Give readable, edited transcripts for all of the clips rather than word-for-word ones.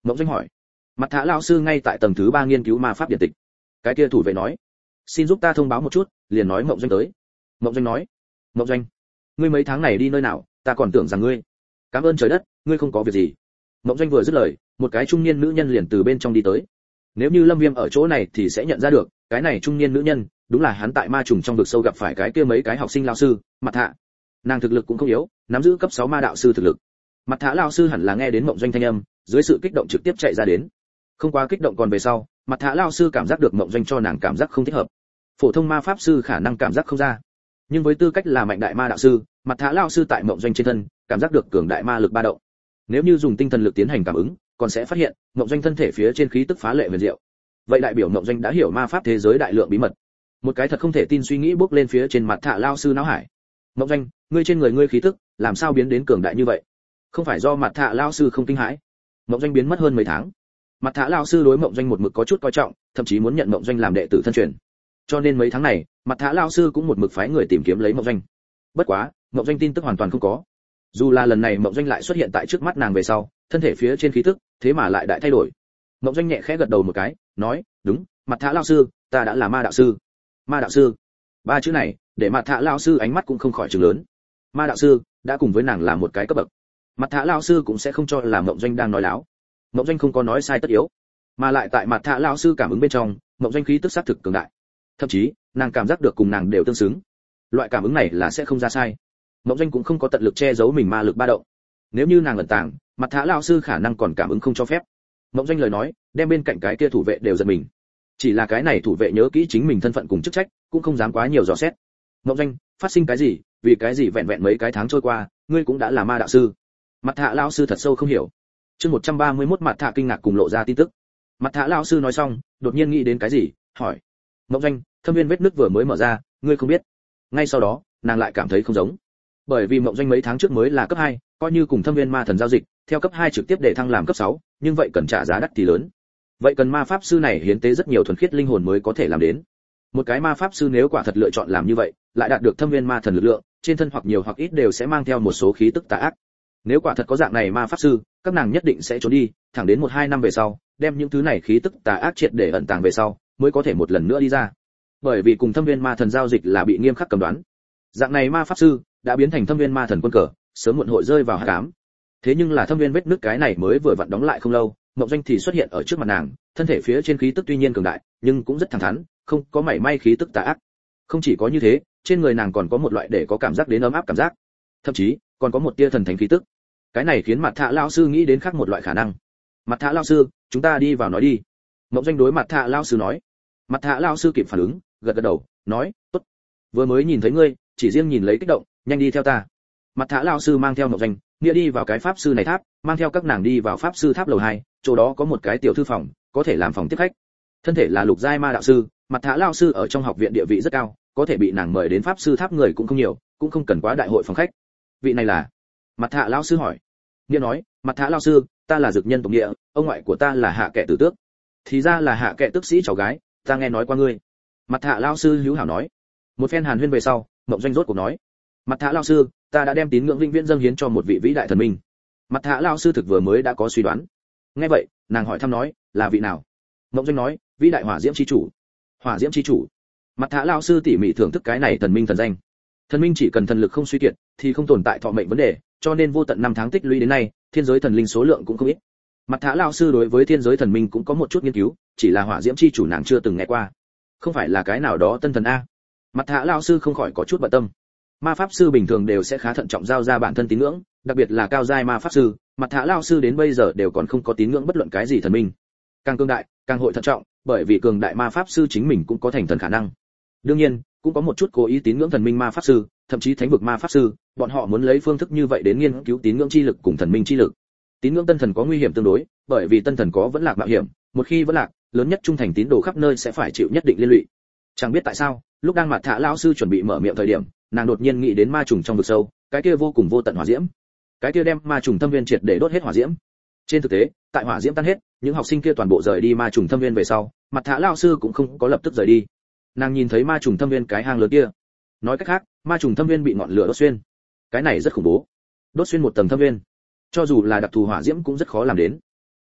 Mộng Doanh hỏi. Mặt Thả lão sư ngay tại tầng thứ 3 nghiên cứu ma pháp điện tịch. Cái kia thủ vệ nói, xin giúp ta thông báo một chút, liền nói Mộng Doanh tới. Mộng Doanh nói, Mộng Doanh, ngươi mấy tháng này đi nơi nào, ta còn tưởng rằng ngươi. Cảm ơn trời đất, ngươi không có việc gì. Mộng Doanh vừa dứt lời, một cái trung niên nữ nhân liền từ bên trong đi tới. Nếu như Lâm Viêm ở chỗ này thì sẽ nhận ra được, cái này trung niên nữ nhân, đúng là hắn tại ma trùng trong vực sâu gặp phải cái kia mấy cái học sinh lão sư, Mặt Thả. Nàng thực lực cũng không yếu, nắm giữ cấp 6 ma đạo sư thực lực. Mặt Thả lão sư hẳn là nghe đến Mộng Doanh thanh âm, dưới sự kích động trực tiếp chạy ra đến. Không quá kích động còn về sau, Mặt Thả lão sư cảm giác được Mộng Doanh cho nàng cảm giác không thích hợp. Phổ thông ma pháp sư khả năng cảm giác không ra, nhưng với tư cách là mạnh đại ma đạo sư, Mặt Thả lão sư tại Mộng Doanh trên thân, cảm giác được cường đại ma lực ba động. Nếu như dùng tinh thần lực tiến hành cảm ứng, còn sẽ phát hiện, Mộng Doanh thân thể phía trên khí tức phá lệ huyền diệu. Vậy đại biểu Mộng Doanh đã hiểu ma pháp thế giới đại lượng bí mật. Một cái thật không thể tin suy nghĩ bốc lên phía trên Mặt Thả lão sư não hải. Mộng Doanh, ngươi trên người ngươi khí tức, làm sao biến đến cường đại như vậy? Không phải do Mặt Thả lão sư không kinh hãi. Mộng Doanh biến mất hơn mấy tháng. Mặt Thả lão sư đối Mộng Doanh một mực có chút coi trọng, thậm chí muốn nhận Mộng Doanh làm đệ tử thân truyền. Cho nên mấy tháng này, Mặt Thả lão sư cũng một mực phái người tìm kiếm lấy Mộng Doanh. Bất quá, Mộng Doanh tin tức hoàn toàn không có. Dù là lần này Mộng Doanh lại xuất hiện tại trước mắt nàng về sau, thân thể phía trên khí tức, thế mà lại đại thay đổi. Mộng Doanh nhẹ khẽ gật đầu một cái, nói, đúng, Mặt Thả lão sư, ta đã là ma đạo sư. Ma đạo sư? Ba chữ này, để Mặt Thả lão sư ánh mắt cũng không khỏi trừng lớn. Ma đạo sư đã cùng với nàng là một cái cấp bậc. Mặt Thả lão sư cũng sẽ không cho là Mộng Doanh đang nói láo. Mộng Doanh không có nói sai tất yếu, mà lại tại Mặt Thả lão sư cảm ứng bên trong, Mộng Doanh khí tức xác thực cường đại. Thậm chí, nàng cảm giác được cùng nàng đều tương xứng. Loại cảm ứng này là sẽ không ra sai. Mộng Doanh cũng không có tận lực che giấu mình ma lực ba động. Nếu như nàng ẩn tàng, Mặt Thả lão sư khả năng còn cảm ứng không cho phép. Mộng Doanh lời nói, đem bên cạnh cái kia thủ vệ đều giật mình. Chỉ là cái này thủ vệ nhớ kỹ chính mình thân phận cùng chức trách, cũng không dám quá nhiều dò xét. Mộng Doanh, phát sinh cái gì, vì cái gì vẹn vẹn mấy cái tháng trôi qua, ngươi cũng đã là ma đạo sư? Mặt Thả lão sư thật sâu không hiểu. Chương 131 Mặt Thả kinh ngạc cùng lộ ra tin tức. Mặt Thả lão sư nói xong, đột nhiên nghĩ đến cái gì, hỏi. Mộng Doanh, thâm viên vết nứt vừa mới mở ra, ngươi không biết? Ngay sau đó, nàng lại cảm thấy không giống. Bởi vì Mộng Doanh mấy tháng trước mới là cấp 2, coi như cùng thâm viên ma thần giao dịch, theo cấp 2 trực tiếp để thăng làm cấp 6, nhưng vậy cần trả giá đắt thì lớn. Vậy cần ma pháp sư này hiến tế rất nhiều thuần khiết linh hồn mới có thể làm đến. Một cái ma pháp sư nếu quả thật lựa chọn làm như vậy, lại đạt được thâm viên ma thần lực lượng, trên thân hoặc nhiều hoặc ít đều sẽ mang theo một số khí tức tà ác. Nếu quả thật có dạng này ma pháp sư, các nàng nhất định sẽ trốn đi, thẳng đến 1-2 năm về sau, đem những thứ này khí tức tà ác triệt để ẩn tàng về sau, mới có thể một lần nữa đi ra. Bởi vì cùng thâm viên ma thần giao dịch là bị nghiêm khắc cầm đoán. Dạng này ma pháp sư đã biến thành thâm viên ma thần quân cờ, sớm muộn hội rơi vào hắc ám. Thế nhưng là thâm viên vết nứt cái này mới vừa vặn đóng lại không lâu, Mộng Doanh thì xuất hiện ở trước mặt nàng, thân thể phía trên khí tức tuy nhiên cường đại, nhưng cũng rất thẳng thắn, không có mảy may khí tức tà ác. Không chỉ có như thế, trên người nàng còn có một loại để có cảm giác đến ấm áp cảm giác, thậm chí còn có một tia thần thánh khí tức. Cái này khiến Mặt Thả lão sư nghĩ đến khác một loại khả năng. Mặt Thả lão sư, chúng ta đi vào nói đi. Mộng Doanh đối Mặt Thả lão sư nói. Mặt Thả lão sư kịp phản ứng, gật gật đầu, nói, tốt. Vừa mới nhìn thấy ngươi, chỉ riêng nhìn lấy kích động, nhanh đi theo ta. Mặt Thả lão sư mang theo Mộng Doanh, nghĩa đi vào cái pháp sư này tháp, mang theo các nàng đi vào pháp sư tháp lầu 2, chỗ đó có một cái tiểu thư phòng, có thể làm phòng tiếp khách. Thân thể là lục giai ma đạo sư, Mặt Thả lão sư ở trong học viện địa vị rất cao, có thể bị nàng mời đến pháp sư tháp người cũng không nhiều, cũng không cần quá đại hội phòng khách. Vị này là? Mặt Thả lão sư hỏi. Nghĩa nói, Mặt Thả lão sư, ta là dực nhân tộc Nghĩa, ông ngoại của ta là Hạ Kệ Tử Tước. Thì ra là Hạ Kệ Tước sĩ cháu gái, ta nghe nói qua ngươi. Mặt Thả lão sư hữu hảo nói. Một phen hàn huyên về sau, Mộng Doanh rốt cuộc nói. Mặt Thả lão sư, ta đã đem tín ngưỡng vĩnh viễn dâng hiến cho một vị vĩ đại thần minh. Mặt Thả lão sư thực vừa mới đã có suy đoán. Nghe vậy, nàng hỏi thăm nói, là vị nào? Mộng Doanh nói, vĩ đại hỏa diễm chi chủ. Hỏa diễm chi chủ. Mặt Thả lão sư tỉ mỉ thưởng thức cái này thần minh thần danh. Thần minh chỉ cần thần lực không suy kiệt, thì không tồn tại thọ mệnh vấn đề, cho nên vô tận năm tháng tích lũy đến nay, thiên giới thần linh số lượng cũng không ít. Mặt Thả lão sư đối với thiên giới thần minh cũng có một chút nghiên cứu, chỉ là hỏa diễm chi chủ nàng chưa từng nghe qua. Không phải là cái nào đó tân thần a? Mặt Thả lão sư không khỏi có chút bận tâm. Ma pháp sư bình thường đều sẽ khá thận trọng giao ra bản thân tín ngưỡng, đặc biệt là cao giai ma pháp sư, Mặt Thả lão sư đến bây giờ đều còn không có tín ngưỡng bất luận cái gì thần minh. Càng cường đại, càng hội thận trọng, bởi vì cường đại ma pháp sư chính mình cũng có thành thần khả năng. Đương nhiên, cũng có một chút cố ý tín ngưỡng thần minh ma pháp sư, thậm chí thánh vực ma pháp sư, bọn họ muốn lấy phương thức như vậy đến nghiên cứu tín ngưỡng chi lực cùng thần minh chi lực. Tín ngưỡng tân thần có nguy hiểm tương đối, bởi vì tân thần có vẫn lạc mạo hiểm, một khi vẫn lạc, lớn nhất trung thành tín đồ khắp nơi sẽ phải chịu nhất định liên lụy. Chẳng biết tại sao, lúc đang Mặt Thả lão sư chuẩn bị mở miệng thời điểm, nàng đột nhiên nghĩ đến ma trùng trong vực sâu, cái kia vô cùng vô tận hỏa diễm. Cái kia đem ma trùng thâm viên triệt để đốt hết hỏa diễm. Trên thực tế, tại hỏa diễm tan hết, những học sinh kia toàn bộ rời đi ma trùng thâm viên về sau, Mặt Thả lão sư cũng không có lập tức rời đi. Nàng nhìn thấy ma trùng thâm viên cái hang lớn kia. Nói cách khác, ma trùng thâm viên bị ngọn lửa đốt xuyên. Cái này rất khủng bố. Đốt xuyên một tầng thâm viên, cho dù là đặc thù hỏa diễm cũng rất khó làm đến.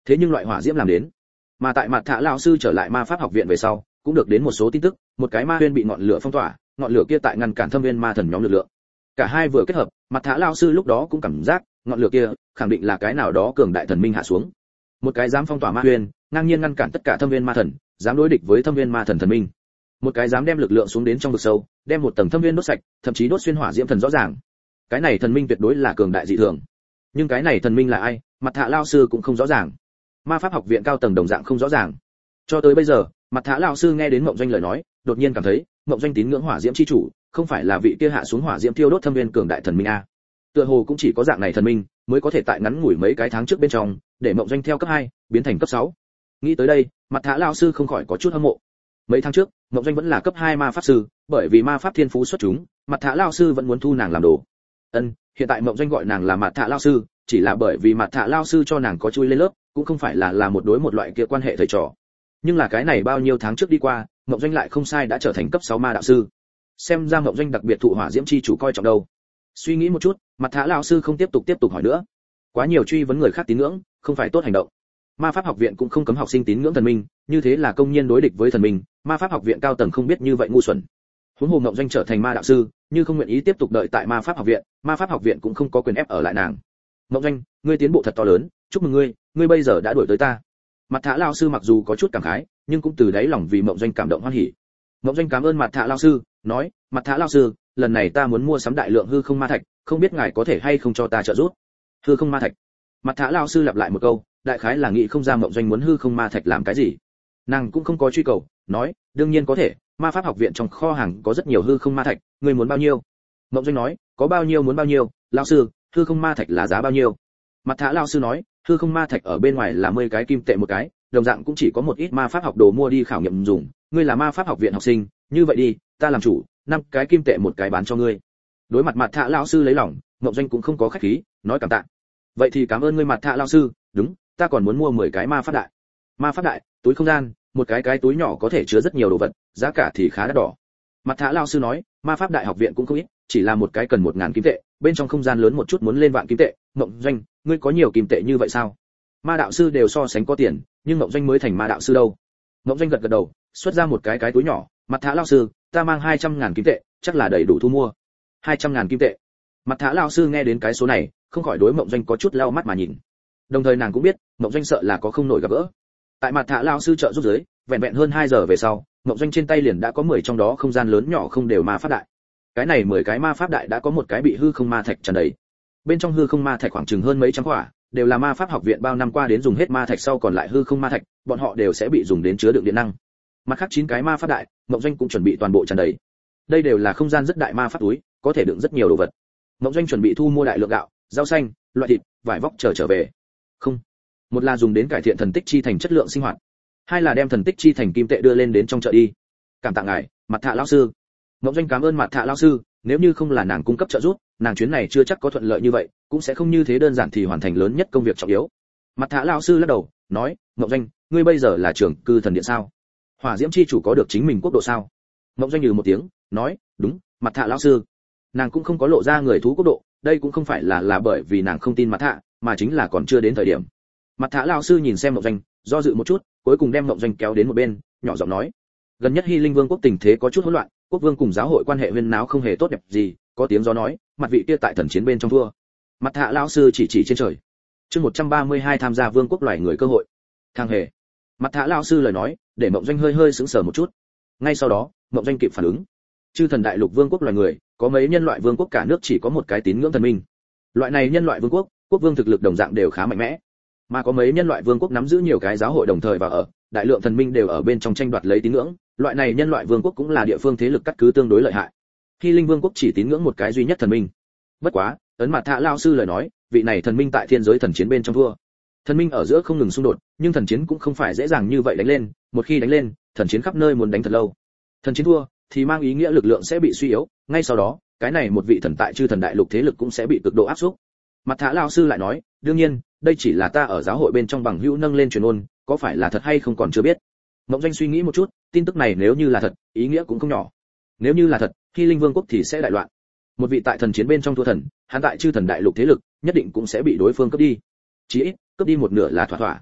thế nhưng loại hỏa diễm làm đến. Mà tại mặt thạ lão sư trở lại ma pháp học viện về sau, cũng được đến một số tin tức, một cái ma huyên bị ngọn lửa phong tỏa, ngọn lửa kia tại ngăn cản thâm viên ma thần nhóm lực lượng. Cả hai vừa kết hợp, mặt thạ lão sư lúc đó cũng cảm giác, ngọn lửa kia khẳng định là cái nào đó cường đại thần minh hạ xuống. Một cái dám phong tỏa ma huyên, ngang nhiên ngăn cản tất cả thâm viên ma thần, dám đối địch với thâm viên ma thần thần minh. Một cái dám đem lực lượng xuống đến trong vực sâu, đem một tầng thâm viên đốt sạch, thậm chí đốt xuyên hỏa diễm thần rõ ràng. Cái này thần minh tuyệt đối là cường đại dị thường. Nhưng cái này thần minh là ai, mặt thạ lão sư cũng không rõ ràng. Ma pháp học viện cao tầng đồng dạng không rõ ràng. Cho tới bây giờ, mặt thạ lão sư nghe đến Mộng Doanh lời nói, đột nhiên cảm thấy, Mộng Doanh tín ngưỡng hỏa diễm chi chủ, không phải là vị kia hạ xuống hỏa diễm tiêu đốt thâm viên cường đại thần minh a. Tựa hồ cũng chỉ có dạng này thần minh mới có thể tại ngắn ngủi mấy cái tháng trước bên trong, để Mộng Doanh theo cấp 2 biến thành cấp 6. Nghĩ tới đây, mặt thạ lão sư không khỏi có chút hâm mộ. Mấy tháng trước, Mộng Doanh vẫn là cấp 2 ma pháp sư, bởi vì ma pháp thiên phú xuất chúng, mặt thạ lão sư vẫn muốn thu nàng làm đồ. Hiện tại Mộng Doanh gọi nàng là mặt thạ lão sư, chỉ là bởi vì mặt thạ lão sư cho nàng có chui lên lớp, cũng không phải là một đối một loại kia quan hệ thầy trò. Nhưng là cái này bao nhiêu tháng trước đi qua, Mộng Doanh lại không sai đã trở thành cấp 6 ma đạo sư. Xem ra Mộng Doanh đặc biệt thụ hỏa diễm chi chủ coi trọng đâu. Suy nghĩ một chút, mặt thạ lão sư không tiếp tục hỏi nữa. Quá nhiều truy vấn người khác tín ngưỡng, không phải tốt hành động. Ma pháp học viện cũng không cấm học sinh tín ngưỡng thần minh, như thế là công nhiên đối địch với thần minh, ma pháp học viện cao tầng không biết như vậy ngu xuẩn. Huống hồ Mộng Doanh trở thành ma đạo sư, như không nguyện ý tiếp tục đợi tại ma pháp học viện cũng không có quyền ép ở lại nàng. Mộng Doanh, ngươi tiến bộ thật to lớn, chúc mừng ngươi bây giờ đã đuổi tới ta. Mặt thạ lão sư mặc dù có chút cảm khái, nhưng cũng từ đáy lòng vì Mộng Doanh cảm động hoan hỉ. Mộng Doanh cảm ơn mặt thạ lão sư, nói, mặt thạ lão sư, lần này ta muốn mua sắm đại lượng hư không ma thạch, không biết ngài có thể hay không cho ta trợ giúp. Hư không ma thạch. Mặt thạ lão sư lặp lại một câu, đại khái là nghĩ không ra Mộng Doanh muốn hư không ma thạch làm cái gì. Nàng cũng không có truy cầu, nói, đương nhiên có thể, ma pháp học viện trong kho hàng có rất nhiều hư không ma thạch, ngươi muốn bao nhiêu? Mộng Doanh nói, có bao nhiêu muốn bao nhiêu, lão sư, hư không ma thạch là giá bao nhiêu? Mặt thạ lão sư nói, hư không ma thạch ở bên ngoài là 10 cái kim tệ một cái, đồng dạng cũng chỉ có một ít ma pháp học đồ mua đi khảo nghiệm dùng, ngươi là ma pháp học viện học sinh, như vậy đi, ta làm chủ, 5 cái kim tệ một cái bán cho ngươi. Đối mặt mặt thạ lão sư lấy lòng, Mộng Doanh cũng không có khách khí, nói cảm tạ. Vậy thì cảm ơn ngươi mặt thạ lão sư, đúng, ta còn muốn mua 10 cái ma pháp đại. Ma pháp đại, túi không gian, một cái túi nhỏ có thể chứa rất nhiều đồ vật, giá cả thì khá đắt đỏ. Mặt thạ lão sư nói, ma pháp đại học viện cũng không ít, chỉ là một cái cần 1000 kim tệ, bên trong không gian lớn một chút muốn lên vạn kim tệ. Mộng Doanh, ngươi có nhiều kim tệ như vậy sao? Ma đạo sư đều so sánh có tiền, nhưng Mộng Doanh mới thành ma đạo sư đâu. Mộng Doanh gật đầu, xuất ra một cái túi nhỏ, mặt thạ lão sư, ta mang 200.000 kim tệ, chắc là đầy đủ thu mua. 200.000 kim tệ. Mặt thạ lão sư nghe đến cái số này, không khỏi đối Mộng Doanh có chút lau mắt mà nhìn. Đồng thời nàng cũng biết, Mộng Doanh sợ là có không nổi gặp gỡ. Tại mặt thạ lão sư trợ giúp dưới, vẹn vẹn hơn 2 giờ về sau, Mộng Doanh trên tay liền đã có 10 trong đó không gian lớn nhỏ không đều ma pháp đại. Cái này 10 cái ma pháp đại đã có một cái bị hư không ma thạch tràn đầy. Bên trong hư không ma thạch khoảng chừng hơn mấy trăm quả, đều là ma pháp học viện bao năm qua đến dùng hết ma thạch sau còn lại hư không ma thạch, bọn họ đều sẽ bị dùng đến chứa đựng điện năng. Mặt khác 9 cái ma pháp đại, Mộng Doanh cũng chuẩn bị toàn bộ tràn đầy. Đây đều là không gian rất đại ma pháp túi, có thể đựng rất nhiều đồ vật. Mộng Doanh chuẩn bị thu mua đại lượng gạo, rau xanh, loại thịt, vải vóc trở về. Không, một là dùng đến cải thiện thần tích chi thành chất lượng sinh hoạt, hai là đem thần tích chi thành kim tệ đưa lên đến trong chợ đi. Cảm tạ ngài, mặt thạ lão sư. Mộng Doanh cảm ơn mặt thạ lão sư, nếu như không là nàng cung cấp trợ giúp, nàng chuyến này chưa chắc có thuận lợi như vậy, cũng sẽ không như thế đơn giản thì hoàn thành lớn nhất công việc trọng yếu. Mặt thạ lão sư lắc đầu, nói, Mộng Doanh, ngươi bây giờ là trưởng cư thần điện sao? Hỏa diễm chi chủ có được chính mình quốc độ sao? Mộng Doanh nhừ một tiếng, nói, đúng, mặt thạ lão sư. Nàng cũng không có lộ ra người thú quốc độ, đây cũng không phải là bởi vì nàng không tin mặt thạ, mà chính là còn chưa đến thời điểm. Mặt thạ lão sư nhìn xem Mộng Doanh, do dự một chút, cuối cùng đem Mộng Doanh kéo đến một bên, nhỏ giọng nói, gần nhất Hy Linh Vương quốc tình thế có chút hỗn loạn, quốc vương cùng giáo hội quan hệ huyên náo không hề tốt đẹp gì, có tiếng gió nói, mặt vị kia tại thần chiến bên trong thua. Mặt thạ lão sư chỉ trên trời. Chương 132 tham gia vương quốc loài người cơ hội. Thang hề. Mặt thạ lão sư lời nói, để Mộng Doanh hơi sững sờ một chút. Ngay sau đó, Mộng Doanh kịp phản ứng. Chư thần đại lục vương quốc loài người, có mấy nhân loại vương quốc cả nước chỉ có một cái tín ngưỡng thần minh. Loại này nhân loại vương quốc, quốc vương thực lực đồng dạng đều khá mạnh mẽ. Mà có mấy nhân loại vương quốc nắm giữ nhiều cái giáo hội đồng thời và ở, đại lượng thần minh đều ở bên trong tranh đoạt lấy tín ngưỡng, loại này nhân loại vương quốc cũng là địa phương thế lực cắt cứ tương đối lợi hại. Hy Linh Vương quốc chỉ tín ngưỡng một cái duy nhất thần minh. Bất quá, ấn mặt thạ lão sư lời nói, vị này thần minh tại thiên giới thần chiến bên trong thua. Thần minh ở giữa không ngừng xung đột, nhưng thần chiến cũng không phải dễ dàng như vậy đánh lên, một khi đánh lên, thần chiến khắp nơi muốn đánh thật lâu. Thần chiến thua, thì mang ý nghĩa lực lượng sẽ bị suy yếu, ngay sau đó, cái này một vị thần tại chư thần đại lục thế lực cũng sẽ bị cực độ áp suất. Mặt thạ lão sư lại nói, đương nhiên, đây chỉ là ta ở giáo hội bên trong bằng hữu nâng lên truyền ôn, có phải là thật hay không còn chưa biết. Mộng Doanh suy nghĩ một chút, tin tức này nếu như là thật, ý nghĩa cũng không nhỏ. Nếu như là thật, Hy Linh Vương quốc thì sẽ đại loạn. Một vị tại thần chiến bên trong thua thần, hắn tại chư thần đại lục thế lực, nhất định cũng sẽ bị đối phương cướp đi. Chỉ ít, cướp đi một nửa là thỏa thỏa.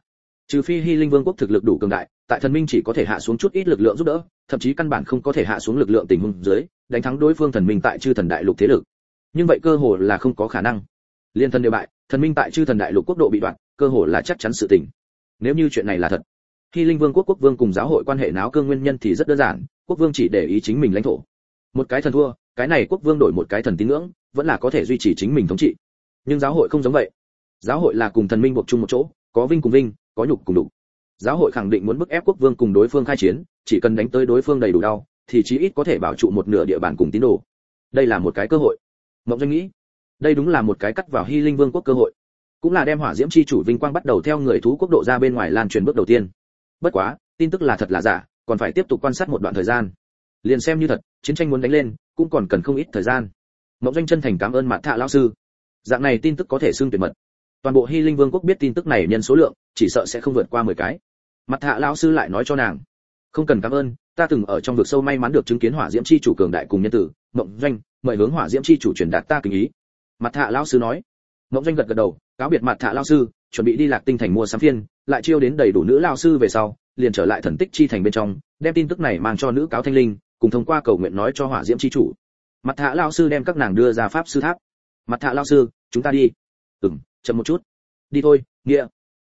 Trừ phi Hy Linh Vương quốc thực lực đủ cường đại, tại thần minh chỉ có thể hạ xuống chút ít lực lượng giúp đỡ, thậm chí căn bản không có thể hạ xuống lực lượng tình huống dưới, đánh thắng đối phương thần minh tại chư thần đại lục thế lực. Nhưng vậy cơ hồ là không có khả năng. Liên thần đều bại, thần minh tại chư thần đại lục quốc độ bị đoạn, cơ hồ là chắc chắn sự tình. Nếu như chuyện này là thật, Hy Linh Vương quốc quốc vương cùng giáo hội quan hệ náo cương nguyên nhân thì rất đơn giản, quốc vương chỉ để ý chính mình lãnh thổ. Một cái thần thua, cái này quốc vương đổi một cái thần tín ngưỡng, vẫn là có thể duy trì chính mình thống trị. Nhưng giáo hội không giống vậy. Giáo hội là cùng thần minh buộc chung một chỗ, có vinh cùng vinh, có nhục cùng nhục. Giáo hội khẳng định muốn bức ép quốc vương cùng đối phương khai chiến, chỉ cần đánh tới đối phương đầy đủ đau, thì chí ít có thể bảo trụ một nửa địa bàn cùng tín đồ. Đây là một cái cơ hội. Mộng Doanh nghĩ, đây đúng là một cái cắt vào Hy Linh Vương quốc cơ hội, cũng là đem hỏa diễm chi chủ vinh quang bắt đầu theo người thú quốc độ ra bên ngoài lan truyền bước đầu tiên. Bất quá, tin tức là thật là giả, còn phải tiếp tục quan sát một đoạn thời gian. Liền xem như thật, chiến tranh muốn đánh lên, cũng còn cần không ít thời gian. Mộng Doanh chân thành cảm ơn Mạt Thạ lão sư. Dạng này tin tức có thể xưng tuyệt mật. Toàn bộ Hy Linh Vương quốc biết tin tức này nhân số lượng, chỉ sợ sẽ không vượt qua 10 cái. Mạt Thạ lão sư lại nói cho nàng, không cần cảm ơn, ta từng ở trong vực sâu may mắn được chứng kiến hỏa diễm chi chủ cường đại cùng nhân tử. Mộng Doanh, mời hướng hỏa diễm chi chủ truyền đạt ta kính ý. Mạt Thạ lão sư nói. Mộng Doanh gật gật đầu, cáo biệt Mạt Thạ lão sư, chuẩn bị đi Lạc Tinh thành mua sắm phiên, lại chiêu đến đầy đủ nữ lão sư về sau, liền trở lại thần tích chi thành bên trong, đem tin tức này mang cho nữ cáo thanh linh, cùng thông qua cầu nguyện nói cho hỏa diễm chi chủ. Mạt Thạ lão sư đem các nàng đưa ra pháp sư tháp. Mạt Thạ lão sư, chúng ta đi. Chậm một chút. Đi thôi, Nghĩa.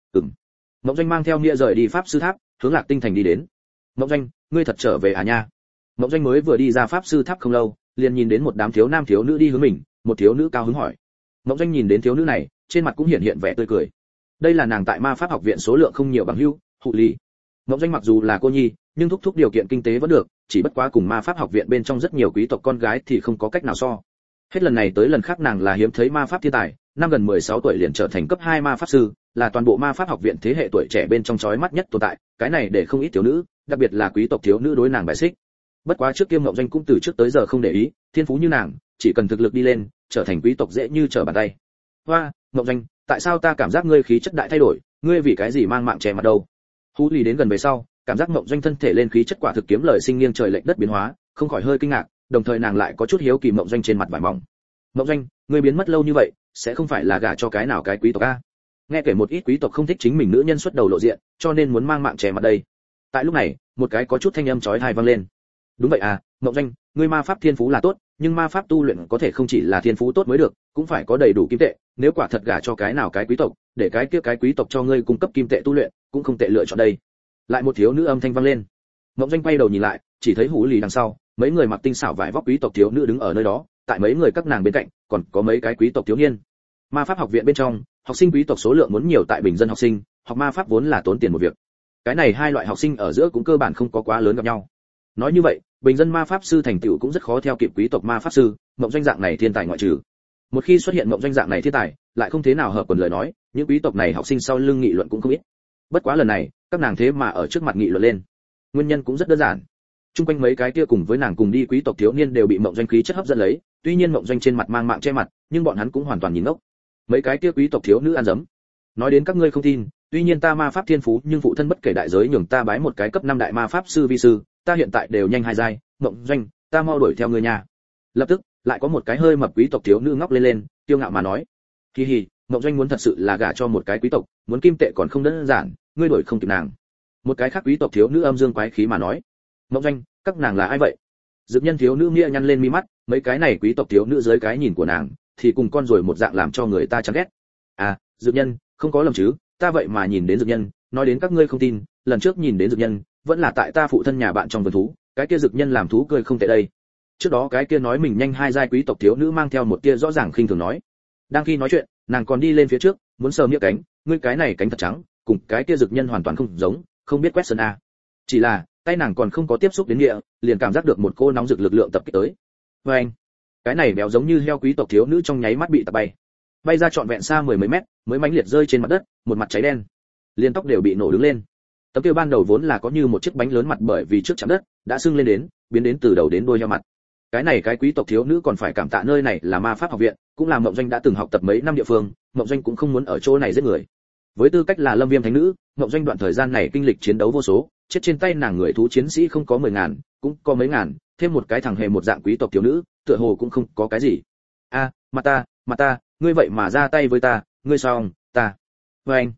Mộng Doanh mang theo Nghĩa rời đi pháp sư tháp, hướng Lạc Tinh thành đi đến. Mộng Doanh, ngươi thật trở về à nha? Mộng Doanh mới vừa đi ra pháp sư tháp không lâu, liền nhìn đến một đám thiếu nam thiếu nữ đi hướng mình, một thiếu nữ cao hứng hỏi. Mộng Doanh nhìn đến thiếu nữ này, trên mặt cũng hiện hiện vẻ tươi cười. Đây là nàng tại ma pháp học viện số lượng không nhiều bằng hữu, Hụ Ly. Mộng Doanh mặc dù là cô nhi, nhưng thúc điều kiện kinh tế vẫn được, chỉ bất quá cùng ma pháp học viện bên trong rất nhiều quý tộc con gái thì không có cách nào so. Hết lần này tới lần khác nàng là hiếm thấy ma pháp thiên tài, năm gần 16 tuổi liền trở thành cấp 2 ma pháp sư, là toàn bộ ma pháp học viện thế hệ tuổi trẻ bên trong chói mắt nhất tồn tại, cái này để không ít thiếu nữ, đặc biệt là quý tộc thiếu nữ đối nàng bài xích. Bất quá trước kia Mộng Doanh cũng từ trước tới giờ không để ý, thiên phú như nàng, chỉ cần thực lực đi lên, trở thành quý tộc dễ như trở bàn tay. Hoa, Mộng Doanh, tại sao ta cảm giác ngươi khí chất đại thay đổi, ngươi vì cái gì mang mạng che mặt đâu? Hú Ly đến gần về sau, cảm giác Mộng Doanh thân thể lên khí chất quả thực kiếm lời sinh nghiêng trời lệch đất biến hóa, không khỏi hơi kinh ngạc, đồng thời nàng lại có chút hiếu kỳ Mộng Doanh trên mặt vải mỏng. Mộng Doanh, ngươi biến mất lâu như vậy, sẽ không phải là gả cho cái nào cái quý tộc a? Nghe kể một ít quý tộc không thích chính mình nữ nhân xuất đầu lộ diện, cho nên muốn mang mạng che mặt đây. Tại lúc này, một cái có chút thanh âm chói tai vang lên. Đúng vậy à, Mộng Doanh, ngươi ma pháp thiên phú là tốt, nhưng ma pháp tu luyện có thể không chỉ là thiên phú tốt mới được, cũng phải có đầy đủ kim tệ, nếu quả thật gả cho cái nào cái quý tộc, để cái kia cái quý tộc cho ngươi cung cấp kim tệ tu luyện, cũng không tệ lựa chọn đây. Lại một thiếu nữ âm thanh vang lên. Mộng Doanh quay đầu nhìn lại, chỉ thấy Hú Ly đằng sau, mấy người mặc tinh xảo vải vóc quý tộc thiếu nữ đứng ở nơi đó, tại mấy người các nàng bên cạnh, còn có mấy cái quý tộc thiếu niên. Ma pháp học viện bên trong, học sinh quý tộc số lượng muốn nhiều tại bình dân học sinh, học ma pháp vốn là tốn tiền một việc. Cái này hai loại học sinh ở giữa cũng cơ bản không có quá lớn gặp nhau. Nói như vậy, bình dân ma pháp sư thành tựu cũng rất khó theo kịp quý tộc ma pháp sư, Mộng Doanh dạng này thiên tài ngoại trừ. Một khi xuất hiện Mộng Doanh dạng này thiên tài, lại không thế nào hợp quần lời nói, những quý tộc này học sinh sau lưng nghị luận cũng không ít. Bất quá lần này, các nàng thế mà ở trước mặt nghị luận lên. Nguyên nhân cũng rất đơn giản. Trung quanh mấy cái kia cùng với nàng cùng đi quý tộc thiếu niên đều bị Mộng Doanh khí chất hấp dẫn lấy, tuy nhiên Mộng Doanh trên mặt mang mạng che mặt, nhưng bọn hắn cũng hoàn toàn nhìn ngốc. Mấy cái kia quý tộc thiếu nữ ăn dấm. Nói đến các ngươi không tin, tuy nhiên ta ma pháp thiên phú, nhưng phụ thân bất kể đại giới nhường ta bái một cái cấp 5 đại ma pháp sư vi sư, ta hiện tại đều nhanh 2 giai, Mộng Doanh, ta mau đuổi theo ngươi nha. Lập tức, lại có một cái hơi mập quý tộc thiếu nữ ngóc lên, kiêu ngạo mà nói. Hi hi, Mộng Doanh muốn thật sự là gả cho một cái quý tộc, muốn kim tệ còn không đơn giản, ngươi đuổi không kịp nàng. Một cái khác quý tộc thiếu nữ âm dương quái khí mà nói. Mộng Doanh, các nàng là ai vậy? Dực Nhân thiếu nữ nghĩa nhăn lên mi mắt, mấy cái này quý tộc thiếu nữ dưới cái nhìn của nàng, thì cùng con rồi một dạng làm cho người ta chán ghét. À, Dực Nhân, không có lầm chứ, ta vậy mà nhìn đến Dực Nhân, nói đến các ngươi không tin, lần trước nhìn đến Dực Nhân, vẫn là tại ta phụ thân nhà bạn trong vườn thú, cái kia Dực Nhân làm thú cười không tệ đây. Trước đó cái kia nói mình nhanh 2 giai quý tộc thiếu nữ mang theo một tia rõ ràng khinh thường nói. Đang khi nói chuyện, nàng còn đi lên phía trước, muốn sờ nghĩa cánh, ngươi cái này cánh thật trắng, cùng cái kia Dực Nhân hoàn toàn không giống, không biết quét sơn a. Chỉ là, tay nàng còn không có tiếp xúc đến nghĩa, liền cảm giác được một cô nóng rực lực lượng tập kích tới. Và anh, cái này béo giống như heo quý tộc thiếu nữ trong nháy mắt bị tạt bay ra trọn vẹn xa 10 mấy mét, mới mãnh liệt rơi trên mặt đất, một mặt cháy đen, liền tóc đều bị nổ đứng lên. Tấm kia ban đầu vốn là có như một chiếc bánh lớn mặt bởi vì trước chạm đất, đã sưng lên đến, biến đến từ đầu đến đuôi heo mặt. Cái này cái quý tộc thiếu nữ còn phải cảm tạ nơi này là ma pháp học viện, cũng là Mộng Doanh đã từng học tập mấy năm địa phương, Mộng Doanh cũng không muốn ở chỗ này giết người. Với tư cách là Lâm Viêm thánh nữ, Mộng Doanh đoạn thời gian này kinh lịch chiến đấu vô số, chết trên tay nàng người thú chiến sĩ không có 10.000, cũng có mấy ngàn, thêm một cái thằng hề một dạng quý tộc thiếu nữ, tựa hồ cũng không có cái gì. A, mặt ta, ngươi vậy mà ra tay với ta, ngươi sao, ta. Và anh,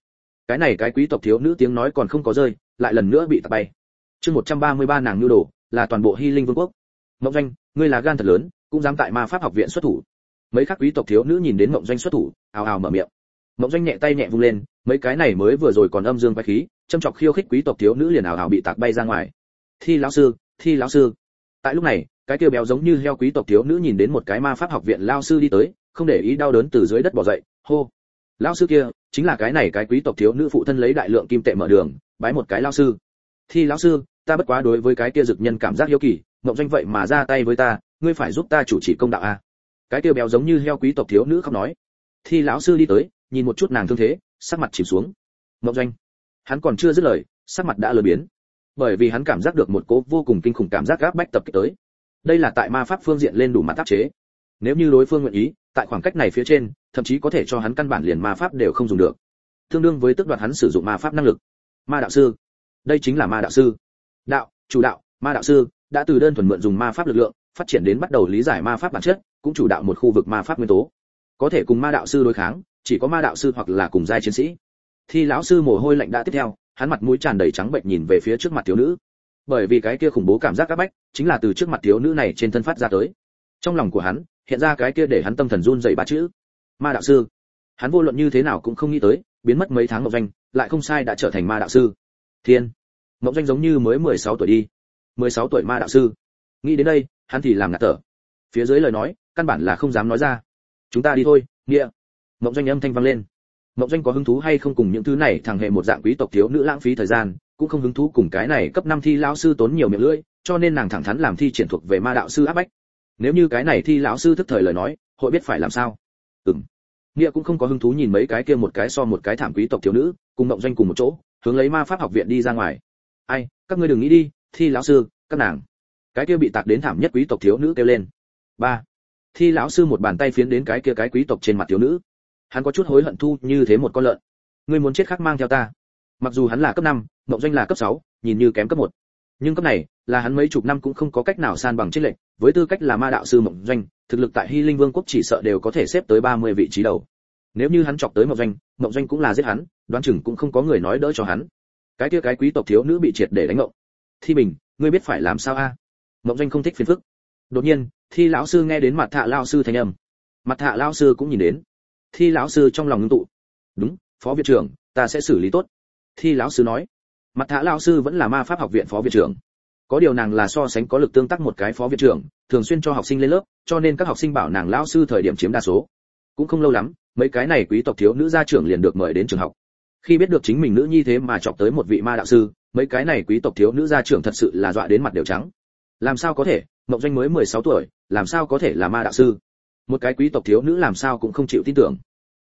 Cái này cái quý tộc thiếu nữ tiếng nói còn không có rơi, lại lần nữa bị tạt bay. Chương 133 nàng nhu đồ, là toàn bộ Hy Linh Vương quốc. Mộng Doanh, ngươi là gan thật lớn, cũng dám tại ma pháp học viện xuất thủ. Mấy các quý tộc thiếu nữ nhìn đến Mộng Doanh xuất thủ, ào ào mở miệng. Mộng Doanh nhẹ tay nhẹ vung lên, mấy cái này mới vừa rồi còn âm dương quái khí, châm chọc khiêu khích quý tộc thiếu nữ liền ào ào bị tạt bay ra ngoài. Thi lão sư, Thi lão sư. Tại lúc này, cái kia béo giống như heo quý tộc thiếu nữ nhìn đến một cái ma pháp học viện lão sư đi tới, không để ý đau đớn từ dưới đất bò dậy, hô. Lão sư kia, chính là cái này cái quý tộc thiếu nữ phụ thân lấy đại lượng kim tệ mở đường, bái một cái lão sư. Thi lão sư, ta bất quá đối với cái kia dực nhân cảm giác hiếu kỳ, Mộng Doanh vậy mà ra tay với ta, ngươi phải giúp ta chủ trì công đạo a. Cái kia béo giống như heo quý tộc thiếu nữ khóc nói. Thi lão sư đi tới, nhìn một chút nàng thương thế, sắc mặt chìm xuống. Mộng Doanh, hắn còn chưa dứt lời, sắc mặt đã lờ biến, bởi vì hắn cảm giác được một cỗ vô cùng kinh khủng cảm giác gáp bách tập kích tới. Đây là tại ma pháp phương diện lên đủ mặt áp chế. Nếu như đối phương nguyện ý, tại khoảng cách này phía trên, thậm chí có thể cho hắn căn bản liền ma pháp đều không dùng được, tương đương với tước đoạt hắn sử dụng ma pháp năng lực. Ma đạo sư, đây chính là ma đạo sư. Đạo, chủ đạo, ma đạo sư đã từ đơn thuần mượn dùng ma pháp lực lượng, phát triển đến bắt đầu lý giải ma pháp bản chất, cũng chủ đạo một khu vực ma pháp nguyên tố. Có thể cùng ma đạo sư đối kháng, chỉ có ma đạo sư hoặc là cùng giai chiến sĩ. Thi lão sư mồ hôi lạnh đã tiếp theo, hắn mặt mũi tràn đầy trắng bệnh nhìn về phía trước mặt thiếu nữ, bởi vì cái kia khủng bố cảm giác áp bách chính là từ trước mặt thiếu nữ này trên thân phát ra tới. Trong lòng của hắn hiện ra cái kia để hắn tâm thần run rẩy ba chữ: ma đạo sư. Hắn vô luận như thế nào cũng không nghĩ tới, biến mất mấy tháng Mộng Doanh lại không sai đã trở thành ma đạo sư. Thiên, Mộng Doanh giống như mới 16 tuổi đi. 16 tuổi ma đạo sư. Nghĩ đến đây, hắn thì làm ngạt thở. Phía dưới lời nói, căn bản là không dám nói ra. Chúng ta đi thôi, nghĩa. Mộng Doanh âm thanh vang lên. Mộng Doanh có hứng thú hay không cùng những thứ này thằng hệ một dạng quý tộc thiếu nữ lãng phí thời gian, cũng không hứng thú cùng cái này cấp 5 thi lão sư tốn nhiều miệng lưỡi, cho nên nàng thẳng thắn làm thi triển thuộc về ma đạo sư áp bách. Nếu như cái này thi lão sư thức thời lời nói, hội biết phải làm sao. Nghĩa cũng không có hứng thú nhìn mấy cái kia một cái so một cái thảm quý tộc thiếu nữ, cùng Mộng Doanh cùng một chỗ, hướng lấy ma pháp học viện đi ra ngoài. Ai, các ngươi đừng nghĩ đi, thi lão sư, các nàng. Cái kia bị tạc đến thảm nhất quý tộc thiếu nữ kêu lên. Ba. Thi lão sư một bàn tay phiến đến cái kia cái quý tộc trên mặt thiếu nữ. Hắn có chút hối hận thu như thế một con lợn. Ngươi muốn chết khác mang theo ta. Mặc dù hắn là cấp 5, Mộng Doanh là cấp 6, nhìn như kém cấp 1. Nhưng cấp này, là hắn mấy chục năm cũng không có cách nào san bằng chênh lệch, với tư cách là ma đạo sư Mộng Doanh, thực lực tại Hy Linh Vương quốc chỉ sợ đều có thể xếp tới 30 vị trí đầu. Nếu như hắn chọc tới Mộng Doanh cũng là giết hắn, đoán chừng cũng không có người nói đỡ cho hắn. Cái kia cái quý tộc thiếu nữ bị triệt để đánh ngộng. Thi Bình, ngươi biết phải làm sao a? Mộng Doanh không thích phiền phức. Đột nhiên, Thi lão sư nghe đến Mặt Thạ lão sư thanh âm. Mặt Thạ lão sư cũng nhìn đến. Thi lão sư trong lòng ngưng tụ. Đúng, phó viện trưởng, ta sẽ xử lý tốt. Thi lão sư nói. Mặt Thạ lão sư vẫn là ma pháp học viện phó viện trưởng. Có điều nàng là so sánh có lực tương tác một cái phó viện trưởng, thường xuyên cho học sinh lên lớp, cho nên các học sinh bảo nàng lão sư thời điểm chiếm đa số. Cũng không lâu lắm, mấy cái này quý tộc thiếu nữ gia trưởng liền được mời đến trường học. Khi biết được chính mình nữ nhi thế mà chọc tới một vị ma đạo sư, mấy cái này quý tộc thiếu nữ gia trưởng thật sự là dọa đến mặt đều trắng. Làm sao có thể, Mộng Doanh mới 16 tuổi, làm sao có thể là ma đạo sư? Một cái quý tộc thiếu nữ làm sao cũng không chịu tin tưởng.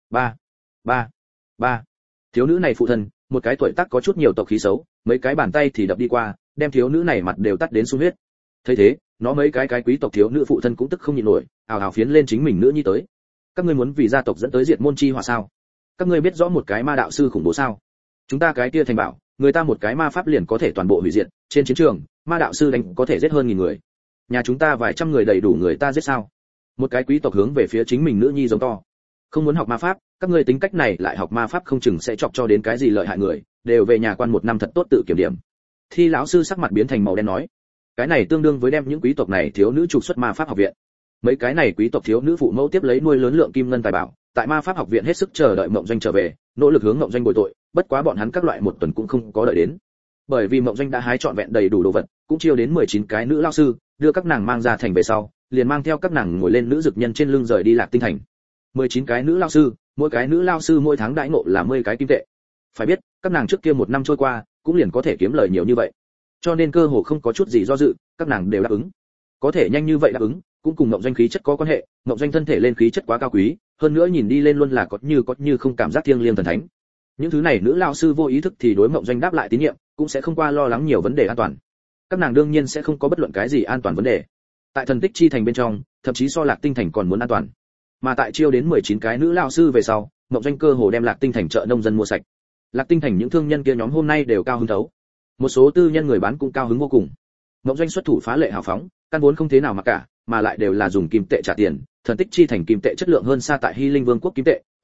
Ba. Thiếu nữ này phụ thân, một cái tuổi tác có chút nhiều tộc khí xấu, mấy cái bàn tay thì đập đi qua, đem thiếu nữ này mặt đều tắt đến sung huyết. Thấy thế, nó mấy cái quý tộc thiếu nữ phụ thân cũng tức không nhịn nổi, ào ào phiến lên chính mình nữ nhi tới. Các ngươi muốn vì gia tộc dẫn tới diệt môn chi họa sao? Các ngươi biết rõ một cái ma đạo sư khủng bố sao? Chúng ta cái kia thành bảo, người ta một cái ma pháp liền có thể toàn bộ hủy diệt, trên chiến trường, ma đạo sư đánh có thể giết hơn 1000 người. Nhà chúng ta vài trăm người đầy đủ người ta giết sao? Một cái quý tộc hướng về phía chính mình nữ nhi giống to. Không muốn học ma pháp, các ngươi tính cách này lại học ma pháp không chừng sẽ chọc cho đến cái gì lợi hại người, đều về nhà quan 1 năm thật tốt tự kiểm điểm. Thi lão sư sắc mặt biến thành màu đen nói, cái này tương đương với đem những quý tộc này thiếu nữ trục xuất ma pháp học viện. Mấy cái này quý tộc thiếu nữ phụ mẫu tiếp lấy nuôi lớn lượng kim ngân tài bảo, tại ma pháp học viện hết sức chờ đợi Mộng Doanh trở về, nỗ lực hướng Mộng Doanh bồi tội, bất quá bọn hắn các loại 1 tuần cũng không có đợi đến. Bởi vì Mộng Doanh đã hái trọn vẹn đầy đủ đồ vật, cũng chiêu đến 19 cái nữ lão sư, đưa các nàng mang ra thành về sau, liền mang theo các nàng ngồi lên nữ dực nhân trên lưng rời đi Lạc Tinh thành. 19 cái nữ lão sư, mỗi cái nữ lão sư mỗi tháng đãi ngộ là 10 cái kim tệ. Phải biết, các nàng trước kia 1 năm trôi qua, cũng liền có thể kiếm lời nhiều như vậy. Cho nên cơ hồ không có chút gì do dự, các nàng đều đáp ứng. Có thể nhanh như vậy đáp ứng, cũng cùng Mộng Doanh khí chất có quan hệ, Mộng Doanh thân thể lên khí chất quá cao quý, hơn nữa nhìn đi lên luôn là có như không cảm giác thiêng liêng thần thánh. Những thứ này nữ lão sư vô ý thức thì đối Mộng Doanh đáp lại tín nhiệm, cũng sẽ không qua lo lắng nhiều vấn đề an toàn. Các nàng đương nhiên sẽ không có bất luận cái gì an toàn vấn đề. Tại thần tích chi thành bên trong, thậm chí so Lạc Tinh thành còn muốn an toàn. Mà tại chiêu đến 19 cái nữ lão sư về sau, Mộng Doanh cơ hồ đem Lạc Tinh thành chợ nông dân mua sạch. Lạc Tinh thành những thương nhân kia nhóm hôm nay đều cao hứng thấu. Một số tư nhân người bán cũng cao hứng vô cùng. Mộng Doanh xuất thủ phá lệ hào phóng, căn vốn không thế nào mà cả, mà lại đều là dùng kim tệ trả tiền, thần tích chi thành kim tệ chất lượng hơn xa tại Hy Linh Vương quốc kim tệ,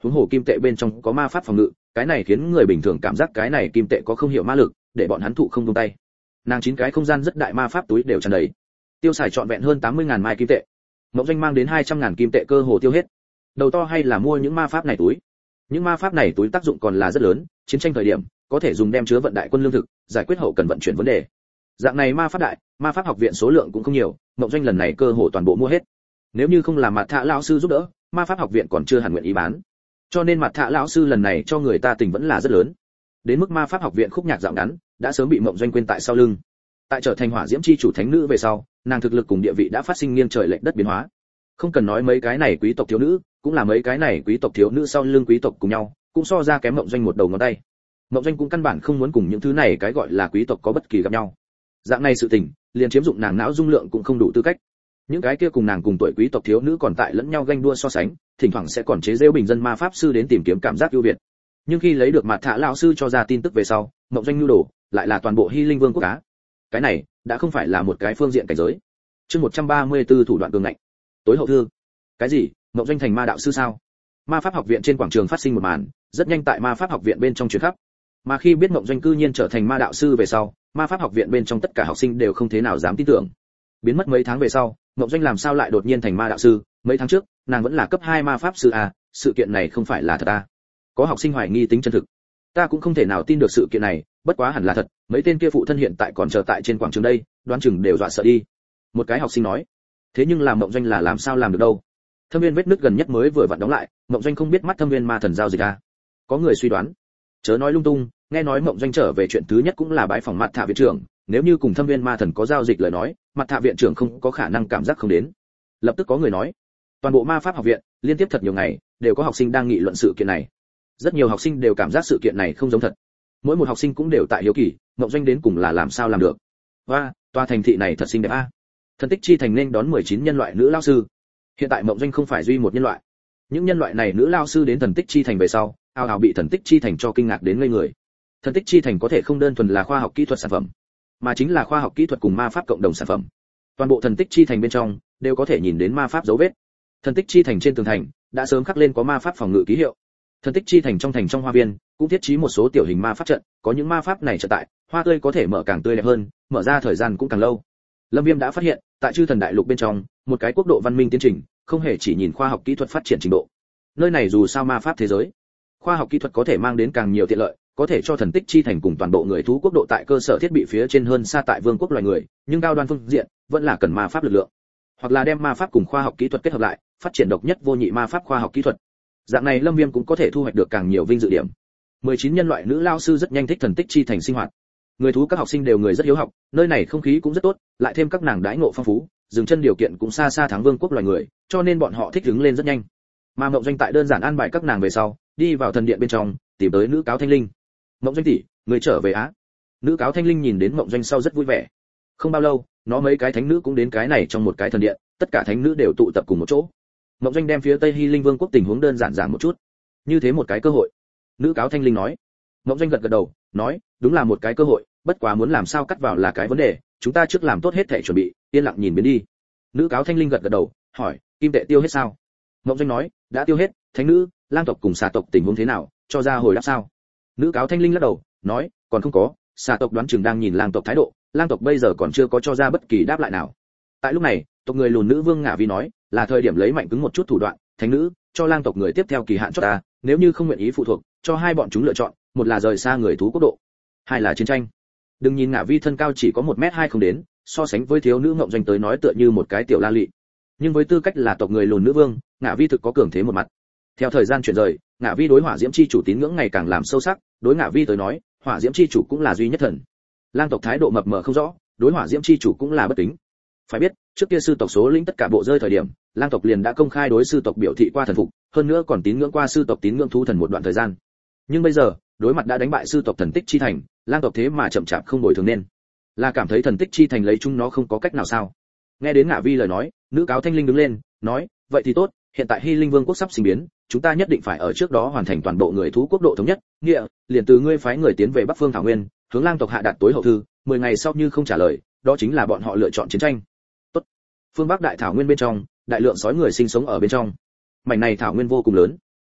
huống hồ kim tệ bên trong có ma pháp phòng ngự, cái này khiến người bình thường cảm giác cái này kim tệ có không hiểu ma lực, để bọn hắn thụ không buông tay. Nàng 9 cái không gian rất đại ma pháp túi đều tràn đầy, tiêu xài trọn vẹn hơn 80.000 mai kim tệ. Mộng Doanh mang đến 200.000 kim tệ cơ hồ tiêu hết. Đầu to hay là mua những ma pháp này túi. Những ma pháp này túi tác dụng còn là rất lớn, chiến tranh thời điểm có thể dùng đem chứa vận đại quân lương thực, giải quyết hậu cần vận chuyển vấn đề. Dạng này ma pháp đại, ma pháp học viện số lượng cũng không nhiều, Mộng Doanh lần này cơ hồ toàn bộ mua hết. Nếu như không là Mạt Thạ lão sư giúp đỡ, ma pháp học viện còn chưa hẳn nguyện ý bán. Cho nên Mạt Thạ lão sư lần này cho người ta tình vẫn là rất lớn. Đến mức ma pháp học viện khúc nhạc dạo ngắn, đã sớm bị Mộng Doanh quên tại sau lưng. Tại trở thành hỏa diễm chi chủ thánh nữ về sau, nàng thực lực cùng địa vị đã phát sinh nghiêng trời lệch đất biến hóa. Không cần nói mấy cái này quý tộc thiếu nữ, cũng là mấy cái này quý tộc thiếu nữ sau lưng quý tộc cùng nhau, cũng so ra kém Mộng Doanh một đầu ngón tay. Mộng Doanh cũng căn bản không muốn cùng những thứ này cái gọi là quý tộc có bất kỳ gặp nhau. Dạng này sự tình, liền chiếm dụng nàng não dung lượng cũng không đủ tư cách. Những cái kia cùng nàng cùng tuổi quý tộc thiếu nữ còn tại lẫn nhau ganh đua so sánh, thỉnh thoảng sẽ còn chế giễu bình dân ma pháp sư đến tìm kiếm cảm giác ưu việt. Nhưng khi lấy được Mạt Thạ lão sư cho ra tin tức về sau, Mộng Doanh nhu đồ lại là toàn bộ Hy Linh Vương quốc cá. Cái này đã không phải là một cái phương diện cảnh giới. Chương 134 thủ đoạn cường ngạnh. Tối hậu thư. Cái gì? Mộng Doanh thành ma đạo sư sao? Ma pháp học viện trên quảng trường phát sinh một màn, rất nhanh tại ma pháp học viện bên trong truyền khắp. Mà khi biết Mộng Doanh cư nhiên trở thành ma đạo sư về sau, ma pháp học viện bên trong tất cả học sinh đều không thế nào dám tin tưởng. Biến mất mấy tháng về sau, Mộng Doanh làm sao lại đột nhiên thành ma đạo sư? Mấy tháng trước, nàng vẫn là cấp 2 ma pháp sư à, sự kiện này không phải là thật à? Có học sinh hoài nghi tính chân thực. Ta cũng không thể nào tin được sự kiện này, bất quá hẳn là thật, mấy tên kia phụ thân hiện tại còn chờ tại trên quảng trường đây, đoán chừng đều dọa sợ đi. Một cái học sinh nói. Thế nhưng làm Mộng Doanh là làm sao làm được đâu? Thâm viên vết nứt gần nhất mới vừa vặn đóng lại, Mộng Doanh không biết mắt thâm viên ma thần giao dịch à? Có người suy đoán. Chớ nói lung tung, nghe nói Mộng Doanh trở về chuyện thứ nhất cũng là bái phỏng Mạt Thạ viện trưởng, nếu như cùng thâm viên ma thần có giao dịch lời nói, Mạt Thạ viện trưởng không có khả năng cảm giác không đến. Lập tức có người nói, toàn bộ ma pháp học viện liên tiếp thật nhiều ngày đều có học sinh đang nghị luận sự kiện này. Rất nhiều học sinh đều cảm giác sự kiện này không giống thật. Mỗi một học sinh cũng đều tại hiếu kỳ, Mộng Doanh đến cùng là làm sao làm được. Và, tòa thành thị này thật xinh đẹp a. Thần tích chi thành nên đón 19 nhân loại nữ lao sư. Hiện tại Mộng Doanh không phải duy một nhân loại. Những nhân loại này nữ lao sư đến thần tích chi thành về sau, ào ào bị thần tích chi thành cho kinh ngạc đến ngây người. Thần tích chi thành có thể không đơn thuần là khoa học kỹ thuật sản phẩm, mà chính là khoa học kỹ thuật cùng ma pháp cộng đồng sản phẩm. Toàn bộ thần tích chi thành bên trong đều có thể nhìn đến ma pháp dấu vết. Thần tích chi thành trên tường thành đã sớm khắc lên có ma pháp phòng ngự ký hiệu. Thần tích chi thành trong hoa viên cũng thiết trí một số tiểu hình ma pháp trận, có những ma pháp này trợ tại, hoa tươi có thể mở càng tươi đẹp hơn, mở ra thời gian cũng càng lâu. Lâm Viêm đã phát hiện, tại Chư Thần Đại Lục bên trong, một cái quốc độ văn minh tiến trình, không hề chỉ nhìn khoa học kỹ thuật phát triển trình độ. Nơi này dù sao ma pháp thế giới, khoa học kỹ thuật có thể mang đến càng nhiều tiện lợi, có thể cho thần tích chi thành cùng toàn bộ người thú quốc độ tại cơ sở thiết bị phía trên hơn xa tại vương quốc loài người, nhưng cao đoan phương diện vẫn là cần ma pháp lực lượng, hoặc là đem ma pháp cùng khoa học kỹ thuật kết hợp lại, phát triển độc nhất vô nhị ma pháp khoa học kỹ thuật. Dạng này Lâm Viêm cũng có thể thu hoạch được càng nhiều vinh dự điểm. 19 nhân loại nữ lao sư rất nhanh thích thần tích chi thành sinh hoạt. Người thú các học sinh đều người rất hiếu học, nơi này không khí cũng rất tốt, lại thêm các nàng đãi ngộ phong phú, dừng chân điều kiện cũng xa xa thắng vương quốc loài người, cho nên bọn họ thích ứng lên rất nhanh. Mà Mộng Doanh tại đơn giản an bài các nàng về sau, đi vào thần điện bên trong, tìm tới nữ cáo Thanh Linh. Mộng Doanh tỷ, người trở về á? Nữ cáo Thanh Linh nhìn đến Mộng Doanh sau rất vui vẻ. Không bao lâu, nó mấy cái thánh nữ cũng đến cái này trong một cái thần điện, tất cả thánh nữ đều tụ tập cùng một chỗ. Mộng Doanh đem phía Tây Hy Linh Vương quốc tình huống đơn giản giảng một chút. Như thế một cái cơ hội. Nữ cáo Thanh Linh nói. Mộng Doanh gật gật đầu, nói, đúng là một cái cơ hội, bất quá muốn làm sao cắt vào là cái vấn đề, chúng ta trước làm tốt hết thể chuẩn bị, yên lặng nhìn biến đi. Nữ cáo Thanh Linh gật gật đầu, hỏi, kim tệ tiêu hết sao? Mộng Doanh nói, đã tiêu hết, thánh nữ, lang tộc cùng xà tộc tình huống thế nào, cho ra hồi đáp sao? Nữ cáo Thanh Linh lắc đầu, nói, còn không có, xà tộc đoán chừng đang nhìn lang tộc thái độ, lang tộc bây giờ còn chưa có cho ra bất kỳ đáp lại nào. Tại lúc này, tộc người lùn nữ vương Ngả Vi nói, là thời điểm lấy mạnh cứng một chút thủ đoạn, thánh nữ, cho lang tộc người tiếp theo kỳ hạn cho ta, nếu như không nguyện ý phụ thuộc, cho hai bọn chúng lựa chọn, một là rời xa người thú quốc độ, hai là chiến tranh. Đừng nhìn Ngả Vi thân cao chỉ có 1m2 không đến, so sánh với thiếu nữ Mộng Doanh tới nói tựa như một cái tiểu la lị. Nhưng với tư cách là tộc người lùn nữ vương, Ngả Vi thực có cường thế một mặt. Theo thời gian chuyển rời, Ngả Vi đối Hỏa Diễm chi chủ tín ngưỡng ngày càng làm sâu sắc, đối Ngả Vi tới nói, Hỏa Diễm chi chủ cũng là duy nhất thần. Lang tộc thái độ mập mờ không rõ, đối Hỏa Diễm chi chủ cũng là bất kính. Phải biết, trước kia sư tộc số lĩnh tất cả bộ rơi thời điểm, lang tộc liền đã công khai đối sư tộc biểu thị qua thần phục, hơn nữa còn tín ngưỡng qua sư tộc tín ngưỡng thú thần một đoạn thời gian. Nhưng bây giờ, đối mặt đã đánh bại sư tộc thần tích chi thành, lang tộc thế mà chậm chạp không bồi thường nên, là cảm thấy thần tích chi thành lấy chúng nó không có cách nào sao? Nghe đến Ngả Vi lời nói, nữ cáo Thanh Linh đứng lên, nói, vậy thì tốt, hiện tại Hy Linh Vương quốc sắp sinh biến, chúng ta nhất định phải ở trước đó hoàn thành toàn bộ người thú quốc độ thống nhất, nghĩa, liền từ ngươi phái người tiến về Bắc Phương Thảo Nguyên, hướng lang tộc hạ đạt tối hậu thư, 10 ngày sau như không trả lời, đó chính là bọn họ lựa chọn chiến tranh. Tốt. Phương Bắc Đại Thảo Nguyên bên trong, đại lượng sói người sinh sống ở bên trong. Mảnh này thảo nguyên vô cùng lớn.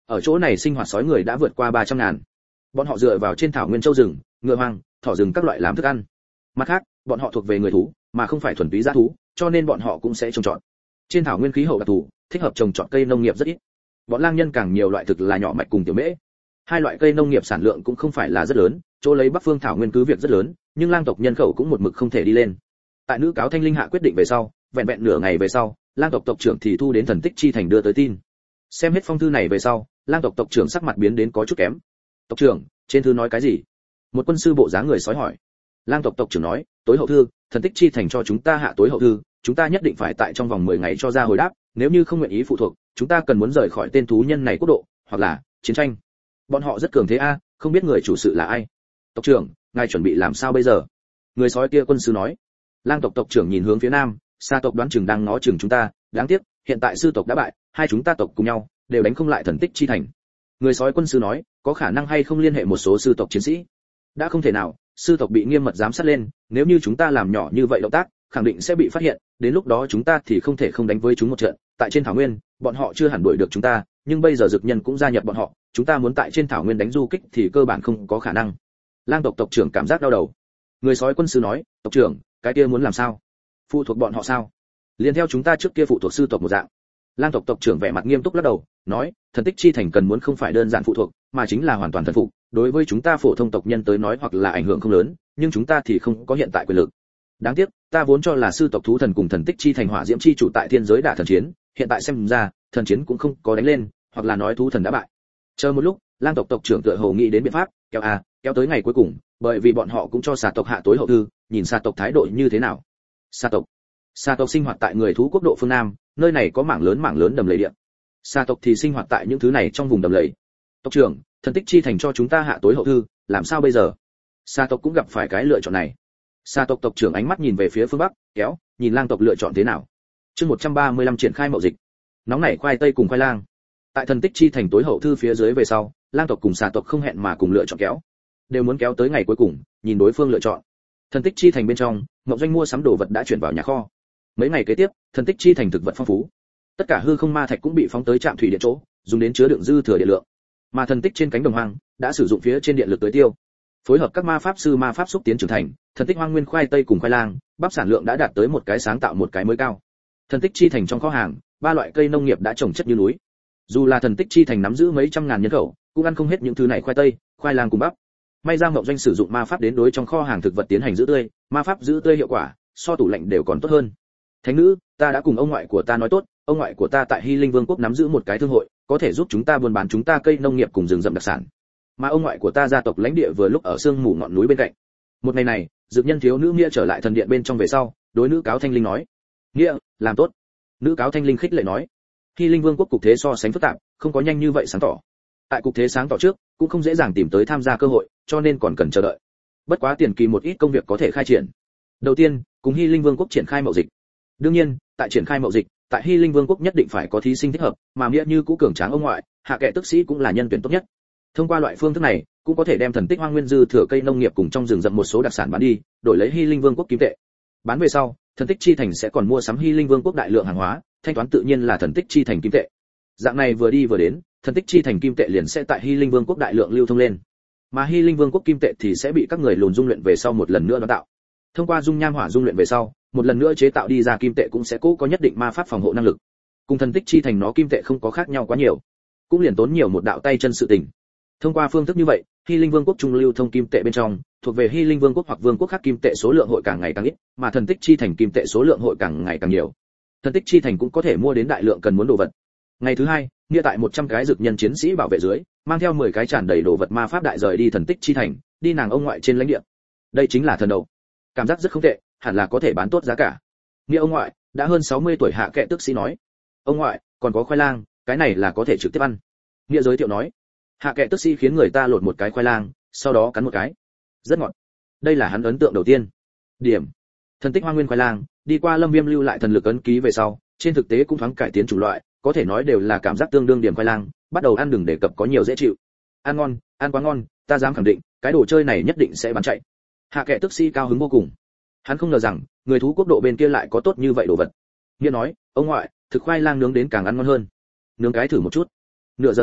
Ở chỗ này sinh hoạt sói người đã vượt qua 300 ngàn. Bọn họ dựa vào trên thảo nguyên châu rừng, ngựa hoang, thỏ rừng các loại làm thức ăn. Mặt khác, bọn họ thuộc về người thú, mà không phải thuần túy dã thú, cho nên bọn họ cũng sẽ trồng trọt. Trên thảo nguyên khí hậu đặc thù, thích hợp trồng trọt cây nông nghiệp rất ít. Bọn lang nhân càng nhiều loại thực là nhỏ mạch cùng tiểu mễ. Hai loại cây nông nghiệp sản lượng cũng không phải là rất lớn, chỗ lấy Bắc Phương thảo nguyên cứ việc rất lớn, nhưng lang tộc nhân khẩu cũng một mực không thể đi lên. Tại nữ cáo Thanh Linh hạ quyết định về sau, vẹn vẹn nửa ngày về sau, lang tộc tộc trưởng thì thu đến Thần Tích Chi Thành đưa tới tin. Xem hết phong thư này về sau, lang tộc tộc trưởng sắc mặt biến đến có chút kém. Tộc trưởng, trên thư nói cái gì? Một quân sư bộ dáng người sói hỏi. Lang tộc tộc trưởng nói, tối hậu thư, Thần Tích Chi Thành cho chúng ta hạ tối hậu thư, chúng ta nhất định phải tại trong vòng 10 ngày cho ra hồi đáp, nếu như không nguyện ý phụ thuộc, chúng ta cần muốn rời khỏi tên thú nhân này quốc độ, hoặc là chiến tranh. Bọn họ rất cường thế a, không biết người chủ sự là ai. Tộc trưởng, ngài chuẩn bị làm sao bây giờ? Người sói kia quân sư nói. Lang tộc tộc trưởng nhìn hướng phía nam, Sa tộc đoán chừng đang ngó chừng chúng ta, đáng tiếc, hiện tại sư tộc đã bại, hai chúng ta tộc cùng nhau đều đánh không lại Thần Tích Chi Thành. Người sói quân sư nói, có khả năng hay không liên hệ một số sư tộc chiến sĩ? Đã không thể nào, sư tộc bị nghiêm mật giám sát lên, nếu như chúng ta làm nhỏ như vậy động tác, khẳng định sẽ bị phát hiện, đến lúc đó chúng ta thì không thể không đánh với chúng một trận. Tại trên thảo nguyên, bọn họ chưa hẳn đuổi được chúng ta, nhưng bây giờ dực nhân cũng gia nhập bọn họ, chúng ta muốn tại trên thảo nguyên đánh du kích thì cơ bản không có khả năng. Lang tộc tộc trưởng cảm giác đau đầu. Người sói quân sư nói, tộc trưởng, cái kia muốn làm sao? Phụ thuộc bọn họ sao? Liên theo chúng ta trước kia phụ thuộc sư tộc một dạng. Lang tộc tộc trưởng vẻ mặt nghiêm túc lắc đầu, nói, Thần Tích Chi Thành cần muốn không phải đơn giản phụ thuộc, mà chính là hoàn toàn thần phục. Đối với chúng ta phổ thông tộc nhân tới nói hoặc là ảnh hưởng không lớn, nhưng chúng ta thì không có hiện tại quyền lực. Đáng tiếc, ta vốn cho là sư tộc thú thần cùng Thần Tích Chi Thành hỏa diễm chi chủ tại thiên giới đả thần chiến, hiện tại xem ra, thần chiến cũng không có đánh lên, hoặc là nói thú thần đã bại. Chờ một lúc, Lang tộc tộc trưởng tựa hồ nghĩ đến biện pháp, kéo tới ngày cuối cùng, bởi vì bọn họ cũng cho Sa tộc hạ tối hậu thư, nhìn Sa tộc thái độ như thế nào. Sa tộc sinh hoạt tại người thú quốc độ phương Nam, nơi này có mảng lớn đầm lầy địa. Sa tộc thì sinh hoạt tại những thứ này trong vùng đầm lầy. Tộc trưởng, Thần Tích Chi Thành cho chúng ta hạ tối hậu thư, làm sao bây giờ? Sa tộc cũng gặp phải cái lựa chọn này. Sa tộc tộc trưởng ánh mắt nhìn về phía phương bắc, nhìn Lang tộc lựa chọn thế nào. Chương 135 triển khai mậu dịch. Nóng nảy khoai tây cùng khoai lang. Tại Thần Tích Chi Thành tối hậu thư phía dưới về sau, Lang tộc cùng Sa tộc không hẹn mà cùng lựa chọn đều muốn kéo tới ngày cuối cùng, nhìn đối phương lựa chọn. Thần Tích Chi Thành bên trong, Ngọc Doanh mua sắm đồ vật đã chuyển vào nhà kho. Mấy ngày kế tiếp, Thần Tích Chi Thành thực vật phong phú. Tất cả hư không ma thạch cũng bị phóng tới trạm thủy điện chỗ, dùng đến chứa đựng dư thừa điện lượng. Mà thần tích trên cánh đồng hoang đã sử dụng phía trên điện lực tưới tiêu. Phối hợp các ma pháp sư ma pháp xúc tiến trưởng thành, thần tích hoang nguyên khoai tây cùng khoai lang, bắp sản lượng đã đạt tới một cái sáng tạo một cái mới cao. Thần tích chi thành trong kho hàng, ba loại cây nông nghiệp đã trồng chất như núi. Dù là thần tích chi thành nắm giữ mấy trăm ngàn nhân khẩu, cũng ăn không hết những thứ này khoai tây, khoai lang cùng bắp. May ra Ngọc Doanh sử dụng ma pháp đến đối trong kho hàng thực vật tiến hành giữ tươi, ma pháp giữ tươi hiệu quả, so tủ lạnh đều còn tốt hơn. Thánh nữ, ta đã cùng ông ngoại của ta nói tốt, ông ngoại của ta tại Hy Linh Vương quốc nắm giữ một cái thương hội, có thể giúp chúng ta buôn bán chúng ta cây nông nghiệp cùng rừng rậm đặc sản. Mà ông ngoại của ta gia tộc lãnh địa vừa lúc ở sương mù ngọn núi bên cạnh. Một ngày này, dược nhân thiếu nữ Nghĩa trở lại thần điện bên trong về sau, đối nữ cáo Thanh Linh nói: "Nghĩa, làm tốt." Nữ cáo Thanh Linh khích lệ nói: "Hy Linh Vương quốc cục thế so sánh phức tạp, không có nhanh như vậy sáng tỏ. Tại cục thế sáng tỏ trước, cũng không dễ dàng tìm tới tham gia cơ hội, cho nên còn cần chờ đợi. Bất quá tiền kỳ một ít công việc có thể khai triển. Đầu tiên, cùng Hy Linh Vương quốc triển khai mậu dịch. Đương nhiên, tại triển khai mậu dịch, tại Hy Linh Vương quốc nhất định phải có thí sinh thích hợp, mà Nghĩa như cũ cường tráng ông ngoại, hạ kệ tức sĩ cũng là nhân tuyển tốt nhất. Thông qua loại phương thức này, cũng có thể đem thần tích hoang nguyên dư thừa cây nông nghiệp cùng trong rừng rậm một số đặc sản bán đi, đổi lấy Hy Linh Vương quốc kim tệ. Bán về sau, thần tích chi thành sẽ còn mua sắm Hy Linh Vương quốc đại lượng hàng hóa, thanh toán tự nhiên là thần tích chi thành kim tệ. Dạng này vừa đi vừa đến, thần tích chi thành kim tệ liền sẽ tại Hy Linh Vương quốc đại lượng lưu thông lên, mà Hy Linh Vương quốc kim tệ thì sẽ bị các người lùn dung luyện về sau một lần nữa đào tạo. Thông qua dung nham hỏa dung luyện về sau, một lần nữa chế tạo đi ra kim tệ cũng sẽ cố có nhất định ma pháp phòng hộ năng lực. Cùng thần tích chi thành nó kim tệ không có khác nhau quá nhiều, cũng liền tốn nhiều một đạo tay chân sự tình. Thông qua phương thức như vậy, Hy Linh Vương quốc trung lưu thông kim tệ bên trong, thuộc về Hy Linh Vương quốc hoặc vương quốc khác kim tệ số lượng hội càng ngày càng ít, mà thần tích chi thành kim tệ số lượng hội càng ngày càng nhiều. Thần tích chi thành cũng có thể mua đến đại lượng cần muốn đồ vật. Ngày thứ hai, Nghĩa tại 100 cái dược nhân chiến sĩ bảo vệ dưới, mang theo 10 cái tràn đầy đồ vật ma pháp đại rời đi thần tích chi thành, đi nàng ông ngoại trên lãnh địa. Đây chính là thần đầu. Cảm giác rất không tệ, hẳn là có thể bán tốt giá cả. Nghĩa ông ngoại, đã hơn 60 tuổi hạ kệ tức sĩ nói. Ông ngoại, còn có khoai lang, cái này là có thể trực tiếp ăn. Nghĩa giới thiệu nói. Hạ kệ tức sĩ khiến người ta lột một cái khoai lang, sau đó cắn một cái. Rất ngọt. Đây là hắn ấn tượng đầu tiên. Điểm. Thần tích hoang nguyên khoai lang, đi qua Lâm Viêm lưu lại thần lực ấn ký về sau, trên thực tế cũng thoáng cải tiến chủng loại, có thể nói đều là cảm giác tương đương điểm khoai lang, bắt đầu ăn đừng đề cập có nhiều dễ chịu. Ăn ngon, ăn quá ngon, ta dám khẳng định, cái đồ chơi này nhất định sẽ bán chạy. Hạ kệ tức sĩ cao hứng vô cùng. Hắn không ngờ rằng, người thú quốc độ bên kia lại có tốt như vậy đồ vật. Nghĩa nói, ông ngoại, thực khoai lang nướng đến càng ăn ngon hơn. Nướng cái thử một chút. Nửa giờ sau,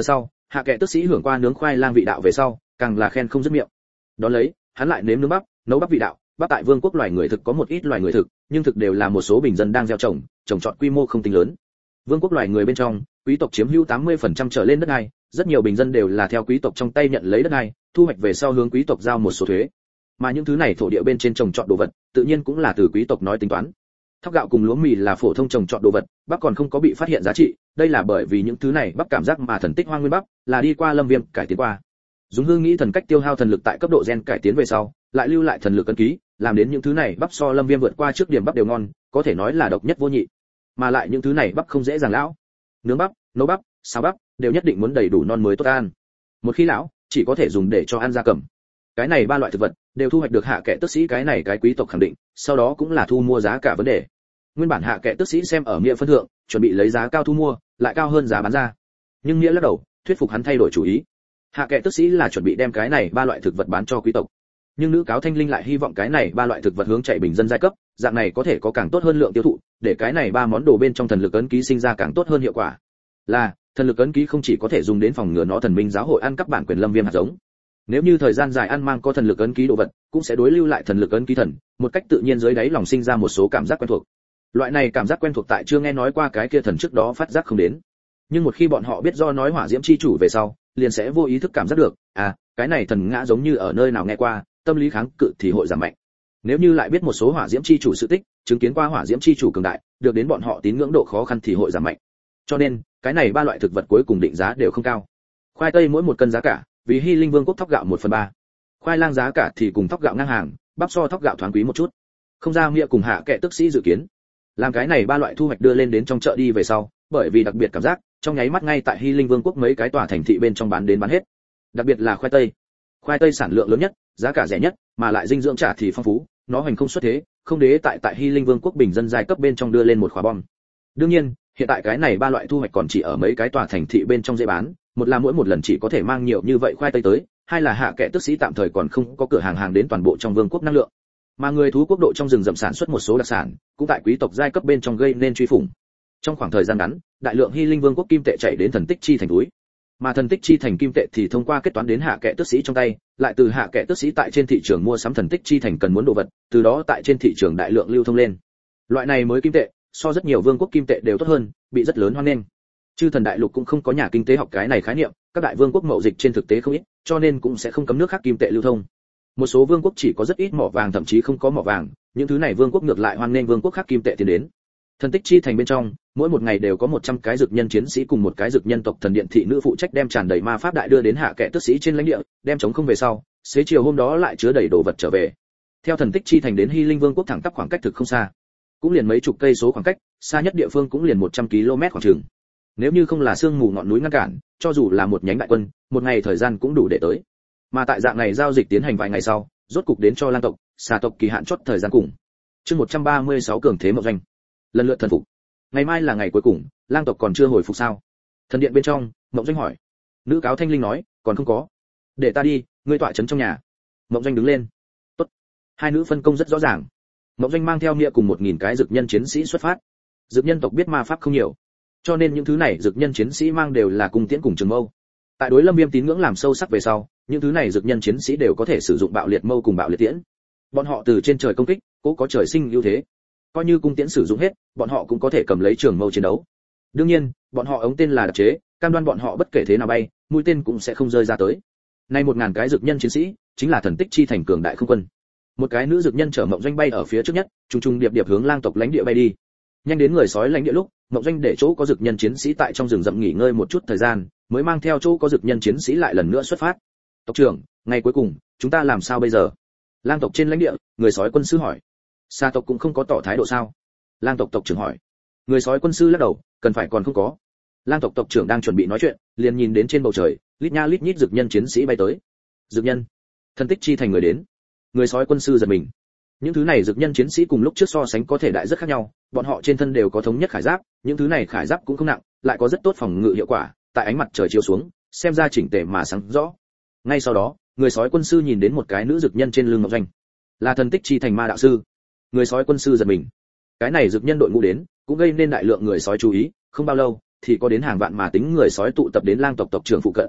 Hạ Kệ tức sĩ hưởng qua nướng khoai lang vị đạo về sau, càng là khen không dứt miệng. Đó lấy, hắn lại nếm nướng bắp, nấu bắp vị đạo, bắp tại vương quốc loài người thực có một ít loài người thực, nhưng thực đều là một số bình dân đang gieo trồng trọt quy mô không tính lớn. Vương quốc loài người bên trong, quý tộc chiếm hữu 80% trở lên đất đai, rất nhiều bình dân đều là theo quý tộc trong tay nhận lấy đất đai, thu hoạch về sau hướng quý tộc giao một số thuế. Mà những thứ này thổ địa bên trên trồng trọt đồ vật, tự nhiên cũng là từ quý tộc nói tính toán. Thóc gạo cùng lúa mì là phổ thông trồng trọt đồ vật, bắp còn không có bị phát hiện giá trị, đây là bởi vì những thứ này bắp cảm giác mà thần tích hoang nguyên bắp là đi qua lâm viêm cải tiến qua. Dùng hương nghĩ thần cách tiêu hao thần lực tại cấp độ gen cải tiến về sau, lại lưu lại thần lực ấn ký, làm đến những thứ này bắp so lâm viêm vượt qua trước điểm bắp đều ngon, có thể nói là độc nhất vô nhị. Mà lại những thứ này bắp không dễ dàng lão. Nướng bắp, nấu bắp, xào bắp đều nhất định muốn đầy đủ non mới tốt ăn. Một khi lão, chỉ có thể dùng để cho ăn gia cầm. Cái này ba loại thực vật đều thu hoạch được Hạ Kệ tức sĩ cái này cái quý tộc khẳng định, sau đó cũng là thu mua giá cả vấn đề. Nguyên bản Hạ Kệ tức sĩ xem ở Nghĩa phân thượng, chuẩn bị lấy giá cao thu mua, lại cao hơn giá bán ra. Nhưng Nghĩa lắc đầu, thuyết phục hắn thay đổi chủ ý. Hạ Kệ tức sĩ là chuẩn bị đem cái này ba loại thực vật bán cho quý tộc. Nhưng nữ cáo Thanh Linh lại hy vọng cái này ba loại thực vật hướng chạy bình dân giai cấp, dạng này có thể có càng tốt hơn lượng tiêu thụ, để cái này ba món đồ bên trong thần lực ấn ký sinh ra càng tốt hơn hiệu quả. Là, thần lực ấn ký không chỉ có thể dùng đến phòng ngừa nó thần minh giáo hội ăn cắp bản quyền lâm viêm hạt giống. Nếu như thời gian dài ăn mang có thần lực ấn ký đồ vật, cũng sẽ đối lưu lại thần lực ấn ký thần, một cách tự nhiên dưới đáy lòng sinh ra một số cảm giác quen thuộc. Loại này cảm giác quen thuộc tại chưa nghe nói qua cái kia thần trước đó phát giác không đến. Nhưng một khi bọn họ biết do nói hỏa diễm chi chủ về sau, liền sẽ vô ý thức cảm giác được, cái này thần ngã giống như ở nơi nào nghe qua, tâm lý kháng cự thì hội giảm mạnh. Nếu như lại biết một số hỏa diễm chi chủ sự tích, chứng kiến qua hỏa diễm chi chủ cường đại, được đến bọn họ tín ngưỡng độ khó khăn thì hội giảm mạnh. Cho nên, cái này ba loại thực vật cuối cùng định giá đều không cao. Khoai tây mỗi một cân giá cả, vì Hy Linh Vương quốc thóc gạo 1/3. Khoai lang giá cả thì cùng thóc gạo ngang hàng, bắp so thóc gạo thoáng quý một chút. Không ra Nghĩa cùng Hạ Kệ tức sĩ dự kiến. Làm cái này ba loại thu hoạch đưa lên đến trong chợ đi về sau, bởi vì đặc biệt cảm giác, trong nháy mắt ngay tại Hy Linh Vương quốc mấy cái tòa thành thị bên trong bán đến bán hết. Đặc biệt là khoai tây. Khoai tây sản lượng lớn nhất, giá cả rẻ nhất, mà lại dinh dưỡng trả thì phong phú, nó hành không xuất thế, không đế tại Hy Linh Vương quốc bình dân giai cấp bên trong đưa lên một khóa bom. Đương nhiên, hiện tại cái này ba loại thu hoạch còn chỉ ở mấy cái tòa thành thị bên trong dễ bán, một là mỗi một lần chỉ có thể mang nhiều như vậy khoai tây tới, hai là Hạ Kệ tức sĩ tạm thời còn không có cửa hàng đến toàn bộ trong vương quốc năng lượng. Mà người thú quốc độ trong rừng rậm sản xuất một số đặc sản, cũng tại quý tộc giai cấp bên trong gây nên truy phủng. Trong khoảng thời gian ngắn, đại lượng Hy Linh Vương quốc kim tệ chạy đến thần tích chi thành túi. Mà thần tích chi thành kim tệ thì thông qua kết toán đến Hạ Kệ tức sĩ trong tay, lại từ Hạ Kệ tức sĩ tại trên thị trường mua sắm thần tích chi thành cần muốn đồ vật, từ đó tại trên thị trường đại lượng lưu thông lên. Loại này mới kim tệ, so rất nhiều vương quốc kim tệ đều tốt hơn, bị rất lớn hoan nghênh. Chư thần đại lục cũng không có nhà kinh tế học cái này khái niệm, các đại vương quốc mậu dịch trên thực tế không ít, cho nên cũng sẽ không cấm nước khác kim tệ lưu thông. Một số vương quốc chỉ có rất ít mỏ vàng, thậm chí không có mỏ vàng, những thứ này vương quốc ngược lại hoan nghênh vương quốc khác kim tệ tiến đến. Thần tích chi thành bên trong, mỗi một ngày đều có 100 cái dược nhân chiến sĩ cùng một cái dược nhân tộc thần điện thị nữ phụ trách đem tràn đầy ma pháp đại đưa đến Hạ Kệ tức sĩ trên lãnh địa, đem chống không về sau, xế chiều hôm đó lại chứa đầy đồ vật trở về. Theo thần tích chi thành đến Hy Linh Vương quốc thẳng tắp khoảng cách thực không xa, cũng liền mấy chục cây số khoảng cách, xa nhất địa phương cũng liền 100 km khoảng chừng. Nếu như không là sương mù ngọn núi ngăn cản, cho dù là một nhánh đại quân, một ngày thời gian cũng đủ để tới. Mà tại dạng này giao dịch tiến hành vài ngày sau, rốt cục đến cho lang tộc, xà tộc kỳ hạn chót thời gian cùng. Chương 136 cường thế mộng doanh. Lần lượt thần phục. Ngày mai là ngày cuối cùng, lang tộc còn chưa hồi phục sao? Thần điện bên trong, mộng doanh hỏi. Nữ cáo Thanh Linh nói, còn không có. Để ta đi, ngươi tọa trấn trong nhà. Mộng doanh đứng lên. Tốt. Hai nữ phân công rất rõ ràng. Mộng doanh mang theo Nghĩa cùng 1000 cái dược nhân chiến sĩ xuất phát. Dược nhân tộc biết ma pháp không nhiều, cho nên những thứ này dược nhân chiến sĩ mang đều là cung tiễn cùng trường mâu. Tại đối lâm viêm tín ngưỡng làm sâu sắc về sau, những thứ này dược nhân chiến sĩ đều có thể sử dụng bạo liệt mâu cùng bạo liệt tiễn. Bọn họ từ trên trời công kích, cố có trời sinh ưu thế. Coi như cung tiễn sử dụng hết, bọn họ cũng có thể cầm lấy trường mâu chiến đấu. Đương nhiên, bọn họ ống tên là đặc chế, cam đoan bọn họ bất kể thế nào bay, mũi tên cũng sẽ không rơi ra tới. Nay 1000 cái dược nhân chiến sĩ, chính là thần tích chi thành cường đại không quân. Một cái nữ dược nhân chở Mộng Doanh bay ở phía trước nhất, trùng trùng điệp điệp hướng lang tộc lãnh địa bay đi. Nhanh đến người sói lãnh địa lúc, Mộng Doanh để chỗ có dược nhân chiến sĩ tại trong rừng rậm nghỉ ngơi một chút thời gian, mới mang theo chỗ có dược nhân chiến sĩ lại lần nữa xuất phát. Tộc trưởng, ngày cuối cùng, chúng ta làm sao bây giờ? Lang tộc trên lãnh địa, người sói quân sư hỏi. Sa tộc cũng không có tỏ thái độ sao? Lang tộc tộc trưởng hỏi. Người sói quân sư lắc đầu, cần phải còn không có. Lang tộc tộc trưởng đang chuẩn bị nói chuyện, liền nhìn đến trên bầu trời, lít nha lít nhít dược nhân chiến sĩ bay tới. Dược nhân, thần tích chi thành người đến. Người sói quân sư giật mình. Những thứ này dược nhân chiến sĩ cùng lúc trước so sánh có thể đại rất khác nhau, bọn họ trên thân đều có thống nhất khải giáp, những thứ này khải giáp cũng không nặng, lại có rất tốt phòng ngự hiệu quả, tại ánh mặt trời chiếu xuống, xem ra chỉnh tề mà sáng rõ. Ngay sau đó, người sói quân sư nhìn đến một cái nữ dược nhân trên lưng Mộng Doanh, là thần tích chi thành ma đạo sư. Người sói quân sư giật mình. Cái này dược nhân đội ngũ đến, cũng gây nên đại lượng người sói chú ý, không bao lâu thì có đến hàng vạn mà tính người sói tụ tập đến lang tộc tộc trưởng phụ cận,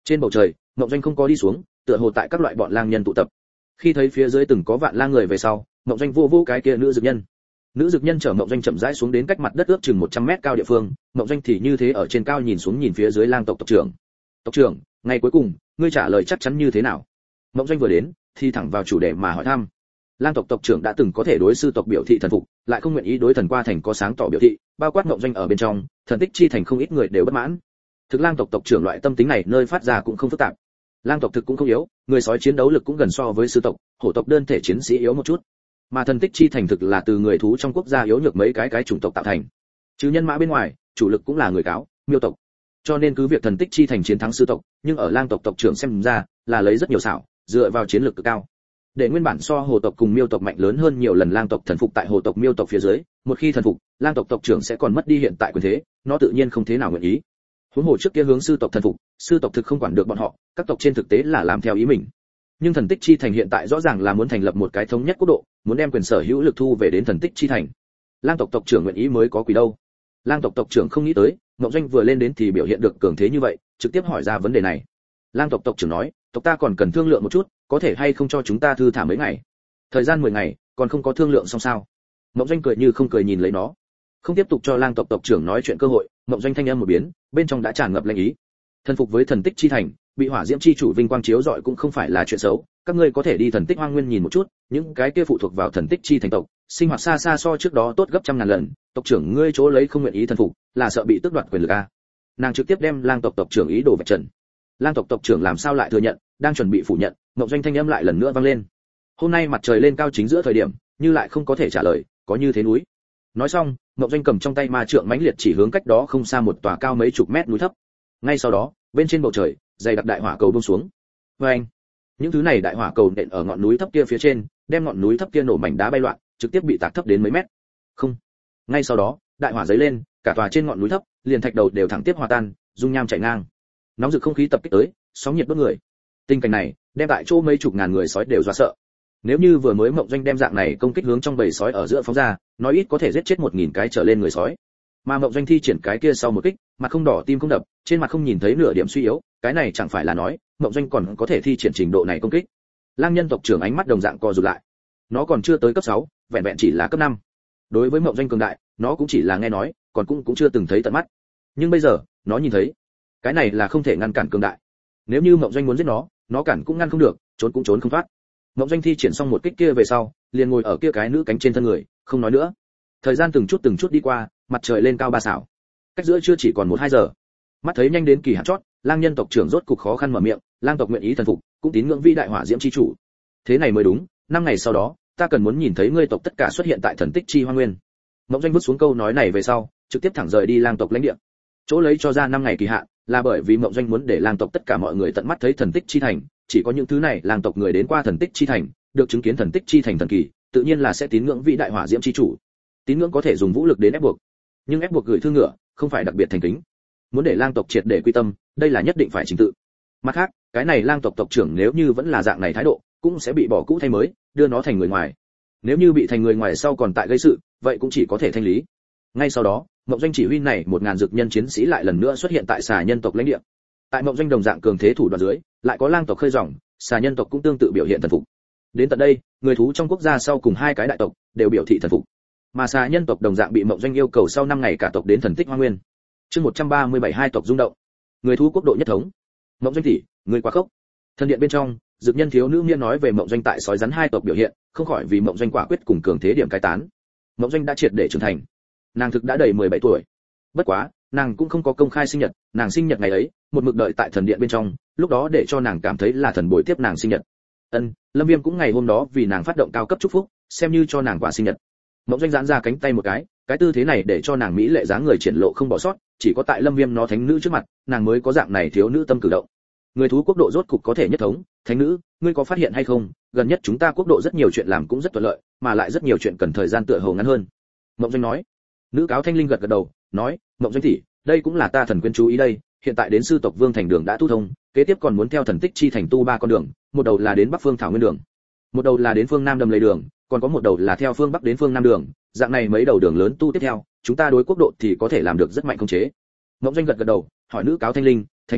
Trên bầu trời, Ngộng Doanh không có đi xuống, tựa hồ tại các loại bọn lang nhân tụ tập. Khi thấy phía dưới từng có vạn lang người về sau, Ngộng Doanh vô cái kia nữ dược nhân. Nữ dược nhân chở Ngộng Doanh chậm rãi xuống đến cách mặt đất ước chừng 100 mét cao địa phương, Ngộng Doanh thì như thế ở trên cao nhìn xuống nhìn phía dưới lang tộc tộc trưởng. Tộc trưởng, ngày cuối cùng, ngươi trả lời chắc chắn như thế nào? Ngộng Doanh vừa đến, thì thẳng vào chủ đề mà hỏi thăm. Lang tộc tộc trưởng đã từng có thể đối sư tộc biểu thị thần phục, lại không nguyện ý đối thần qua thành có sáng tỏ biểu thị, bao quát Ngộng Doanh ở bên trong, thần tích chi thành không ít người đều bất mãn. Thực lang tộc tộc trưởng loại tâm tính này nơi phát ra cũng không phức tạp. Lang tộc thực cũng không yếu, người sói chiến đấu lực cũng gần so với sư tộc, hổ tộc đơn thể chiến sĩ yếu một chút. Mà thần tích chi thành thực là từ người thú trong quốc gia yếu nhược mấy cái chủng tộc tạo thành. Chứ nhân mã bên ngoài, chủ lực cũng là người cáo, miêu tộc. Cho nên cứ việc thần tích chi thành chiến thắng sư tộc, nhưng ở lang tộc tộc trưởng xem ra là lấy rất nhiều xảo, dựa vào chiến lược cực cao. Để nguyên bản so hồ tộc cùng miêu tộc mạnh lớn hơn nhiều lần lang tộc thần phục tại hồ tộc miêu tộc phía dưới, một khi thần phục, lang tộc tộc trưởng sẽ còn mất đi hiện tại quyền thế, nó tự nhiên không thế nào nguyện ý. Huống hồ trước kia hướng sư tộc thần phục, sư tộc thực không quản được bọn họ, các tộc trên thực tế là làm theo ý mình. Nhưng thần tích chi thành hiện tại rõ ràng là muốn thành lập một cái thống nhất quốc độ, muốn đem quyền sở hữu lực thu về đến thần tích chi thành. Lang tộc tộc trưởng nguyện ý mới có quỷ đâu. Lang tộc tộc trưởng không nghĩ tới, Ngộng Doanh vừa lên đến thì biểu hiện được cường thế như vậy, trực tiếp hỏi ra vấn đề này. Lang tộc tộc trưởng nói, tộc ta còn cần thương lượng một chút, có thể hay không cho chúng ta thư thả mấy ngày? Thời gian 10 ngày, còn không có thương lượng xong sao? Ngộng Doanh cười như không cười nhìn lấy nó, không tiếp tục cho Lang tộc tộc trưởng nói chuyện cơ hội. Ngộng Doanh thanh âm một biến, bên trong đã tràn ngập lệnh ý. Thần phục với thần tích chi thành, bị hỏa diễm chi chủ vinh quang chiếu rọi cũng không phải là chuyện xấu, các ngươi có thể đi thần tích hoang nguyên nhìn một chút, những cái kia phụ thuộc vào thần tích chi thành tộc, sinh hoạt xa xa so trước đó tốt gấp trăm ngàn lần, tộc trưởng ngươi chỗ lấy không nguyện ý thần phục, là sợ bị tước đoạt quyền lực a. Nàng trực tiếp đem Lang tộc tộc trưởng ý đồ vạch trần. Lang tộc tộc trưởng làm sao lại thừa nhận, đang chuẩn bị phủ nhận, Ngộng Doanh thanh âm lại lần nữa vang lên. Hôm nay mặt trời lên cao chính giữa thời điểm, như lại không có thể trả lời, có như thế núi. Nói xong, Ngộng Doanh cầm trong tay ma trượng mãnh liệt chỉ hướng cách đó không xa một tòa cao mấy chục mét núi thấp. Ngay sau đó, bên trên bầu trời, dày đặc đại hỏa cầu buông xuống. Oeng! Những thứ này đại hỏa cầu nện ở ngọn núi thấp kia phía trên, đem ngọn núi thấp kia nổ mảnh đá bay loạn, trực tiếp bị tạc thấp đến mấy mét. Không. Ngay sau đó, đại hỏa giấy lên, cả tòa trên ngọn núi thấp, liền thạch đầu đều thẳng tiếp hòa tan, dung nham chảy ngang. Nóng rực không khí tập kích tới, sóng nhiệt đốt người. Tình cảnh này, đem tại chỗ mấy chục ngàn người sói đều dọa sợ. Nếu như vừa mới Ngộng Doanh đem dạng này công kích hướng trong bầy sói ở giữa phóng ra, nói ít có thể giết chết 1000 cái trở lên người sói. Mà Ngộng Doanh thi triển cái kia sau một kích, mặt không đỏ tim không đập, trên mặt không nhìn thấy nửa điểm suy yếu, cái này chẳng phải là nói, Ngộng Doanh còn có thể thi triển trình độ này công kích. Lang nhân tộc trưởng ánh mắt đồng dạng co rụt lại. Nó còn chưa tới cấp 6, vẹn vẹn chỉ là cấp 5. Đối với Ngộng Doanh cường đại, nó cũng chỉ là nghe nói, còn cũng chưa từng thấy tận mắt. Nhưng bây giờ, nó nhìn thấy. Cái này là không thể ngăn cản cường đại. Nếu như Ngộng Doanh muốn giết nó cản cũng ngăn không được, trốn cũng trốn không thoát. Ngộng Doanh thi triển xong một kích kia về sau, liền ngồi ở kia cái nữ cánh trên thân người, không nói nữa. Thời gian từng chút đi qua, mặt trời lên cao 3 sảo. Cách giữa chưa chỉ còn 1-2 giờ. Mắt thấy nhanh đến kỳ hạn chót, Lang nhân tộc trưởng rốt cục khó khăn mở miệng, Lang tộc nguyện ý thần phục, cũng tín ngưỡng vĩ đại hỏa diễm chi chủ. Thế này mới đúng, 5 ngày sau đó, ta cần muốn nhìn thấy ngươi tộc tất cả xuất hiện tại thần tích chi hoang nguyên. Ngộng Doanh vứt xuống câu nói này về sau, trực tiếp thẳng rời đi Lang tộc lãnh địa. Chỗ lấy cho ra 5 ngày kỳ hạn, là bởi vì Ngộng Doanh muốn để Lang tộc tất cả mọi người tận mắt thấy thần tích chi thành, chỉ có những thứ này Lang tộc người đến qua thần tích chi thành, được chứng kiến thần tích chi thành thần kỳ, tự nhiên là sẽ tín ngưỡng vĩ đại hỏa diễm chi chủ. Tín ngưỡng có thể dùng vũ lực đến ép buộc, nhưng ép buộc gửi thư ngựa, không phải đặc biệt thành kính. Muốn để Lang tộc triệt để quy tâm, đây là nhất định phải trình tự. Mặt khác, cái này Lang tộc tộc trưởng nếu như vẫn là dạng này thái độ, cũng sẽ bị bỏ cũ thay mới, đưa nó thành người ngoài. Nếu như bị thành người ngoài sau còn tại gây sự, vậy cũng chỉ có thể thanh lý. Ngay sau đó, Ngộng Doanh chỉ huy này 1000 dược nhân chiến sĩ lại lần nữa xuất hiện tại xà nhân tộc lãnh địa. Tại Ngộng Doanh đồng dạng cường thế thủ đoạn dưới, lại có Lang tộc khơi ròng, xà nhân tộc cũng tương tự biểu hiện thần phục. Đến tận đây, người thú trong quốc gia sau cùng 2 cái đại tộc đều biểu thị thần phục. Mà xà nhân tộc đồng dạng bị Ngộng Doanh yêu cầu sau 5 ngày cả tộc đến thần tích hoang nguyên. Chương 137 hai tộc rung động. Người thú quốc độ nhất thống. Ngộng Doanh tỷ, người quá khốc. Thần điện bên trong, dược nhân thiếu nữ miên nói về Ngộng Doanh tại sói rắn 2 tộc biểu hiện, không khỏi vì Ngộng Doanh quả quyết cùng cường thế điểm cái tán. Ngộng Doanh đã triệt để trưởng thành. Nàng thực đã đầy 17 tuổi. Bất quá, nàng cũng không có công khai sinh nhật, nàng sinh nhật ngày ấy, một mực đợi tại thần điện bên trong, lúc đó để cho nàng cảm thấy là thần bồi tiếp nàng sinh nhật. Lâm Viêm cũng ngày hôm đó vì nàng phát động cao cấp chúc phúc, xem như cho nàng quà sinh nhật. Ngộng Doanh giãn ra cánh tay một cái tư thế này để cho nàng mỹ lệ dáng người triển lộ không bỏ sót, chỉ có tại Lâm Viêm nó thánh nữ trước mặt, nàng mới có dạng này thiếu nữ tâm cử động. Người thú quốc độ rốt cục có thể nhất thống, thánh nữ, ngươi có phát hiện hay không, gần nhất chúng ta quốc độ rất nhiều chuyện làm cũng rất thuận lợi, mà lại rất nhiều chuyện cần thời gian tựa hồ ngắn hơn. Ngộng Doanh nói. Nữ cáo Thanh Linh gật gật đầu, nói, Ngộng Doanh tỷ, đây cũng là ta thần quyến chú ý đây, hiện tại đến sư tộc Vương thành đường đã tu thông, kế tiếp còn muốn theo thần tích chi thành tu 3 con đường, một đầu là đến Bắc Phương Thảo Nguyên đường, một đầu là đến phương Nam Đầm Lầy đường, còn có một đầu là theo phương Bắc đến phương Nam đường, dạng này mấy đầu đường lớn tu tiếp theo, chúng ta đối quốc độ thì có thể làm được rất mạnh khống chế. Ngộng Doanh gật gật đầu, hỏi nữ cáo Thanh Linh, thánh nữ,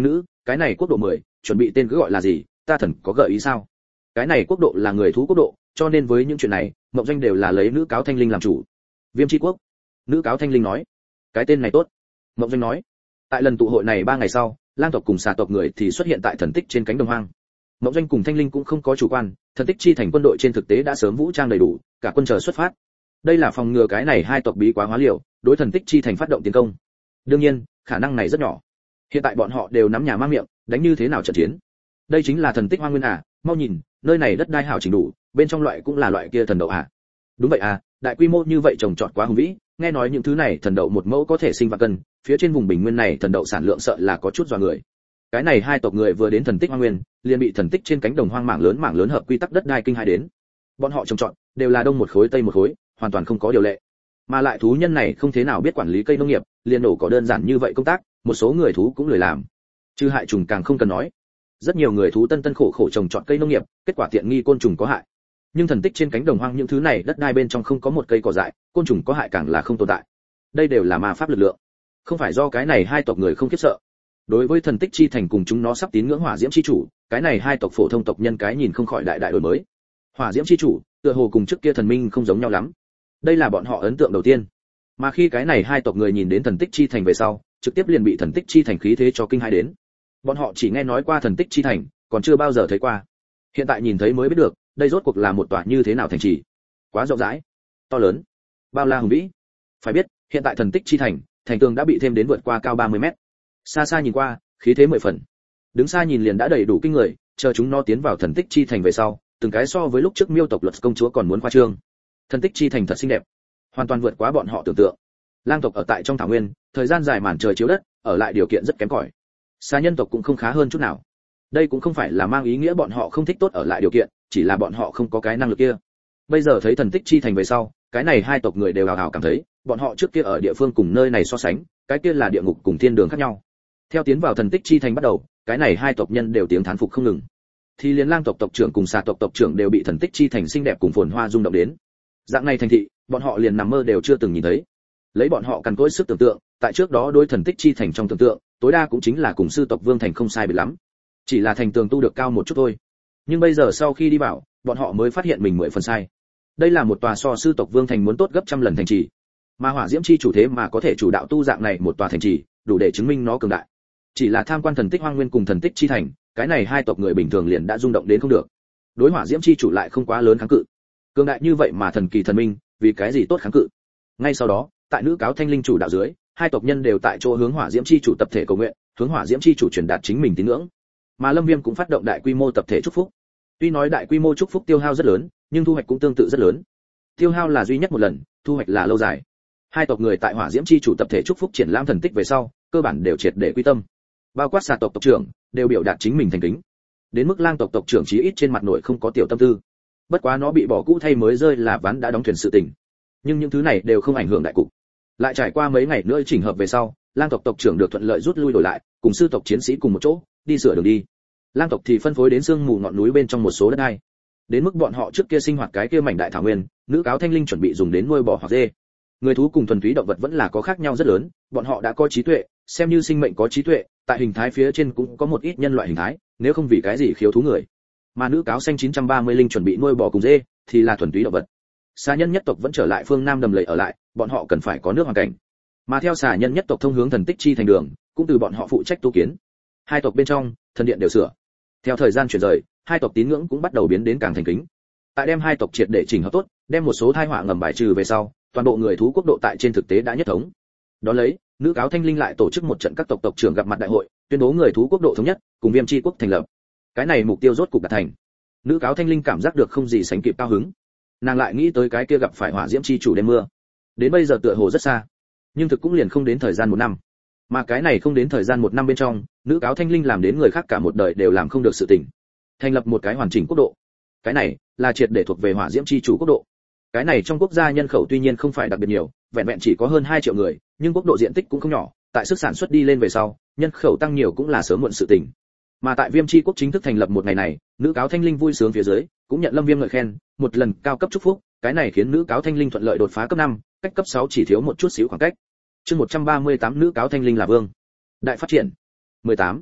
cái này quốc độ 10, chuẩn bị tên cứ gọi là gì, ta thần có gợi ý sao? Cái này quốc độ là người thú quốc độ, cho nên với những chuyện này, Mộng Doanh đều là lấy nữ cáo Thanh Linh làm chủ. Viêm Chi Quốc. Nữ cáo Thanh Linh nói, cái tên này tốt. Mộng Doanh nói, tại lần tụ hội này 3 ngày sau, lang tộc cùng xà tộc người thì xuất hiện tại thần tích trên cánh đồng hoang. Mộng Doanh cùng Thanh Linh cũng không có chủ quan, thần tích chi thành quân đội trên thực tế đã sớm vũ trang đầy đủ, cả quân chờ xuất phát. Đây là phòng ngừa cái này hai tộc bí quá hóa liều, đối thần tích chi thành phát động tiến công. Đương nhiên, khả năng này rất nhỏ. Hiện tại bọn họ đều nắm nhà mang miệng, đánh như thế nào trận chiến. Đây chính là thần tích hoang nguyên à, mau nhìn, nơi này đất đai hảo chỉnh đủ, bên trong loại cũng là loại kia thần đậu à. Đúng vậy à, đại quy mô như vậy trồng trọt quá hùng vĩ, nghe nói những thứ này thần đậu một mẫu có thể sinh vạn cân, phía trên vùng bình nguyên này thần đậu sản lượng sợ là có chút dọa người. Cái này hai tộc người vừa đến thần tích hoang nguyên, liền bị thần tích trên cánh đồng hoang mảng lớn hợp quy tắc đất đai kinh hai đến. Bọn họ trồng trọt đều là đông một khối tây một khối, hoàn toàn không có điều lệ. Mà lại thú nhân này không thế nào biết quản lý cây nông nghiệp, liền nổ có đơn giản như vậy công tác, một số người thú cũng lười làm. Trừ hại trùng càng không cần nói. Rất nhiều người thú tân khổ trồng trọt cây nông nghiệp, kết quả tiện nghi côn trùng có hại. Nhưng thần tích trên cánh đồng hoang những thứ này đất đai bên trong không có một cây cỏ dại, côn trùng có hại càng là không tồn tại. Đây đều là ma pháp lực lượng, không phải do cái này hai tộc người không khiếp sợ. Đối với thần tích chi thành cùng chúng nó sắp tín ngưỡng hỏa diễm chi chủ, cái này hai tộc phổ thông tộc nhân cái nhìn không khỏi đại đổi mới. Hỏa diễm chi chủ, tựa hồ cùng trước kia thần minh không giống nhau lắm. Đây là bọn họ ấn tượng đầu tiên. Mà khi cái này hai tộc người nhìn đến thần tích chi thành về sau, trực tiếp liền bị thần tích chi thành khí thế cho kinh hãi đến. Bọn họ chỉ nghe nói qua thần tích chi thành, còn chưa bao giờ thấy qua. Hiện tại nhìn thấy mới biết được, đây rốt cuộc là một tòa như thế nào thành trì. Quá rộng rãi, to lớn, bao la hùng vĩ. Phải biết, hiện tại thần tích chi thành, thành tường đã bị thêm đến vượt qua cao 30 mét. Xa xa nhìn qua, khí thế 10 phần. Đứng xa nhìn liền đã đầy đủ kinh người, chờ chúng nó tiến vào thần tích chi thành về sau, từng cái so với lúc trước Miêu tộc luật công chúa còn muốn khoa trương. Thần tích chi thành thật xinh đẹp, hoàn toàn vượt quá bọn họ tưởng tượng. Lang tộc ở tại trong thảo nguyên, thời gian dài màn trời chiếu đất, ở lại điều kiện rất kém cỏi. Xa nhân tộc cũng không khá hơn chút nào. Đây cũng không phải là mang ý nghĩa bọn họ không thích tốt ở lại điều kiện, chỉ là bọn họ không có cái năng lực kia. Bây giờ thấy thần tích chi thành về sau, cái này hai tộc người đều hào hào cảm thấy, bọn họ trước kia ở địa phương cùng nơi này so sánh, cái kia là địa ngục cùng thiên đường khác nhau. Theo tiến vào thần tích chi thành bắt đầu, cái này hai tộc nhân đều tiếng thán phục không ngừng. Thì liền lang tộc tộc trưởng cùng xà tộc tộc trưởng đều bị thần tích chi thành xinh đẹp cùng phồn hoa rung động đến. Dạng này thành thị, bọn họ liền nằm mơ đều chưa từng nhìn thấy. Lấy bọn họ cằn cỗi sức tưởng tượng, tại trước đó đối thần tích chi thành trong tưởng tượng, tối đa cũng chính là cùng sư tộc Vương thành không sai biệt lắm. Chỉ là thành tường tu được cao một chút thôi. Nhưng bây giờ sau khi đi vào, bọn họ mới phát hiện mình 10 phần sai. Đây là một tòa so sư tộc Vương thành muốn tốt gấp trăm lần thành trì. Mà hỏa diễm chi chủ thế mà có thể chủ đạo tu dạng này một tòa thành trì, đủ để chứng minh nó cường đại. Chỉ là tham quan thần tích hoang nguyên cùng thần tích chi thành, cái này hai tộc người bình thường liền đã rung động đến không được. Đối hỏa diễm chi chủ lại không quá lớn kháng cự. Cường đại như vậy mà thần kỳ thần minh, vì cái gì tốt kháng cự? Ngay sau đó, tại nữ cáo Thanh Linh chủ đạo dưới, hai tộc nhân đều tại chỗ hướng hỏa diễm chi chủ tập thể cầu nguyện, hướng hỏa diễm chi chủ truyền đạt chính mình tín ngưỡng. Mà Lâm Viêm cũng phát động đại quy mô tập thể chúc phúc. Tuy nói đại quy mô chúc phúc tiêu hao rất lớn, nhưng thu hoạch cũng tương tự rất lớn. Tiêu hao là duy nhất một lần, thu hoạch là lâu dài. Hai tộc người tại hỏa diễm chi chủ tập thể chúc phúc triển lãm thần tích về sau, cơ bản đều triệt để quy tâm. Bao quát xà tộc tộc trưởng đều biểu đạt chính mình thành kính. Đến mức lang tộc tộc trưởng chí ít trên mặt nội không có tiểu tâm tư. Bất quá nó bị bỏ cũ thay mới rơi là ván đã đóng thuyền sự tình. Nhưng những thứ này đều không ảnh hưởng đại cục. Lại trải qua mấy ngày nữa chỉnh hợp về sau, lang tộc tộc trưởng được thuận lợi rút lui đổi lại, cùng sư tộc chiến sĩ cùng một chỗ đi sửa đường đi. Lang tộc thì phân phối đến sương mù ngọn núi bên trong một số đất đai. Đến mức bọn họ trước kia sinh hoạt cái kia mảnh đại thảo nguyên, nữ cáo Thanh Linh chuẩn bị dùng đến nuôi bò hoặc dê. Người thú cùng thuần túy động vật vẫn là có khác nhau rất lớn, bọn họ đã có trí tuệ, xem như sinh mệnh có trí tuệ, tại hình thái phía trên cũng có một ít nhân loại hình thái, nếu không vì cái gì khiếu thú người. Mà nữ cáo xanh 930 linh chuẩn bị nuôi bò cùng dê, thì là thuần túy động vật. Xà nhân nhất tộc vẫn trở lại phương Nam đầm lầy ở lại, bọn họ cần phải có nước hoàn cảnh. Mà theo xà nhân nhất tộc thông hướng thần tích chi thành đường, cũng từ bọn họ phụ trách tu kiến. Hai tộc bên trong, thần điện đều sửa. Theo thời gian chuyển rời, hai tộc tín ngưỡng cũng bắt đầu biến đến càng thành kính. Tại đem hai tộc triệt để chỉnh hợp tốt, đem một số tai họa ngầm bài trừ về sau, toàn bộ người thú quốc độ tại trên thực tế đã nhất thống. Đó lấy, nữ cáo Thanh Linh lại tổ chức một trận các tộc tộc trưởng gặp mặt đại hội, tuyên bố người thú quốc độ thống nhất, cùng Viêm Chi quốc thành lập. Cái này mục tiêu rốt cục đạt thành. Nữ cáo Thanh Linh cảm giác được không gì sánh kịp cao hứng. Nàng lại nghĩ tới cái kia gặp phải hỏa diễm chi chủ đêm mưa. Đến bây giờ tựa hồ rất xa, nhưng thực cũng liền không đến thời gian 1 năm. Mà cái này không đến thời gian 1 năm bên trong, nữ cáo Thanh Linh làm đến người khác cả một đời đều làm không được sự tình. Thành lập một cái hoàn chỉnh quốc độ. Cái này là triệt để thuộc về hỏa diễm chi chủ quốc độ. Cái này trong quốc gia nhân khẩu tuy nhiên không phải đặc biệt nhiều, vẹn vẹn chỉ có hơn 2 triệu người, nhưng quốc độ diện tích cũng không nhỏ, tại sức sản xuất đi lên về sau, nhân khẩu tăng nhiều cũng là sớm muộn sự tình. Mà tại Viêm Chi quốc chính thức thành lập một ngày này, nữ cáo Thanh Linh vui sướng phía dưới, cũng nhận Lâm Viêm ngợi khen, một lần cao cấp chúc phúc, cái này khiến nữ cáo Thanh Linh thuận lợi đột phá cấp 5, cách cấp 6 chỉ thiếu một chút xíu khoảng cách. Chương 138 nữ cáo Thanh Linh là vương. Đại phát triển. 18.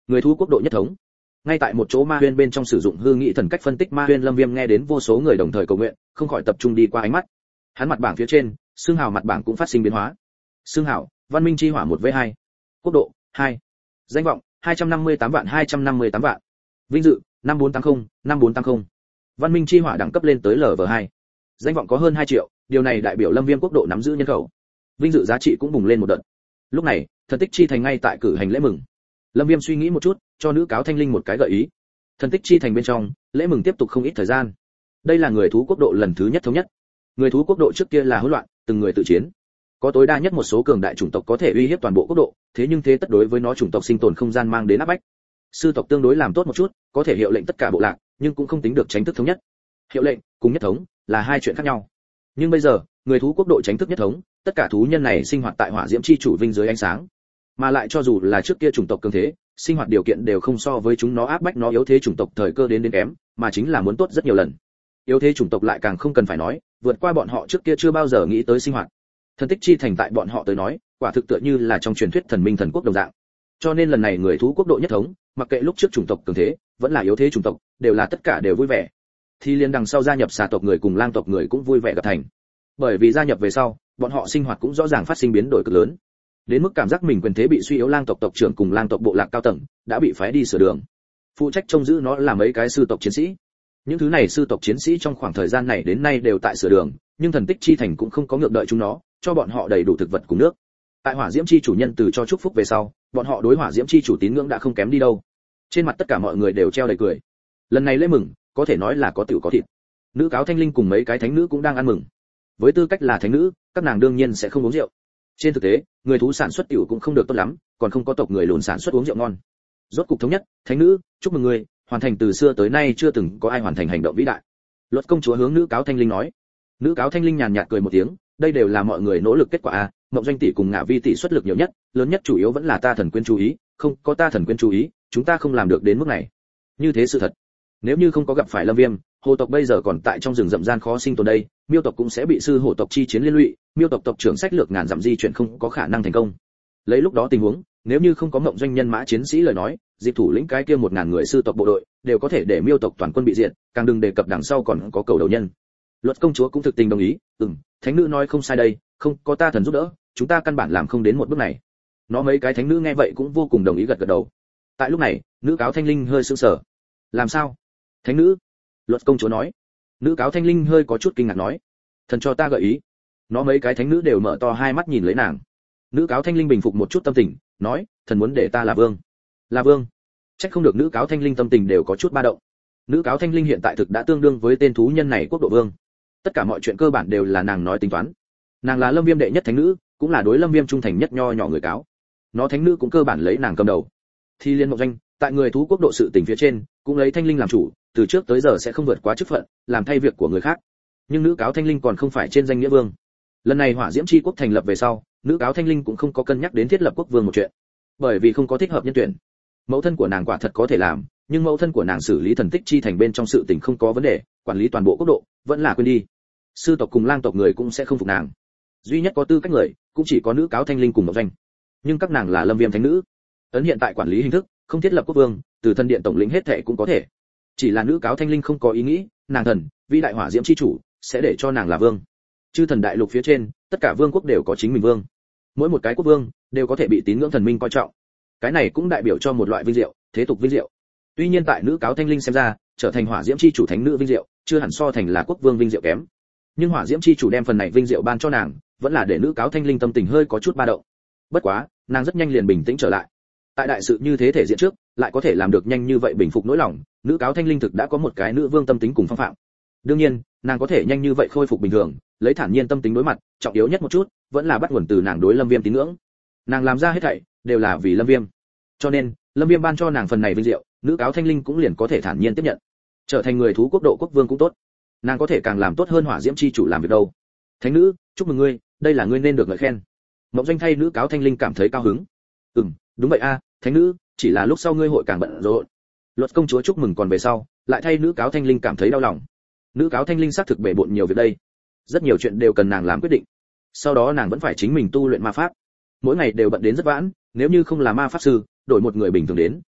Người thú quốc độ nhất thống. Ngay tại một chỗ ma huyên bên trong sử dụng hư nghị thần cách phân tích ma huyên Lâm Viêm nghe đến vô số người đồng thời cầu nguyện, không khỏi tập trung đi qua ánh mắt. Hắn mặt bảng phía trên, xương hào mặt bảng cũng phát sinh biến hóa. Xương hào, Văn Minh chi hỏa 1v2. Quốc độ 2. Danh vọng 258 vạn. Vinh dự 5480. Văn Minh chi hỏa đẳng cấp lên tới LV2. Danh vọng có hơn 2 triệu, điều này đại biểu Lâm Viêm quốc độ nắm giữ nhân khẩu. Vinh dự giá trị cũng bùng lên một đợt. Lúc này, Thần Tích chi thành ngay tại cử hành lễ mừng. Lâm Viêm suy nghĩ một chút, cho nữ cáo Thanh Linh một cái gợi ý. Thần Tích chi thành bên trong, lễ mừng tiếp tục không ít thời gian. Đây là người thú quốc độ lần thứ nhất thống nhất. Người thú quốc độ trước kia là hỗn loạn, từng người tự chiến. Có tối đa nhất một số cường đại chủng tộc có thể uy hiếp toàn bộ quốc độ, thế nhưng thế tất đối với nó chủng tộc sinh tồn không gian mang đến áp bách. Sư tộc tương đối làm tốt một chút, có thể hiệu lệnh tất cả bộ lạc, nhưng cũng không tính được chính thức thống nhất. Hiệu lệnh cùng nhất thống là hai chuyện khác nhau. Nhưng bây giờ, người thú quốc độ chính thức nhất thống, tất cả thú nhân này sinh hoạt tại hỏa diễm chi chủ vinh dưới ánh sáng, mà lại cho dù là trước kia chủng tộc cường thế, sinh hoạt điều kiện đều không so với chúng nó áp bách nó yếu thế chủng tộc thời cơ đến kém, mà chính là muốn tốt rất nhiều lần. Yếu thế chủng tộc lại càng không cần phải nói, vượt qua bọn họ trước kia chưa bao giờ nghĩ tới sinh hoạt. Thần Tích chi thành tại bọn họ tới nói, quả thực tựa như là trong truyền thuyết thần minh thần quốc đồng dạng. Cho nên lần này người thú quốc độ nhất thống, mặc kệ lúc trước chủng tộc cường thế, vẫn là yếu thế chủng tộc, đều là tất cả đều vui vẻ. Thì liền đằng sau gia nhập xà tộc người cùng lang tộc người cũng vui vẻ gặp thành. Bởi vì gia nhập về sau, bọn họ sinh hoạt cũng rõ ràng phát sinh biến đổi cực lớn. Đến mức cảm giác mình quyền thế bị suy yếu, lang tộc tộc trưởng cùng lang tộc bộ lạc cao tầng đã bị phái đi sửa đường. Phụ trách trông giữ nó là mấy cái sư tộc chiến sĩ. Những thứ này sư tộc chiến sĩ trong khoảng thời gian này đến nay đều tại sửa đường, nhưng Thần Tích chi thành cũng không có ngược đợi chúng nó, cho bọn họ đầy đủ thực vật cùng nước. Tại hỏa diễm chi chủ nhân từ cho chúc phúc về sau, bọn họ đối hỏa diễm chi chủ tín ngưỡng đã không kém đi đâu. Trên mặt tất cả mọi người đều treo đầy cười. Lần này lễ mừng, có thể nói là có tiểu có thịt. Nữ cáo Thanh Linh cùng mấy cái thánh nữ cũng đang ăn mừng. Với tư cách là thánh nữ, các nàng đương nhiên sẽ không uống rượu. Trên thực tế, người thú sản xuất tiểu cũng không được tốt lắm, còn không có tộc người lùn sản xuất uống rượu ngon. Rốt cục thống nhất, thánh nữ, chúc mừng người, hoàn thành từ xưa tới nay chưa từng có ai hoàn thành hành động vĩ đại. Luật công chúa hướng nữ cáo Thanh Linh nói. Nữ cáo Thanh Linh nhàn nhạt cười một tiếng, đây đều là mọi người nỗ lực kết quả a. Mộng Doanh tỷ cùng Ngạ Vi tỷ xuất lực nhiều nhất, lớn nhất chủ yếu vẫn là ta thần quyến chú ý, không có ta thần quyến chú ý, chúng ta không làm được đến mức này. Như thế sự thật. Nếu như không có gặp phải Lâm Viêm, hồ tộc bây giờ còn tại trong rừng rậm gian khó sinh tồn đây, miêu tộc cũng sẽ bị sư hổ tộc chi chiến liên lụy, miêu tộc tộc trưởng sách lược ngàn dặm di chuyển không có khả năng thành công. Lấy lúc đó tình huống, nếu như không có Mộng Doanh nhân mã chiến sĩ lời nói, Diệp thủ lĩnh cái kia 1000 người sư tộc bộ đội, đều có thể để miêu tộc toàn quân bị diệt, càng đừng đề cập đằng sau còn có cầu đầu nhân. Luật công chúa cũng thực tình đồng ý, thánh nữ nói không sai đây, không có ta thần giúp đỡ, chúng ta căn bản làm không đến một bước này. Nó mấy cái thánh nữ nghe vậy cũng vô cùng đồng ý gật gật đầu. Tại lúc này, nữ cáo Thanh Linh hơi sững sờ. Làm sao? Thánh nữ? Luật công chúa nói. Nữ cáo Thanh Linh hơi có chút kinh ngạc nói, thần cho ta gợi ý. Nó mấy cái thánh nữ đều mở to hai mắt nhìn lấy nàng. Nữ cáo Thanh Linh bình phục một chút tâm tình, nói, thần muốn để ta là vương. Là vương? Chắc không được nữ cáo Thanh Linh tâm tình đều có chút ba động. Nữ cáo Thanh Linh hiện tại thực đã tương đương với tên thú nhân này quốc độ vương. Tất cả mọi chuyện cơ bản đều là nàng nói tính toán. Nàng là Lâm Viêm đệ nhất thánh nữ, cũng là đối Lâm Viêm trung thành nhất nho nhỏ người cáo. Nó thánh nữ cũng cơ bản lấy nàng cầm đầu. Thì liên Mộng Doanh, tại người thú quốc độ sự tình phía trên, cũng lấy Thanh Linh làm chủ, từ trước tới giờ sẽ không vượt quá chức phận, làm thay việc của người khác. Nhưng nữ cáo Thanh Linh còn không phải trên danh nghĩa vương. Lần này hỏa diễm chi quốc thành lập về sau, nữ cáo Thanh Linh cũng không có cân nhắc đến thiết lập quốc vương một chuyện, bởi vì không có thích hợp nhân tuyển. Mẫu thân của nàng quả thật có thể làm, nhưng mẫu thân của nàng xử lý thần tích chi thành bên trong sự tình không có vấn đề, quản lý toàn bộ quốc độ vẫn là quên đi. Sư tộc cùng lang tộc người cũng sẽ không phục nàng. Duy nhất có tư cách người cũng chỉ có nữ cáo Thanh Linh cùng Mộng Doanh. Nhưng các nàng là Lâm Viêm thánh nữ, ấn hiện tại quản lý hình thức, không thiết lập quốc vương, từ thân điện tổng lĩnh hết thệ cũng có thể. Chỉ là nữ cáo Thanh Linh không có ý nghĩ, nàng thần, vĩ đại hỏa diễm chi chủ, sẽ để cho nàng là vương. Chư thần đại lục phía trên, tất cả vương quốc đều có chính mình vương. Mỗi một cái quốc vương đều có thể bị tín ngưỡng thần minh coi trọng. Cái này cũng đại biểu cho một loại vinh diệu, thế tục vinh diệu. Tuy nhiên tại nữ cáo Thanh Linh xem ra, trở thành hỏa diễm chi chủ thánh nữ vinh diệu, chưa hẳn so thành là quốc vương vinh diệu kém. Nhưng hỏa diễm chi chủ đem phần này vinh diệu ban cho nàng, vẫn là để nữ cáo Thanh Linh tâm tình hơi có chút ba động. Bất quá, nàng rất nhanh liền bình tĩnh trở lại. Tại đại sự như thế thể diện trước, lại có thể làm được nhanh như vậy bình phục nỗi lòng, nữ cáo Thanh Linh thực đã có một cái nữ vương tâm tính cùng phong phạm. Đương nhiên, nàng có thể nhanh như vậy khôi phục bình thường, lấy thản nhiên tâm tính đối mặt, trọng yếu nhất một chút, vẫn là bắt nguồn từ nàng đối Lâm Viêm tín ngưỡng. Nàng làm ra hết thảy đều là vì Lâm Viêm. Cho nên, Lâm Viêm ban cho nàng phần này vinh diệu, nữ cáo Thanh Linh cũng liền có thể thản nhiên tiếp nhận. Trở thành người thú quốc độ quốc vương cũng tốt. Nàng có thể càng làm tốt hơn hỏa diễm chi chủ làm việc đâu. Thánh nữ, chúc mừng ngươi, đây là ngươi nên được ngợi khen. Mộng Doanh thay nữ cáo Thanh Linh cảm thấy cao hứng. Đúng vậy a, thánh nữ, chỉ là lúc sau ngươi hội càng bận rộn. Luật công chúa chúc mừng còn về sau, lại thay nữ cáo Thanh Linh cảm thấy đau lòng. Nữ cáo Thanh Linh xác thực bể bộn nhiều việc đây, rất nhiều chuyện đều cần nàng làm quyết định. Sau đó nàng vẫn phải chính mình tu luyện ma pháp, mỗi ngày đều bận đến rất vãn, nếu như không là ma pháp sư, đổi một người bình thường đến,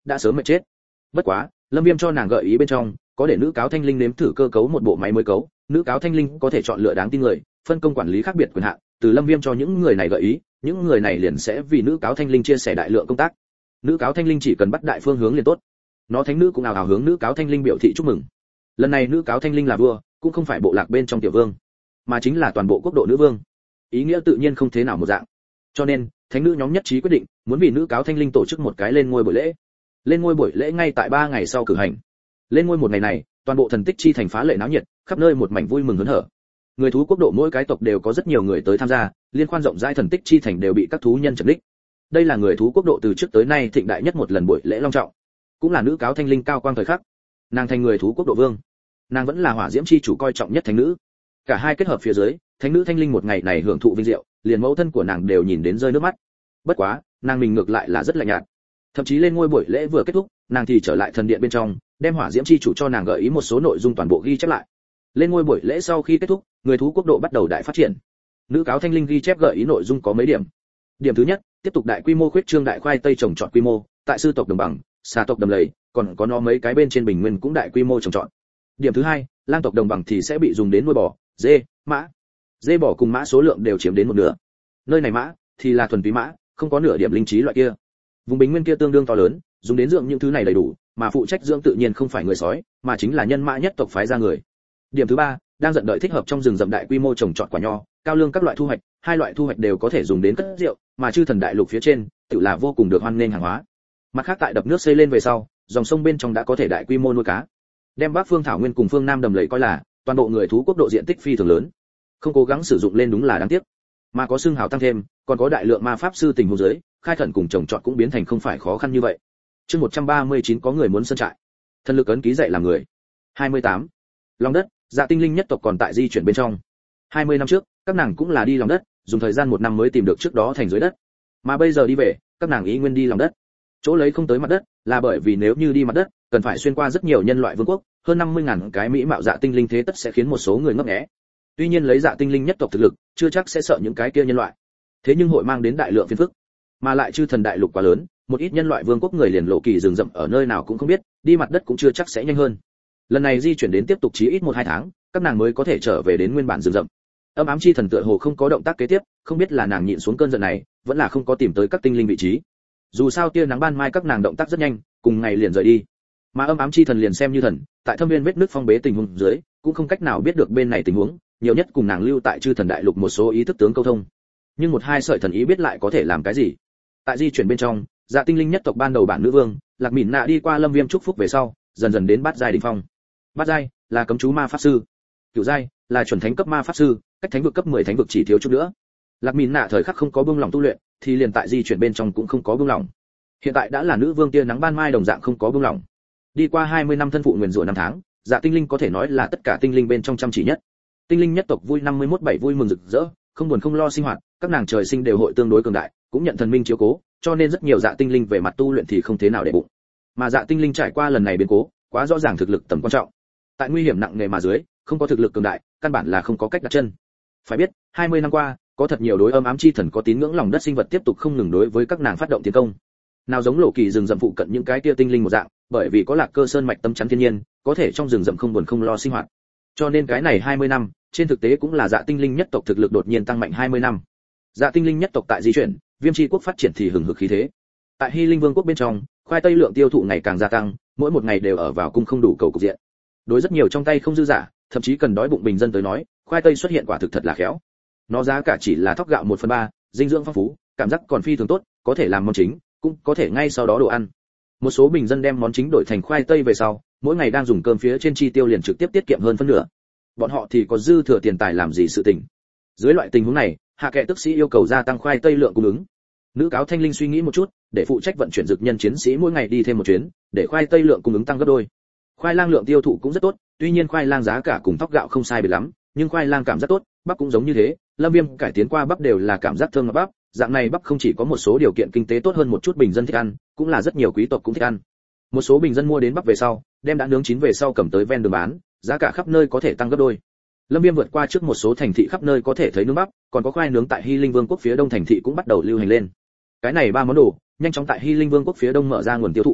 đã sớm mệt chết. Bất quá, Lâm Viêm cho nàng gợi ý bên trong, có để nữ cáo thanh linh nếm thử cơ cấu một bộ máy mới cấu, nữ cáo thanh linh có thể chọn lựa đáng tin người, phân công quản lý khác biệt quyền hạn, từ Lâm Viêm cho những người này gợi ý, những người này liền sẽ vì nữ cáo thanh linh chia sẻ đại lượng công tác. Nữ cáo thanh linh chỉ cần bắt đại phương hướng liền tốt. Nó thánh nữ cũng ào ào hướng nữ cáo thanh linh biểu thị chúc mừng. Lần này nữ cáo thanh linh là vua, cũng không phải bộ lạc bên trong tiểu vương, mà chính là toàn bộ quốc độ nữ vương. Ý nghĩa tự nhiên không thế nào một dạng. Cho nên, thánh nữ nhóm nhất trí quyết định, muốn vì nữ cáo thanh linh tổ chức một cái lên ngôi buổi lễ. Lên ngôi buổi lễ ngay tại 3 ngày sau cử hành. Lên ngôi một ngày này, toàn bộ thần tích chi thành phá lệ náo nhiệt, khắp nơi một mảnh vui mừng hớn hở. Người thú quốc độ mỗi cái tộc đều có rất nhiều người tới tham gia, liên quan rộng rãi thần tích chi thành đều bị các thú nhân trầm đích. Đây là người thú quốc độ từ trước tới nay thịnh đại nhất một lần buổi lễ long trọng, cũng là nữ cáo thanh linh cao quang thời khắc. Nàng thành người thú quốc độ vương, nàng vẫn là hỏa diễm chi chủ coi trọng nhất thánh nữ. Cả hai kết hợp phía dưới, thánh nữ thanh linh một ngày này hưởng thụ vinh diệu, liền mẫu thân của nàng đều nhìn đến rơi nước mắt. Bất quá, nàng mình ngược lại là rất lạnh nhạt. Thậm chí lên ngôi buổi lễ vừa kết thúc, nàng thì trở lại thần điện bên trong, đem hỏa diễm chi chủ cho nàng gợi ý một số nội dung toàn bộ ghi chép lại. Lên ngôi buổi lễ sau khi kết thúc, người thú quốc độ bắt đầu đại phát triển. Nữ cáo thanh linh ghi chép gợi ý nội dung có mấy điểm. Điểm thứ nhất, tiếp tục đại quy mô khuyết trương đại khoai tây trồng trọt quy mô, tại sư tộc đồng bằng, xà tộc đầm lầy, còn có nó mấy cái bên trên bình nguyên cũng đại quy mô trồng trọt. Điểm thứ hai, lang tộc đồng bằng thì sẽ bị dùng đến nuôi bò, dê, mã. Dê bò cùng mã số lượng đều chiếm đến một nửa. Nơi này mã thì là thuần túy mã, không có nửa điểm linh trí loại kia. Vùng bình nguyên kia tương đương to lớn, dùng đến dưỡng những thứ này đầy đủ, mà phụ trách dưỡng tự nhiên không phải người sói, mà chính là nhân mã nhất tộc phái ra người. Điểm thứ ba, đang giận đợi thích hợp trong rừng rậm đại quy mô trồng trọt quả nho, cao lương các loại thu hoạch, hai loại thu hoạch đều có thể dùng đến cất rượu, mà chư thần đại lục phía trên, tự là vô cùng được hoan nghênh hàng hóa. Mặt khác tại đập nước xây lên về sau, dòng sông bên trong đã có thể đại quy mô nuôi cá. Đem Bắc Phương Thảo Nguyên cùng phương Nam đầm lầy coi là toàn bộ người thú quốc độ diện tích phi thường lớn. Không cố gắng sử dụng lên đúng là đáng tiếc. Mà có xương hào tăng thêm, còn có đại lượng ma pháp sư tình huống dưới, khai khẩn cùng trồng trọt cũng biến thành không phải khó khăn như vậy. Chương 139 có người muốn sơn trại. Thần lực ấn ký dạy làm người. 28. Lòng đất, Dạ tinh linh nhất tộc còn tại di chuyển bên trong. 20 năm trước, các nàng cũng là đi lòng đất, dùng thời gian 1 năm mới tìm được trước đó thành dưới đất. Mà bây giờ đi về, các nàng ý nguyên đi lòng đất. Chỗ lấy không tới mặt đất, là bởi vì nếu như đi mặt đất, cần phải xuyên qua rất nhiều nhân loại vương quốc, hơn 50.000 cái mỹ mạo dạ tinh linh thế tất sẽ khiến một số người ngấp nghé. Tuy nhiên lấy dạ tinh linh nhất tộc thực lực, chưa chắc sẽ sợ những cái kia nhân loại. Thế nhưng hội mang đến đại lượng phiền phức, mà lại chư thần đại lục quá lớn, một ít nhân loại vương quốc người liền lộ kỳ rừng rậm ở nơi nào cũng không biết, đi mặt đất cũng chưa chắc sẽ nhanh hơn. Lần này di chuyển đến tiếp tục chí ít 1-2 tháng, các nàng mới có thể trở về đến nguyên bản rừng rậm. Âm ám chi thần tựa hồ không có động tác kế tiếp, không biết là nàng nhịn xuống cơn giận này, vẫn là không có tìm tới các tinh linh vị trí. Dù sao tia nắng ban mai các nàng động tác rất nhanh, cùng ngày liền rời đi. Mà âm ám chi thần liền xem như thần, tại thâm viên vết nước phong bế tình huống dưới, cũng không cách nào biết được bên này tình huống, nhiều nhất cùng nàng lưu tại chư thần đại lục một số ý thức tướng câu thông. Nhưng 1-2 sợi thần ý biết lại có thể làm cái gì? Tại di chuyển bên trong, Dạ tinh linh nhất tộc ban đầu bản nữ vương, Lạc Mịn Nạ đi qua Lâm Viêm chúc phúc về sau, dần dần đến bát giai đỉnh phong. Bát giai là cấm chú ma pháp sư, cửu giai là chuẩn thánh cấp ma pháp sư, cách thánh vực cấp 10 thánh vực chỉ thiếu chút nữa. Lạc Mịn Nạ thời khắc không có buông lỏng tu luyện, thì liền tại di chuyển bên trong cũng không có buông lỏng. Hiện tại đã là nữ vương tia nắng ban mai đồng dạng không có buông lỏng. Đi qua 20 năm thân phụ nguyền rủa năm tháng, Dạ tinh linh có thể nói là tất cả tinh linh bên trong chăm chỉ nhất. Tinh linh nhất tộc vui 51/7 vui mừng rực rỡ, không buồn không lo sinh hoạt, các nàng trời sinh đều hội tương đối cường đại, cũng nhận thần minh chiếu cố, cho nên rất nhiều dạ tinh linh về mặt tu luyện thì không thế nào để bụng. Mà dạ tinh linh trải qua lần này biến cố, quá rõ ràng thực lực tầm quan trọng. Tại nguy hiểm nặng nề mà dưới, không có thực lực cường đại, căn bản là không có cách đặt chân. Phải biết, 20 năm qua, có thật nhiều đối âm ám chi thần có tín ngưỡng lòng đất sinh vật tiếp tục không ngừng đối với các nàng phát động tiến công. Nào giống lộ kỳ rừng rậm phụ cận những cái tia tinh linh một dạng, bởi vì có lạc cơ sơn mạch tâm chắn thiên nhiên, có thể trong rừng rậm không buồn không lo sinh hoạt. Cho nên cái này 20 năm, trên thực tế cũng là dạ tinh linh nhất tộc thực lực đột nhiên tăng mạnh 20 năm. Dạ tinh linh nhất tộc tại di chuyển, Viêm Chi quốc phát triển thì hừng hực khí thế. Tại Hy Linh Vương quốc bên trong, khoai tây lượng tiêu thụ ngày càng gia tăng, mỗi một ngày đều ở vào cung không đủ cầu cục diện. Đối rất nhiều trong tay không dư giả, thậm chí cần đói bụng bình dân tới nói, khoai tây xuất hiện quả thực thật là khéo. Nó giá cả chỉ là thóc gạo 1/3, dinh dưỡng phong phú, cảm giác còn phi thường tốt, có thể làm món chính, cũng có thể ngay sau đó đồ ăn. Một số bình dân đem món chính đổi thành khoai tây về sau, mỗi ngày đang dùng cơm phía trên chi tiêu liền trực tiếp tiết kiệm hơn phân nửa. Bọn họ thì có dư thừa tiền tài làm gì sự tình. Dưới loại tình huống này, hạ kệ tức sĩ yêu cầu gia tăng khoai tây lượng cung ứng. Nữ cáo thanh linh suy nghĩ một chút, để phụ trách vận chuyển dược nhân chiến sĩ mỗi ngày đi thêm một chuyến, để khoai tây lượng cung ứng tăng gấp đôi. Khoai lang lượng tiêu thụ cũng rất tốt, tuy nhiên khoai lang giá cả cùng thóc gạo không sai biệt lắm, nhưng khoai lang cảm giác tốt, bắp cũng giống như thế. Lâm Viêm cải tiến qua bắp đều là cảm giác thơm ngọt bắp, dạng này bắp không chỉ có một số điều kiện kinh tế tốt hơn một chút bình dân thích ăn, cũng là rất nhiều quý tộc cũng thích ăn. Một số bình dân mua đến bắp về sau, đem đã nướng chín về sau cầm tới ven đường bán, giá cả khắp nơi có thể tăng gấp đôi. Lâm Viêm vượt qua trước một số thành thị khắp nơi có thể thấy nướng bắp, còn có khoai nướng tại Hy Linh Vương quốc phía đông thành thị cũng bắt đầu lưu hành lên. Cái này 3 món đồ, nhanh chóng tại Hy Linh Vương quốc phía đông mở ra nguồn tiêu thụ.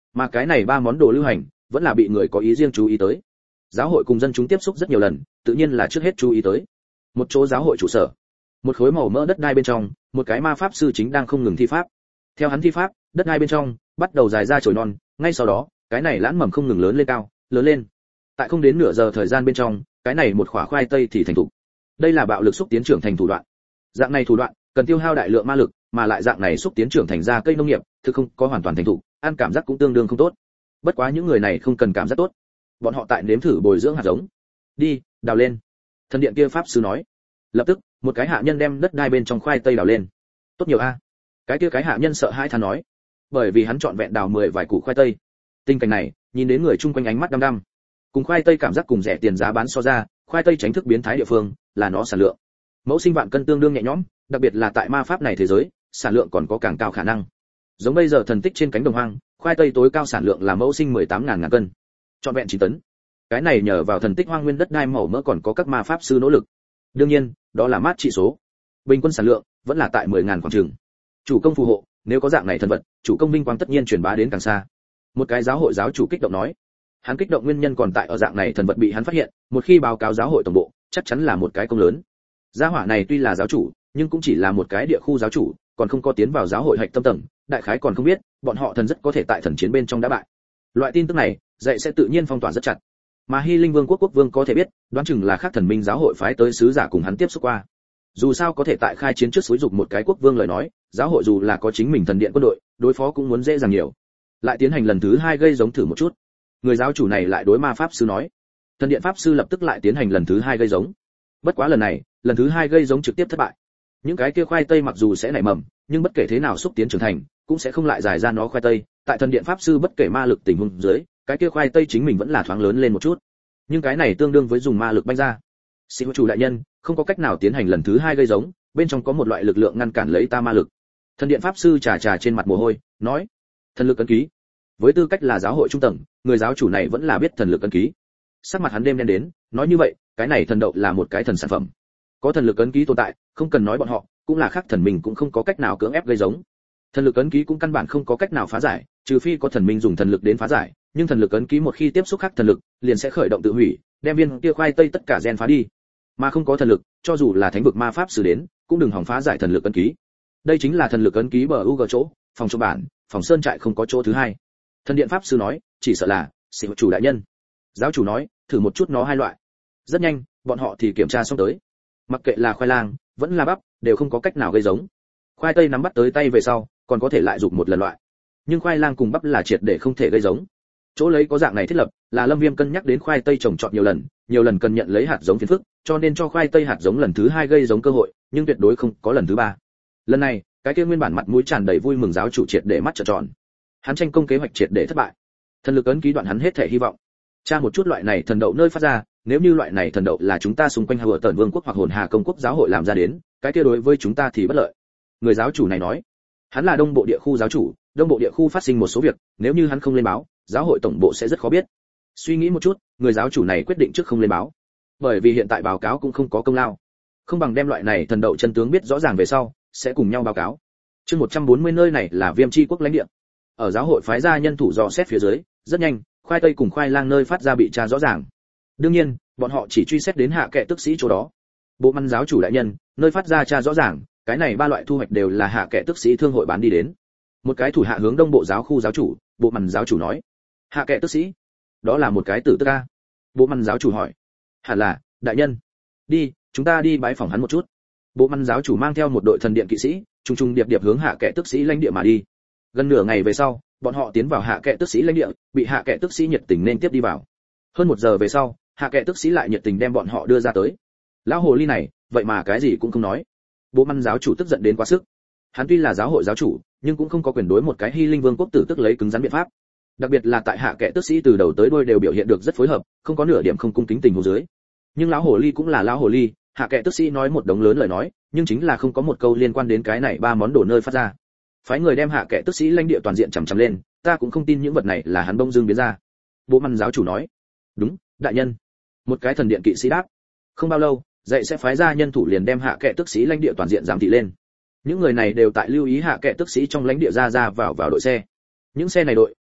Mà cái này ba món đồ lưu hành vẫn là bị người có ý riêng chú ý tới. Giáo hội cùng dân chúng tiếp xúc rất nhiều lần, tự nhiên là trước hết chú ý tới. Một chỗ giáo hội trụ sở, một khối màu mỡ đất đai bên trong, một cái ma pháp sư chính đang không ngừng thi pháp. Theo hắn thi pháp, đất đai bên trong bắt đầu dài ra chồi non, ngay sau đó, cái này lãn mầm không ngừng lớn lên cao, lớn lên. Tại không đến nửa giờ thời gian bên trong, cái này một quả khoai tây thì thành thục. Đây là bạo lực xúc tiến trưởng thành thủ đoạn. Dạng này thủ đoạn cần tiêu hao đại lượng ma lực, mà lại dạng này xúc tiến trưởng thành ra cây nông nghiệp, thực không có hoàn toàn thành thục, ăn cảm giác cũng tương đương không tốt. Bất quá những người này không cần cảm giác tốt, bọn họ tại nếm thử bồi dưỡng hạt giống. Đi, đào lên. Thần điện kia pháp sư nói. Lập tức, một cái hạ nhân đem đất đai bên trong khoai tây đào lên. Tốt nhiều a. Cái kia cái hạ nhân sợ hãi than nói, bởi vì hắn chọn vẹn đào 10 vài củ khoai tây. Tình cảnh này, nhìn đến người chung quanh ánh mắt đăm đăm. Cùng khoai tây cảm giác cùng rẻ tiền giá bán so ra, khoai tây tránh thức biến thái địa phương là nó sản lượng. Mẫu sinh vạn cân tương đương nhẹ nhõm, đặc biệt là tại ma pháp này thế giới, sản lượng còn có càng cao khả năng. Giống bây giờ thần tích trên cánh đồng hoang, khoai tây tối cao sản lượng là mẫu sinh 18.000 cân, trọn vẹn 9 tấn. Cái này nhờ vào thần tích hoang nguyên đất đai màu mỡ còn có các ma pháp sư nỗ lực. Đương nhiên, đó là mát trị số. Bình quân sản lượng vẫn là tại 10.000 khoảng chừng. Chủ công phù hộ, nếu có dạng này thần vật, chủ công vinh quang tất nhiên truyền bá đến càng xa. Một cái giáo hội giáo chủ kích động nói. Hắn kích động nguyên nhân còn tại ở dạng này thần vật bị hắn phát hiện, một khi báo cáo giáo hội tổng bộ, chắc chắn là một cái công lớn. Gia hỏa này tuy là giáo chủ, nhưng cũng chỉ là một cái địa khu giáo chủ, còn không có tiến vào giáo hội hạch tâm tầng, đại khái còn không biết, bọn họ thần rất có thể tại thần chiến bên trong đã bại. Loại tin tức này, dạy sẽ tự nhiên phong tỏa rất chặt. Mà Hy Linh Vương quốc vương có thể biết, đoán chừng là khác thần minh giáo hội phái tới sứ giả cùng hắn tiếp xúc qua. Dù sao có thể tại khai chiến trước xúi dục một cái quốc vương lời nói, giáo hội dù là có chính mình thần điện quân đội, đối phó cũng muốn dễ dàng nhiều. Lại tiến hành lần thứ 2 gây giống thử một chút. Người giáo chủ này lại đối ma pháp sư nói. Thần điện pháp sư lập tức lại tiến hành lần thứ 2 gây giống. Bất quá lần này, lần thứ 2 gây giống trực tiếp thất bại. Những cái kia khoai tây mặc dù sẽ nảy mầm, nhưng bất kể thế nào xúc tiến trưởng thành, cũng sẽ không lại dài ra nó khoai tây. Tại thần điện pháp sư bất kể ma lực tình huống dưới, cái kia khoai tây chính mình vẫn là thoáng lớn lên một chút. Nhưng cái này tương đương với dùng ma lực banh ra. Sĩ chủ đại nhân, không có cách nào tiến hành lần thứ 2 gây giống, bên trong có một loại lực lượng ngăn cản lấy ta ma lực. Thần điện pháp sư trà trà trên mặt mồ hôi, nói: thần lực ấn ký. Với tư cách là giáo hội trung tầng, người giáo chủ này vẫn là biết thần lực ấn ký. Sắc mặt hắn đêm đen đến, nói như vậy, cái này thần đậu là một cái thần sản phẩm. Có thần lực ấn ký tồn tại, không cần nói bọn họ, cũng là khác thần mình cũng không có cách nào cưỡng ép gây giống. Thần lực ấn ký cũng căn bản không có cách nào phá giải, trừ phi có thần minh dùng thần lực đến phá giải, nhưng thần lực ấn ký một khi tiếp xúc khác thần lực, liền sẽ khởi động tự hủy, đem viên kia khoai tây tất cả gen phá đi. Mà không có thần lực, cho dù là thánh vực ma pháp sử đến, cũng đừng hòng phá giải thần lực ấn ký. Đây chính là thần lực ấn ký bờ UG chỗ, phòng cho bản, phòng sơn trại không có chỗ thứ hai. Thần điện pháp sư nói, chỉ sợ là sĩ chủ đại nhân. Giáo chủ nói, thử một chút nó 2 loại. Rất nhanh, bọn họ thì kiểm tra xong tới. Mặc kệ là khoai lang, vẫn là bắp, đều không có cách nào gây giống. Khoai tây nắm bắt tới tay về sau, còn có thể lại dục một lần loại. Nhưng khoai lang cùng bắp là triệt để không thể gây giống. Chỗ lấy có dạng này thiết lập, là Lâm Viêm cân nhắc đến khoai tây trồng trọt nhiều lần cần nhận lấy hạt giống phiền phức, cho nên cho khoai tây hạt giống lần thứ 2 gây giống cơ hội, nhưng tuyệt đối không có lần thứ 3. Lần này, cái kia nguyên bản mặt mũi tràn đầy vui mừng giáo chủ triệt để mắt trợn tròn. Hắn tranh công kế hoạch triệt để thất bại. Thần lực ấn ký đoạn hắn hết thể hy vọng. Tra một chút loại này thần đậu nơi phát ra, nếu như loại này thần đậu là chúng ta xung quanh Hựa Tẩn Vương quốc hoặc Hồn Hà công quốc giáo hội làm ra đến, cái kia đối với chúng ta thì bất lợi. Người giáo chủ này nói, hắn là Đông Bộ địa khu giáo chủ, Đông Bộ địa khu phát sinh một số việc, nếu như hắn không lên báo, giáo hội tổng bộ sẽ rất khó biết. Suy nghĩ một chút, người giáo chủ này quyết định trước không lên báo, bởi vì hiện tại báo cáo cũng không có công lao, không bằng đem loại này thần đậu chân tướng biết rõ ràng về sau, sẽ cùng nhau báo cáo. Chương 140 nơi này là Viêm Chi quốc lãnh địa. Ở giáo hội phái ra nhân thủ dò xét phía dưới, rất nhanh, khoai tây cùng khoai lang nơi phát ra bị tra rõ ràng. Đương nhiên, bọn họ chỉ truy xét đến hạ kệ tức sĩ chỗ đó. Bộ măn giáo chủ đại nhân, nơi phát ra tra rõ ràng, cái này 3 loại thu hoạch đều là hạ kệ tức sĩ thương hội bán đi đến. Một cái thủ hạ hướng Đông Bộ giáo khu giáo chủ, bộ măn giáo chủ nói: hạ kệ tức sĩ, đó là một cái tử tức a. Bộ măn giáo chủ hỏi: hẳn là, đại nhân. Đi, chúng ta đi bái phỏng hắn một chút. Bộ măn giáo chủ mang theo một đội thần điện kỵ sĩ, trùng trùng điệp điệp hướng hạ kệ tức sĩ lãnh địa mà đi. Gần nửa ngày về sau, bọn họ tiến vào hạ kệ tức sĩ lãnh địa, bị hạ kệ tức sĩ nhiệt tình nên tiếp đi vào. Hơn 1 giờ về sau, hạ kệ tức sĩ lại nhiệt tình đem bọn họ đưa ra tới. Lão hồ ly này, vậy mà cái gì cũng không nói. Bộ măn giáo chủ tức giận đến quá sức. Hắn tuy là giáo hội giáo chủ, nhưng cũng không có quyền đối một cái Hy Linh Vương quốc tử tức lấy cứng rắn biện pháp. Đặc biệt là tại hạ kệ tức sĩ từ đầu tới đuôi đều biểu hiện được rất phối hợp, không có nửa điểm không cung kính tình huống dưới. Nhưng lão hồ ly cũng là lão hồ ly, hạ kệ tức sĩ nói một đống lớn lời nói, nhưng chính là không có một câu liên quan đến cái này 3 món đồ nơi phát ra. Phái người đem hạ kệ tức sĩ lãnh địa toàn diện chằm chằm lên, ta cũng không tin những vật này là hắn bông dương biến ra. Bộ măn giáo chủ nói: đúng, đại nhân. Một cái thần điện kỵ sĩ đáp. Không bao lâu, dạy sẽ phái ra nhân thủ liền đem hạ kệ tức sĩ lãnh địa toàn diện giám thị lên. Những người này đều tại lưu ý hạ kệ tức sĩ trong lãnh địa ra vào đội xe. Những xe này đội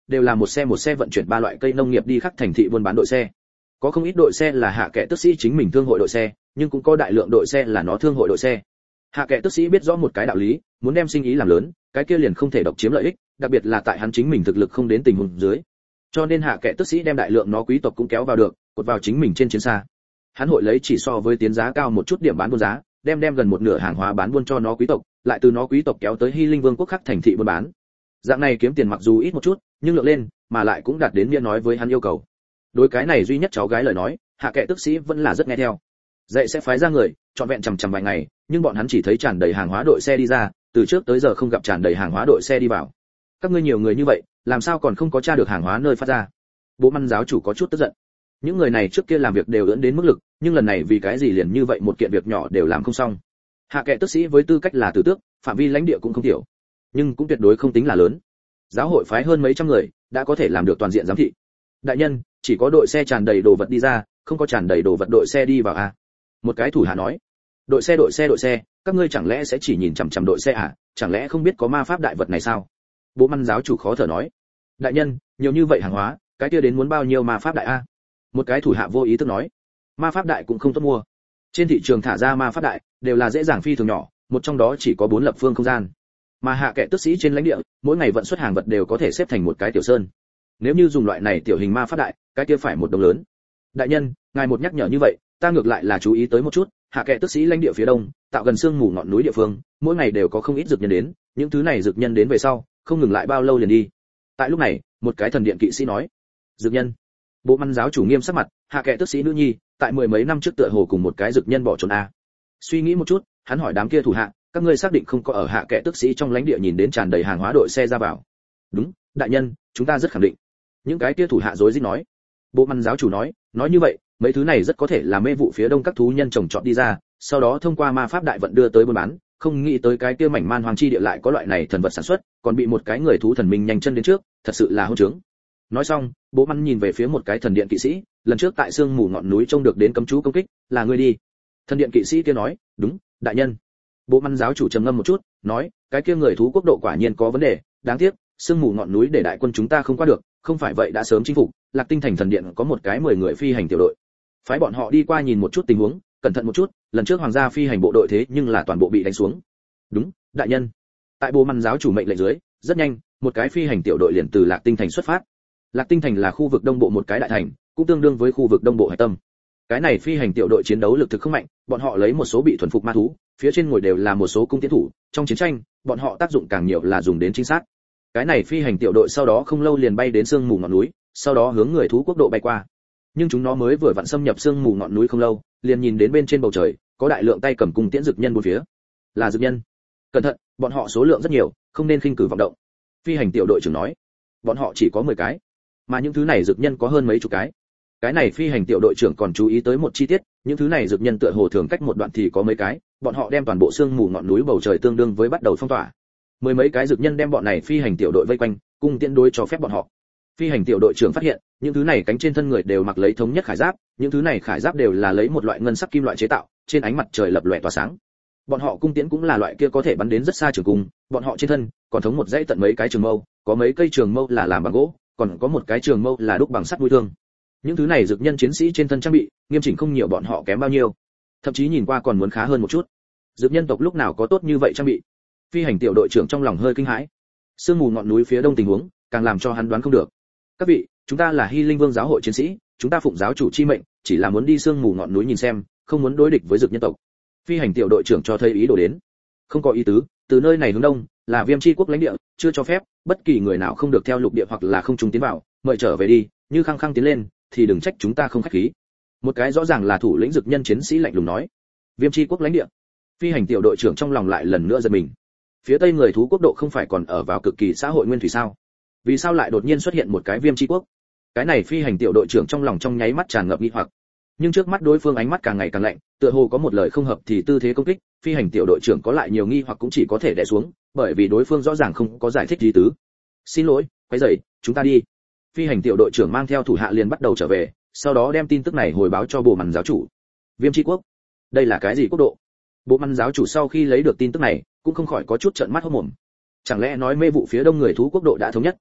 đều là một xe vận chuyển 3 loại cây nông nghiệp đi khắp thành thị buôn bán đội xe. Có không ít đội xe là hạ kệ tức sĩ chính mình thương hội đội xe, nhưng cũng có đại lượng đội xe là nó thương hội đội xe. Hạ kệ tức sĩ biết rõ một cái đạo lý, muốn đem sinh ý làm lớn, cái kia liền không thể độc chiếm lợi ích, đặc biệt là tại hắn chính mình thực lực không đến tình huống dưới. Cho nên hạ kệ tức sĩ đem đại lượng nó quý tộc cũng kéo vào được, cột vào chính mình trên chiến xa. Hắn hội lấy chỉ so với tiến giá cao một chút điểm bán buôn giá, đem gần một nửa hàng hóa bán buôn cho nó quý tộc, lại từ nó quý tộc kéo tới Hy Linh Vương quốc khác thành thị buôn bán. Dạng này kiếm tiền mặc dù ít một chút, nhưng lượng lên, mà lại cũng đạt đến nghĩa nói với hắn yêu cầu. Đối cái này duy nhất cháu gái lời nói, hạ kệ tức sĩ vẫn là rất nghe theo. Dạy sẽ phái ra người, trọn vẹn chằm vài ngày, nhưng bọn hắn chỉ thấy tràn đầy hàng hóa đội xe đi ra, từ trước tới giờ không gặp tràn đầy hàng hóa đội xe đi vào. Các ngươi nhiều người như vậy, làm sao còn không có tra được hàng hóa nơi phát ra? Bố Măn giáo chủ có chút tức giận. Những người này trước kia làm việc đều ưỡn đến mức lực, nhưng lần này vì cái gì liền như vậy một kiện việc nhỏ đều làm không xong. Hạ kệ tức sĩ với tư cách là tử tước, phạm vi lãnh địa cũng không tiểu, nhưng cũng tuyệt đối không tính là lớn. Giáo hội phái hơn mấy trăm người, đã có thể làm được toàn diện giám thị. Đại nhân, chỉ có đội xe tràn đầy đồ vật đi ra, không có tràn đầy đồ vật đội xe đi vào à? Một cái thủ hạ nói. Đội xe, các ngươi chẳng lẽ sẽ chỉ nhìn chằm đội xe à? Chẳng lẽ không biết có ma pháp đại vật này sao? Bố Măn giáo chủ khó thở nói. Đại nhân, nhiều như vậy hàng hóa, cái kia đến muốn bao nhiêu ma pháp đại a? Một cái thủ hạ vô ý thức nói. Ma pháp đại cũng không tốt mua. Trên thị trường thả ra ma pháp đại, đều là dễ dàng phi thường nhỏ, một trong đó chỉ có 4 lập phương không gian. Mà hạ kệ tức sĩ trên lãnh địa, mỗi ngày vận xuất hàng vật đều có thể xếp thành một cái tiểu sơn. Nếu như dùng loại này tiểu hình ma pháp đại, cái kia phải một đồng lớn. Đại nhân, ngài một nhắc nhở như vậy, ta ngược lại là chú ý tới một chút, hạ kệ tức sĩ lãnh địa phía đông, tạo gần sương mù ngọn núi địa phương, mỗi ngày đều có không ít dược nhân đến, những thứ này dược nhân đến về sau, không ngừng lại bao lâu liền đi. Tại lúc này, một cái thần điện kỵ sĩ nói, dược nhân. Bộ Măn giáo chủ nghiêm sắc mặt, hạ kệ tức sĩ nữ nhi, tại 10 mấy năm trước tựa hồ cùng một cái dược nhân bỏ trốn a. Suy nghĩ một chút, hắn hỏi đám kia thủ hạ, các ngươi xác định không có ở hạ kệ tức sĩ trong lãnh địa nhìn đến tràn đầy hàng hóa đội xe ra vào? Đúng, đại nhân, chúng ta rất khẳng định. Những cái kia thủ hạ rối rít nói. Bộ Măn giáo chủ nói như vậy, mấy thứ này rất có thể là mê vụ phía đông các thú nhân trồng trọt đi ra, sau đó thông qua ma pháp đại vận đưa tới buôn bán, không nghĩ tới cái kia mảnh man hoang chi địa lại có loại này thần vật sản xuất, còn bị một cái người thú thần minh nhanh chân đến trước, thật sự là hỗn trướng. Nói xong, Bố Măn nhìn về phía một cái thần điện kỵ sĩ, lần trước tại sương mù ngọn núi trông được đến cấm chú công kích, là ngươi đi. Thần điện kỵ sĩ kia nói, đúng, đại nhân. Bố Măn giáo chủ trầm ngâm một chút, nói, cái kia người thú quốc độ quả nhiên có vấn đề, đáng tiếc, sương mù ngọn núi để đại quân chúng ta không qua được, không phải vậy đã sớm chinh phục. Lạc Tinh thành thần điện có một cái 10 người phi hành tiểu đội, phái bọn họ đi qua nhìn một chút tình huống, cẩn thận một chút, lần trước hoàng gia phi hành bộ đội thế nhưng là toàn bộ bị đánh xuống. Đúng, đại nhân. Tại Bố Măn giáo chủ mệnh lệnh dưới, rất nhanh, một cái phi hành tiểu đội liền từ Lạc Tinh thành xuất phát. Lạc Tinh thành là khu vực đông bộ một cái đại thành, cũng tương đương với khu vực đông bộ hải tâm. Cái này phi hành tiểu đội chiến đấu lực thực không mạnh, bọn họ lấy một số bị thuần phục ma thú, phía trên ngồi đều là một số cung tiến thủ, trong chiến tranh, bọn họ tác dụng càng nhiều là dùng đến trinh sát. Cái này phi hành tiểu đội sau đó không lâu liền bay đến sương mù ngọn núi, sau đó hướng người thú quốc độ bay qua. Nhưng chúng nó mới vừa vặn xâm nhập sương mù ngọn núi không lâu, liền nhìn đến bên trên bầu trời có đại lượng tay cầm cung tiễn dược nhân bốn phía. Là dược nhân. Cẩn thận, bọn họ số lượng rất nhiều, không nên khinh cử vọng động. Phi hành tiểu đội trưởng nói. Bọn họ chỉ có 10 cái, mà những thứ này dược nhân có hơn mấy chục cái. Cái này phi hành tiểu đội trưởng còn chú ý tới một chi tiết, những thứ này dược nhân tựa hồ thường cách một đoạn thì có mấy cái, bọn họ đem toàn bộ sương mù ngọn núi bầu trời tương đương với bắt đầu phong tỏa. 10 mấy cái dược nhân đem bọn này phi hành tiểu đội vây quanh, cung tiễn đối cho phép bọn họ. Phi hành tiểu đội trưởng phát hiện, những thứ này cánh trên thân người đều mặc lấy thống nhất khải giáp, những thứ này khải giáp đều là lấy một loại ngân sắc kim loại chế tạo, trên ánh mặt trời lập lòe tỏa sáng. Bọn họ cung tiễn cũng là loại kia có thể bắn đến rất xa trường cung, bọn họ trên thân còn thống một dãy tận mấy cái trường mâu, có mấy cây trường mâu là làm bằng gỗ, còn có một cái trường mâu là đúc bằng sắt đuôi thương. Những thứ này dược nhân chiến sĩ trên thân trang bị, nghiêm chỉnh không nhiều bọn họ kém bao nhiêu, thậm chí nhìn qua còn muốn khá hơn một chút. Dược nhân tộc lúc nào có tốt như vậy trang bị? Phi hành tiểu đội trưởng trong lòng hơi kinh hãi. Sương mù ngọn núi phía đông tình huống, càng làm cho hắn đoán không được. Các vị, chúng ta là Hy Linh Vương giáo hội chiến sĩ, chúng ta phụng giáo chủ chi mệnh, chỉ là muốn đi sương mù ngọn núi nhìn xem, không muốn đối địch với dược nhân tộc. Phi hành tiểu đội trưởng cho thấy ý đồ đến. Không có ý tứ, từ nơi này hướng đông, là Viêm Chi quốc lãnh địa, chưa cho phép bất kỳ người nào không được theo lục địa hoặc là không trung tiến vào, mời trở về đi, như khăng khăng tiến lên, thì đừng trách chúng ta không khách khí. Một cái rõ ràng là thủ lĩnh dược nhân chiến sĩ lạnh lùng nói. Viêm Chi quốc lãnh địa. Phi hành tiểu đội trưởng trong lòng lại lần nữa giật mình. Phía tây người thú quốc độ không phải còn ở vào cực kỳ xã hội nguyên thủy sao? Vì sao lại đột nhiên xuất hiện một cái Viêm Chi quốc? Cái này phi hành tiểu đội trưởng trong lòng trong nháy mắt tràn ngập nghi hoặc. Nhưng trước mắt đối phương ánh mắt càng ngày càng lạnh, tựa hồ có một lời không hợp thì tư thế công kích, phi hành tiểu đội trưởng có lại nhiều nghi hoặc cũng chỉ có thể đè xuống, bởi vì đối phương rõ ràng không có giải thích gì tứ. Xin lỗi, quấy rầy, chúng ta đi. Phi hành tiểu đội trưởng mang theo thủ hạ liền bắt đầu trở về, sau đó đem tin tức này hồi báo cho Bộ Măn giáo chủ. Viêm Chi quốc, đây là cái gì quốc độ? Bộ Măn giáo chủ sau khi lấy được tin tức này, cũng không khỏi có chút trợn mắt hốt mồm. Chẳng lẽ nói mê vụ phía đông người thú quốc độ đã thống nhất?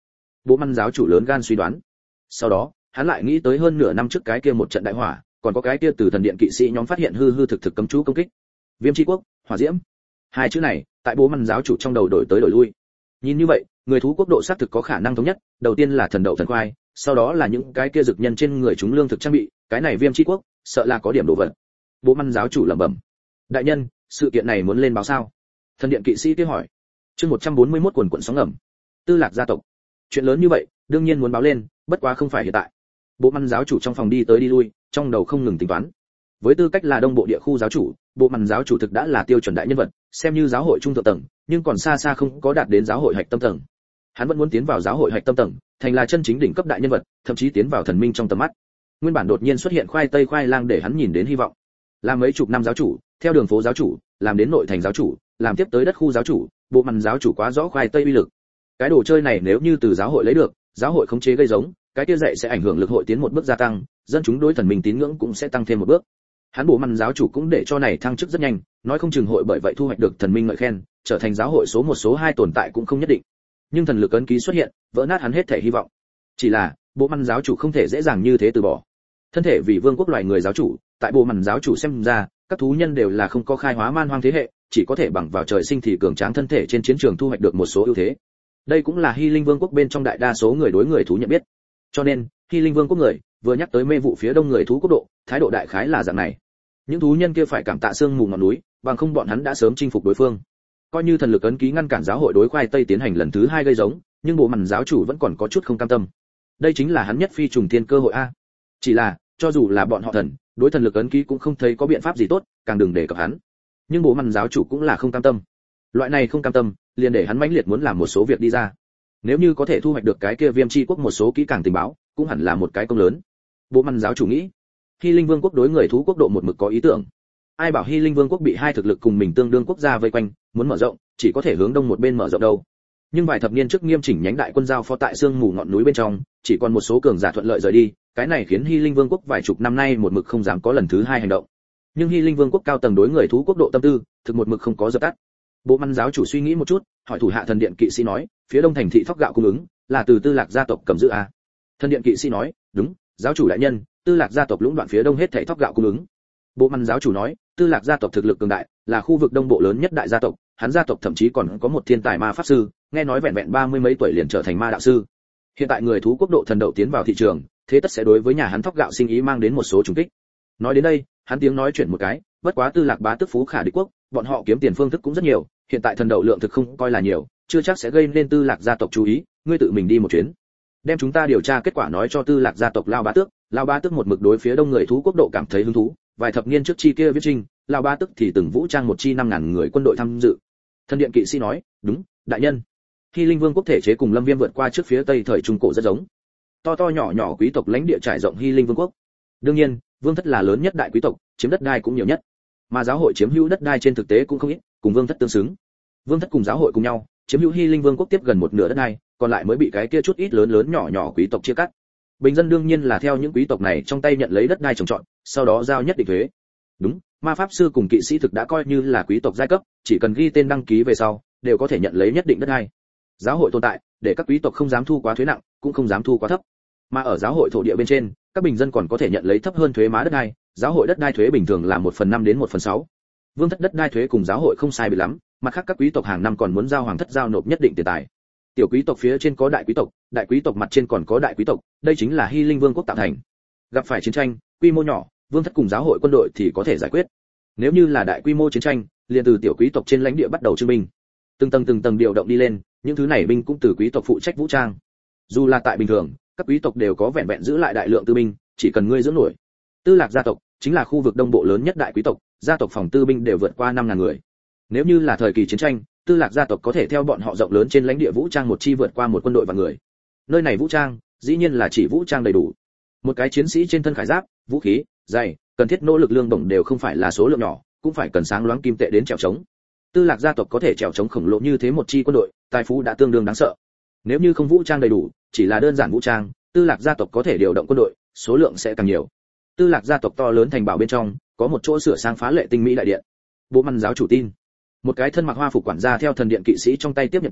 Bộ Măn giáo chủ lớn gan suy đoán. Sau đó, hắn lại nghĩ tới hơn nửa năm trước cái kia một trận đại hỏa, còn có cái kia từ thần điện kỵ sĩ nhóm phát hiện hư thực cấm chú công kích. Viêm chi quốc, hỏa diễm. Hai chữ này, tại Bộ Măn giáo chủ trong đầu đổi tới đổi lui. Nhìn như vậy, người thú quốc độ xác thực có khả năng thống nhất, đầu tiên là thần đậu thần khoai, sau đó là những cái kia dược nhân trên người chúng lương thực trang bị, cái này Viêm chi quốc, sợ là có điểm đồ vật. Bộ Măn giáo chủ lẩm bẩm. Đại nhân, sự kiện này muốn lên báo sao? Thần điện kỵ sĩ kia hỏi. Chương 141 quần quần sóng ngầm. Tư Lạc gia tộc. Chuyện lớn như vậy, đương nhiên muốn báo lên, bất quá không phải hiện tại. Bộ Măn giáo chủ trong phòng đi tới đi lui, trong đầu không ngừng tính toán. Với tư cách là đông bộ địa khu giáo chủ, Bộ Măn giáo chủ thực đã là tiêu chuẩn đại nhân vật, xem như giáo hội trung thượng tầng, nhưng còn xa xa không có đạt đến giáo hội hạch tâm tầng. Hắn vẫn muốn tiến vào giáo hội hạch tâm tầng, thành là chân chính đỉnh cấp đại nhân vật, thậm chí tiến vào thần minh trong tầm mắt. Nguyên bản đột nhiên xuất hiện khoai tây khoai lang để hắn nhìn đến hy vọng. Làm mấy chục năm giáo chủ, theo đường phố giáo chủ, làm đến nội thành giáo chủ, làm tiếp tới đất khu giáo chủ, Bộ Măn giáo chủ quá rõ khoai tây uy lực. Cái đồ chơi này nếu như từ giáo hội lấy được, giáo hội khống chế gây giống, cái kia dạy sẽ ảnh hưởng lực hội tiến một bước gia tăng, dân chúng đối thần minh tín ngưỡng cũng sẽ tăng thêm một bước. Hắn Bộ Măn giáo chủ cũng để cho này thăng chức rất nhanh, nói không chừng hội bởi vậy thu hoạch được thần minh ngợi khen, trở thành giáo hội số 1 số 2 tồn tại cũng không nhất định. Nhưng thần lực ấn ký xuất hiện, vỡ nát hắn hết thể hy vọng. Chỉ là, Bộ Măn giáo chủ không thể dễ dàng như thế từ bỏ. Thân thể vì vương quốc loài người giáo chủ, tại Bộ Măn giáo chủ xem ra, các thú nhân đều là không có khai hóa man hoang thế hệ, chỉ có thể bằng vào trời sinh thì cường tráng thân thể trên chiến trường thu hoạch được một số ưu thế. Đây cũng là Hy Linh Vương quốc bên trong đại đa số người đối người thú nhận biết. Cho nên, Hy Linh Vương quốc người vừa nhắc tới mê vụ phía đông người thú quốc độ, thái độ đại khái là dạng này. Những thú nhân kia phải cảm tạ sương mù ngọn núi, bằng không bọn hắn đã sớm chinh phục đối phương. Coi như thần lực ấn ký ngăn cản giáo hội đối khoai tây tiến hành lần thứ 2 gây giống, nhưng Bộ Măn giáo chủ vẫn còn có chút không cam tâm. Đây chính là hắn nhất phi trùng thiên cơ hội a. Chỉ là, cho dù là bọn họ thần, đối thần lực ấn ký cũng không thấy có biện pháp gì tốt, càng đừng để cập hắn. Nhưng Bộ Măn giáo chủ cũng là không cam tâm. Loại này không cam tâm, liền để hắn mãnh liệt muốn làm một số việc đi ra. Nếu như có thể thu hoạch được cái kia Viêm chi quốc một số kỹ càng tình báo, cũng hẳn là một cái công lớn. Bộ Măn giáo chủ nghĩ, Hy Linh Vương quốc đối người thú quốc độ một mực có ý tưởng. Ai bảo Hy Linh Vương quốc bị hai thực lực cùng mình tương đương quốc gia vây quanh, muốn mở rộng, chỉ có thể hướng đông một bên mở rộng đâu. Nhưng vài thập niên trước nghiêm chỉnh nhánh đại quân giao phó tại sương mù ngọn núi bên trong, chỉ còn một số cường giả thuận lợi rời đi, cái này khiến Hy Linh Vương quốc vài chục năm nay một mực không dám có lần thứ 2 hành động. Nhưng Hy Linh Vương quốc cao tầng đối người thú quốc độ tâm tư, thực một mực không có dập tắt. Bộ Măn giáo chủ suy nghĩ một chút, hỏi thủ hạ thần điện kỵ sĩ nói, phía đông thành thị thóc gạo cung ứng là từ Tư Lạc gia tộc cầm giữ à? Thần điện kỵ sĩ nói, đúng, giáo chủ đại nhân, Tư Lạc gia tộc lũng đoạn phía đông hết thảy thóc gạo cung ứng. Bộ Măn giáo chủ nói, Tư Lạc gia tộc thực lực cường đại, là khu vực đông bộ lớn nhất đại gia tộc, hắn gia tộc thậm chí còn có một thiên tài ma pháp sư, nghe nói vẹn vẹn 30 mấy tuổi liền trở thành ma đạo sư. Hiện tại người thú quốc độ thần đậu tiến vào thị trường, thế tất sẽ đối với nhà hắn thóc gạo sinh ý mang đến một số trùng kích. Nói đến đây, hắn tiếng nói chuyển một cái, bất quá Tư Lạc bá tước phú khả địch quốc, bọn họ kiếm tiền phương thức cũng rất nhiều, hiện tại thần đậu lượng thực không coi là nhiều, chưa chắc sẽ gây nên Tư Lạc gia tộc chú ý, ngươi tự mình đi một chuyến, đem chúng ta điều tra kết quả nói cho Tư Lạc gia tộc Lao bá tước một mực đối phía đông người thú quốc độ cảm thấy hứng thú, vài thập niên trước chi kia viết trinh, Lao bá tước thì từng vũ trang một chi 5.000 người quân đội tham dự. Thần điện kỵ sĩ nói, đúng, đại nhân. Hy Linh Vương quốc thể chế cùng Lâm Viêm vượt qua trước phía tây thời trung cổ rất giống. To to nhỏ nhỏ quý tộc lãnh địa trải rộng Hy Linh Vương quốc. Đương nhiên, vương thất là lớn nhất đại quý tộc, chiếm đất đai cũng nhiều nhất. Mà giáo hội chiếm hữu đất đai trên thực tế cũng không ít, cùng vương thất tương xứng. Vương thất cùng giáo hội cùng nhau, chiếm hữu Hy Linh Vương quốc tiếp gần một nửa đất đai, còn lại mới bị cái kia chút ít lớn lớn nhỏ nhỏ quý tộc chia cắt. Bình dân đương nhiên là theo những quý tộc này trong tay nhận lấy đất đai trồng trọt, sau đó giao nhất định thuế. Đúng, ma pháp sư cùng kỵ sĩ thực đã coi như là quý tộc giai cấp, chỉ cần ghi tên đăng ký về sau, đều có thể nhận lấy nhất định đất đai. Giáo hội tồn tại, để các quý tộc không dám thu quá thuế nặng, cũng không dám thu quá thấp. Mà ở giáo hội thổ địa bên trên, các bình dân còn có thể nhận lấy thấp hơn thuế má đất đai, giáo hội đất đai thuế bình thường là 1/5 đến 1/6. Vương thất đất đai thuế cùng giáo hội không sai biệt lắm, mặt khác các quý tộc hàng năm còn muốn giao hoàng thất giao nộp nhất định tiền tài. Tiểu quý tộc phía trên có đại quý tộc mặt trên còn có đại quý tộc, đây chính là Hy Linh Vương quốc tạo thành. Gặp phải chiến tranh, quy mô nhỏ, vương thất cùng giáo hội quân đội thì có thể giải quyết. Nếu như là đại quy mô chiến tranh, liền từ tiểu quý tộc trên lãnh địa bắt đầu trưng binh. Từng tầng điều động đi lên, những thứ này binh cũng từ quý tộc phụ trách vũ trang. Dù là tại bình thường, các quý tộc đều có vẹn vẹn giữ lại đại lượng tư binh, chỉ cần ngươi dưỡng nổi. Tư Lạc gia tộc chính là khu vực đông bộ lớn nhất đại quý tộc, gia tộc phòng tư binh đều vượt qua 5.000 người. Nếu như là thời kỳ chiến tranh, Tư Lạc gia tộc có thể theo bọn họ rộng lớn trên lãnh địa vũ trang một chi vượt qua một quân đội và người. Nơi này vũ trang, dĩ nhiên là chỉ vũ trang đầy đủ. Một cái chiến sĩ trên thân khải giáp, vũ khí, giày, cần thiết nỗ lực lương bổng đều không phải là số lượng nhỏ, cũng phải cần sáng loáng kim tệ đến trèo trống. Tư Lạc gia tộc có thể trèo trống khổng lồ như thế một chi quân đội, tài phú đã tương đương đáng sợ. Nếu như không vũ trang đầy đủ, chỉ là đơn giản vũ trang, Tư Lạc gia tộc có thể điều động quân đội, số lượng sẽ càng nhiều. Tư Lạc gia tộc to lớn thành bảo bên trong, có một chỗ sửa sang phá lệ tinh mỹ đại điện. Bộ Măn giáo chủ tin. Một cái thân mặc hoa phục quản gia theo thần điện kỵ sĩ trong tay tiếp nhận tin,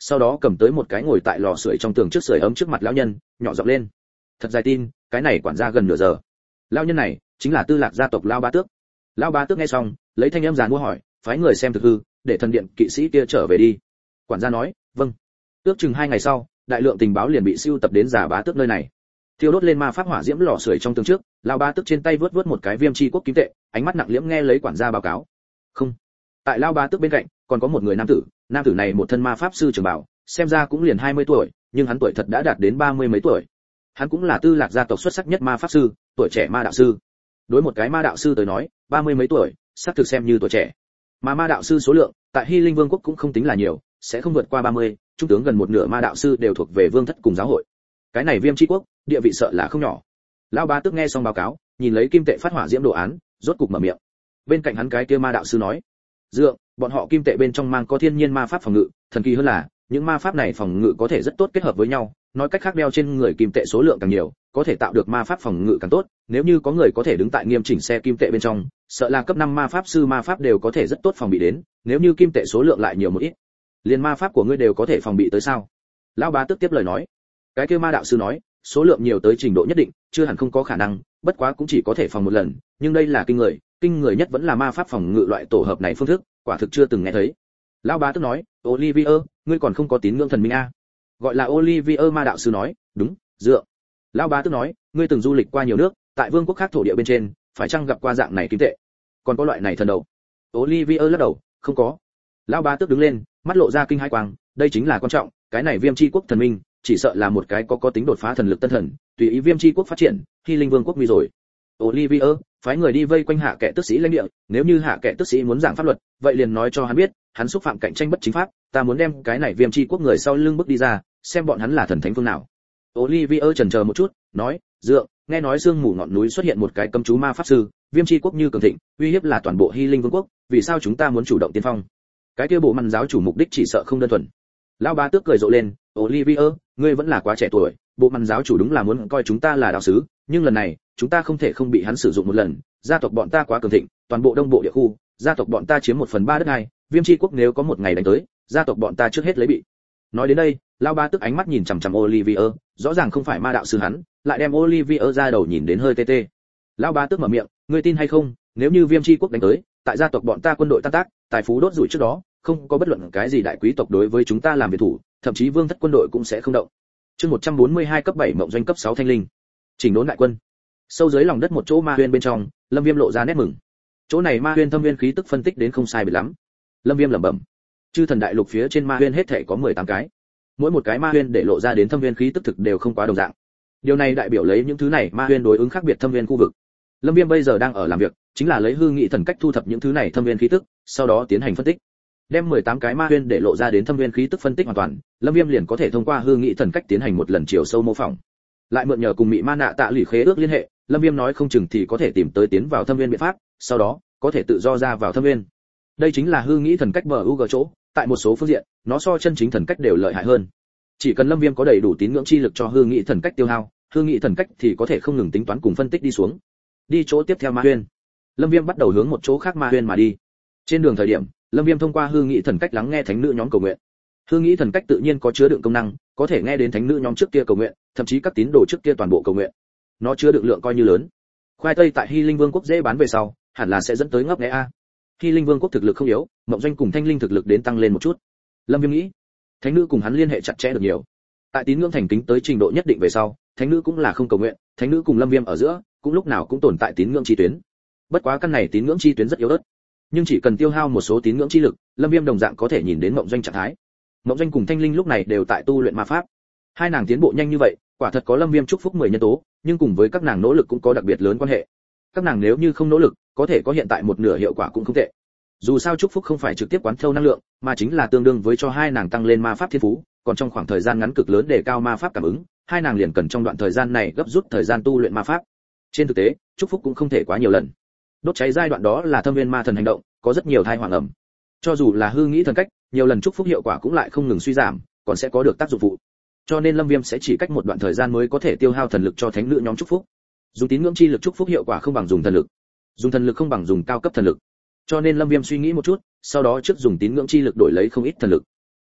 sau đó cầm tới một cái ngồi tại lò sưởi trong tường trước sưởi ấm trước mặt lão nhân, nhỏ giọng lên. Thật dài tin, cái này quản gia gần nửa giờ. Lão nhân này chính là Tư Lạc gia tộc Lão Bá Tước. Lão Bá Tước nghe xong, lấy thanh âm giàn mua hỏi, phái người xem thực hư, để thần điện kỵ sĩ kia trở về đi. Quản gia nói, vâng. Ước chừng 2 ngày sau, đại lượng tình báo liền bị siêu tập đến Giả Bá Tước nơi này. Thiêu đốt lên ma pháp hỏa diễm lò sưởi trong tường trước, Lão Bá Tước trên tay vớt vớt một cái viêm chi quốc kim tệ, ánh mắt nặng liễm nghe lấy quản gia báo cáo. Không. Tại Lão Bá Tước bên cạnh, còn có một người nam tử này một thân ma pháp sư trường bảo, xem ra cũng liền 20 tuổi, nhưng hắn tuổi thật đã đạt đến 30 mấy tuổi. Hắn cũng là Tư Lạc gia tộc xuất sắc nhất ma pháp sư, tuổi trẻ ma đạo sư. Đối một cái ma đạo sư tới nói, 30 mấy tuổi, xác thực xem như tuổi trẻ. Mà ma đạo sư số lượng, tại Hy Linh Vương quốc cũng không tính là nhiều, sẽ không vượt qua 30, trung tướng gần một nửa ma đạo sư đều thuộc về vương thất cùng giáo hội. Cái này Viêm Chi quốc, địa vị sợ là không nhỏ. Lão Bá Tước nghe xong báo cáo, nhìn lấy kim tệ phát hỏa diễm đồ án, rốt cục mở miệng. Bên cạnh hắn cái kia ma đạo sư nói, "Dượng, bọn họ kim tệ bên trong mang có thiên nhiên ma pháp phòng ngự, thần kỳ hơn là, những ma pháp này phòng ngự có thể rất tốt kết hợp với nhau, nói cách khác đeo trên người kim tệ số lượng càng nhiều, có thể tạo được ma pháp phòng ngự càng tốt, nếu như có người có thể đứng tại nghiêm chỉnh xe kim tệ bên trong, sợ là cấp 5 ma pháp sư ma pháp đều có thể rất tốt phòng bị đến, nếu như kim tệ số lượng lại nhiều một ít, liền ma pháp của ngươi đều có thể phòng bị tới sao?" Lão Bá Tước tiếp lời nói. Cái kia ma đạo sư nói, số lượng nhiều tới trình độ nhất định, chưa hẳn không có khả năng, bất quá cũng chỉ có thể phòng một lần, nhưng đây là kinh người nhất vẫn là ma pháp phòng ngự loại tổ hợp này phương thức, quả thực chưa từng nghe thấy. Lão Bá Tước nói, "Olivier, ngươi còn không có tín ngưỡng thần minh a?" Gọi là Olivier ma đạo sư nói, "Đúng, dựa." Lão Bá Tước nói, "Ngươi từng du lịch qua nhiều nước, tại vương quốc khác thổ địa bên trên, phải chăng gặp qua dạng này kim tệ? Còn có loại này thần đầu?" Olivier lắc đầu, "Không có." Lão Bá Tước đứng lên, mắt lộ ra kinh hai quang, đây chính là quan trọng, cái này Viêm Chi quốc thần minh, chỉ sợ là một cái có tính đột phá thần lực tân thần, tùy ý Viêm Chi quốc phát triển, Hy Linh Vương quốc nguy rồi. Olivier, phái người đi vây quanh hạ kệ tước sĩ lãnh địa, nếu như hạ kệ tước sĩ muốn giảng pháp luật, vậy liền nói cho hắn biết, hắn xúc phạm cạnh tranh bất chính pháp, ta muốn đem cái này Viêm Chi quốc người sau lưng bước đi ra, xem bọn hắn là thần thánh phương nào. Olivier chần chờ một chút, nói, "Dượng, nghe nói sương mù ngọn núi xuất hiện một cái cấm chú ma pháp sư, Viêm Chi quốc như cường thịnh, uy hiếp là toàn bộ Hy Linh Vương quốc, vì sao chúng ta muốn chủ động tiên phong?" Cái kia bộ màn giáo chủ mục đích chỉ sợ không đơn thuần. Lão Bá Tước cười rộ lên, "Olivier, ngươi vẫn là quá trẻ tuổi, bộ màn giáo chủ đúng là muốn coi chúng ta là đạo sứ, nhưng lần này, chúng ta không thể không bị hắn sử dụng một lần, gia tộc bọn ta quá cường thịnh, toàn bộ đông bộ địa khu, gia tộc bọn ta chiếm 1/3 đất này, Viêm Chi quốc nếu có một ngày đánh tới, gia tộc bọn ta trước hết lấy bị." Nói đến đây, Lão Bá Tước ánh mắt nhìn chằm chằm Olivier, rõ ràng không phải ma đạo sư hắn, lại đem Olivier ra đầu nhìn đến hơi tê tê. Lão Bá Tước mở miệng, "Ngươi tin hay không, nếu như Viêm Chi quốc đánh tới, tại gia tộc bọn ta quân đội tan tác, tài phú đốt rủi trước đó, không có bất luận cái gì đại quý tộc đối với chúng ta làm việc thủ, thậm chí vương thất quân đội cũng sẽ không động." Chương 142 cấp 7 mộng doanh cấp 6 thanh linh. Chỉnh đốn đại quân. Sâu dưới lòng đất một chỗ ma huyên bên trong, Lâm Viêm lộ ra nét mừng. Chỗ này ma huyên thâm viên khí tức phân tích đến không sai biệt lắm. Lâm Viêm lẩm bẩm. Chư thần đại lục phía trên ma huyên hết thảy có 18 cái. Mỗi một cái ma huyên để lộ ra đến thâm viên khí tức thực đều không quá đồng dạng. Điều này đại biểu lấy những thứ này ma huyên đối ứng khác biệt thâm viên khu vực. Lâm Viêm bây giờ đang ở làm việc, chính là lấy hư nghị thần cách thu thập những thứ này thâm viên khí tức, sau đó tiến hành phân tích. Đem 18 cái ma huyên để lộ ra đến thâm viên khí tức phân tích hoàn toàn, Lâm Viêm liền có thể thông qua hư nghị thần cách tiến hành một lần chiều sâu mô phỏng. Lại mượn nhờ cùng Mị Ma Nạ Tạ Lỷ khế ước liên hệ, Lâm Viêm nói không chừng thì có thể tìm tới tiến vào thâm viên biện pháp, sau đó có thể tự do ra vào thâm viên. Đây chính là hư nghị thần cách BUG chỗ, tại một số phương diện, nó so chân chính thần cách đều lợi hại hơn. Chỉ cần Lâm Viêm có đầy đủ tín ngưỡng chi lực cho hư nghị thần cách tiêu hao, hư nghị thần cách thì có thể không ngừng tính toán cùng phân tích đi xuống. Đi chỗ tiếp theo ma huyên. Lâm Viêm bắt đầu hướng một chỗ khác ma huyên mà đi. Trên đường thời điểm, Lâm Viêm thông qua hư nghị thần cách lắng nghe thánh nữ nhóm cầu nguyện. Hư nghị thần cách tự nhiên có chứa đựng công năng, có thể nghe đến thánh nữ nhóm trước kia cầu nguyện, thậm chí các tín đồ trước kia toàn bộ cầu nguyện. Nó chứa đựng lượng coi như lớn. Khoai tây tại Hy Linh Vương quốc dễ bán về sau, hẳn là sẽ dẫn tới ngấp nghé a. Hy Linh Vương quốc thực lực không yếu, Mộng Doanh cùng Thanh Linh thực lực đến tăng lên một chút. Lâm Viêm nghĩ, thánh nữ cùng hắn liên hệ chặt chẽ được nhiều. Tại tín ngưỡng thành kính tới trình độ nhất định về sau, thánh nữ cũng là không cầu nguyện, thánh nữ cùng Lâm Viêm ở giữa, cũng lúc nào cũng tồn tại tín ngưỡng chi tuyến. Bất quá căn này tín ngưỡng chi tuyến rất yếu ớt, nhưng chỉ cần tiêu hao một số tín ngưỡng chi lực, Lâm Viêm đồng dạng có thể nhìn đến Mộng Doanh trạng thái. Mộng Doanh cùng Thanh Linh lúc này đều tại tu luyện ma pháp. Hai nàng tiến bộ nhanh như vậy, quả thật có Lâm Viêm chúc phúc 10 nhân tố, nhưng cùng với các nàng nỗ lực cũng có đặc biệt lớn quan hệ. Các nàng nếu như không nỗ lực, có thể có hiện tại một nửa hiệu quả cũng không tệ. Dù sao chúc phúc không phải trực tiếp quán thâu năng lượng, mà chính là tương đương với cho hai nàng tăng lên ma pháp thiên phú, còn trong khoảng thời gian ngắn cực lớn để cao ma pháp cảm ứng, hai nàng liền cần trong đoạn thời gian này gấp rút thời gian tu luyện ma pháp. Trên thực tế, chúc phúc cũng không thể quá nhiều lần. Đốt cháy giai đoạn đó là thâm viên ma thần hành động, có rất nhiều thai hoàng ẩm. Cho dù là hư nghĩ thần cách, nhiều lần chúc phúc hiệu quả cũng lại không ngừng suy giảm, còn sẽ có được tác dụng phụ. Cho nên Lâm Viêm sẽ chỉ cách một đoạn thời gian mới có thể tiêu hao thần lực cho thánh nữ nhóm chúc phúc. Dùng tín ngưỡng chi lực chúc phúc hiệu quả không bằng dùng thần lực. Dùng thần lực không bằng dùng cao cấp thần lực. Cho nên Lâm Viêm suy nghĩ một chút, sau đó trước dùng tín ngưỡng chi lực đổi lấy không ít thần lực.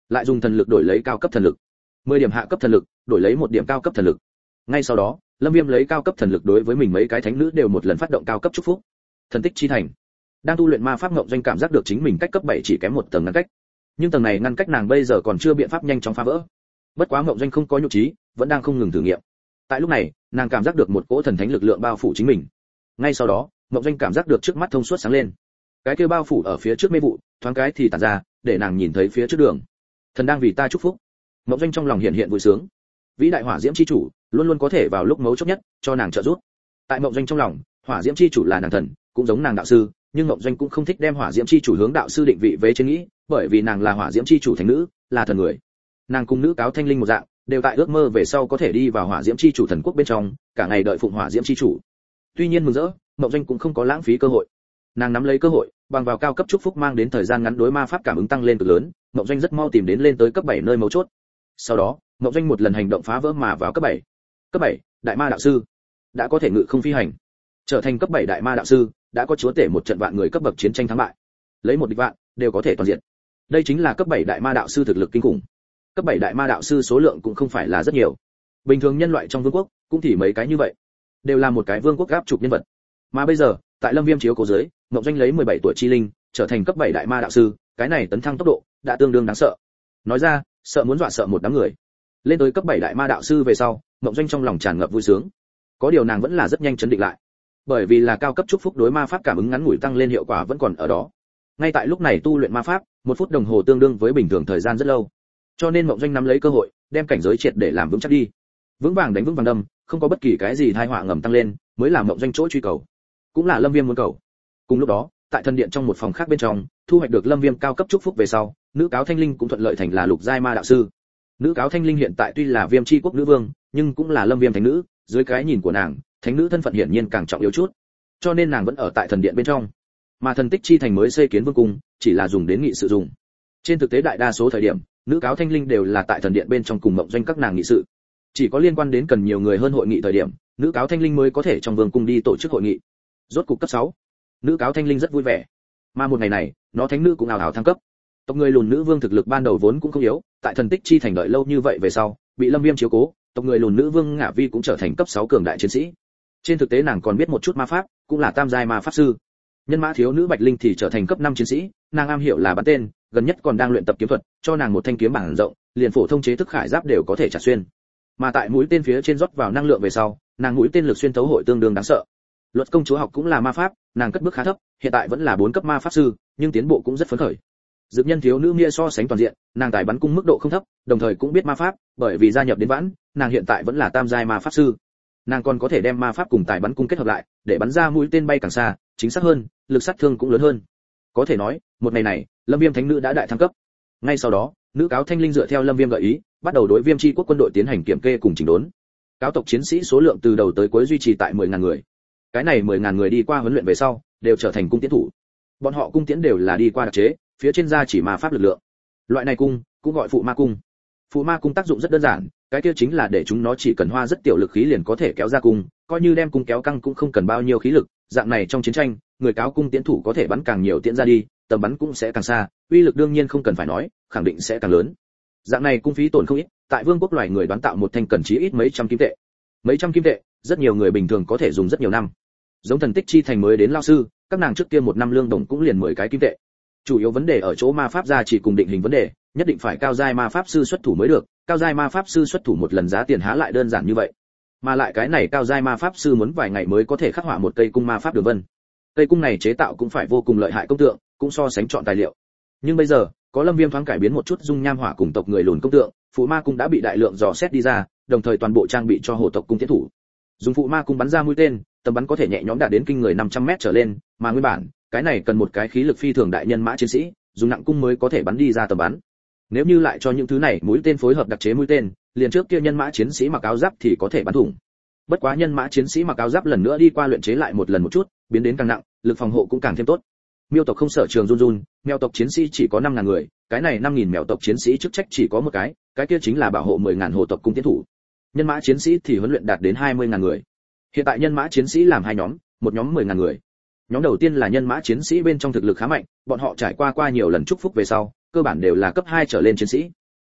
lại dùng thần lực đổi lấy cao cấp thần lực. 10 điểm hạ cấp thần lực đổi lấy 1 điểm cao cấp thần lực. Ngay sau đó, Lâm Viêm lấy cao cấp thần lực đối với mình mấy cái thánh nữ đều một lần phát động cao cấp chúc phúc. Thần tích chi thành. Đang tu luyện ma pháp Ngộng Doanh cảm giác được chính mình cách cấp 7 chỉ kém một tầng ngăn cách. Nhưng tầng này ngăn cách nàng bây giờ còn chưa biện pháp nhanh chóng phá vỡ. Bất quá Ngộng Doanh không có nhục trí, vẫn đang không ngừng thử nghiệm. Tại lúc này, nàng cảm giác được một cỗ thần thánh lực lượng bao phủ chính mình. Ngay sau đó, Ngộng Doanh cảm giác được trước mắt thông suốt sáng lên. Cái kia bao phủ ở phía trước mê vụ, thoáng cái thì tản ra, để nàng nhìn thấy phía trước đường. Thần đang vì ta chúc phúc. Ngộng Doanh trong lòng hiện hiện vui sướng. Vĩ đại hỏa diễm chi chủ, luôn luôn có thể vào lúc mấu chốt nhất cho nàng trợ giúp. Tại Ngộng Doanh trong lòng, hỏa diễm chi chủ là nàng thần, cũng giống nàng đạo sư, nhưng Ngộng Doanh cũng không thích đem hỏa diễm chi chủ hướng đạo sư định vị vế trên nghĩ, bởi vì nàng là hỏa diễm chi chủ thánh nữ, là thần người. Nàng cùng nữ cáo thanh linh một dạng, đều tại ước mơ về sau có thể đi vào hỏa diễm chi chủ thần quốc bên trong, cả ngày đợi phụng hỏa diễm chi chủ. Tuy nhiên mừng rỡ, Ngộng Doanh cũng không có lãng phí cơ hội. Nàng nắm lấy cơ hội, bằng vào cao cấp chúc phúc mang đến thời gian ngắn đối ma pháp cảm ứng tăng lên cực lớn, Ngộng Doanh rất mau tìm đến lên tới cấp 7 nơi mấu chốt. Sau đó, Ngộng Doanh một lần hành động phá vỡ mà vào cấp 7. Cấp 7, đại ma đạo sư, đã có thể ngự không phi hành. Trở thành cấp 7 đại ma đạo sư, đã có chúa tể một trận vạn người cấp bậc chiến tranh thắng bại. Lấy một địch vạn, đều có thể toàn diện. Đây chính là cấp 7 đại ma đạo sư thực lực kinh khủng. Cấp 7 đại ma đạo sư số lượng cũng không phải là rất nhiều. Bình thường nhân loại trong vương quốc cũng chỉ mấy cái như vậy, đều là một cái vương quốc gáp chục nhân vật. Mà bây giờ, tại Lâm Viêm chiếu cố dưới, Ngộng Doanh lấy 17 tuổi chi linh, trở thành cấp 7 đại ma đạo sư, cái này tấn thăng tốc độ đã tương đương đáng sợ. Nói ra, sợ muốn dọa sợ một đám người. Lên tới cấp 7 đại ma đạo sư về sau, Ngộng Doanh trong lòng tràn ngập vui sướng. Có điều nàng vẫn là rất nhanh chấn định lại, bởi vì là cao cấp chúc phúc đối ma pháp cảm ứng ngắn ngủi tăng lên hiệu quả vẫn còn ở đó. Ngay tại lúc này tu luyện ma pháp, 1 phút đồng hồ tương đương với bình thường thời gian rất lâu. Cho nên Ngộng Doanh nắm lấy cơ hội, đem cảnh giới triệt để làm vững chắc đi. Vững vàng đánh vững vàng đâm, không có bất kỳ cái gì tai họa ngầm tăng lên, mới là Ngộng Doanh chỗ truy cầu. Cũng là Lâm Viêm muốn cầu. Cùng lúc đó, tại thần điện trong một phòng khác bên trong, thu hoạch được Lâm Viêm cao cấp chúc phúc về sau, nữ cáo Thanh Linh cũng thuận lợi thành là lục giai ma đạo sư. Nữ cáo Thanh Linh hiện tại tuy là Viêm chi quốc nữ vương, nhưng cũng là Lâm Viêm thánh nữ, dưới cái nhìn của nàng, thánh nữ thân phận hiển nhiên càng trọng yếu chút. Cho nên nàng vẫn ở tại thần điện bên trong. Mà thần tích chi thành mới xây kiến vương cung, chỉ là dùng đến nghị sự dùng. Trên thực tế đại đa số thời điểm, nữ cáo Thanh Linh đều là tại thần điện bên trong cùng Ngộng Doanh các nàng nghị sự. Chỉ có liên quan đến cần nhiều người hơn hội nghị thời điểm, nữ cáo Thanh Linh mới có thể trong vương cung đi tổ chức hội nghị. Rốt cục cấp 6. Nữ cáo Thanh Linh rất vui vẻ. Mà một ngày này, nó thánh nữ cũng ào ào thăng cấp. Tộc người lùn nữ vương thực lực ban đầu vốn cũng không yếu, tại thần tích chi thành đợi lâu như vậy về sau, bị Lâm Viêm chiếu cố, tộc người lùn nữ vương Ngả Vi cũng trở thành cấp 6 cường đại chiến sĩ. Trên thực tế nàng còn biết một chút ma pháp, cũng là tam giai ma pháp sư. Nhân mã thiếu nữ Bạch Linh thì trở thành cấp 5 chiến sĩ, nàng am hiểu là bắn tên, gần nhất còn đang luyện tập kiếm thuật, cho nàng một thanh kiếm bảng rộng, liền phổ thông chế thức khải giáp đều có thể chặt xuyên. Mà tại mũi tên phía trên rót vào năng lượng về sau, nàng mũi tên lực xuyên thấu hội tương đương đáng sợ. Luật công chúa học cũng là ma pháp, nàng cất bước khá thấp, hiện tại vẫn là 4 cấp ma pháp sư, nhưng tiến bộ cũng rất phấn khởi. Dược nhân thiếu nữ Mia so sánh toàn diện, nàng tài bắn cung mức độ không thấp, đồng thời cũng biết ma pháp, bởi vì gia nhập đến vãn, nàng hiện tại vẫn là tam giai ma pháp sư. Nàng còn có thể đem ma pháp cùng tài bắn cung kết hợp lại, để bắn ra mũi tên bay càng xa, chính xác hơn, lực sát thương cũng lớn hơn. Có thể nói, một ngày này, Lâm Viêm thánh nữ đã đại thăng cấp. Ngay sau đó, nữ cáo Thanh Linh dựa theo Lâm Viêm gợi ý, bắt đầu đối Viêm chi quốc quân đội tiến hành kiểm kê cùng chỉnh đốn. Cáo tộc chiến sĩ số lượng từ đầu tới cuối duy trì tại 10.000 người. Cái này 10.000 người đi qua huấn luyện về sau, đều trở thành cung tiễn thủ. Bọn họ cung tiễn đều là đi qua đặc chế, phía trên da chỉ ma pháp lực lượng. Loại này cung cũng gọi phụ ma cung. Phụ ma cung tác dụng rất đơn giản, cái kia chính là để chúng nó chỉ cần hoa rất tiểu lực khí liền có thể kéo ra cung, coi như đem cung kéo căng cũng không cần bao nhiêu khí lực. Dạng này trong chiến tranh, người cáo cung tiễn thủ có thể bắn càng nhiều tiễn ra đi, tầm bắn cũng sẽ càng xa, uy lực đương nhiên không cần phải nói, khẳng định sẽ càng lớn. Dạng này cung phí tổn không ít, tại vương quốc loài người đoán tạo một thanh cần chí ít mấy trăm kim tệ. Mấy trăm kim tệ, rất nhiều người bình thường có thể dùng rất nhiều năm. Giống thần tích chi thành mới đến lao sư, các nàng trước kia một năm lương đồng cũng liền 10 cái kim tệ. Chủ yếu vấn đề ở chỗ ma pháp gia chỉ cùng định hình vấn đề, nhất định phải cao giai ma pháp sư xuất thủ mới được, cao giai ma pháp sư xuất thủ một lần giá tiền há lại đơn giản như vậy. Mà lại cái này cao giai ma pháp sư muốn vài ngày mới có thể khắc họa một cây cung ma pháp đường vân. Cây cung này chế tạo cũng phải vô cùng lợi hại công tượng, cũng so sánh chọn tài liệu. Nhưng bây giờ, có Lâm Viêm thoáng cải biến một chút dung nham hỏa cùng tộc người lùn công tượng, phụ ma cung đã bị đại lượng dò xét đi ra, đồng thời toàn bộ trang bị cho hồ tộc cung tiến thủ. Dùng phụ ma cung bắn ra mũi tên, tầm bắn có thể nhẹ nhõm đạt đến kinh người 500m trở lên, mà nguyên bản, cái này cần một cái khí lực phi thường đại nhân mã chiến sĩ, dùng nặng cung mới có thể bắn đi ra tầm bắn. Nếu như lại cho những thứ này mũi tên phối hợp đặc chế mũi tên, liền trước kia nhân mã chiến sĩ mặc áo giáp thì có thể bắn thủng. Bất quá nhân mã chiến sĩ mặc áo giáp lần nữa đi qua luyện chế lại một lần một chút, biến đến càng nặng, lực phòng hộ cũng càng thêm tốt. Miêu tộc không sở trường run run, mèo tộc chiến sĩ chỉ có 5.000 người, cái này 5.000 mèo tộc chiến sĩ chức trách chỉ có một cái kia chính là bảo hộ 10.000 hồ tộc cung tiến thủ. Nhân mã chiến sĩ thì huấn luyện đạt đến 20.000 người. Hiện tại nhân mã chiến sĩ làm hai nhóm, một nhóm 10.000 người. Nhóm đầu tiên là nhân mã chiến sĩ bên trong thực lực khá mạnh, bọn họ trải qua nhiều lần chúc phúc về sau, cơ bản đều là cấp 2 trở lên chiến sĩ,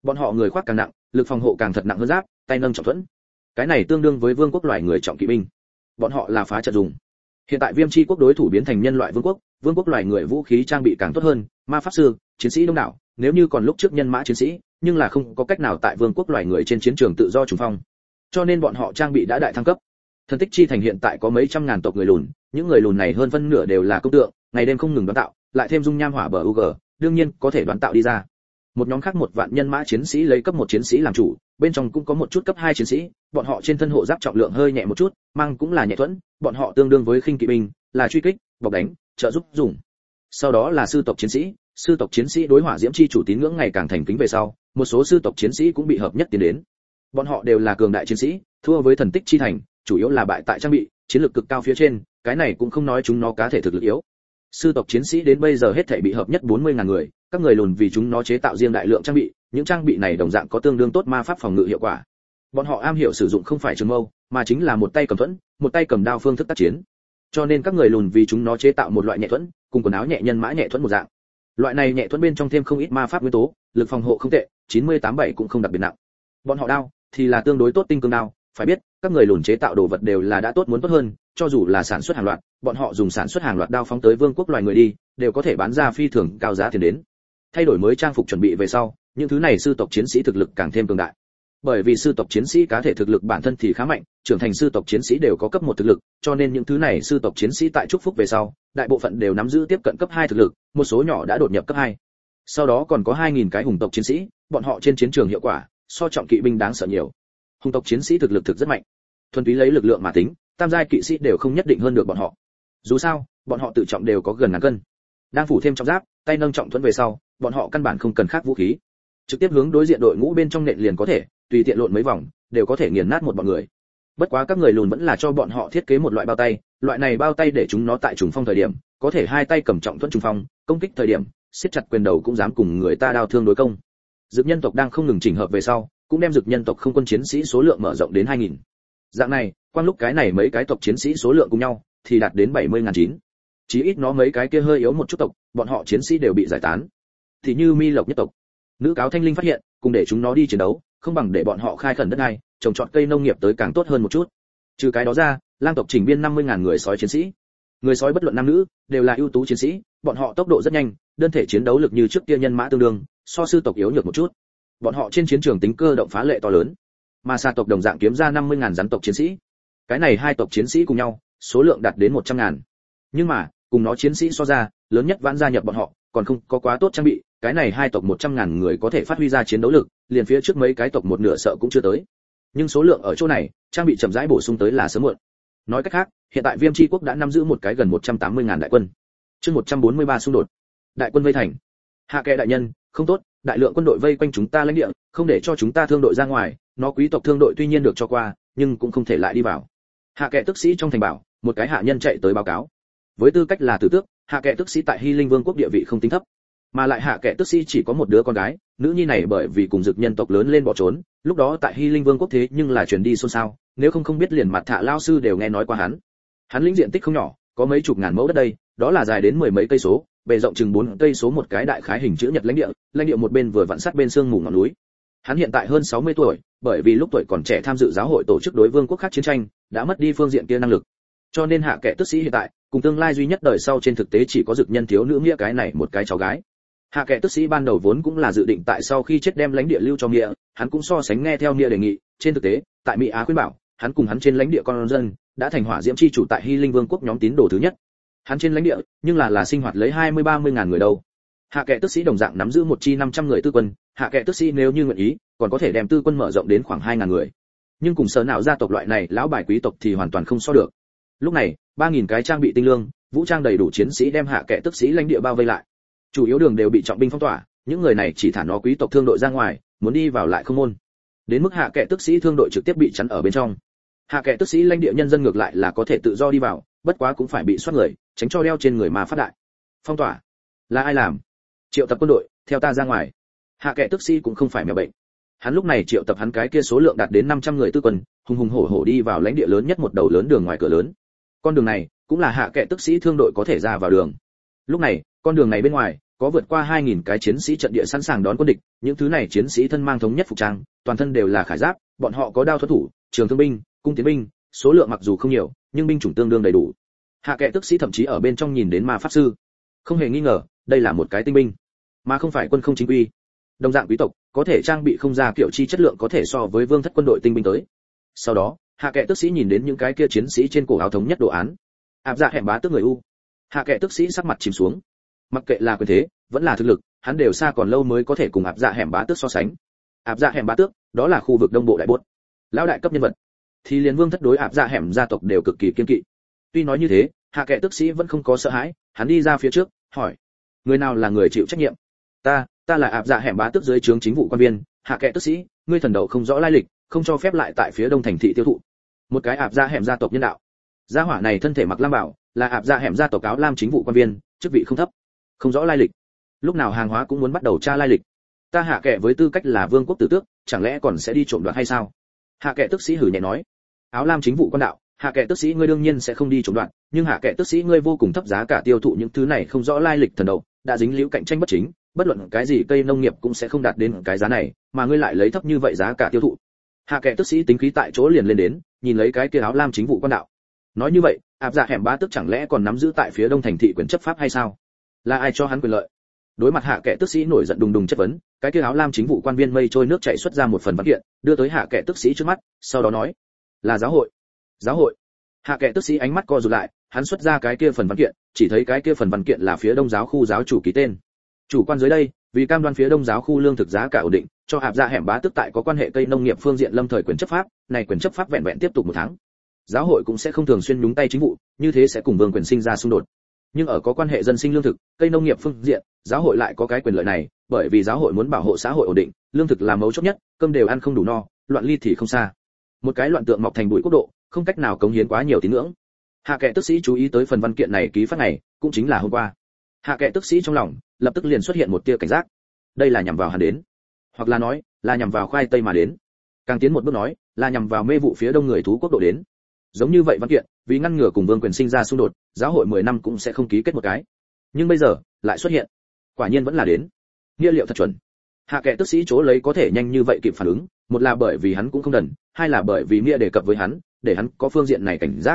Bọn họ người khoác càng nặng, lực phòng hộ càng thật nặng hơn giáp, tay nâng trọng thuẫn. Cái này tương đương với vương quốc loài người trọng kỵ binh. Bọn họ là phá trận dùng. Hiện tại Viêm Chi quốc đối thủ biến thành nhân loại vương quốc loài người vũ khí trang bị càng tốt hơn, ma pháp sư, chiến sĩ đông đảo, nếu như còn lúc trước nhân mã chiến sĩ, nhưng là không có cách nào tại vương quốc loài người trên chiến trường tự do trùng phong. Cho nên bọn họ trang bị đã đại thăng cấp. Thần tích chi thành hiện tại có mấy trăm ngàn tộc người lùn, những người lùn này hơn phân nửa đều là công tượng, ngày đêm không ngừng đoán tạo, lại thêm dung nham hỏa bờ UG, đương nhiên có thể đoán tạo đi ra. Một nhóm khác 1 vạn nhân mã chiến sĩ lấy cấp 1 chiến sĩ làm chủ, bên trong cũng có một chút cấp 2 chiến sĩ, bọn họ trên thân hộ giáp trọng lượng hơi nhẹ một chút, mang cũng là nhẹ thuẫn, bọn họ tương đương với khinh kỵ binh, là truy kích, bọc đánh, trợ giúp dùng. Sau đó là sư tộc chiến sĩ đối hỏa diễm chi chủ tín ngưỡng ngày càng thành kính về sau, một số sư tộc chiến sĩ cũng bị hợp nhất tiến đến. Bọn họ đều là cường đại chiến sĩ, thua với thần tích chi thành, chủ yếu là bại tại trang bị, chiến lược cực cao phía trên, cái này cũng không nói chúng nó cá thể thực lực yếu. Sư tộc chiến sĩ đến bây giờ hết thảy bị hợp nhất 40.000 người, các người lùn vì chúng nó chế tạo riêng đại lượng trang bị, những trang bị này đồng dạng có tương đương tốt ma pháp phòng ngự hiệu quả. Bọn họ am hiểu sử dụng không phải trường mâu, mà chính là một tay cầm thuẫn, một tay cầm đao phương thức tác chiến. Cho nên các người lùn vì chúng nó chế tạo một loại nhẹ thuẫn, cùng quần áo nhẹ nhân mã nhẹ thuẫn một dạng. Loại này nhẹ thuẫn bên trong thêm không ít ma pháp nguyên tố, lực phòng hộ không tệ, 98-7 cũng không đặc biệt nặng. Bọn họ đao thì là tương đối tốt tinh cương đao, phải biết, các người lùn chế tạo đồ vật đều là đã tốt muốn tốt hơn, cho dù là sản xuất hàng loạt, bọn họ dùng sản xuất hàng loạt đao phóng tới vương quốc loài người đi, đều có thể bán ra phi thường cao giá tiền đến. Thay đổi mới trang phục chuẩn bị về sau, những thứ này sư tộc chiến sĩ thực lực càng thêm cường đại. Bởi vì sư tộc chiến sĩ cá thể thực lực bản thân thì khá mạnh, trưởng thành sư tộc chiến sĩ đều có cấp 1 thực lực, cho nên những thứ này sư tộc chiến sĩ tại chúc phúc về sau, đại bộ phận đều nắm giữ tiếp cận cấp 2 thực lực, một số nhỏ đã đột nhập cấp 2. Sau đó còn có 2000 cái hùng tộc chiến sĩ, bọn họ trên chiến trường hiệu quả so trọng kỵ binh đáng sợ nhiều. Hùng tộc chiến sĩ thực lực thực rất mạnh. Thuần túy lấy lực lượng mà tính, tam giai kỵ sĩ đều không nhất định hơn được bọn họ. Dù sao, bọn họ tự trọng đều có gần ngàn cân. Đang phủ thêm trọng giáp, tay nâng trọng thuẫn về sau, bọn họ căn bản không cần khác vũ khí. Trực tiếp hướng đối diện đội ngũ bên trong nện liền có thể, tùy tiện lộn mấy vòng, đều có thể nghiền nát một bọn người. Bất quá các người lùn vẫn là cho bọn họ thiết kế một loại bao tay, loại này bao tay để chúng nó tại trùng phong thời điểm, có thể hai tay cầm trọng thuẫn trùng phong, công kích thời điểm, siết chặt quyền đầu cũng dám cùng người ta đao thương đối công. Dực nhân tộc đang không ngừng chỉnh hợp về sau, cũng đem dực nhân tộc không quân chiến sĩ số lượng mở rộng đến 2000. Dạng này, quang lúc cái này mấy cái tộc chiến sĩ số lượng cùng nhau thì đạt đến 70.900. Chí ít nó mấy cái kia hơi yếu một chút tộc, bọn họ chiến sĩ đều bị giải tán. Thì như Mi Lộc nhất tộc, nữ cáo Thanh Linh phát hiện, cùng để chúng nó đi chiến đấu, không bằng để bọn họ khai khẩn đất đai, trồng trọt cây nông nghiệp tới càng tốt hơn một chút. Trừ cái đó ra, lang tộc chỉnh biên 50.000 người sói chiến sĩ. Người sói bất luận nam nữ, đều là ưu tú chiến sĩ, bọn họ tốc độ rất nhanh, đơn thể chiến đấu lực như trước kia nhân mã tương đương, so sư tộc yếu nhược một chút. Bọn họ trên chiến trường tính cơ động phá lệ to lớn. Mà xà tộc đồng dạng kiếm ra 50.000 rắn tộc chiến sĩ. Cái này hai tộc chiến sĩ cùng nhau, số lượng đạt đến 100.000. Nhưng mà, cùng nó chiến sĩ so ra, lớn nhất vãn gia nhập bọn họ, còn không có quá tốt trang bị, cái này hai tộc 100.000 người có thể phát huy ra chiến đấu lực, liền phía trước mấy cái tộc một nửa sợ cũng chưa tới. Nhưng số lượng ở chỗ này, trang bị chậm rãi bổ sung tới là sớm muộn. Nói cách khác, hiện tại Viêm Chi quốc đã nắm giữ một cái gần 180.000 đại quân. Chương 143 xung đột. Đại quân vây thành. Hạ Kệ đại nhân, không tốt, đại lượng quân đội vây quanh chúng ta lãnh địa, không để cho chúng ta thương đội ra ngoài, nó quý tộc thương đội tuy nhiên được cho qua, nhưng cũng không thể lại đi vào. Hạ Kệ tức sĩ trong thành bảo, một cái hạ nhân chạy tới báo cáo. Với tư cách là tử tước, Hạ Kệ tức sĩ tại Hy Linh Vương quốc địa vị không tính thấp, mà lại Hạ Kệ tức sĩ chỉ có một đứa con gái, nữ nhi này bởi vì cùng dực nhân tộc lớn lên bỏ trốn, lúc đó tại Hy Linh Vương quốc thế nhưng là truyền đi xôn xao, nếu không biết liền mặt Thạ lao sư đều nghe nói qua hắn. Hắn lĩnh diện tích không nhỏ, có mấy chục ngàn mẫu đất đây, đó là dài đến 10 mấy cây số, bề rộng chừng 4 cây số một cái đại khái hình chữ nhật lãnh địa một bên vừa vặn sát bên sương mù ngọn núi. Hắn hiện tại hơn 60 tuổi, bởi vì lúc tuổi còn trẻ tham dự giáo hội tổ chức đối vương quốc khác chiến tranh, đã mất đi phương diện kia năng lực. Cho nên Hạ Kệ tức sĩ hiện tại, cùng tương lai duy nhất đời sau trên thực tế chỉ có dực nhân thiếu nữ Nghĩa cái này một cái cháu gái. Hạ Kệ tức sĩ ban đầu vốn cũng là dự định tại sau khi chết đem lãnh địa lưu cho Nghĩa, hắn cũng so sánh nghe theo Nghĩa đề nghị, trên thực tế, tại Mỹ Á khuyên bảo, hắn cùng hắn trên lãnh địa con dân đã thành hỏa diễm chi chủ tại Hy Linh Vương quốc nhóm tín đồ thứ nhất. Hắn trên lãnh địa, nhưng là sinh hoạt lấy 20-30 ngàn người đâu. Hạ Kệ tức sĩ đồng dạng nắm giữ một chi 500 người tư quân, Hạ Kệ tức sĩ nếu như nguyện ý, còn có thể đem tư quân mở rộng đến khoảng 2000 người. Nhưng cùng sở nào gia tộc loại này lão bài quý tộc thì hoàn toàn không so được. Lúc này, 3000 cái trang bị tinh lương, vũ trang đầy đủ chiến sĩ đem Hạ Kệ tức sĩ lãnh địa bao vây lại. Chủ yếu đường đều bị trọng binh phong tỏa, những người này chỉ thả nó quý tộc thương đội ra ngoài, muốn đi vào lại không môn. Đến mức Hạ Kệ tức sĩ thương đội trực tiếp bị chắn ở bên trong. Hạ Kệ tức sĩ lãnh địa nhân dân ngược lại là có thể tự do đi vào, bất quá cũng phải bị soát người, tránh cho đeo trên người mà phát đại. Phong tỏa là ai làm? Triệu tập quân đội, theo ta ra ngoài. Hạ Kệ tức sĩ cũng không phải mèo bệnh. Hắn lúc này triệu tập hắn cái kia số lượng đạt đến 500 người tư quân, hùng hùng hổ hổ đi vào lãnh địa lớn nhất một đầu lớn đường ngoài cửa lớn. Con đường này cũng là Hạ Kệ tức sĩ thương đội có thể ra vào đường. Lúc này, con đường này bên ngoài có vượt qua 2000 cái chiến sĩ trận địa sẵn sàng đón quân địch, những thứ này chiến sĩ thân mang thống nhất phục trang, toàn thân đều là khải giáp, bọn họ có đao thuẫn thủ, trường thương binh, cung tiến binh, số lượng mặc dù không nhiều, nhưng binh chủng tương đương đầy đủ. Hạ kệ tức sĩ thậm chí ở bên trong nhìn đến ma pháp sư. Không hề nghi ngờ, đây là một cái tinh binh, mà không phải quân không chính quy. Đồng dạng quý tộc, có thể trang bị không ra kiểu chi chất lượng có thể so với vương thất quân đội tinh binh tới. Sau đó, hạ kệ tức sĩ nhìn đến những cái kia chiến sĩ trên cổ áo thống nhất đồ án. Áp dạ hẻm bá tước người u. Hạ kệ tức sĩ sắc mặt chìm xuống. Mặc kệ là quyền thế, vẫn là thực lực, hắn đều xa còn lâu mới có thể cùng áp dạ hẻm bá tước so sánh. Áp dạ hẻm bá tước, đó là khu vực đông bộ đại bốt, lão đại cấp nhân vật. Thì liền vương thất đối áp dạ hẻm gia tộc đều cực kỳ kiên kỵ. Tuy nói như thế, hạ kệ tức sĩ vẫn không có sợ hãi, hắn đi ra phía trước, hỏi: người nào là người chịu trách nhiệm? Ta là áp dạ hẻm bá tước dưới trướng chính vụ quan viên, hạ kệ tức sĩ, ngươi thần đầu không rõ lai lịch, không cho phép lại tại phía đông thành thị tiêu thụ. Một cái áp dạ hẻm gia tộc nhân đạo. Gia hỏa này thân thể mặc lam bảo, là áp dạ hẻm gia tộc áo lam chính vụ quan viên, chức vị không thấp, không rõ lai lịch. Lúc nào hàng hóa cũng muốn bắt đầu tra lai lịch. Ta hạ kệ với tư cách là vương quốc tử tước, chẳng lẽ còn sẽ đi trộm đoạt hay sao? Hạ kệ tức sĩ hử nhẹ nói. Áo lam chính vụ quan đạo, hạ kệ tức sĩ ngươi đương nhiên sẽ không đi trộm đoạt, nhưng hạ kệ tức sĩ ngươi vô cùng thấp giá cả tiêu thụ những thứ này không rõ lai lịch thần đầu, đã dính líu cạnh tranh bất chính, bất luận cái gì cây nông nghiệp cũng sẽ không đạt đến cái giá này, mà ngươi lại lấy thấp như vậy giá cả tiêu thụ. Hạ kệ tức sĩ tính khí tại chỗ liền lên đến, nhìn lấy cái kia áo lam chính vụ quan đạo. Nói như vậy, áp dạ hẻm bá tước chẳng lẽ còn nắm giữ tại phía đông thành thị quyền chấp pháp hay sao? Là ai cho hắn quyền lợi? Đối mặt hạ kệ tức sĩ nổi giận đùng đùng chất vấn, cái kia áo lam chính vụ quan viên mây trôi nước chảy xuất ra một phần văn kiện, đưa tới hạ kệ tức sĩ trước mắt, sau đó nói: là giáo hội. Giáo hội. Hạ kệ tức sĩ ánh mắt co rụt lại, hắn xuất ra cái kia phần văn kiện, chỉ thấy cái kia phần văn kiện là phía đông giáo khu giáo chủ ký tên. Chủ quan dưới đây, vì cam đoan phía đông giáo khu lương thực giá cả ổn định, cho áp dạ hẻm bá tước tại có quan hệ cây nông nghiệp phương diện lâm thời quyền chấp pháp, này quyền chấp pháp vẹn vẹn tiếp tục 1 tháng. Giáo hội cũng sẽ không thường xuyên nhúng tay chính vụ, như thế sẽ cùng vương quyền sinh ra xung đột. Nhưng ở có quan hệ dân sinh lương thực, cây nông nghiệp phương diện, giáo hội lại có cái quyền lợi này, bởi vì giáo hội muốn bảo hộ xã hội ổn định, lương thực là mấu chốt nhất, cơm đều ăn không đủ no, loạn ly thì không xa. Một cái loạn tượng mọc thành bụi quốc độ, không cách nào cống hiến quá nhiều tín ngưỡng. Hạ kệ tức sĩ chú ý tới phần văn kiện này ký phát này, cũng chính là hôm qua. Hạ kệ tức sĩ trong lòng lập tức liền xuất hiện một tia cảnh giác. Đây là nhằm vào hắn đến, hoặc là nói là nhằm vào khoai tây mà đến. Càng tiến một bước nói, là nhằm vào mê vụ phía đông người thú quốc độ đến. Giống như vậy văn kiện, vì ngăn ngừa cùng vương quyền sinh ra xung đột, giáo hội 10 năm cũng sẽ không ký kết một cái. Nhưng bây giờ lại xuất hiện, quả nhiên vẫn là đến. Nghĩa liệu thật chuẩn. Hạ kệ tức sĩ chỗ lấy có thể nhanh như vậy kịp phản ứng, một là bởi vì hắn cũng không đần, hai là bởi vì nghĩa đề cập với hắn, để hắn có phương diện này cảnh giác.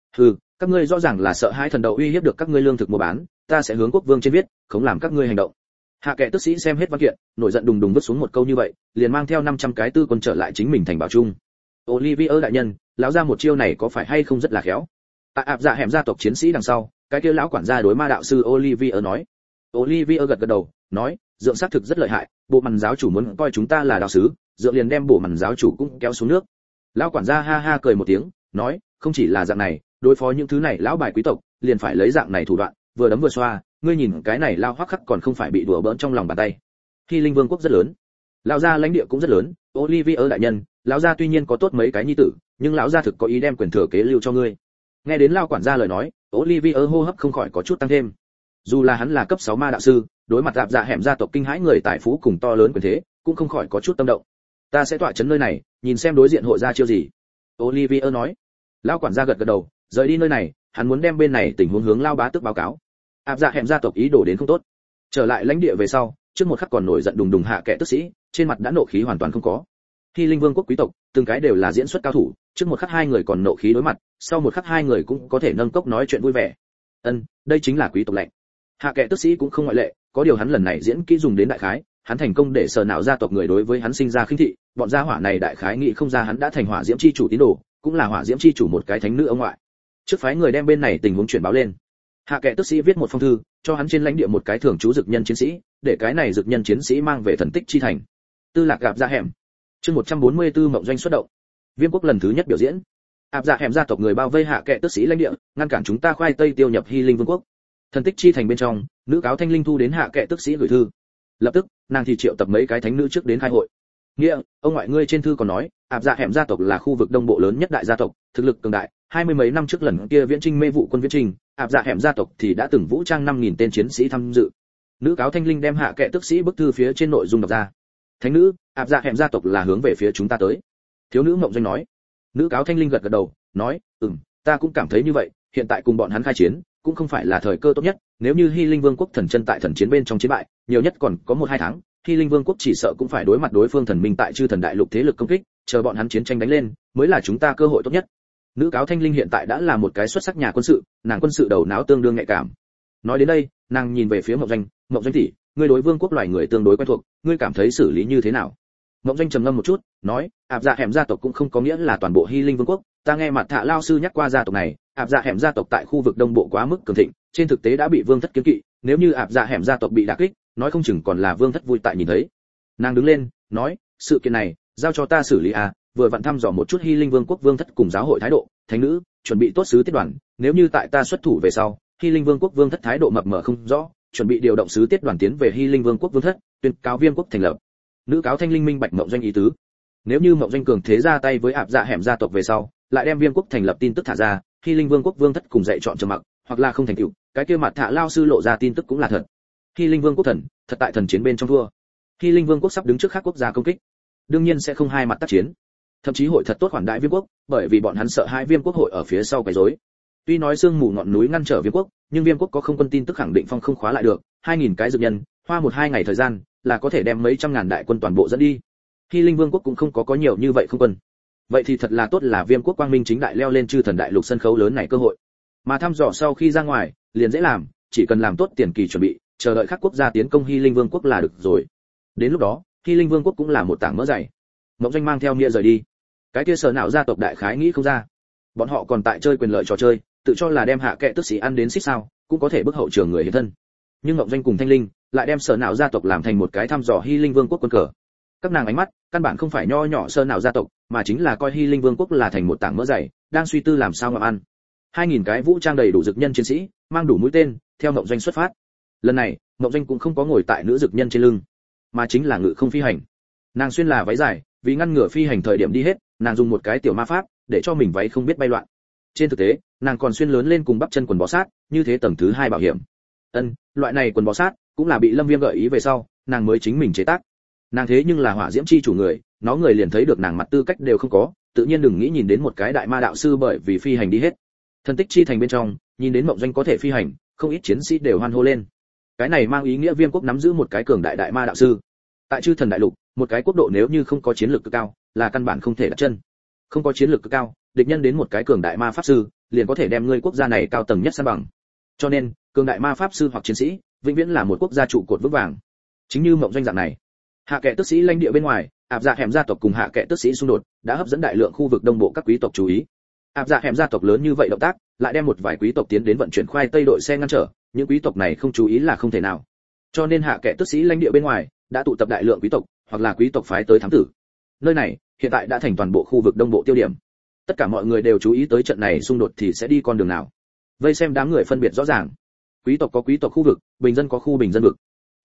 Các ngươi rõ ràng là sợ hãi thần đầu uy hiếp được các ngươi lương thực mua bán, ta sẽ hướng quốc vương trên viết, không làm các ngươi hành động. Hạ kệ tức sĩ xem hết văn kiện, nổi giận đùng đùng vứt xuống một câu như vậy, liền mang theo 500 cái tư quân trở lại chính mình thành bảo trung. Olivier đại nhân, lão ra một chiêu này có phải hay không rất là khéo? Tại áp dạ hẻm gia tộc chiến sĩ đằng sau, cái kia lão quản gia đối ma đạo sư Olivier nói. Olivier gật gật đầu, nói, dượng xác thực rất lợi hại, bộ màn giáo chủ muốn coi chúng ta là đạo sứ, dượng liền đem bộ màn giáo chủ cũng kéo xuống nước. Lão quản gia ha ha cười một tiếng, nói, không chỉ là dạng này, đối phó những thứ này lão bài quý tộc, liền phải lấy dạng này thủ đoạn, vừa đấm vừa xoa, ngươi nhìn cái này lao hoắc khắc còn không phải bị đùa bỡn trong lòng bàn tay. Hy Linh Vương quốc rất lớn, lão gia lãnh địa cũng rất lớn, Olivier đại nhân, lão gia tuy nhiên có tốt mấy cái nhi tử, nhưng lão gia thực có ý đem quyền thừa kế lưu cho ngươi. Nghe đến lão quản gia lời nói, Olivier hô hấp không khỏi có chút tăng thêm. Dù là hắn là cấp 6 ma đạo sư, đối mặt áp dạ hẻm gia tộc kinh hãi người tài phú cùng to lớn quyền thế, cũng không khỏi có chút tâm động. Ta sẽ tọa chấn nơi này, nhìn xem đối diện hội ra chiêu gì. Olivier nói. Lão quản gia gật gật đầu, rời đi nơi này, hắn muốn đem bên này tình huống hướng lao bá tước báo cáo. Áp dạ hẻm gia tộc ý đồ đến không tốt. Trở lại lãnh địa về sau, trước một khắc còn nổi giận đùng đùng hạ kệ tức sĩ, trên mặt đã nộ khí hoàn toàn không có. Hy Linh Vương quốc quý tộc, từng cái đều là diễn xuất cao thủ, trước một khắc hai người còn nộ khí đối mặt, sau một khắc hai người cũng có thể nâng cốc nói chuyện vui vẻ. Đây chính là quý tộc lệnh. Hạ kệ tức sĩ cũng không ngoại lệ, có điều hắn lần này diễn kỹ dùng đến đại khái, hắn thành công để sở não gia tộc người đối với hắn sinh ra khinh thị, bọn gia hỏa này đại khái nghĩ không ra hắn đã thành hỏa diễm chi chủ tín đồ, cũng là hỏa diễm chi chủ một cái thánh nữ ông ngoại. Trước phái người đem bên này tình huống chuyển báo lên. Hạ kệ tức sĩ viết một phong thư, cho hắn trên lãnh địa một cái thưởng chú dực nhân chiến sĩ, để cái này dực nhân chiến sĩ mang về thần tích chi thành. Tư Lạc gặp ra hẻm. Chương 144 mộng doanh xuất động. Viêm quốc lần thứ nhất biểu diễn. Áp dạ hẻm gia tộc người bao vây hạ kệ tức sĩ lãnh địa, ngăn cản chúng ta khoai tây tiêu nhập Hy Linh Vương quốc. Thần tích chi thành bên trong, nữ cáo Thanh Linh thu đến hạ kệ tức sĩ gửi thư. Lập tức, nàng thì triệu tập mấy cái thánh nữ trước đến khai hội. Nghĩa, ông ngoại ngươi trên thư còn nói, áp dạ hẻm gia tộc là khu vực đông bộ lớn nhất đại gia tộc, thực lực cường đại, 20 mấy năm trước lần kia viễn trinh mê vụ quân viễn trinh, áp dạ hẻm gia tộc thì đã từng vũ trang 5000 tên chiến sĩ tham dự. Nữ cáo Thanh Linh đem hạ kệ tức sĩ bức thư phía trên nội dung đọc ra. Thánh nữ, áp dạ hẻm gia tộc là hướng về phía chúng ta tới. Thiếu nữ Mộng Doanh nói. Nữ cáo Thanh Linh gật gật đầu, nói, ta cũng cảm thấy như vậy, hiện tại cùng bọn hắn khai chiến, cũng không phải là thời cơ tốt nhất, nếu như Hy Linh Vương quốc thần chân tại thần chiến bên trong chiến bại, nhiều nhất còn có 1-2 tháng, Hy Linh Vương quốc chỉ sợ cũng phải đối mặt đối phương thần minh tại Chư Thần Đại Lục thế lực công kích, chờ bọn hắn chiến tranh đánh lên, mới là chúng ta cơ hội tốt nhất. Nữ cáo Thanh Linh hiện tại đã là một cái xuất sắc nhà quân sự, nàng quân sự đầu não tương đương nhạy cảm. Nói đến đây, nàng nhìn về phía Mộng Doanh tỷ, ngươi đối vương quốc loài người tương đối quen thuộc, ngươi cảm thấy xử lý như thế nào? Mộng Doanh trầm ngâm một chút, nói, Áp Dạ Hẻm gia tộc cũng không có nghĩa là toàn bộ Hy Linh Vương quốc, ta nghe mặt Thạ Lao sư nhắc qua gia tộc này, Áp Dạ Hẻm gia tộc tại khu vực đông bộ quá mức cường thịnh, trên thực tế đã bị vương thất kiến kỵ, nếu như Áp Dạ Hẻm gia tộc bị đả kích, nói không chừng còn là vương thất vui tại nhìn thấy. Nàng đứng lên, nói, sự kiện này, giao cho ta xử lý à, vừa vặn thăm dò một chút Hy Linh Vương quốc vương thất cùng giáo hội thái độ, thánh nữ, chuẩn bị tốt sứ tiết đoàn, nếu như tại ta xuất thủ về sau, Hy Linh Vương quốc vương thất thái độ mập mờ không rõ, chuẩn bị điều động sứ tiết đoàn tiến về Hy Linh Vương quốc vương thất, tuyên cáo Viêm quốc thành lập. Nữ cáo Thanh Linh minh bạch Mộng Doanh ý tứ. Nếu như Mộng Doanh cường thế ra tay với Áp Dạ Hẻm gia tộc về sau, lại đem Viêm quốc thành lập tin tức thả ra, Hy Linh Vương quốc vương thất cùng dạy chọn trầm mặc, hoặc là không thành tựu, cái kia mặt Thạ Lao sư lộ ra tin tức cũng là thật. Hy Linh Vương quốc thần, thật tại thần chiến bên trong thua. Hy Linh Vương quốc sắp đứng trước các quốc gia công kích, đương nhiên sẽ không hai mặt tác chiến, thậm chí hội thật tốt khoản đại Viêm quốc, bởi vì bọn hắn sợ hai Viêm quốc hội ở phía sau quấy rối. Tuy nói sương mù ngọn núi ngăn trở Viêm quốc, nhưng Viêm quốc có không quân tin tức khẳng định phong không khóa lại được, 2000 cái dược nhân, hoa 1-2 ngày thời gian, là có thể đem mấy trăm ngàn đại quân toàn bộ dẫn đi. Hy Linh Vương quốc cũng không có nhiều như vậy không quân. Vậy thì thật là tốt là Viêm quốc quang minh chính đại leo lên Chư Thần Đại Lục sân khấu lớn này cơ hội. Mà thăm dò sau khi ra ngoài, liền dễ làm, chỉ cần làm tốt tiền kỳ chuẩn bị, chờ đợi các quốc gia tiến công Hy Linh Vương quốc là được rồi. Đến lúc đó, Hy Linh Vương quốc cũng là một tảng mỡ dày. Mộng Doanh mang theo nghĩa rời đi. Cái kia sở nào gia tộc đại khái nghĩ không ra. Bọn họ còn tại chơi quyền lợi trò chơi, tự cho là đem hạ kệ tức sĩ ăn đến xích sao, cũng có thể bức hậu trường người hiện thân. Nhưng Mộng Doanh cùng Thanh Linh lại đem sở nào gia tộc làm thành một cái thăm dò Hy Linh Vương quốc quân cờ. Các nàng ánh mắt, căn bản không phải nho nhỏ sở nào gia tộc, mà chính là coi Hy Linh Vương quốc là thành một tảng mỡ dày, đang suy tư làm sao ngậm ăn. 2000 cái vũ trang đầy đủ dực nhân chiến sĩ, mang đủ mũi tên, theo Mộng Doanh xuất phát. Lần này, Mộng Doanh cũng không có ngồi tại nữ dực nhân trên lưng, mà chính là ngự không phi hành. Nàng xuyên là váy dài, vì ngăn ngừa phi hành thời điểm đi hết, nàng dùng một cái tiểu ma pháp để cho mình váy không biết bay loạn. Trên thực tế, nàng còn xuyên lớn lên cùng bắp chân quần bó sát, như thế tầng thứ 2 bảo hiểm. Loại này quần bó sát cũng là bị Lâm Viêm gợi ý về sau, nàng mới chính mình chế tác. Nàng thế nhưng là hỏa diễm chi chủ người, nó người liền thấy được nàng mặt tư cách đều không có, tự nhiên đừng nghĩ nhìn đến một cái đại ma đạo sư bởi vì phi hành đi hết. Thần tích chi thành bên trong, nhìn đến Mộng Doanh có thể phi hành, không ít chiến sĩ đều hoan hô lên. Cái này mang ý nghĩa Viêm quốc nắm giữ một cái cường đại đại ma đạo sư. Tại Chư Thần Đại Lục, một cái quốc độ nếu như không có chiến lược cực cao, là căn bản không thể đặt chân. Không có chiến lược cực cao, địch nhân đến một cái cường đại ma pháp sư, liền có thể đem ngươi quốc gia này cao tầng nhất san bằng. Cho nên, cường đại ma pháp sư hoặc chiến sĩ, vĩnh viễn là một quốc gia trụ cột vững vàng. Chính như Mộng Doanh dạng này, hạ kệ tức sĩ lãnh địa bên ngoài, Áp Dạ Hẻm gia tộc cùng hạ kệ tức sĩ xung đột, đã hấp dẫn đại lượng khu vực đông bộ các quý tộc chú ý. Áp Dạ Hẻm gia tộc lớn như vậy động tác, lại đem một vài quý tộc tiến đến vận chuyển khoai tây đội xe ngăn trở, những quý tộc này không chú ý là không thể nào. Cho nên hạ kệ tức sĩ lãnh địa bên ngoài đã tụ tập đại lượng quý tộc, hoặc là quý tộc phái tới thám tử. Nơi này hiện tại đã thành toàn bộ khu vực đông bộ tiêu điểm. Tất cả mọi người đều chú ý tới trận này xung đột thì sẽ đi con đường nào. Vây xem đám người phân biệt rõ ràng. Quý tộc có quý tộc khu vực, bình dân có khu bình dân vực.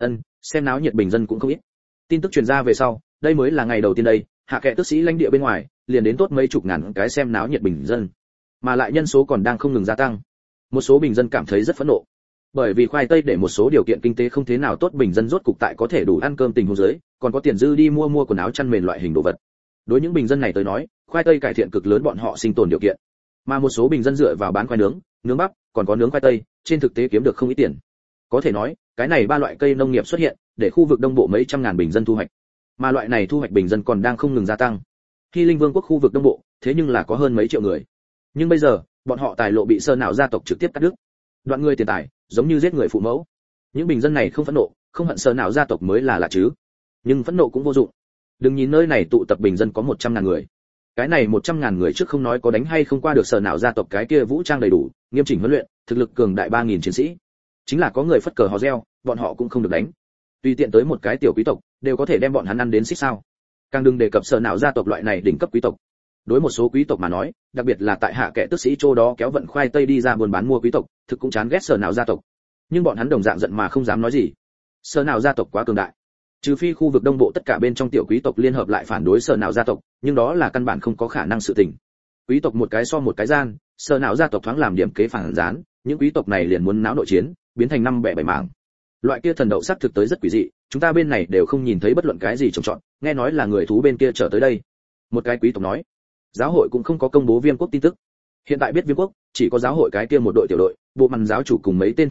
Xem náo nhiệt bình dân cũng không ít. Tin tức truyền ra về sau, đây mới là ngày đầu tiên đây, hạ kệ tức sĩ lãnh địa bên ngoài, liền đến tốt mấy chục ngàn cái xem náo nhiệt bình dân. Mà lại nhân số còn đang không ngừng gia tăng. Một số bình dân cảm thấy rất phẫn nộ. Bởi vì khoai tây để một số điều kiện kinh tế không thế nào tốt bình dân rốt cục tại có thể đủ ăn cơm tình huống dưới, còn có tiền dư đi mua quần áo chăn mền loại hình đồ vật. Đối những bình dân này tới nói, khoai tây cải thiện cực lớn bọn họ sinh tồn điều kiện. Mà một số bình dân dựa vào bán khoai nướng, nướng bắp, còn có nướng khoai tây, trên thực tế kiếm được không ít tiền. Có thể nói, cái này ba loại cây nông nghiệp xuất hiện, để khu vực đông bộ mấy trăm ngàn bình dân thu hoạch. Mà loại này thu hoạch bình dân còn đang không ngừng gia tăng. Hy Linh Vương quốc khu vực đông bộ, thế nhưng là có hơn mấy triệu người. Nhưng bây giờ, bọn họ tài lộ bị Sơ Nạo gia tộc trực tiếp cắt đứt. Đoạn người tiền tài, giống như giết người phụ mẫu. Những bình dân này không phẫn nộ, không hận Sơ Nạo gia tộc mới là lạ chứ. Nhưng phẫn nộ cũng vô dụng. Đừng nhìn nơi này tụ tập bình dân có 100.000 người. Cái này 100.000 người trước không nói có đánh hay không qua được Sơ Nạo gia tộc cái kia vũ trang đầy đủ, nghiêm chỉnh huấn luyện, thực lực cường đại 3000 chiến sĩ. Chính là có người phất cờ hò reo, bọn họ cũng không được đánh. Tùy tiện tới một cái tiểu quý tộc, đều có thể đem bọn hắn ăn đến xích sao. Càng đừng đề cập Sơ Nạo gia tộc loại này đỉnh cấp quý tộc. Đối một số quý tộc mà nói, đặc biệt là tại hạ kệ tức sĩ chỗ đó kéo vận khoai tây đi ra buôn bán mua quý tộc, thực cũng chán ghét Sơ Nạo gia tộc. Nhưng bọn hắn đồng dạng giận mà không dám nói gì. Sơ Nạo gia tộc quá cường đại. Trừ phi khu vực đông bộ tất cả bên trong tiểu quý tộc liên hợp lại phản đối Sơ Nạo gia tộc, nhưng đó là căn bản không có khả năng sự tình. Quý tộc một cái so một cái gian, Sơ Nạo gia tộc thoáng làm điểm kế phản gián, những quý tộc này liền muốn náo nội chiến, biến thành năm bẻ bảy mảng. Loại kia thần đậu sắc thực tới rất quỷ dị, chúng ta bên này đều không nhìn thấy bất luận cái gì trồng trọt, nghe nói là người thú bên kia trở tới đây. Một cái quý tộc nói, giáo hội cũng không có công bố Viêm quốc tin tức. Hiện tại biết Viêm quốc, chỉ có giáo hội cái kia một đội tiểu đội, bộ màn giáo chủ cùng mấy tên thủ hạ,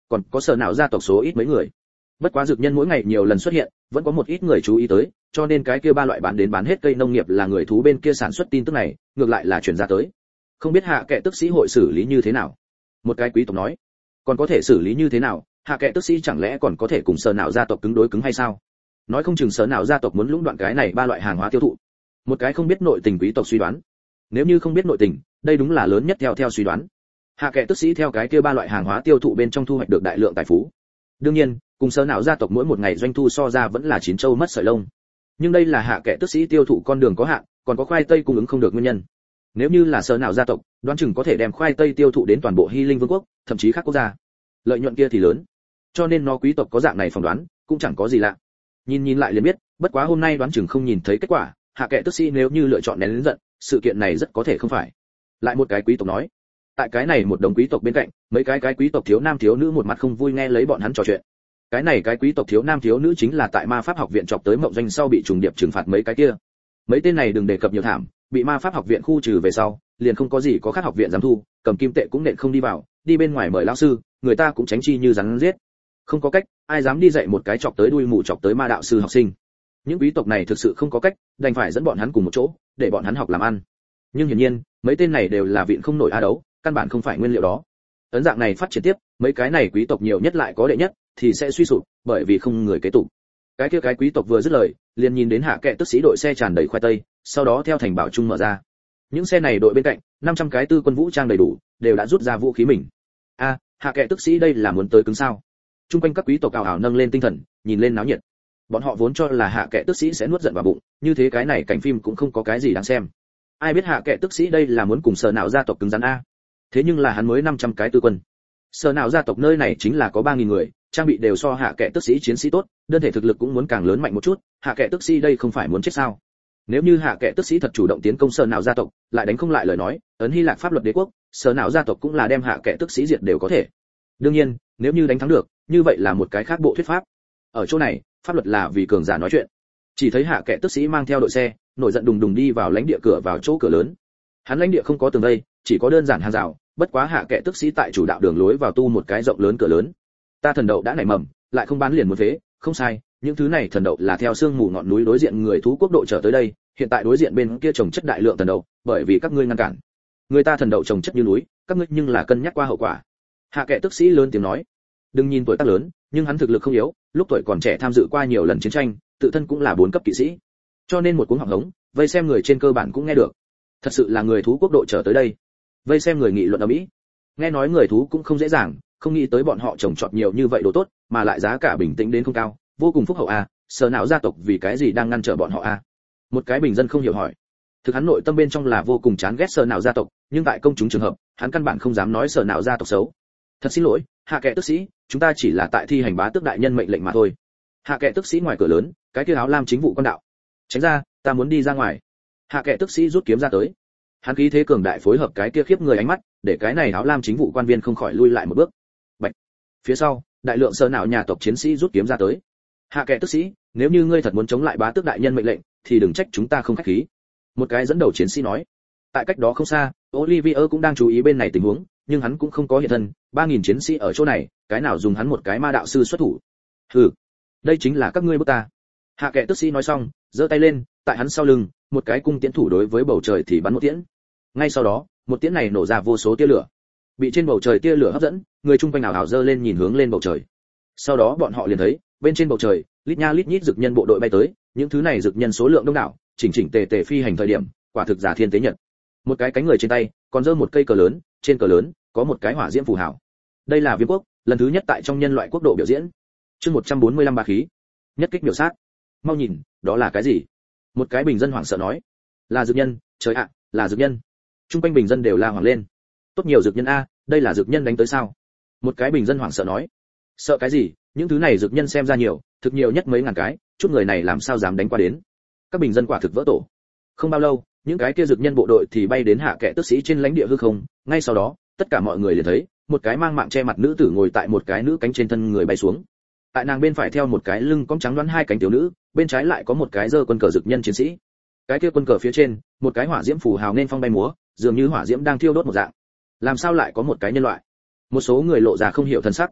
còn có sở nào gia tộc số ít mấy người. Bất quá dược nhân mỗi ngày nhiều lần xuất hiện, vẫn có một ít người chú ý tới, cho nên cái kia ba loại bán đến bán hết cây nông nghiệp là người thú bên kia sản xuất tin tức này, ngược lại là truyền ra tới. Không biết hạ kệ tức sĩ hội xử lý như thế nào. Một cái quý tộc nói, còn có thể xử lý như thế nào, hạ kệ tức sĩ chẳng lẽ còn có thể cùng sở nào gia tộc cứng đối cứng hay sao? Nói không chừng sở nào gia tộc muốn lũng đoạn cái này ba loại hàng hóa tiêu thụ. Một cái không biết nội tình quý tộc suy đoán. Nếu như không biết nội tình, đây đúng là lớn nhất theo suy đoán. Hạ kệ tức sĩ theo cái kia ba loại hàng hóa tiêu thụ bên trong thu hoạch được đại lượng tài phú. Đương nhiên, cùng sở nào gia tộc mỗi một ngày doanh thu so ra vẫn là chín châu mất sợi lông. Nhưng đây là hạ kệ tức sĩ tiêu thụ con đường có hạn, còn có khoai tây cung ứng không được nguyên nhân. Nếu như là sở nào gia tộc, đoán chừng có thể đem khoai tây tiêu thụ đến toàn bộ Hy Linh Vương quốc, thậm chí các quốc gia. Lợi nhuận kia thì lớn. Cho nên nó quý tộc có dạng này phỏng đoán, cũng chẳng có gì lạ. Nhìn lại liền biết, bất quá hôm nay đoán chừng không nhìn thấy kết quả, hạ kệ tức sĩ nếu như lựa chọn nén lớn giận, sự kiện này rất có thể không phải. Lại một cái quý tộc nói, tại cái này một đống quý tộc bên cạnh, mấy cái quý tộc thiếu nam thiếu nữ một mặt không vui nghe lấy bọn hắn trò chuyện. Cái này cái quý tộc thiếu nam thiếu nữ chính là tại ma pháp học viện chọc tới mộng doanh sau bị trùng điệp trừng phạt mấy cái kia. Mấy tên này đừng đề cập nhiều thảm, bị ma pháp học viện khu trừ về sau, liền không có gì có khác học viện dám thu, cầm kim tệ cũng nện không đi vào, đi bên ngoài mời lão sư, người ta cũng tránh chi như rắn giết. Không có cách, ai dám đi dạy một cái chọc tới đuôi mù chọc tới ma đạo sư học sinh. Những quý tộc này thực sự không có cách, đành phải dẫn bọn hắn cùng một chỗ, để bọn hắn học làm ăn. Nhưng hiển nhiên, mấy tên này đều là viện không nổi a đấu, căn bản không phải nguyên liệu đó. Ấn dạng này phát triển tiếp, mấy cái này quý tộc nhiều nhất lại có đệ nhất, thì sẽ suy sụp, bởi vì không người kế tục. Cái kia cái quý tộc vừa dứt lời, liền nhìn đến hạ kệ tức sĩ đội xe tràn đầy khoai tây, sau đó theo thành bảo trung mở ra. Những xe này đội bên cạnh, 500 cái tư quân vũ trang đầy đủ, đều đã rút ra vũ khí mình. A, hạ kệ tức sĩ đây là muốn tới cứng sao? Trung quanh các quý tộc ảo ảo nâng lên tinh thần, nhìn lên náo nhiệt. Bọn họ vốn cho là hạ kệ tức sĩ sẽ nuốt giận vào bụng, như thế cái này cảnh phim cũng không có cái gì đáng xem. Ai biết hạ kệ tức sĩ đây là muốn cùng sở nào gia tộc cứng rắn a? Thế nhưng là hắn mới 500 cái tư quân. Sở nào gia tộc nơi này chính là có 3000 người, trang bị đều so hạ kệ tức sĩ chiến sĩ tốt, đơn thể thực lực cũng muốn càng lớn mạnh một chút, hạ kệ tức sĩ đây không phải muốn chết sao? Nếu như hạ kệ tức sĩ thật chủ động tiến công sở nào gia tộc, lại đánh không lại lời nói, ấn Hy Lạc pháp luật đế quốc, sở nào gia tộc cũng là đem hạ kệ tức sĩ diệt đều có thể. Đương nhiên, nếu như đánh thắng được, như vậy là một cái khác bộ thuyết pháp. Ở chỗ này, pháp luật là vì cường giả nói chuyện. Chỉ thấy hạ kệ tức sĩ mang theo đội xe, nổi giận đùng đùng đi vào lãnh địa cửa vào chỗ cửa lớn. Hắn lãnh địa không có tường vây, chỉ có đơn giản hàng rào, bất quá hạ kệ tức sĩ tại chủ đạo đường lối vào tu một cái rộng lớn cửa lớn. Ta thần đậu đã nảy mầm, lại không bán liền một thế, không sai, những thứ này thần đậu là theo sương mù ngọn núi đối diện người thú quốc độ trở tới đây, hiện tại đối diện bên kia trồng chất đại lượng thần đậu, bởi vì các ngươi ngăn cản. Người ta thần đậu trồng chất như núi, các ngươi nhưng là cân nhắc qua hậu quả. Hạ kệ tức sĩ lớn tiếng nói, đừng nhìn tuổi tác lớn, nhưng hắn thực lực không yếu, lúc tuổi còn trẻ tham dự qua nhiều lần chiến tranh, tự thân cũng là 4 cấp kỵ sĩ. Cho nên một cuống họng hống, vây xem người trên cơ bản cũng nghe được. Thật sự là người thú quốc độ trở tới đây. Vây xem người nghị luận ầm ĩ. Nghe nói người thú cũng không dễ dàng, không nghĩ tới bọn họ trồng trọt nhiều như vậy đồ tốt, mà lại giá cả bình tĩnh đến không cao, vô cùng phúc hậu a, sở nào gia tộc vì cái gì đang ngăn trở bọn họ a? Một cái bình dân không hiểu hỏi. Thực hắn nội tâm bên trong là vô cùng chán ghét sở nào gia tộc, nhưng tại công chúng trường hợp, hắn căn bản không dám nói sở nào gia tộc xấu. Thật xin lỗi, hạ kệ tức sĩ, chúng ta chỉ là tại thi hành bá tước đại nhân mệnh lệnh mà thôi. Hạ kệ tức sĩ ngoài cửa lớn, cái kia áo lam chính vụ quan đạo. Tránh ra, ta muốn đi ra ngoài. Hạ kệ tức sĩ rút kiếm ra tới. Hắn khí thế cường đại phối hợp cái kia khiếp người ánh mắt, để cái này áo lam chính vụ quan viên không khỏi lui lại một bước. Bạch. Phía sau, đại lượng sở nào nhà tộc chiến sĩ rút kiếm ra tới. Hạ kệ tức sĩ, nếu như ngươi thật muốn chống lại bá tước đại nhân mệnh lệnh, thì đừng trách chúng ta không khách khí. Một cái dẫn đầu chiến sĩ nói. Tại cách đó không xa, Olivier cũng đang chú ý bên này tình huống, nhưng hắn cũng không có hiện thân, 3000 chiến sĩ ở chỗ này, cái nào dùng hắn một cái ma đạo sư xuất thủ. Hừ, đây chính là các ngươi bức ta. Hạ kệ tức sĩ nói xong, giơ tay lên, tại hắn sau lưng, một cái cung tiễn thủ đối với bầu trời thì bắn một tiễn. Ngay sau đó, một tiễn này nổ ra vô số tia lửa. Bị trên bầu trời tia lửa hấp dẫn, người chung quanh ảo ảo giơ lên nhìn hướng lên bầu trời. Sau đó bọn họ liền thấy, bên trên bầu trời, lít nha lít nhít dực nhân bộ đội bay tới, những thứ này dực nhân số lượng đông đảo, chỉnh chỉnh tề tề phi hành thời điểm, quả thực giả thiên tế nhật. Một cái cánh người trên tay, còn giơ một cây cờ lớn, trên cờ lớn có một cái hỏa diễm phù hào. Đây là Viêm quốc, lần thứ nhất tại trong nhân loại quốc độ biểu diễn. Chương 145 ba khí. Nhất kích biểu sát. Mau nhìn, đó là cái gì? Một cái bình dân hoảng sợ nói. Là dược nhân, trời ạ, là dược nhân. Trung quanh bình dân đều la hoảng lên. Tốt nhiều dược nhân a, đây là dược nhân đánh tới sao? Một cái bình dân hoảng sợ nói. Sợ cái gì, những thứ này dược nhân xem ra nhiều, thực nhiều nhất mấy ngàn cái, chút người này làm sao dám đánh qua đến? Các bình dân quả thực vỡ tổ. Không bao lâu, những cái kia dược nhân bộ đội thì bay đến hạ kệ tức sĩ trên lãnh địa hư không, ngay sau đó, tất cả mọi người liền thấy, một cái mang mạng che mặt nữ tử ngồi tại một cái nữ cánh trên thân người bay xuống. Tại nàng bên phải theo một cái lưng cong trắng đoán 2 cánh tiểu nữ, bên trái lại có một cái giơ quân cờ dược nhân chiến sĩ. Cái kia quân cờ phía trên, một cái hỏa diễm phù hào nên phong bay múa, dường như hỏa diễm đang thiêu đốt một dạng. Làm sao lại có một cái nhân loại? Một số người lộ ra không hiểu thân sắc.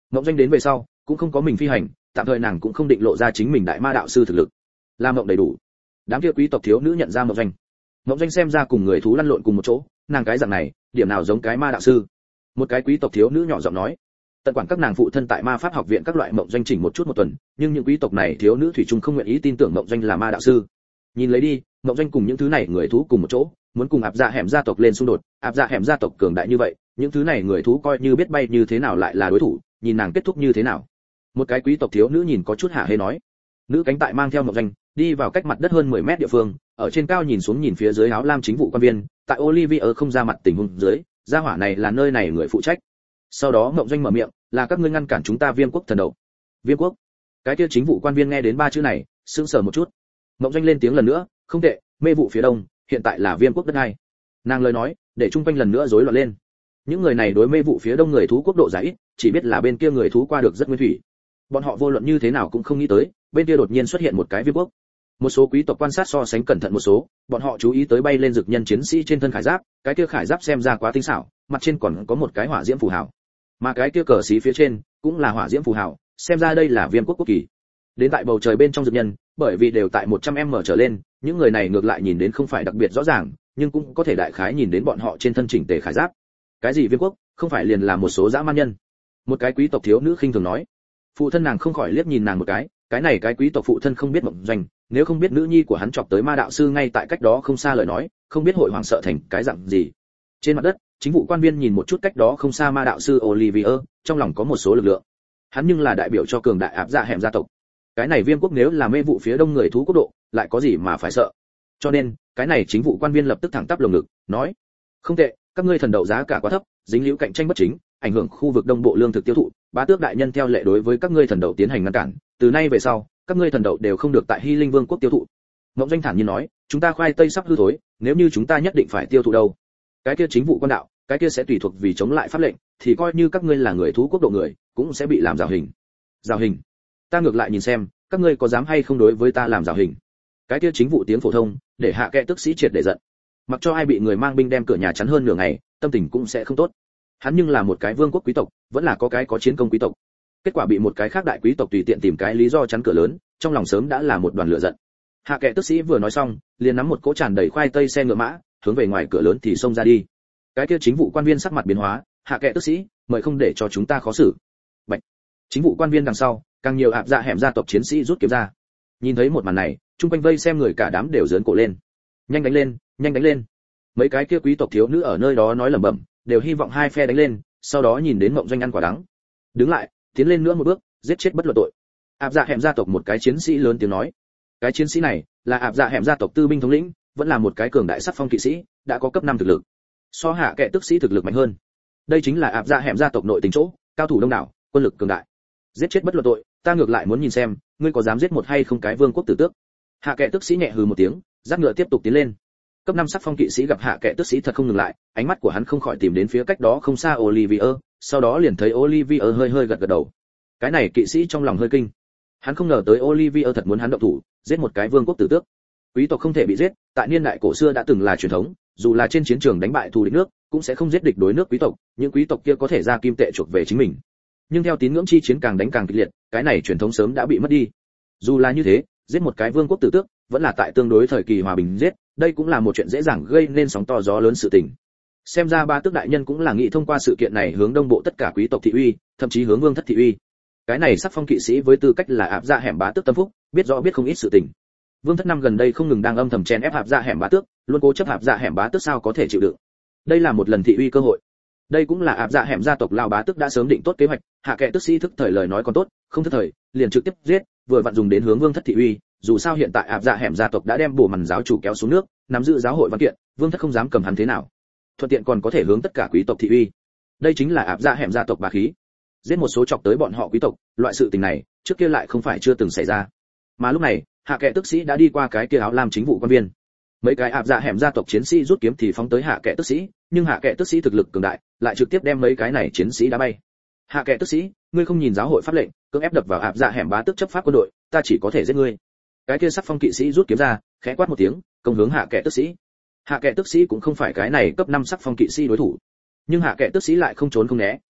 Ngộng Doanh đến về sau cũng không có mình phi hành, tạm thời nàng cũng không định lộ ra chính mình đại ma đạo sư thực lực. Lam Ngộng đầy đủ. Đám kia quý tộc thiếu nữ nhận ra Ngộng Doanh. Ngộng Doanh xem ra cùng người thú lăn lộn cùng một chỗ, nàng cái dạng này, điểm nào giống cái ma đạo sư? Một cái quý tộc thiếu nữ nhỏ giọng nói. Tận quản các nàng phụ thân tại ma pháp học viện các loại Ngộng Doanh chỉnh một chút một tuần, nhưng những quý tộc này thiếu nữ thủy chung không nguyện ý tin tưởng Ngộng Doanh là ma đạo sư. Nhìn lấy đi, Ngộng Doanh cùng những thứ này người thú cùng một chỗ, muốn cùng Áp Dạ Hẻm gia tộc lên xung đột. Áp Dạ Hẻm gia tộc cường đại như vậy, những thứ này người thú coi như biết bay như thế nào lại là đối thủ, nhìn nàng kết thúc như thế nào. Một cái quý tộc thiếu nữ nhìn có chút hạ hê nói. Nữ cánh tại mang theo Ngộng Doanh, đi vào cách mặt đất hơn 10 mét địa phương, ở trên cao nhìn xuống nhìn phía dưới áo lam chính vụ quan viên, tại Olivier không ra mặt tình huống dưới, gia hỏa này là nơi này người phụ trách. Sau đó Ngộng Doanh mở miệng, là các ngươi ngăn cản chúng ta Viêm quốc thần đầu. Viêm quốc? Cái kia chính vụ quan viên nghe đến ba chữ này, sững sờ một chút. Ngộng Doanh lên tiếng lần nữa, không tệ, mê vụ phía đông, hiện tại là Viêm quốc đất này. Nàng lời nói, để trung quanh lần nữa rối loạn lên. Những người này đối mê vụ phía đông người thú quốc độ giải, chỉ biết là bên kia người thú qua được rất nguyên thủy. Bọn họ vô luận như thế nào cũng không nghĩ tới, bên kia đột nhiên xuất hiện một cái Viêm quốc. Một số quý tộc quan sát so sánh cẩn thận một số, bọn họ chú ý tới bay lên dực nhân chiến sĩ trên thân khải giáp, cái kia khải giáp xem ra quá tinh xảo, mặt trên còn có một cái hỏa diễm phù hào. Mà cái kia cờ xí phía trên cũng là hỏa diễm phù hào, xem ra đây là Viêm quốc quốc kỳ. Đến tại bầu trời bên trong dực nhân, bởi vì đều tại 100m trở lên, những người này ngược lại nhìn đến không phải đặc biệt rõ ràng, nhưng cũng có thể đại khái nhìn đến bọn họ trên thân chỉnh tề khải giáp. Cái gì Viêm quốc, không phải liền là một số dã man nhân? Một cái quý tộc thiếu nữ khinh thường nói. Phụ thân nàng không khỏi liếc nhìn nàng một cái này cái quý tộc phụ thân không biết Ngộng Doanh, nếu không biết nữ nhi của hắn chọc tới ma đạo sư ngay tại cách đó không xa lời nói, không biết hội hoàng sợ thành cái dạng gì. Trên mặt đất, chính vụ quan viên nhìn một chút cách đó không xa ma đạo sư Olivier, trong lòng có một số lực lượng. Hắn nhưng là đại biểu cho cường đại Áp Dạ Hẻm gia tộc. Cái này Viêm quốc nếu là mê vụ phía đông người thú quốc độ, lại có gì mà phải sợ? Cho nên, cái này chính vụ quan viên lập tức thẳng tắp lồng ngực, nói: "Không tệ, các ngươi thần đậu giá cả quá thấp, dính líu cạnh tranh bất chính, ảnh hưởng khu vực đông bộ lương thực tiêu thụ, bá tước đại nhân theo lệ đối với các ngươi thần đậu tiến hành ngăn cản, từ nay về sau, các ngươi thần đậu đều không được tại Hy Linh Vương quốc tiêu thụ." Ngộng Doanh thản nhiên nói, "Chúng ta khoai tây sắp hư thối, nếu như chúng ta nhất định phải tiêu thụ đâu? Cái kia chính vụ quan đạo, cái kia sẽ tùy thuộc vì chống lại pháp lệnh, thì coi như các ngươi là người thú quốc độ người, cũng sẽ bị làm rào hình." "Rào hình? Ta ngược lại nhìn xem, các ngươi có dám hay không đối với ta làm rào hình?" Cái kia chính vụ tiếng phổ thông, để hạ kệ tức sĩ triệt để giận. Mặc cho ai bị người mang binh đem cửa nhà chắn hơn nửa ngày, tâm tình cũng sẽ không tốt. Hắn nhưng là một cái vương quốc quý tộc, vẫn là có cái có chiến công quý tộc. Kết quả bị một cái khác đại quý tộc tùy tiện tìm cái lý do chắn cửa lớn, trong lòng sớm đã là một đoàn lửa giận. Hạ kệ tức sĩ vừa nói xong, liền nắm một cỗ tràn đầy khoai tây xe ngựa mã, hướng về ngoài cửa lớn thì xông ra đi. Cái kia chính vụ quan viên sắc mặt biến hóa, "Hạ kệ tức sĩ, mời không để cho chúng ta khó xử." Bạch. Chính vụ quan viên đằng sau, càng nhiều Áp Dạ Hẻm gia tộc chiến sĩ rút kiếm ra. Nhìn thấy một màn này, chung quanh vây xem người cả đám đều giỡn cổ lên. "Nhanh đánh lên, nhanh đánh lên." Mấy cái kia quý tộc thiếu nữ ở nơi đó nói lẩm bẩm, đều hy vọng hai phe đánh lên, sau đó nhìn đến Ngộng Doanh ăn quả đắng. Đứng lại, tiến lên nữa một bước, giết chết bất luận tội. Áp Dạ Hẻm gia tộc một cái chiến sĩ lớn tiếng nói. Cái chiến sĩ này là Áp Dạ Hẻm gia tộc tư binh thống lĩnh, vẫn là một cái cường đại sắc phong kỵ sĩ, đã có cấp 5 thực lực. So hạ kệ tức sĩ thực lực mạnh hơn. Đây chính là Áp Dạ Hẻm gia tộc nội tình chỗ, cao thủ đông đảo, quân lực cường đại. Giết chết bất luận tội, ta ngược lại muốn nhìn xem, ngươi có dám giết một hay không cái vương quốc tử tước. Hạ kệ tức sĩ nhẹ hừ một tiếng, dắt ngựa tiếp tục tiến lên. Cấp 5 sắc phong kỵ sĩ gặp hạ kệ tức sĩ thật không ngừng lại, ánh mắt của hắn không khỏi tìm đến phía cách đó không xa Olivier, sau đó liền thấy Olivier hơi hơi gật gật đầu. Cái này kỵ sĩ trong lòng hơi kinh. Hắn không ngờ tới Olivier thật muốn hắn động thủ, giết một cái vương quốc tử tước. Quý tộc không thể bị giết, tại niên đại cổ xưa đã từng là truyền thống, dù là trên chiến trường đánh bại thù địch nước, cũng sẽ không giết địch đối nước quý tộc, những quý tộc kia có thể ra kim tệ chuộc về chính mình. Nhưng theo tín ngưỡng chi chiến càng đánh càng kịch liệt, cái này truyền thống sớm đã bị mất đi. Dù là như thế, giết một cái vương quốc tử tước, vẫn là tại tương đối thời kỳ hòa bình giết, đây cũng là một chuyện dễ dàng gây nên sóng to gió lớn sự tình. Xem ra ba tước đại nhân cũng là nghĩ thông qua sự kiện này hướng đông bộ tất cả quý tộc thị uy, thậm chí hướng vương thất thị uy. Cái này sắc phong kỵ sĩ với tư cách là Áp Dạ Hẻm bá tước tâm phúc, biết rõ biết không ít sự tình. Vương thất năm gần đây không ngừng đang âm thầm chen ép Áp Dạ Hẻm bá tước, luôn cố chấp Áp Dạ Hẻm bá tước sao có thể chịu đựng. Đây là một lần thị uy cơ hội. Đây cũng là Áp Dạ Hẻm gia tộc lao bá tước đã sớm định tốt kế hoạch, hạ kệ tức sĩ thức thời lời nói còn tốt, không thức thời, liền trực tiếp giết, vừa vặn dùng đến hướng vương thất thị uy. Dù sao hiện tại Áp Dạ Hẻm gia tộc đã đem bổ màn giáo chủ kéo xuống nước, nắm giữ giáo hội văn kiện, vương thất không dám cầm hắn thế nào. Thuận tiện còn có thể hướng tất cả quý tộc thị uy. Đây chính là Áp Dạ Hẻm gia tộc bá khí. Giết một số chọc tới bọn họ quý tộc, loại sự tình này trước kia lại không phải chưa từng xảy ra. Mà lúc này, hạ kệ tức sĩ đã đi qua cái kia áo lam chính vụ quan viên. Mấy cái Áp Dạ Hẻm gia tộc chiến sĩ rút kiếm thì phóng tới hạ kệ tức sĩ, nhưng hạ kệ tức sĩ thực lực cường đại, lại trực tiếp đem mấy cái này chiến sĩ đá bay. Hạ kệ tức sĩ, ngươi không nhìn giáo hội pháp lệnh, cưỡng ép đập vào Áp Dạ Hẻm bá tước chấp pháp quân đội, ta chỉ có thể giết ngươi. Cái kia sắc phong kỵ sĩ rút kiếm ra, khẽ quát một tiếng, công hướng hạ kệ tức sĩ. Hạ kệ tức sĩ cũng không phải cái này cấp 5 sắc phong kỵ sĩ đối thủ, nhưng hạ kệ tức sĩ lại không trốn không né,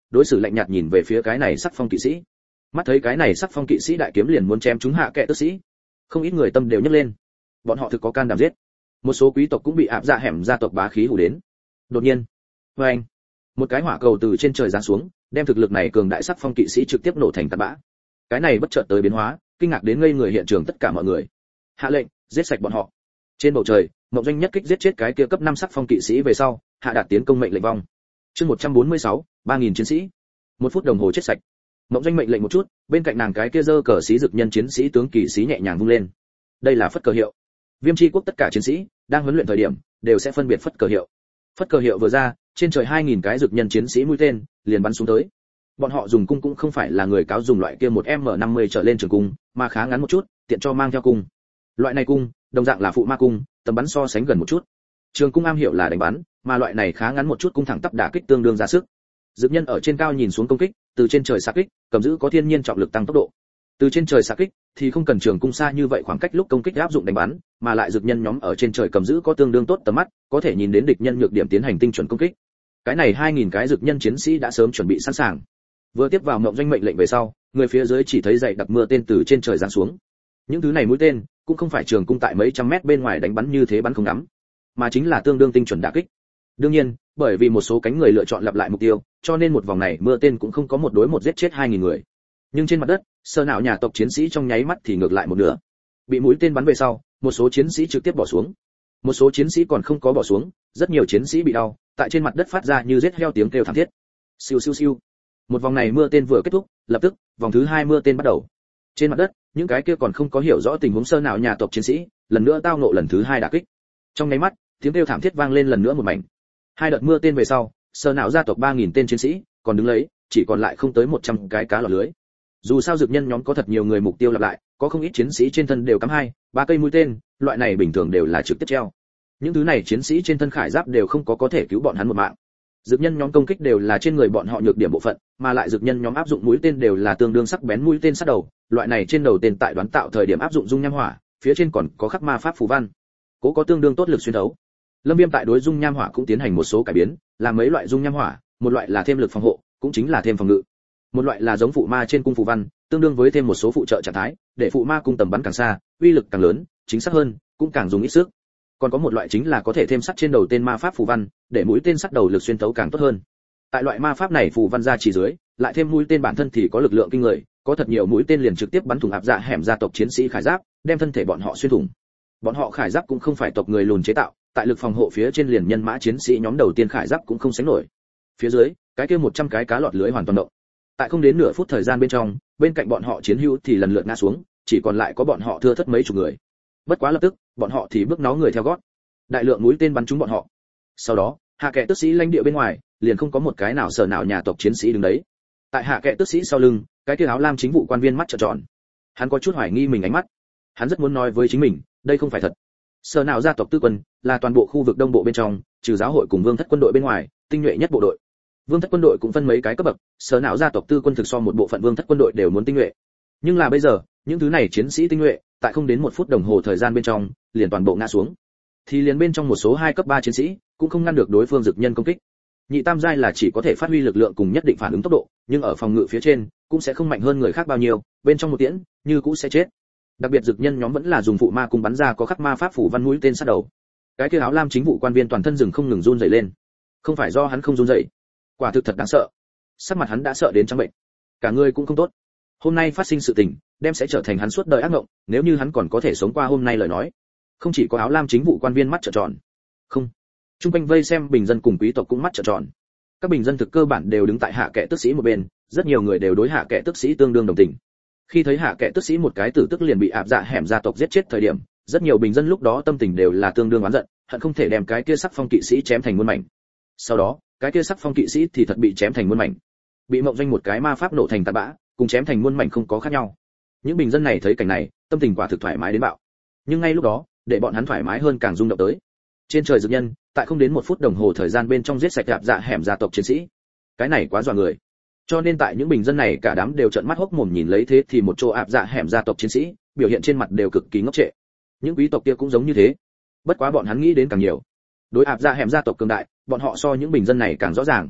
đối xử lạnh nhạt nhìn về phía cái này sắc phong kỵ sĩ. Mắt thấy cái này sắc phong kỵ sĩ đại kiếm liền muốn chém chúng hạ kệ tức sĩ, không ít người tâm đều nhấc lên. Bọn họ thực có can đảm giết. Một số quý tộc cũng bị áp dạ hẻm gia tộc bá khí hù đến. Đột nhiên, oeng, một cái hỏa cầu từ trên trời giáng xuống, đem thực lực này cường đại sắc phong kỵ sĩ trực tiếp nổ thành tạt bã. Cái này bất chợt tới biến hóa, kinh ngạc đến ngây người hiện trường tất cả mọi người. Hạ lệnh, giết sạch bọn họ. Trên bầu trời, Mộng Doanh nhất kích giết chết cái kia cấp 5 sắc phong kỵ sĩ về sau, hạ đạt tiến công mệnh lệnh vong. Chương 146, 3000 chiến sĩ. 1 phút đồng hồ chết sạch. Mộng Doanh mệnh lệnh một chút, bên cạnh nàng cái kia giơ cờ xí dực nhân chiến sĩ tướng kỵ sĩ nhẹ nhàng vung lên. Đây là phất cờ hiệu. Viêm chi quốc tất cả chiến sĩ đang huấn luyện thời điểm đều sẽ phân biệt phất cờ hiệu. Phất cờ hiệu vừa ra, trên trời 2000 cái dực nhân chiến sĩ mũi tên liền bắn xuống tới. Bọn họ dùng cung cũng không phải là người cáo dùng loại kia 1m50 trở lên trường cung, mà khá ngắn một chút, tiện cho mang theo cung. Loại này cung, đồng dạng là phụ ma cung, tầm bắn so sánh gần một chút. Trường cung am hiểu là đánh bắn, mà loại này khá ngắn một chút cung thẳng tắp đả kích tương đương ra sức. Dực nhân ở trên cao nhìn xuống công kích, từ trên trời xạ kích, cầm giữ có thiên nhiên trọng lực tăng tốc độ. Từ trên trời xạ kích thì không cần trường cung xa như vậy khoảng cách lúc công kích áp dụng đánh bắn, mà lại dực nhân nhóm ở trên trời cầm giữ có tương đương tốt tầm mắt, có thể nhìn đến địch nhân nhược điểm tiến hành tinh chuẩn công kích. Cái này 2000 cái dực nhân chiến sĩ đã sớm chuẩn bị sẵn sàng. Vừa tiếp vào Mộng Doanh mệnh lệnh về sau, người phía dưới chỉ thấy dày đặc mưa tên từ trên trời giáng xuống. Những thứ này mũi tên cũng không phải trường cung tại mấy trăm mét bên ngoài đánh bắn như thế bắn không ngắm, mà chính là tương đương tinh chuẩn đả kích. Đương nhiên, bởi vì một số cánh người lựa chọn lặp lại mục tiêu, cho nên một vòng này mưa tên cũng không có một đối một giết chết 2000 người. Nhưng trên mặt đất, sơ não nhà tộc chiến sĩ trong nháy mắt thì ngược lại một nửa. Bị mũi tên bắn về sau, một số chiến sĩ trực tiếp bỏ xuống. Một số chiến sĩ còn không có bỏ xuống, rất nhiều chiến sĩ bị đau, tại trên mặt đất phát ra như giết heo tiếng kêu thảm thiết. Siêu siêu siêu. Một vòng này mưa tên vừa kết thúc, lập tức, vòng thứ 2 mưa tên bắt đầu. Trên mặt đất, những cái kia còn không có hiểu rõ tình huống sơ não nhà tộc chiến sĩ, lần nữa tao ngộ lần thứ 2 đả kích. Trong nháy mắt, tiếng kêu thảm thiết vang lên lần nữa một mảnh. 2 đợt mưa tên về sau, sơ não gia tộc 3000 tên chiến sĩ, còn đứng lấy, chỉ còn lại không tới 100 cái cá lọt lưới. Dù sao dược nhân nhóm có thật nhiều người mục tiêu lặp lại, có không ít chiến sĩ trên thân đều cắm 2-3 cây mũi tên, loại này bình thường đều là trực tiếp treo. Những thứ này chiến sĩ trên thân khải giáp đều không có thể cứu bọn hắn một mạng. Dược nhân nhóm công kích đều là trên người bọn họ nhược điểm bộ phận, mà lại dược nhân nhóm áp dụng mũi tên đều là tương đương sắc bén mũi tên sát đầu, loại này trên đầu tên tại đoán tạo thời điểm áp dụng dung nham hỏa, phía trên còn có khắc ma pháp phù văn, cố có tương đương tốt lực xuyên thấu. Lâm Viêm tại đối dung nham hỏa cũng tiến hành một số cải biến, làm mấy loại dung nham hỏa, một loại là thêm lực phòng hộ, cũng chính là thêm phòng ngự. Một loại là giống phụ ma trên cung phù văn, tương đương với thêm một số phụ trợ trạng thái, để phụ ma cung tầm bắn càng xa, uy lực càng lớn, chính xác hơn, cũng càng dùng ít sức. Còn có một loại chính là có thể thêm sắt trên đầu tên ma pháp phù văn, để mũi tên sắt đầu lực xuyên thấu càng tốt hơn. Tại loại ma pháp này phù văn ra chỉ dưới, lại thêm mũi tên bản thân thì có lực lượng kinh người, có thật nhiều mũi tên liền trực tiếp bắn thủng áp dạ hẻm gia tộc chiến sĩ khải giáp, đem thân thể bọn họ xuyên thủng. Bọn họ khải giáp cũng không phải tộc người lùn chế tạo, tại lực phòng hộ phía trên liền nhân mã chiến sĩ nhóm đầu tiên khải giáp cũng không sánh nổi. Phía dưới, cái kia 100 cái cá lọt lưới hoàn toàn động. Tại không đến nửa phút thời gian bên trong, bên cạnh bọn họ chiến hữu thì lần lượt ngã xuống, chỉ còn lại có bọn họ thưa thớt mấy chục người. Bất quá lập tức, bọn họ thì bước nó người theo gót. Đại lượng mũi tên bắn trúng bọn họ. Sau đó, hạ kệ tức sĩ lãnh địa bên ngoài, liền không có một cái nào sở nào nhà tộc chiến sĩ đứng đấy. Tại hạ kệ tức sĩ sau lưng, cái kia áo lam chính vụ quan viên mắt trợn tròn. Hắn có chút hoài nghi mình ánh mắt. Hắn rất muốn nói với chính mình, đây không phải thật. Sở nào gia tộc tư quân là toàn bộ khu vực đông bộ bên trong, trừ giáo hội cùng vương thất quân đội bên ngoài, tinh nhuệ nhất bộ đội. Vương thất quân đội cũng phân mấy cái cấp bậc, sở nào gia tộc tư quân thực so một bộ phận vương thất quân đội đều muốn tinh nhuệ. Nhưng là bây giờ, những thứ này chiến sĩ tinh nhuệ, tại không đến 1 phút đồng hồ thời gian bên trong, liền toàn bộ ngã xuống. Thì liền bên trong một số 2 cấp 3 chiến sĩ, cũng không ngăn được đối phương dực nhân công kích. Nhị tam giai là chỉ có thể phát huy lực lượng cùng nhất định phản ứng tốc độ, nhưng ở phòng ngự phía trên, cũng sẽ không mạnh hơn người khác bao nhiêu, bên trong một tiễn, như cũng sẽ chết. Đặc biệt dực nhân nhóm vẫn là dùng phụ ma cung bắn ra có khắc ma pháp phủ văn mũi tên sát đầu. Cái kia áo lam chính vụ quan viên toàn thân rừng không ngừng run rẩy lên. Không phải do hắn không run rẩy, quả thực thật đáng sợ. Sắc mặt hắn đã sợ đến trắng bệnh, cả người cũng không tốt. Hôm nay phát sinh sự tình, đem sẽ trở thành hắn suốt đời ác mộng, nếu như hắn còn có thể sống qua hôm nay lời nói. Không chỉ có áo lam chính vụ quan viên mắt trợn tròn, không, trung quanh vây xem bình dân cùng quý tộc cũng mắt trợn tròn. Các bình dân thực cơ bản đều đứng tại hạ kệ tước sĩ một bên, rất nhiều người đều đối hạ kệ tước sĩ tương đương đồng tình. Khi thấy hạ kệ tước sĩ một cái tử tức liền bị áp dạ hẻm gia tộc giết chết thời điểm, rất nhiều bình dân lúc đó tâm tình đều là tương đương oán giận, hận không thể đem cái kia sắc phong kỵ sĩ chém thành muôn mảnh. Sau đó, cái kia sắc phong kỵ sĩ thì thật bị chém thành muôn mảnh. Bị Mộng Doanh một cái ma pháp nổ thành tạt bã, cùng chém thành muôn mảnh không có khác nhau. Những bình dân này thấy cảnh này, tâm tình quả thực thoải mái đến bạo. Nhưng ngay lúc đó, để bọn hắn thoải mái hơn càng rung động tới. Trên trời dược nhân, tại không đến 1 phút đồng hồ thời gian bên trong giết sạch áp dạ hẻm gia tộc chiến sĩ. Cái này quá dọa người. Cho nên tại những bình dân này cả đám đều trợn mắt hốc mồm nhìn lấy thế thì một chỗ áp dạ hẻm gia tộc chiến sĩ, biểu hiện trên mặt đều cực kỳ ngốc trệ. Những quý tộc kia cũng giống như thế. Bất quá bọn hắn nghĩ đến càng nhiều. Đối áp dạ hẻm gia tộc cường đại, bọn họ so những bình dân này càng rõ ràng.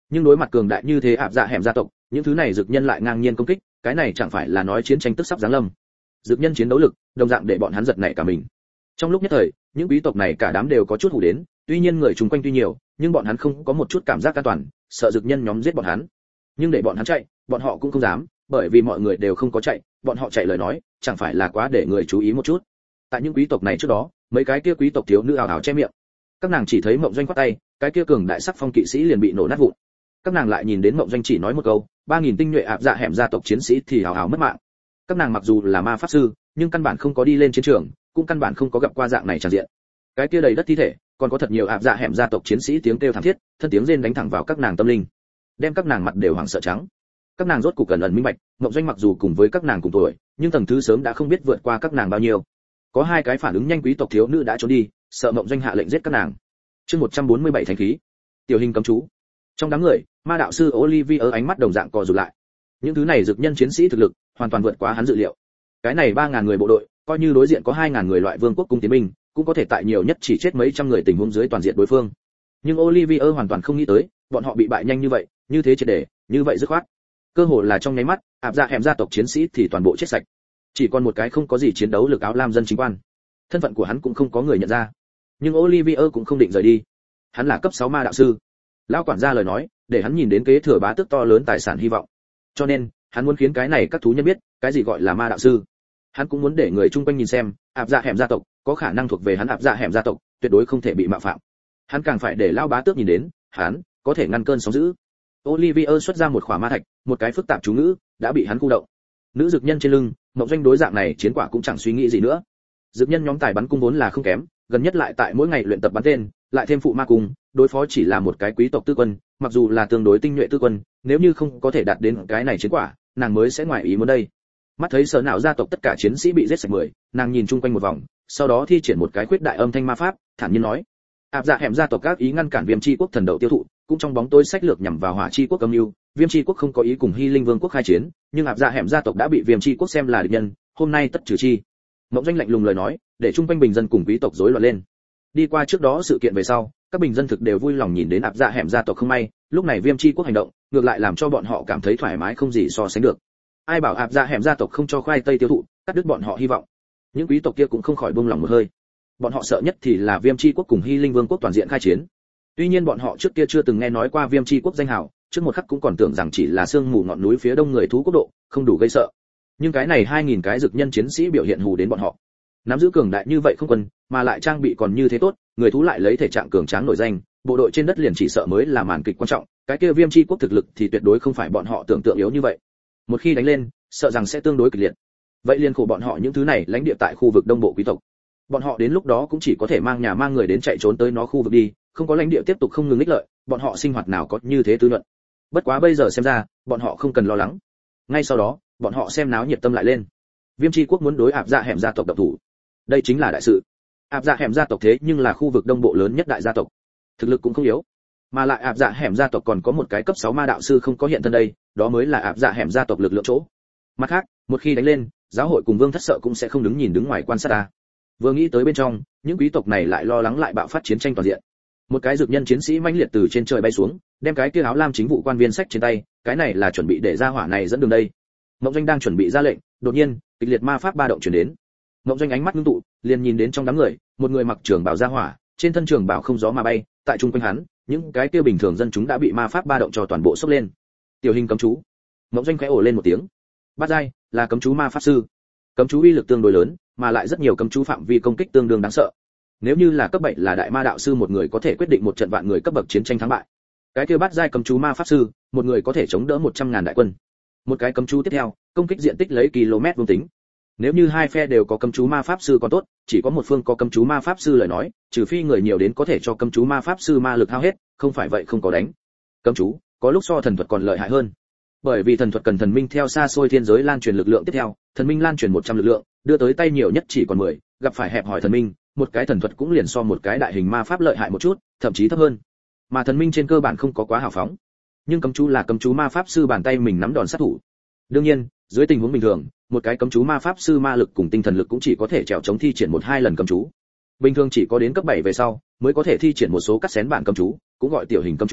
Nhưng đối mặt cường đại như thế áp dạ hẻm gia tộc, những thứ này dược nhân lại ngang nhiên công kích, cái này chẳng phải là nói chiến tranh tức sắp giáng lâm. Dược nhân chiến đấu lực, đồng dạng để bọn hắn giật nảy cả mình. Trong lúc nhất thời, những quý tộc này cả đám đều có chút hù đến, tuy nhiên người chung quanh tuy nhiều, nhưng bọn hắn không có một chút cảm giác an toàn, sợ dược nhân nhóm giết bọn hắn. Nhưng để bọn hắn chạy, bọn họ cũng không dám, bởi vì mọi người đều không có chạy, bọn họ chạy lời nói, chẳng phải là quá để người chú ý một chút. Tại những quý tộc này trước đó, mấy cái kia quý tộc thiếu nữ ảo ảo che miệng. Các nàng chỉ thấy Mộng Doanh quát tay, cái kia cường đại sắc phong kỵ sĩ liền bị nổ nát vụn. Các nàng lại nhìn đến Mộng Doanh chỉ nói một câu, 3000 tinh nhuệ áp dạ hẻm gia tộc chiến sĩ thì hào hào mất mạng. Các nàng mặc dù là ma pháp sư, nhưng căn bản không có đi lên chiến trường, cũng căn bản không có gặp qua dạng này tràn diện. Cái kia đầy đất thi thể, còn có thật nhiều áp dạ hẻm gia tộc chiến sĩ tiếng kêu thảm thiết, thân tiếng rên đánh thẳng vào các nàng tâm linh, đem các nàng mặt đều hoảng sợ trắng. Các nàng rốt cục cẩn ẩn minh bạch, Mộng Doanh mặc dù cùng với các nàng cùng tuổi, nhưng tầng thứ sớm đã không biết vượt qua các nàng bao nhiêu. Có hai cái phản ứng nhanh quý tộc thiếu nữ đã trốn đi, sợ Mộng Doanh hạ lệnh giết các nàng. Chương 147 thánh khí. Tiểu hình cấm chú. Trong đám người, ma đạo sư Olivier ánh mắt đồng dạng co rụt lại. Những thứ này dược nhân chiến sĩ thực lực hoàn toàn vượt quá hắn dự liệu. Cái này 3000 người bộ đội, coi như đối diện có 2000 người loại vương quốc cung tiến binh, cũng có thể tại nhiều nhất chỉ chết mấy trăm người tình huống dưới toàn diện đối phương. Nhưng Olivier hoàn toàn không nghĩ tới, bọn họ bị bại nhanh như vậy, như thế triệt để, như vậy dứt khoát. Cơ hội là trong nháy mắt, áp dạ hẻm gia tộc chiến sĩ thì toàn bộ chết sạch. Chỉ còn một cái không có gì chiến đấu lực áo lam dân chính quan. Thân phận của hắn cũng không có người nhận ra. Nhưng Olivier cũng không định rời đi. Hắn là cấp 6 ma đạo sư. Lão quản gia lời nói, để hắn nhìn đến kế thừa bá tước to lớn tài sản hy vọng. Cho nên, hắn muốn khiến cái này các thú nhân biết, cái gì gọi là ma đạo sư. Hắn cũng muốn để người chung quanh nhìn xem, áp dạ hẻm gia tộc có khả năng thuộc về hắn áp dạ hẻm gia tộc, tuyệt đối không thể bị mạo phạm. Hắn càng phải để lão bá tước nhìn đến, hắn có thể ngăn cơn sóng dữ. Olivier xuất ra một khỏa ma thạch, một cái phức tạp chú ngữ đã bị hắn khu động. Nữ dược nhân trên lưng, Mộng Doanh đối dạng này chiến quả cũng chẳng suy nghĩ gì nữa. Dược nhân nhóm tài bắn cung vốn là không kém, gần nhất lại tại mỗi ngày luyện tập bắn tên, lại thêm phụ ma cung, đối phó chỉ là một cái quý tộc tư quân, mặc dù là tương đối tinh nhuệ tư quân, nếu như không có thể đạt đến cái này chiến quả, nàng mới sẽ ngoài ý muốn đây. Mắt thấy sở não gia tộc tất cả chiến sĩ bị giết sạch 10, nàng nhìn chung quanh một vòng, sau đó thi triển một cái khuyết đại âm thanh ma pháp, thản nhiên nói: áp dạ hẻm gia tộc các ý ngăn cản Viêm chi quốc thần đậu tiêu thụ, cũng trong bóng tối sách lược nhằm vào Hỏa chi quốc âm mưu. Viêm chi quốc không có ý cùng Hy Linh vương quốc khai chiến, nhưng áp dạ hẻm gia tộc đã bị Viêm chi quốc xem là địch nhân, hôm nay tất trừ chi. Mộng Doanh lạnh lùng lời nói, để chung quanh bình dân cùng quý tộc rối loạn lên. Đi qua trước đó sự kiện về sau, các bình dân thực đều vui lòng nhìn đến áp dạ hẻm gia tộc không may, lúc này Viêm chi quốc hành động, ngược lại làm cho bọn họ cảm thấy thoải mái không gì so sánh được. Ai bảo áp dạ hẻm gia tộc không cho khoai tây tiêu thụ, cắt đứt bọn họ hy vọng. Những quý tộc kia cũng không khỏi buông lòng một hơi. Bọn họ sợ nhất thì là Viêm chi quốc cùng Hy Linh vương quốc toàn diện khai chiến. Tuy nhiên bọn họ trước kia chưa từng nghe nói qua Viêm chi quốc danh hào, trước một khắc cũng còn tưởng rằng chỉ là sương mù ngọn núi phía đông người thú quốc độ, không đủ gây sợ. Nhưng cái này 2000 cái dược nhân chiến sĩ biểu hiện hù đến bọn họ. Nắm giữ cường đại như vậy không quân, mà lại trang bị còn như thế tốt, người thú lại lấy thể trạng cường tráng nổi danh, bộ đội trên đất liền chỉ sợ mới là màn kịch quan trọng, cái kia Viêm chi quốc thực lực thì tuyệt đối không phải bọn họ tưởng tượng yếu như vậy. Một khi đánh lên, sợ rằng sẽ tương đối kịch liệt. Vậy liền khổ bọn họ những thứ này lãnh địa tại khu vực đông bộ quý tộc. Bọn họ đến lúc đó cũng chỉ có thể mang nhà mang người đến chạy trốn tới nó khu vực đi, không có lãnh địa tiếp tục không ngừng ích lợi, bọn họ sinh hoạt nào có như thế tư luận. Bất quá bây giờ xem ra, bọn họ không cần lo lắng. Ngay sau đó, bọn họ xem náo nhiệt tâm lại lên. Viêm chi quốc muốn đối áp dạ hẻm gia tộc độc thủ. Đây chính là đại sự. Áp dạ hẻm gia tộc thế nhưng là khu vực đông bộ lớn nhất đại gia tộc, thực lực cũng không yếu. Mà lại áp dạ hẻm gia tộc còn có một cái cấp 6 ma đạo sư không có hiện thân đây, đó mới là áp dạ hẻm gia tộc lực lượng chỗ. Mặt khác, một khi đánh lên, giáo hội cùng vương thất sợ cũng sẽ không đứng nhìn đứng ngoài quan sát ta. Vừa nghĩ tới bên trong, những quý tộc này lại lo lắng lại bạo phát chiến tranh toàn diện. Một cái dược nhân chiến sĩ mãnh liệt từ trên trời bay xuống, đem cái kia áo lam chính vụ quan viên sách trên tay, cái này là chuẩn bị để ra hỏa này dẫn đường đây. Mộng Doanh đang chuẩn bị ra lệnh, đột nhiên, kịch liệt ma pháp ba động truyền đến. Mộng Doanh ánh mắt ngưng tụ, liền nhìn đến trong đám người, một người mặc trường bào ra hỏa, trên thân trường bào không gió mà bay, tại trung quanh hắn, những cái kia bình thường dân chúng đã bị ma pháp ba động cho toàn bộ sốc lên. Tiểu hình cấm chú. Mộng Doanh khẽ ồ lên một tiếng. Bát giai là cấm chú ma pháp sư. Cấm chú uy lực tương đối lớn, mà lại rất nhiều cấm chú phạm vi công kích tương đương đáng sợ. Nếu như là cấp 7 là đại ma đạo sư một người có thể quyết định một trận vạn người cấp bậc chiến tranh thắng bại. Cái kia bát giai cấm chú ma pháp sư, một người có thể chống đỡ 100.000 đại quân. Một cái cấm chú tiếp theo, công kích diện tích lấy km vuông tính. Nếu như hai phe đều có cấm chú ma pháp sư còn tốt, chỉ có một phương có cấm chú ma pháp sư lời nói, trừ phi người nhiều đến có thể cho cấm chú ma pháp sư ma lực hao hết, không phải vậy không có đánh. Cấm chú, có lúc so thần thuật còn lợi hại hơn. Bởi vì thần thuật cần thần minh theo xa xôi thiên giới lan truyền lực lượng tiếp theo, thần minh lan truyền 100 lực lượng, đưa tới tay nhiều nhất chỉ còn 10, gặp phải hẹp hỏi thần minh, một cái thần thuật cũng liền so một cái đại hình ma pháp lợi hại một chút, thậm chí thấp hơn. Mà thần minh trên cơ bản không có quá hào phóng. Nhưng cấm chú là cấm chú ma pháp sư bàn tay mình nắm đòn sát thủ. Đương nhiên, dưới tình huống bình thường, một cái cấm chú ma pháp sư ma lực cùng tinh thần lực cũng chỉ có thể trèo chống thi triển 1-2 lần cấm chú. Bình thường chỉ có đến cấp 7 về sau mới có thể thi triển một số cắt xén bản cấm chú, cũng gọi tiểu hình cấm chú,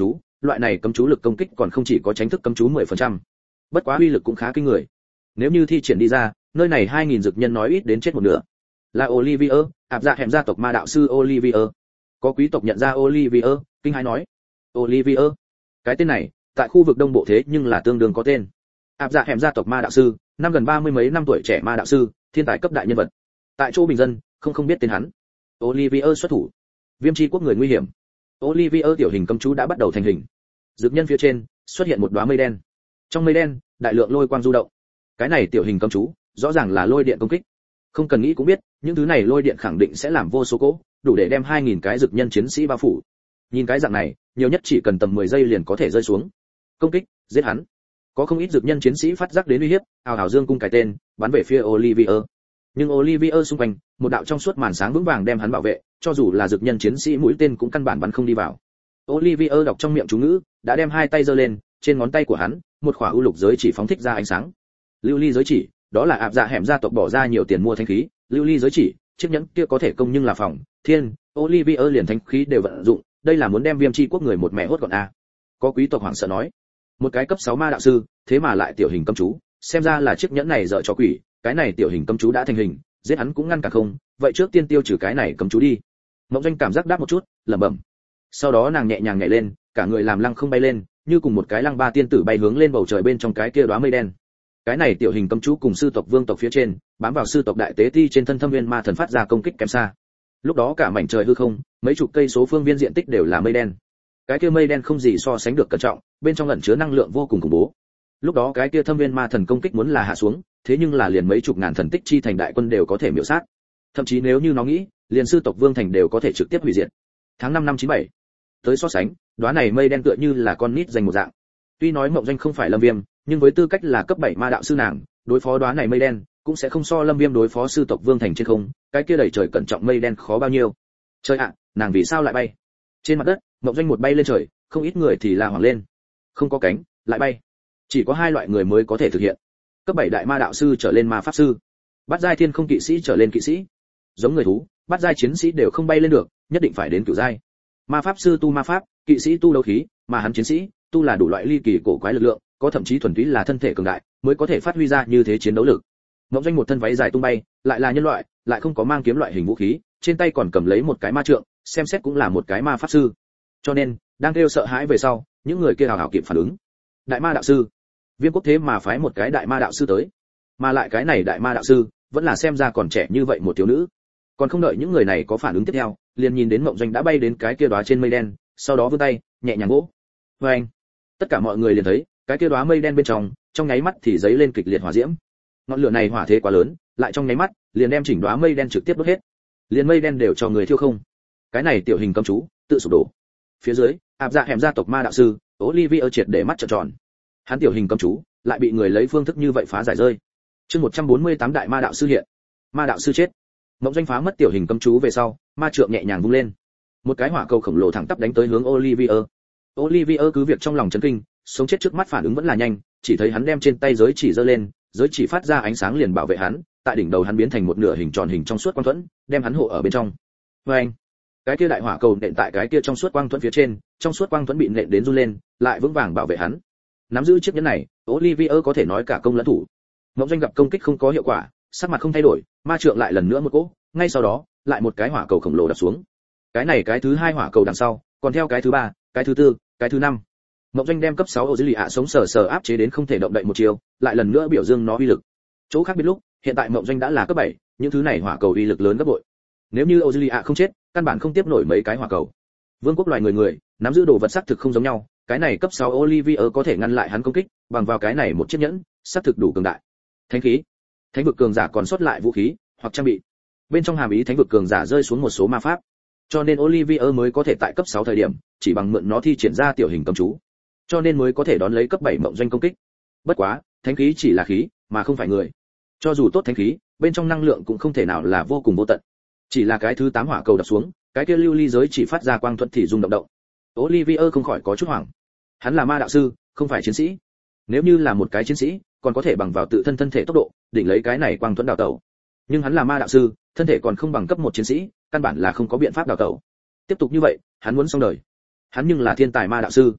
loại này cấm chú lực công kích còn không chỉ có tránh thức cấm chú 10%, bất quá uy lực cũng khá kinh người. Nếu như thi triển đi ra, nơi này 2000 dược nhân nói ít đến chết một nửa. Là Olivier, áp dạ hẻm gia tộc ma đạo sư Olivier. Có quý tộc nhận ra Olivier, kinh hãi nói: "Olivier, cái tên này, tại khu vực Đông Bộ thế nhưng là tương đương có tên." Áp dạ hẻm gia tộc ma đạo sư, năm gần 30 mấy năm tuổi trẻ ma đạo sư, thiên tài cấp đại nhân vật. Tại chỗ bình dân, không biết tên hắn. Olivier xuất thủ. Viêm chi quốc người nguy hiểm. Olivier tiểu hình cấm chú đã bắt đầu thành hình. Dược nhân phía trên xuất hiện một đóa mây đen. Trong mây đen, đại lượng lôi quang du động. Cái này tiểu hình cấm chú, rõ ràng là lôi điện công kích. Không cần nghĩ cũng biết, những thứ này lôi điện khẳng định sẽ làm vô số cỗ, đủ để đem 2000 cái dược nhân chiến sĩ bao phủ. Nhìn cái dạng này, nhiều nhất chỉ cần tầm 10 giây liền có thể rơi xuống. Công kích, giết hắn. Có không ít dược nhân chiến sĩ phát giác đến uy hiếp, ào ào dương cung cái tên, bắn về phía Olivier. Nhưng Olivier xung quanh, một đạo trong suốt màn sáng vững vàng đem hắn bảo vệ, cho dù là dược nhân chiến sĩ mũi tên cũng căn bản bắn không đi vào. Olivier đọc trong miệng chú ngữ, đã đem hai tay giơ lên, trên ngón tay của hắn, một khỏa ưu lục giới chỉ phóng thích ra ánh sáng. Lưu ly giới chỉ, đó là áp dạ hẻm gia tộc bỏ ra nhiều tiền mua thánh khí, lưu ly giới chỉ, chiếc nhẫn kia có thể công nhưng là phòng, thiên, Olivier liền thánh khí đều vận dụng, đây là muốn đem Viêm chi quốc người một mẹ hốt gọn a. Có quý tộc hoảng sợ nói, một cái cấp 6 ma đạo sư, thế mà lại tiểu hình cấm chú, xem ra là chiếc nhẫn này dở cho quỷ, cái này tiểu hình cấm chú đã thành hình, giết hắn cũng ngăn cả không, vậy trước tiên tiêu trừ cái này cấm chú đi. Mộng Doanh cảm giác đáp một chút, lẩm bẩm. Sau đó nàng nhẹ nhàng nhảy lên, cả người làm lăng không bay lên, như cùng một cái lăng ba tiên tử bay hướng lên bầu trời bên trong cái kia đóa mây đen. Cái này tiểu hình cấm chú cùng sư tộc vương tộc phía trên, bám vào sư tộc đại tế ti trên thân thâm viên ma thần phát ra công kích kém xa. Lúc đó cả mảnh trời hư không, mấy chục cây số phương viên diện tích đều là mây đen. Cái kia mây đen không gì so sánh được cẩn trọng, bên trong ẩn chứa năng lượng vô cùng khủng bố. Lúc đó cái kia thâm viên ma thần công kích muốn là hạ xuống, thế nhưng là liền mấy chục ngàn thần tích chi thành đại quân đều có thể miểu sát. Thậm chí nếu như nó nghĩ, liền sư tộc vương thành đều có thể trực tiếp hủy diệt. Tháng 5 năm 97. Tới so sánh, đóa này mây đen tựa như là con nít dành một dạng. Tuy nói Mộng Doanh không phải Lâm Viêm, nhưng với tư cách là cấp 7 ma đạo sư nàng, đối phó đóa này mây đen, cũng sẽ không so Lâm Viêm đối phó sư tộc vương thành trên không, cái kia đầy trời cẩn trọng mây đen khó bao nhiêu. Trời ạ, nàng vì sao lại bay? Trên mặt đất, Mộng Doanh một bay lên trời, không ít người thì la hoảng lên. Không có cánh, lại bay. Chỉ có hai loại người mới có thể thực hiện. Cấp 7 đại ma đạo sư trở lên ma pháp sư, bát giai thiên không kỵ sĩ trở lên kỵ sĩ. Giống người thú, bát giai chiến sĩ đều không bay lên được, nhất định phải đến cửu giai. Ma pháp sư tu ma pháp, kỵ sĩ tu đấu khí, mà hắn chiến sĩ tu là đủ loại ly kỳ cổ quái lực lượng, có thậm chí thuần túy là thân thể cường đại, mới có thể phát huy ra như thế chiến đấu lực. Mộng Doanh một thân váy dài tung bay, lại là nhân loại, lại không có mang kiếm loại hình vũ khí, trên tay còn cầm lấy một cái ma trượng, xem xét cũng là một cái ma pháp sư. Cho nên, đang kêu sợ hãi về sau, những người kia hào hào kịp phản ứng. Đại ma đạo sư, Viêm quốc thế mà phái một cái đại ma đạo sư tới, mà lại cái này đại ma đạo sư vẫn là xem ra còn trẻ như vậy một thiếu nữ. Còn không đợi những người này có phản ứng tiếp theo, liền nhìn đến Mộng Doanh đã bay đến cái kia đóa trên mây đen, sau đó vươn tay nhẹ nhàng vỗ. Oeng! Tất cả mọi người liền thấy, cái kia đóa mây đen bên trong nháy mắt thì giấy lên kịch liệt hỏa diễm. Ngọn lửa này hỏa thế quá lớn, lại trong nháy mắt liền đem chỉnh đóa mây đen trực tiếp đốt hết. Liền mây đen đều cho người thiêu không. Cái này tiểu hình cấm chú tự sụp đổ. Phía dưới, áp dạ hẻm gia tộc ma đạo sư Olivier triệt để mắt trợn tròn. Hắn tiểu hình cấm chú lại bị người lấy phương thức như vậy phá giải rơi. Chương 148 đại ma đạo sư hiện. Ma đạo sư chết. Mộng Doanh phá mất tiểu hình cấm chú về sau, ma trượng nhẹ nhàng vung lên. Một cái hỏa cầu khổng lồ thẳng tắp đánh tới hướng Olivier. Olivier cứ việc trong lòng chấn kinh, sống chết trước mắt phản ứng vẫn là nhanh, chỉ thấy hắn đem trên tay giới chỉ giơ lên, giới chỉ phát ra ánh sáng liền bảo vệ hắn, tại đỉnh đầu hắn biến thành một nửa hình tròn hình trong suốt quang thuẫn, đem hắn hộ ở bên trong. Oeng! Cái kia đại hỏa cầu nện tại cái kia trong suốt quang thuẫn phía trên, trong suốt quang thuẫn bị nện đến run lên, lại vững vàng bảo vệ hắn. Nắm giữ chiếc nhẫn này, Olivier có thể nói cả công lẫn thủ. Mộng Doanh gặp công kích không có hiệu quả, sắc mặt không thay đổi, ma trượng lại lần nữa một cỗ, ngay sau đó, lại một cái hỏa cầu khổng lồ đập xuống. Cái này cái thứ hai hỏa cầu đằng sau, còn theo cái thứ ba, cái thứ tư, cái thứ năm. Mộng Doanh đem cấp 6 ô dữ lì ạ sống sờ sờ áp chế đến không thể động đậy một chiều, lại lần nữa biểu dương nó uy lực. Chỗ khác biệt lúc, hiện tại Mộng Doanh đã là cấp 7, những thứ này hỏa cầu uy lực lớn gấp bội. Nếu như ô dữ lì ạ không chết, căn bản không tiếp nổi mấy cái hỏa cầu. Vương quốc loài người nắm giữ đồ vật sắc thực không giống nhau, cái này cấp 6 Olivier có thể ngăn lại hắn công kích, bằng vào cái này một chiếc nhẫn, sắc thực đủ cường đại. Thánh khí, thánh vực cường giả còn sót lại vũ khí hoặc trang bị. Bên trong hàm ý thánh vực cường giả rơi xuống một số ma pháp, cho nên Olivier mới có thể tại cấp 6 thời điểm, chỉ bằng mượn nó thi triển ra tiểu hình cấm chú, cho nên mới có thể đón lấy cấp 7 Mộng Doanh công kích. Bất quá, thánh khí chỉ là khí, mà không phải người. Cho dù tốt thánh khí, bên trong năng lượng cũng không thể nào là vô cùng vô tận. Chỉ là cái thứ 8 hỏa cầu đập xuống, cái kia lưu ly giới chỉ phát ra quang thuẫn thì rung động động. Olivier không khỏi có chút hoảng. Hắn là ma đạo sư, không phải chiến sĩ. Nếu như là một cái chiến sĩ, còn có thể bằng vào tự thân thân thể tốc độ, đỉnh lấy cái này quang thuẫn đào tẩu. Nhưng hắn là ma đạo sư, thân thể còn không bằng cấp 1 chiến sĩ, căn bản là không có biện pháp đào tẩu. Tiếp tục như vậy, hắn muốn xong đời. Hắn nhưng là thiên tài ma đạo sư.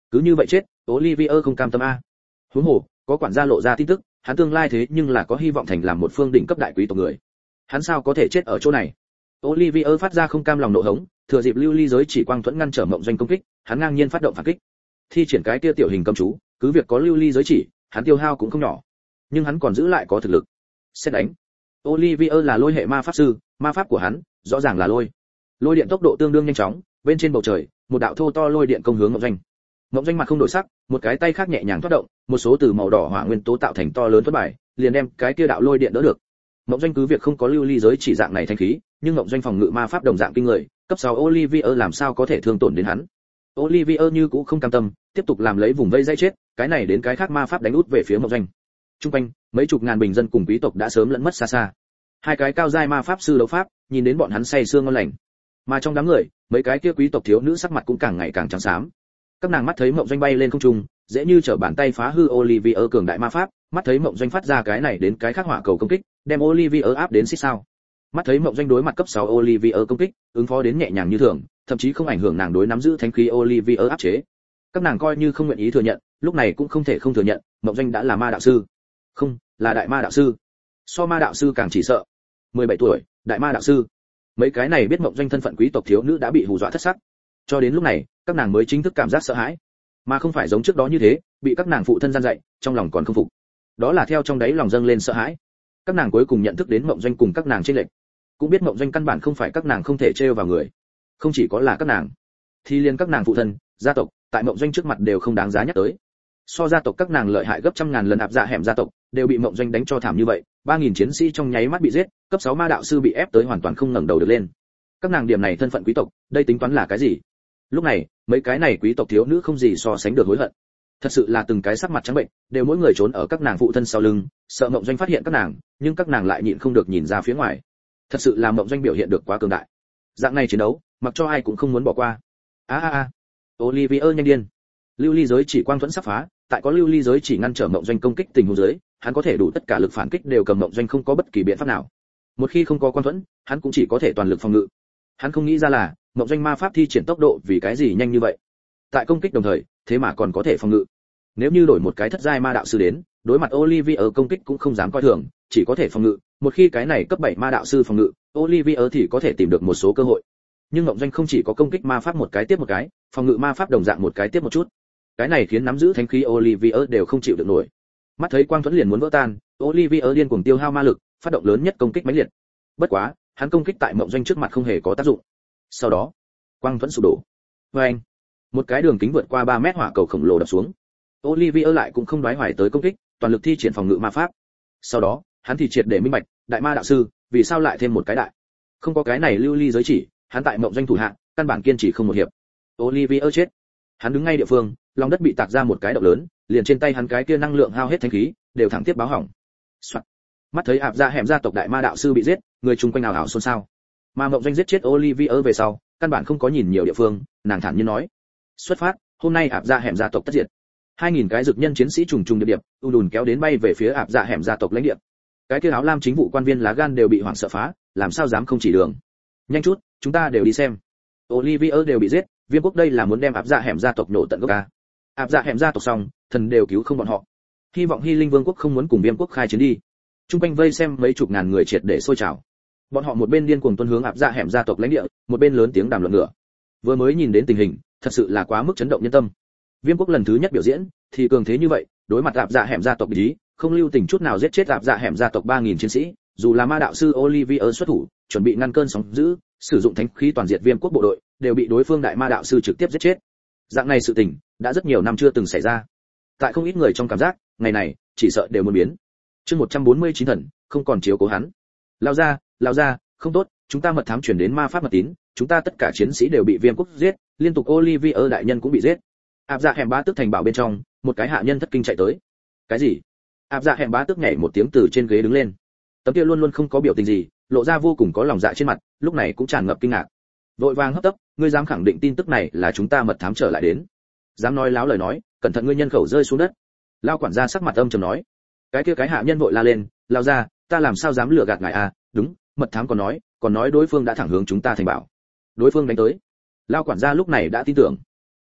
Cứ như vậy chết, Olivier không cam tâm a. Huống hồ, có quản gia lộ ra tin tức, hắn tương lai thế nhưng là có hy vọng thành làm một phương đỉnh cấp đại quý tộc người. Hắn sao có thể chết ở chỗ này? Olivier phát ra không cam lòng nộ hống, thừa dịp lưu ly giới chỉ quang thuẫn ngăn trở mộng doanh công kích, hắn ngang nhiên phát động phản kích. Thi triển cái kia tiểu hình cầm chú, cứ việc có lưu ly giới chỉ, hắn tiêu hao cũng không nhỏ, nhưng hắn còn giữ lại có thực lực. Xét đánh. Olivier là lôi hệ ma pháp sư, ma pháp của hắn rõ ràng là lôi. Lôi điện tốc độ tương đương nhanh chóng, bên trên bầu trời, một đạo thô to lôi điện công hướng mộng doanh. Mộng doanh mặt không đổi sắc, một cái tay khác nhẹ nhàng thoát động, một số từ màu đỏ hỏa nguyên tố tạo thành to lớn thuẫn bài, liền đem cái kia đạo lôi điện đỡ được. Mộng doanh cứ việc không có lưu ly giới chỉ dạng này thanh khí, nhưng mộng doanh phòng ngự ma pháp đồng dạng kinh người, cấp 6 Olivier làm sao có thể thương tổn đến hắn. Olivier như cũ không cam tâm, tiếp tục làm lấy vùng vây dây chết, cái này đến cái khác ma pháp đánh út về phía mộng doanh. Trung quanh, mấy chục ngàn bình dân cùng quý tộc đã sớm lẫn mất xa xa. Hai cái cao giai ma pháp sư đấu pháp, nhìn đến bọn hắn say sưa ngon lành. Mà trong đám người, mấy cái kia quý tộc thiếu nữ sắc mặt cũng càng ngày càng trắng xám. Các nàng mắt thấy mộng doanh bay lên không trung, dễ như trở bàn tay phá hư Olivier cường đại ma pháp, mắt thấy mộng doanh phát ra cái này đến cái khác hỏa cầu công kích, đem Olivier áp đến xích sao. Mắt thấy mộng doanh đối mặt cấp 6 Olivier công kích, ứng phó đến nhẹ nhàng như thường, thậm chí không ảnh hưởng nàng đối nắm giữ thánh khí Olivier áp chế. Các nàng coi như không nguyện ý thừa nhận, lúc này cũng không thể không thừa nhận, mộng doanh đã là ma đạo sư. Không, là đại ma đạo sư. So ma đạo sư càng chỉ sợ. 17 tuổi, đại ma đạo sư. Mấy cái này biết mộng doanh thân phận quý tộc thiếu nữ đã bị hù dọa thất sắc. Cho đến lúc này, các nàng mới chính thức cảm giác sợ hãi, mà không phải giống trước đó như thế, bị các nàng phụ thân gian dạy, trong lòng còn không phục. Đó là theo trong đáy lòng dâng lên sợ hãi. Các nàng cuối cùng nhận thức đến mộng doanh cùng các nàng chênh lệch, cũng biết mộng doanh căn bản không phải các nàng không thể trêu vào người. Không chỉ có là các nàng, thì liền các nàng phụ thân, gia tộc, tại mộng doanh trước mặt đều không đáng giá nhắc tới. So gia tộc các nàng lợi hại gấp trăm ngàn lần áp dạ hẻm gia tộc, đều bị mộng doanh đánh cho thảm như vậy, 3000 chiến sĩ trong nháy mắt bị giết, cấp 6 ma đạo sư bị ép tới hoàn toàn không ngẩng đầu được lên. Các nàng điểm này thân phận quý tộc, đây tính toán là cái gì? Lúc này, mấy cái này quý tộc thiếu nữ không gì so sánh được hối hận. Thật sự là từng cái sắc mặt trắng bệnh, đều mỗi người trốn ở các nàng phụ thân sau lưng, sợ mộng doanh phát hiện các nàng, nhưng các nàng lại nhịn không được nhìn ra phía ngoài. Thật sự là mộng doanh biểu hiện được quá cường đại. Dạng này chiến đấu, mặc cho ai cũng không muốn bỏ qua. Olivier nhanh điên. Lưu ly giới chỉ quang thuẫn sắp phá, tại có lưu ly giới chỉ ngăn trở mộng doanh công kích tình huống dưới, hắn có thể đủ tất cả lực phản kích đều cầm mộng doanh không có bất kỳ biện pháp nào. Một khi không có quang thuẫn, hắn cũng chỉ có thể toàn lực phòng ngự. Hắn không nghĩ ra là mộng doanh ma pháp thi triển tốc độ vì cái gì nhanh như vậy. Tại công kích đồng thời, thế mà còn có thể phòng ngự. Nếu như đổi một cái thất giai ma đạo sư đến, đối mặt Olivier công kích cũng không dám coi thường, chỉ có thể phòng ngự. Một khi cái này cấp 7 ma đạo sư phòng ngự, Olivier thì có thể tìm được một số cơ hội. Nhưng mộng doanh không chỉ có công kích ma pháp một cái tiếp một cái, phòng ngự ma pháp đồng dạng một cái tiếp một chút. Cái này khiến nắm giữ thánh khí Olivier đều không chịu được nổi. Mắt thấy quang thuẫn liền muốn vỡ tan, Olivier điên cuồng tiêu hao ma lực, phát động lớn nhất công kích mãnh liệt. Bất quá, hắn công kích tại mộng doanh trước mặt không hề có tác dụng. Sau đó, quang thuẫn sụp đổ. Oeng! Một cái đường kính vượt qua 3 mét hỏa cầu khổng lồ đập xuống. Olivier lại cũng không đoái hoài tới công kích, toàn lực thi triển phòng ngự ma pháp. Sau đó, hắn thì triệt để minh bạch, đại ma đạo sư, vì sao lại thêm một cái đại? Không có cái này lưu ly giới chỉ, hắn tại mộng doanh thủ hạ, căn bản kiên trì không một hiệp. Olivier chết. Hắn đứng ngay địa phương, lòng đất bị tạc ra một cái động lớn, liền trên tay hắn cái kia năng lượng hao hết thánh khí, đều thẳng tiếp báo hỏng. Soạn. Mắt thấy áp ra hẻm gia tộc đại ma đạo sư bị giết, người chung quanh ào ào xôn xao. Mà mộng doanh giết chết Olivier về sau, căn bản không có nhìn nhiều địa phương, nàng thản nhiên nói: "Xuất phát, hôm nay áp ra hẻm gia tộc tất diệt." 2000 cái dực nhân chiến sĩ trùng trùng điệp điệp, ùn kéo đến bay về phía áp ra hẻm gia tộc lãnh địa. Cái kia áo lam chính vụ quan viên lá gan đều bị hoảng sợ phá, làm sao dám không chỉ đường. Nhanh chút, chúng ta đều đi xem. Olivier đều bị giết, Viêm quốc đây là muốn đem áp dạ hẻm gia tộc nổ tận gốc a. Áp dạ hẻm gia tộc xong, thần đều cứu không bọn họ. Hy vọng Hy Linh Vương quốc không muốn cùng Viêm quốc khai chiến đi. Trung quanh vây xem mấy chục ngàn người triệt để sôi trào. Bọn họ một bên điên cuồng tuân hướng áp dạ hẻm gia tộc lãnh địa, một bên lớn tiếng đàm luận ngựa. Vừa mới nhìn đến tình hình, thật sự là quá mức chấn động nhân tâm. Viêm quốc lần thứ nhất biểu diễn, thì cường thế như vậy, đối mặt áp dạ hẻm gia tộc ý, không lưu tình chút nào giết chết áp dạ hẻm gia tộc 3000 chiến sĩ, dù là ma đạo sư Olivier xuất thủ, chuẩn bị ngăn cơn sóng dữ, sử dụng thánh khí toàn diệt Viêm quốc bộ đội, đều bị đối phương đại ma đạo sư trực tiếp giết chết. Dạng này sự tình đã rất nhiều năm chưa từng xảy ra. Tại không ít người trong cảm giác, ngày này chỉ sợ đều muốn biến. Chương 149 thần, không còn chiếu cố hắn. Lao ra, không tốt, chúng ta mật thám truyền đến ma pháp mật tín, chúng ta tất cả chiến sĩ đều bị Viêm quốc giết, liên tục Olivier đại nhân cũng bị giết. Áp dạ hẻm bá tước thành bảo bên trong, một cái hạ nhân thất kinh chạy tới. Cái gì? Áp dạ hẻm bá tước nhảy một tiếng từ trên ghế đứng lên. Tấm kia luôn luôn không có biểu tình gì, lộ ra vô cùng có lòng dạ trên mặt, lúc này cũng tràn ngập kinh ngạc. Vội vàng hấp tấp, ngươi dám khẳng định tin tức này là chúng ta mật thám trở lại đến? Dám nói láo lời nói, cẩn thận ngươi nhân khẩu rơi xuống đất. Lao quản gia sắc mặt âm trầm nói. Cái hạ nhân vội la lên, lao ra, ta làm sao dám lừa gạt ngài à? Đúng, mật thám còn nói đối phương đã thẳng hướng chúng ta thành bảo. Đối phương đánh tới. Lao quản gia lúc này đã tin tưởng.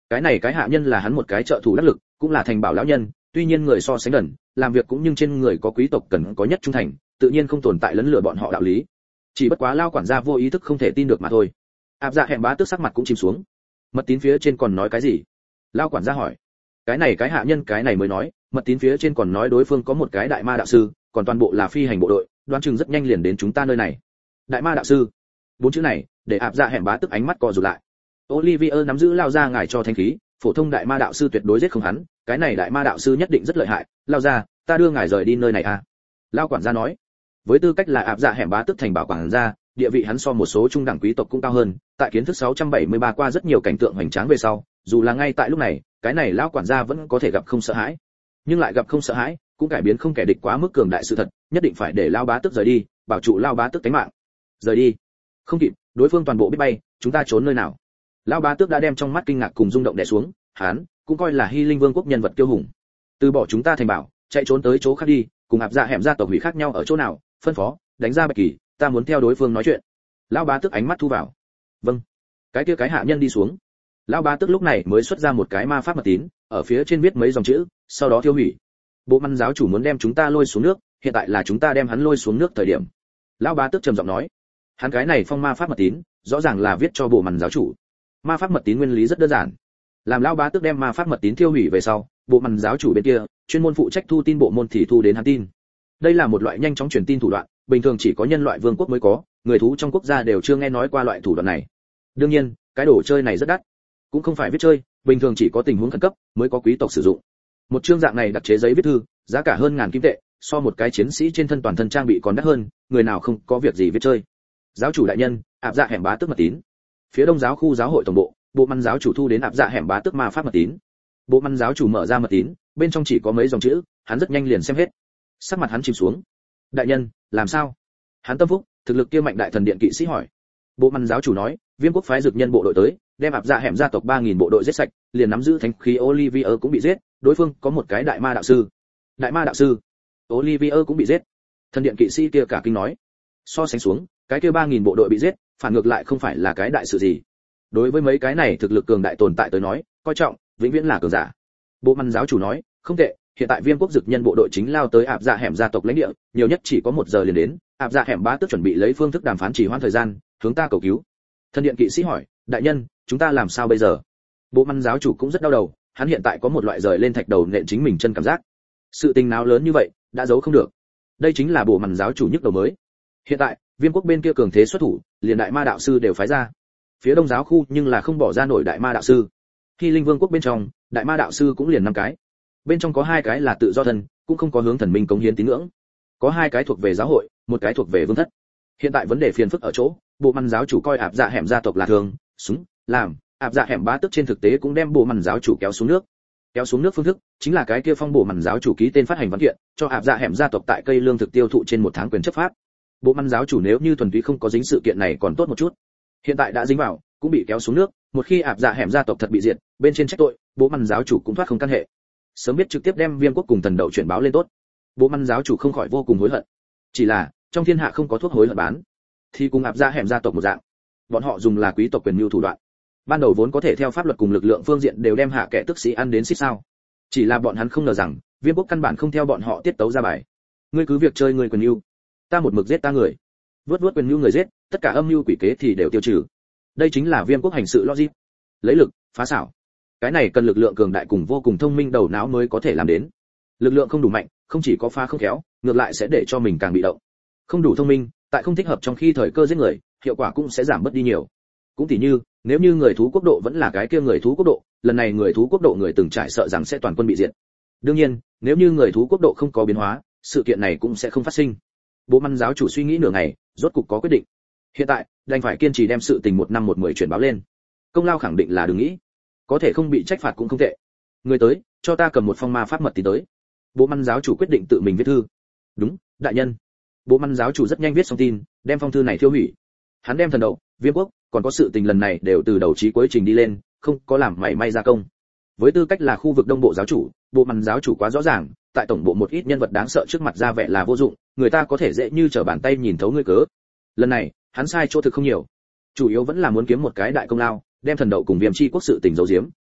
Cái này cái hạ nhân là hắn một cái trợ thủ đắc lực, cũng là thành bảo lão nhân, tuy nhiên người so sánh gần, làm việc cũng nhưng trên người có quý tộc cần có nhất trung thành, tự nhiên không tồn tại lấn lừa bọn họ đạo lý. Chỉ bất quá lao quản gia vô ý thức không thể tin được mà thôi. Áp Dạ Hẻm Bá Tước sắc mặt cũng chìm xuống. Mật tín phía trên còn nói cái gì? Lao quản gia hỏi. Cái này cái hạ nhân cái này mới nói, mật tín phía trên còn nói đối phương có một cái đại ma đạo sư, còn toàn bộ là phi hành bộ đội, đoán chừng rất nhanh liền đến chúng ta nơi này. Đại ma đạo sư. Bốn chữ này, để Áp Dạ Hẻm Bá Tước ánh mắt co rụt lại. Olivier nắm giữ lao ra ngài cho thanh khí, phổ thông đại ma đạo sư tuyệt đối giết không hắn, cái này đại ma đạo sư nhất định rất lợi hại, lao ra, ta đưa ngài rời đi nơi này à? Lao quản gia nói. Với tư cách là Áp Dạ Hẻm Bá Tước thành bảo quản gia, địa vị hắn so một số trung đẳng quý tộc cũng cao hơn, tại kiến thức 673 qua rất nhiều cảnh tượng hoành tráng về sau, dù là ngay tại lúc này, cái này lão quản gia vẫn có thể gặp không sợ hãi. Nhưng lại gặp không sợ hãi, cũng cải biến không kẻ địch quá mức cường đại sự thật, nhất định phải để Lão Bá Tước rời đi, bảo trụ Lão Bá Tước tính mạng. Rời đi? Không kịp, đối phương toàn bộ biết bay, chúng ta trốn nơi nào? Lão Bá Tước đã đem trong mắt kinh ngạc cùng rung động đè xuống, hắn cũng coi là Hy Linh Vương quốc nhân vật kiêu hùng. Từ bỏ chúng ta thành bảo, chạy trốn tới chỗ khác đi, cùng Áp Dạ Hẻm gia tộc hủy khác nhau ở chỗ nào, phân phó, đánh ra Bạch Kỳ, ta muốn theo đối phương nói chuyện. Lão Bá Tước ánh mắt thu vào. Vâng. Cái kia cái hạ nhân đi xuống. Lão Bá Tước lúc này mới xuất ra một cái ma pháp mật tín, ở phía trên viết mấy dòng chữ, sau đó tiêu hủy. Bộ Măn giáo chủ muốn đem chúng ta lôi xuống nước, hiện tại là chúng ta đem hắn lôi xuống nước thời điểm. Lão Bá Tước trầm giọng nói. Hắn cái này phong ma pháp mật tín, rõ ràng là viết cho Bộ Măn giáo chủ. Ma pháp mật tín nguyên lý rất đơn giản. Làm Lão Bá Tước đem ma pháp mật tín tiêu hủy về sau, Bộ Măn giáo chủ bên kia, chuyên môn phụ trách thu tin bộ môn thì thu đến hắn tin. Đây là một loại nhanh chóng truyền tin thủ đoạn, bình thường chỉ có nhân loại vương quốc mới có, người thú trong quốc gia đều chưa nghe nói qua loại thủ đoạn này. Đương nhiên, cái đồ chơi này rất đắt, cũng không phải viết chơi, bình thường chỉ có tình huống khẩn cấp mới có quý tộc sử dụng. Một chương dạng này đặc chế giấy viết thư, giá cả hơn ngàn kim tệ, so một cái chiến sĩ trên thân toàn thân trang bị còn đắt hơn, người nào không có việc gì viết chơi. Giáo chủ đại nhân, Áp Dạ Hẻm Bá Tước mật tín. Phía Đông giáo khu giáo hội tổng bộ, Bộ Măn giáo chủ thu đến Áp Dạ Hẻm Bá Tước ma pháp mật tín. Bộ Măn giáo chủ mở ra mật tín, bên trong chỉ có mấy dòng chữ, hắn rất nhanh liền xem hết. Sắc mặt hắn chìm xuống. Đại nhân, làm sao? Hắn tâm phúc, thực lực kia mạnh đại thần điện kỵ sĩ hỏi. Bộ Măn giáo chủ nói, Viêm quốc phái dược nhân bộ đội tới, đem Áp Dạ Hẻm gia tộc 3000 bộ đội giết sạch, liền nắm giữ thánh khí Olivier cũng bị giết, đối phương có một cái đại ma đạo sư. Đại ma đạo sư? Olivier cũng bị giết. Thần điện kỵ sĩ kia cả kinh nói. So sánh xuống, cái kia 3000 bộ đội bị giết, phản ngược lại không phải là cái đại sự gì. Đối với mấy cái này thực lực cường đại tồn tại tới nói, coi trọng, vĩnh viễn là cường giả. Bộ Măn giáo chủ nói, không tệ, hiện tại Viêm quốc dực nhân bộ đội chính lao tới Áp Dạ Hẻm gia tộc lãnh địa, nhiều nhất chỉ có 1 giờ liền đến. Áp Dạ Hẻm Bá Tước chuẩn bị lấy phương thức đàm phán trì hoãn thời gian, hướng ta cầu cứu. Thần điện kỵ sĩ hỏi, đại nhân, chúng ta làm sao bây giờ? Bộ Măn giáo chủ cũng rất đau đầu, hắn hiện tại có một loại rời lên thạch đầu nện chính mình chân cảm giác. Sự tình nào lớn như vậy, đã giấu không được. Đây chính là Bộ Măn giáo chủ nhức đầu mới. Hiện tại, Viêm quốc bên kia cường thế xuất thủ, liền đại ma đạo sư đều phái ra. Phía Đông giáo khu nhưng là không bỏ ra nổi đại ma đạo sư. Hy Linh Vương quốc bên trong, đại ma đạo sư cũng liền 5 cái. Bên trong có 2 cái là tự do thân, cũng không có hướng thần minh cống hiến tín ngưỡng. Có 2 cái thuộc về giáo hội, 1 cái thuộc về vương thất. Hiện tại vấn đề phiền phức ở chỗ, Bộ Măn giáo chủ coi Áp Dạ Hẻm gia tộc là thường, súng, làm, Áp Dạ Hẻm Bá Tước trên thực tế cũng đem Bộ Măn giáo chủ kéo xuống nước. Kéo xuống nước phương thức chính là cái kia phong Bộ Măn giáo chủ ký tên phát hành văn kiện, cho Áp Dạ Hẻm gia tộc tại cây lương thực tiêu thụ trên 1 tháng quyền chấp pháp. Bộ Măn giáo chủ nếu như thuần túy không có dính sự kiện này còn tốt một chút. Hiện tại đã dính vào, cũng bị kéo xuống nước, một khi Áp Dạ Hẻm gia tộc thật bị diệt, bên trên trách tội, Bộ Măn giáo chủ cũng thoát không căn hệ. Sớm biết trực tiếp đem Viêm quốc cùng thần đậu chuyển báo lên tốt. Bộ Măn giáo chủ không khỏi vô cùng hối hận. Chỉ là, trong thiên hạ không có thuốc hối hận bán, thì cùng Áp Dạ Hẻm gia tộc một dạng. Bọn họ dùng là quý tộc quyền mưu thủ đoạn. Ban đầu vốn có thể theo pháp luật cùng lực lượng phương diện đều đem hạ kẻ tức sĩ ăn đến xít sao. Chỉ là bọn hắn không ngờ rằng, Viêm quốc căn bản không theo bọn họ tiết tấu ra bài. Ngươi cứ việc chơi người quyền mưu, ta một mực giết ta người. Vớt quyền mưu người giết, tất cả âm mưu quỷ kế thì đều tiêu trừ. Đây chính là Viêm quốc hành sự logic. Lấy lực, phá xảo. Cái này cần lực lượng cường đại cùng vô cùng thông minh đầu não mới có thể làm đến. Lực lượng không đủ mạnh, không chỉ có phá không khéo, ngược lại sẽ để cho mình càng bị động. Không đủ thông minh, tại không thích hợp trong khi thời cơ giết người, hiệu quả cũng sẽ giảm bớt đi nhiều. Cũng tỉ như, nếu như người thú quốc độ vẫn là cái kia người thú quốc độ, lần này người thú quốc độ người từng trải sợ rằng sẽ toàn quân bị diệt. Đương nhiên, nếu như người thú quốc độ không có biến hóa, sự kiện này cũng sẽ không phát sinh. Bộ Măn giáo chủ suy nghĩ nửa ngày, rốt cục có quyết định. Hiện tại, đành phải kiên trì đem sự tình 1 năm 1 10 chuyển báo lên. Công lao khẳng định là đừng nghĩ, có thể không bị trách phạt cũng không tệ. Người tới, cho ta cầm một phong ma pháp mật tín tới. Bộ Măn giáo chủ quyết định tự mình viết thư. Đúng, đại nhân. Bộ Măn giáo chủ rất nhanh viết xong tin, đem phong thư này tiêu hủy. Hắn đem thần đậu, Viêm quốc, còn có sự tình lần này đều từ đầu chí cuối trình đi lên, không có làm mảy may gia công. Với tư cách là khu vực đông bộ giáo chủ, Bộ Măn giáo chủ quá rõ ràng, tại tổng bộ một ít nhân vật đáng sợ trước mặt ra vẻ là vô dụng, người ta có thể dễ như trở bàn tay nhìn thấu ngươi cớ. Lần này, hắn sai chỗ thực không nhiều, chủ yếu vẫn là muốn kiếm một cái đại công lao, đem thần đậu cùng Viêm chi quốc sự tình giấu giếm.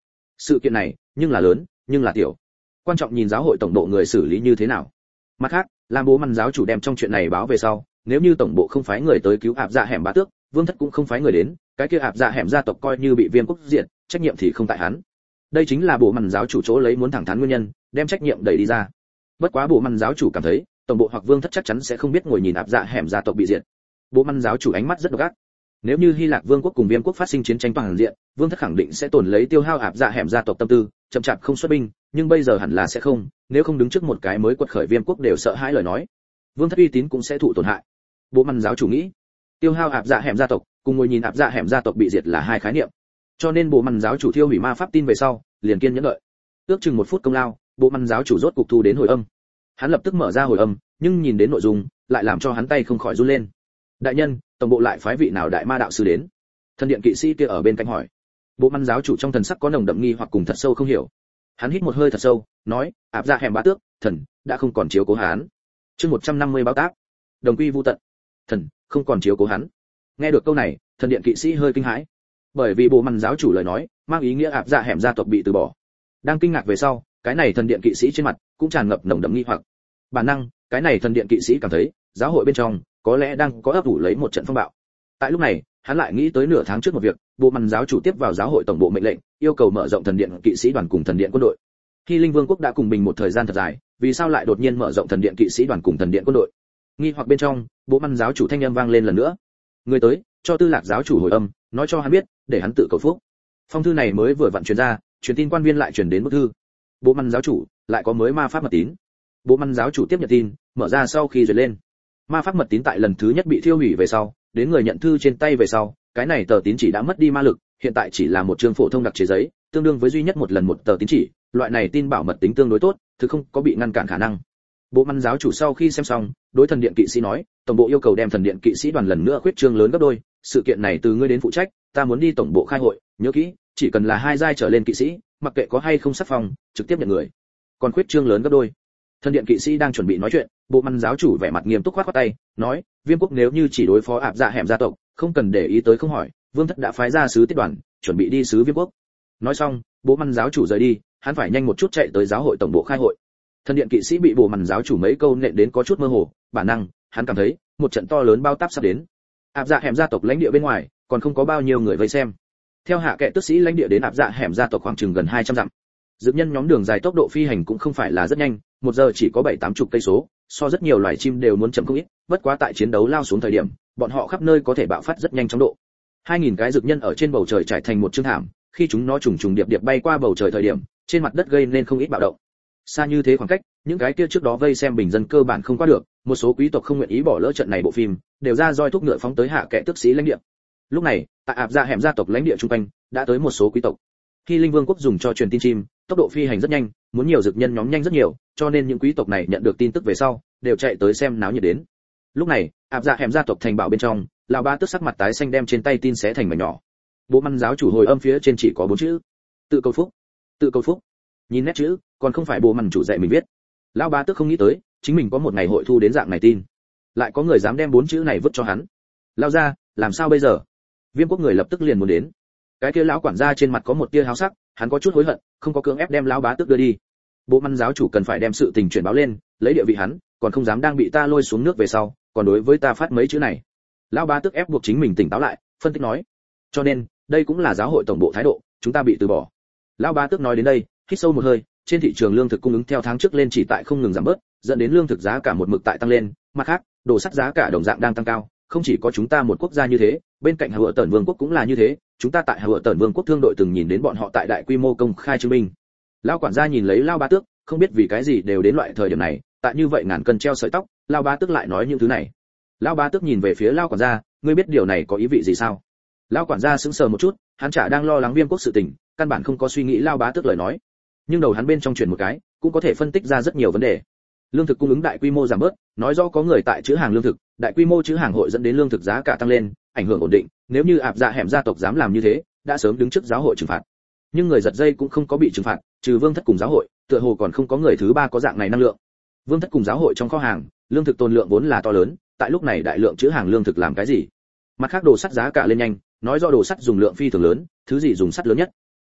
Sự kiện này nhưng là lớn nhưng là tiểu, quan trọng nhìn giáo hội tổng bộ người xử lý như thế nào. Mặt khác, làm bố măn giáo chủ đem trong chuyện này báo về sau, nếu như tổng bộ không phái người tới cứu ạp dạ hẻm bá tước, vương thất cũng không phái người đến, cái kia ạp dạ hẻm gia tộc coi như bị viêm quốc diệt, trách nhiệm thì không tại hắn. Đây chính là bộ măn giáo chủ chỗ lấy muốn thẳng thắn nguyên nhân, đem trách nhiệm đẩy đi ra. Bất quá bộ măn giáo chủ cảm thấy tổng bộ hoặc vương thất chắc chắn sẽ không biết ngồi nhìn ạp dạ hẻm gia tộc bị diệt. Bộ măn giáo chủ ánh mắt rất độc ác. Nếu như Hy Lạc Vương quốc cùng Viêm quốc phát sinh chiến tranh toàn diện, vương thất khẳng định sẽ tổn lấy tiêu hao ạp dạ hẻm gia tộc tâm tư, chậm chạp không xuất binh, nhưng bây giờ hẳn là sẽ không, nếu không đứng trước một cái mới quật khởi Viêm quốc đều sợ hãi lời nói, vương thất uy tín cũng sẽ thụ tổn hại. Bộ măn giáo chủ nghĩ, tiêu hao ạp dạ hẻm gia tộc cùng ngồi nhìn ạp dạ hẻm gia tộc bị diệt là hai khái niệm, cho nên bộ măn giáo chủ thiêu hủy ma pháp tin về sau, liền kiên nhẫn đợi. Ước chừng 1 phút công lao, bộ măn giáo chủ rốt cục thu đến hồi âm. Hắn lập tức mở ra hồi âm, nhưng nhìn đến nội dung, lại làm cho hắn tay không khỏi run lên. Đại nhân, tổng bộ lại phái vị nào đại ma đạo sư đến? Thần điện kỵ sĩ kia ở bên cạnh hỏi. Bộ măn giáo chủ trong thần sắc có nồng đậm nghi hoặc cùng thật sâu không hiểu. Hắn hít một hơi thật sâu, nói, ạp dạ hẻm bá tước, thần đã không còn chiếu cố hắn. Chương 150 báo tác. Đồng quy vu tận. Thần không còn chiếu cố hắn. Nghe được câu này, thần điện kỵ sĩ hơi kinh hãi, bởi vì bộ măn giáo chủ lời nói mang ý nghĩa ạp dạ hẻm gia tộc bị từ bỏ. Đang kinh ngạc về sau, cái này thần điện kỵ sĩ trên mặt cũng tràn ngập nồng đậm nghi hoặc. Bản năng, cái này thần điện kỵ sĩ cảm thấy giáo hội bên trong có lẽ đang có ấp ủ lấy một trận phong bạo. Tại lúc này, hắn lại nghĩ tới nửa tháng trước một việc, bộ măn giáo chủ tiếp vào giáo hội tổng bộ mệnh lệnh, yêu cầu mở rộng thần điện kỵ sĩ đoàn cùng thần điện quân đội. Hy Linh Vương quốc đã cùng bình một thời gian thật dài, vì sao lại đột nhiên mở rộng thần điện kỵ sĩ đoàn cùng thần điện quân đội? Nghi hoặc bên trong, bộ măn giáo chủ thanh âm vang lên lần nữa. Người tới, cho Tư Lạc giáo chủ hồi âm, nói cho hắn biết, để hắn tự cầu phúc. Phong thư này mới vừa vặn truyền ra, truyền tin quan viên lại truyền đến bức thư. Bộ măn giáo chủ lại có mới ma pháp mật tín. Bộ măn giáo chủ tiếp nhận tin, mở ra sau khi duyệt lên. Ma pháp mật tín tại lần thứ nhất bị thiêu hủy về sau, đến người nhận thư trên tay về sau, cái này tờ tín chỉ đã mất đi ma lực, hiện tại chỉ là một chương phổ thông đặc chế giấy, tương đương với duy nhất một lần một tờ tín chỉ, loại này tin bảo mật tính tương đối tốt, thực không có bị ngăn cản khả năng. Bộ măn giáo chủ sau khi xem xong, đối thần điện kỵ sĩ nói, tổng bộ yêu cầu đem thần điện kỵ sĩ đoàn lần nữa khuyết trương lớn gấp đôi, sự kiện này từ ngươi đến phụ trách, ta muốn đi tổng bộ khai hội, nhớ kỹ, chỉ cần là 2 giai trở lên kỵ sĩ, mặc kệ có hay không sắc phong, trực tiếp nhận người. Còn khuyết trương lớn gấp đôi. Thần điện kỵ sĩ đang chuẩn bị nói chuyện, bộ măn giáo chủ vẻ mặt nghiêm túc khoát khoát tay, nói, Viêm quốc nếu như chỉ đối phó ạp dạ hẻm gia tộc, không cần để ý tới không hỏi, vương thất đã phái ra sứ tiết đoàn, chuẩn bị đi sứ Viêm quốc. Nói xong, bộ măn giáo chủ rời đi, hắn phải nhanh một chút chạy tới giáo hội tổng bộ khai hội. Thần điện kỵ sĩ bị bộ măn giáo chủ mấy câu nện đến có chút mơ hồ, bản năng, hắn cảm thấy một trận to lớn bao táp sắp đến. Ạp dạ hẻm gia tộc lãnh địa bên ngoài, còn không có bao nhiêu người vây xem. Theo hạ kệ tước sĩ lãnh địa đến ạp dạ hẻm gia tộc khoảng chừng gần 200 dặm. Dược nhân nhóm đường dài tốc độ phi hành cũng không phải là rất nhanh, 1 giờ chỉ có 7-80 cây số, so rất nhiều loài chim đều muốn chậm không ít, bất quá tại chiến đấu lao xuống thời điểm, bọn họ khắp nơi có thể bạo phát rất nhanh chóng độ. 2000 cái dược nhân ở trên bầu trời trải thành một chương thảm, khi chúng nó trùng trùng điệp điệp bay qua bầu trời thời điểm, trên mặt đất gây nên không ít bạo động. Xa như thế khoảng cách, những cái kia trước đó vây xem bình dân cơ bản không qua được, một số quý tộc không nguyện ý bỏ lỡ trận này bộ phim, đều ra roi thúc ngựa phóng tới hạ kệ tước sĩ lãnh địa. Lúc này, tại ạp dạ hẻm gia tộc lãnh địa trung quanh, đã tới một số quý tộc. Hy Linh Vương quốc dùng cho truyền tin chim, tốc độ phi hành rất nhanh, muốn nhiều dược nhân nhóm nhanh rất nhiều, cho nên những quý tộc này nhận được tin tức về sau, đều chạy tới xem náo nhiệt đến. Lúc này, ạp dạ hẻm gia tộc thành bảo bên trong, lão ba tức sắc mặt tái xanh đem trên tay tin xé thành mảnh nhỏ. Bộ măn giáo chủ hồi âm phía trên chỉ có 4 chữ: tự cầu phúc. Tự cầu phúc. Nhìn nét chữ, còn không phải bộ măn chủ dạy mình viết. Lão ba tức không nghĩ tới, chính mình có một ngày hội thu đến dạng này tin, lại có người dám đem 4 chữ này vứt cho hắn. Lao ra, làm sao bây giờ? Viêm quốc người lập tức liền muốn đến. Cái kia lão quản gia trên mặt có một tia háo sắc, hắn có chút hối hận, không có cưỡng ép đem lão bá tước đưa đi. Bộ măn giáo chủ cần phải đem sự tình chuyển báo lên, lấy địa vị hắn, còn không dám đang bị ta lôi xuống nước về sau, còn đối với ta phát mấy chữ này. Lão bá tước ép buộc chính mình tỉnh táo lại, phân tích nói, cho nên đây cũng là giáo hội tổng bộ thái độ, chúng ta bị từ bỏ. Lão bá tước nói đến đây, hít sâu một hơi, trên thị trường lương thực cung ứng theo tháng trước lên chỉ tại không ngừng giảm bớt, dẫn đến lương thực giá cả một mực tại tăng lên, mặt khác, đồ sắt giá cả đồng dạng đang tăng cao, không chỉ có chúng ta một quốc gia như thế, bên cạnh Hựa Tẩn Vương quốc cũng là như thế, chúng ta tại Hựa Tẩn Vương quốc thương đội từng nhìn đến bọn họ tại đại quy mô công khai chứng minh. Lão quản gia nhìn lấy Lão bá tước, không biết vì cái gì đều đến loại thời điểm này, tại như vậy ngàn cân treo sợi tóc, Lão bá tước lại nói những thứ này. Lão bá tước nhìn về phía Lão quản gia, ngươi biết điều này có ý vị gì sao? Lão quản gia sững sờ một chút, hắn chả đang lo lắng Viêm quốc sự tình, căn bản không có suy nghĩ Lão bá tước lời nói. Nhưng đầu hắn bên trong chuyển một cái, cũng có thể phân tích ra rất nhiều vấn đề. Lương thực cung ứng đại quy mô giảm bớt, nói rõ có người tại trữ hàng lương thực, đại quy mô trữ hàng hội dẫn đến lương thực giá cả tăng lên, ảnh hưởng ổn định, nếu như ạp dạ hẻm gia tộc dám làm như thế, đã sớm đứng trước giáo hội trừng phạt. Nhưng người giật dây cũng không có bị trừng phạt, trừ Vương thất cùng giáo hội, tựa hồ còn không có người thứ ba có dạng này năng lượng. Vương thất cùng giáo hội trong kho hàng, lương thực tồn lượng vốn là to lớn, tại lúc này đại lượng trữ hàng lương thực làm cái gì? Mặt khác đồ sắt giá cả lên nhanh, nói do đồ sắt dùng lượng phi thường lớn, thứ gì dùng sắt lớn nhất?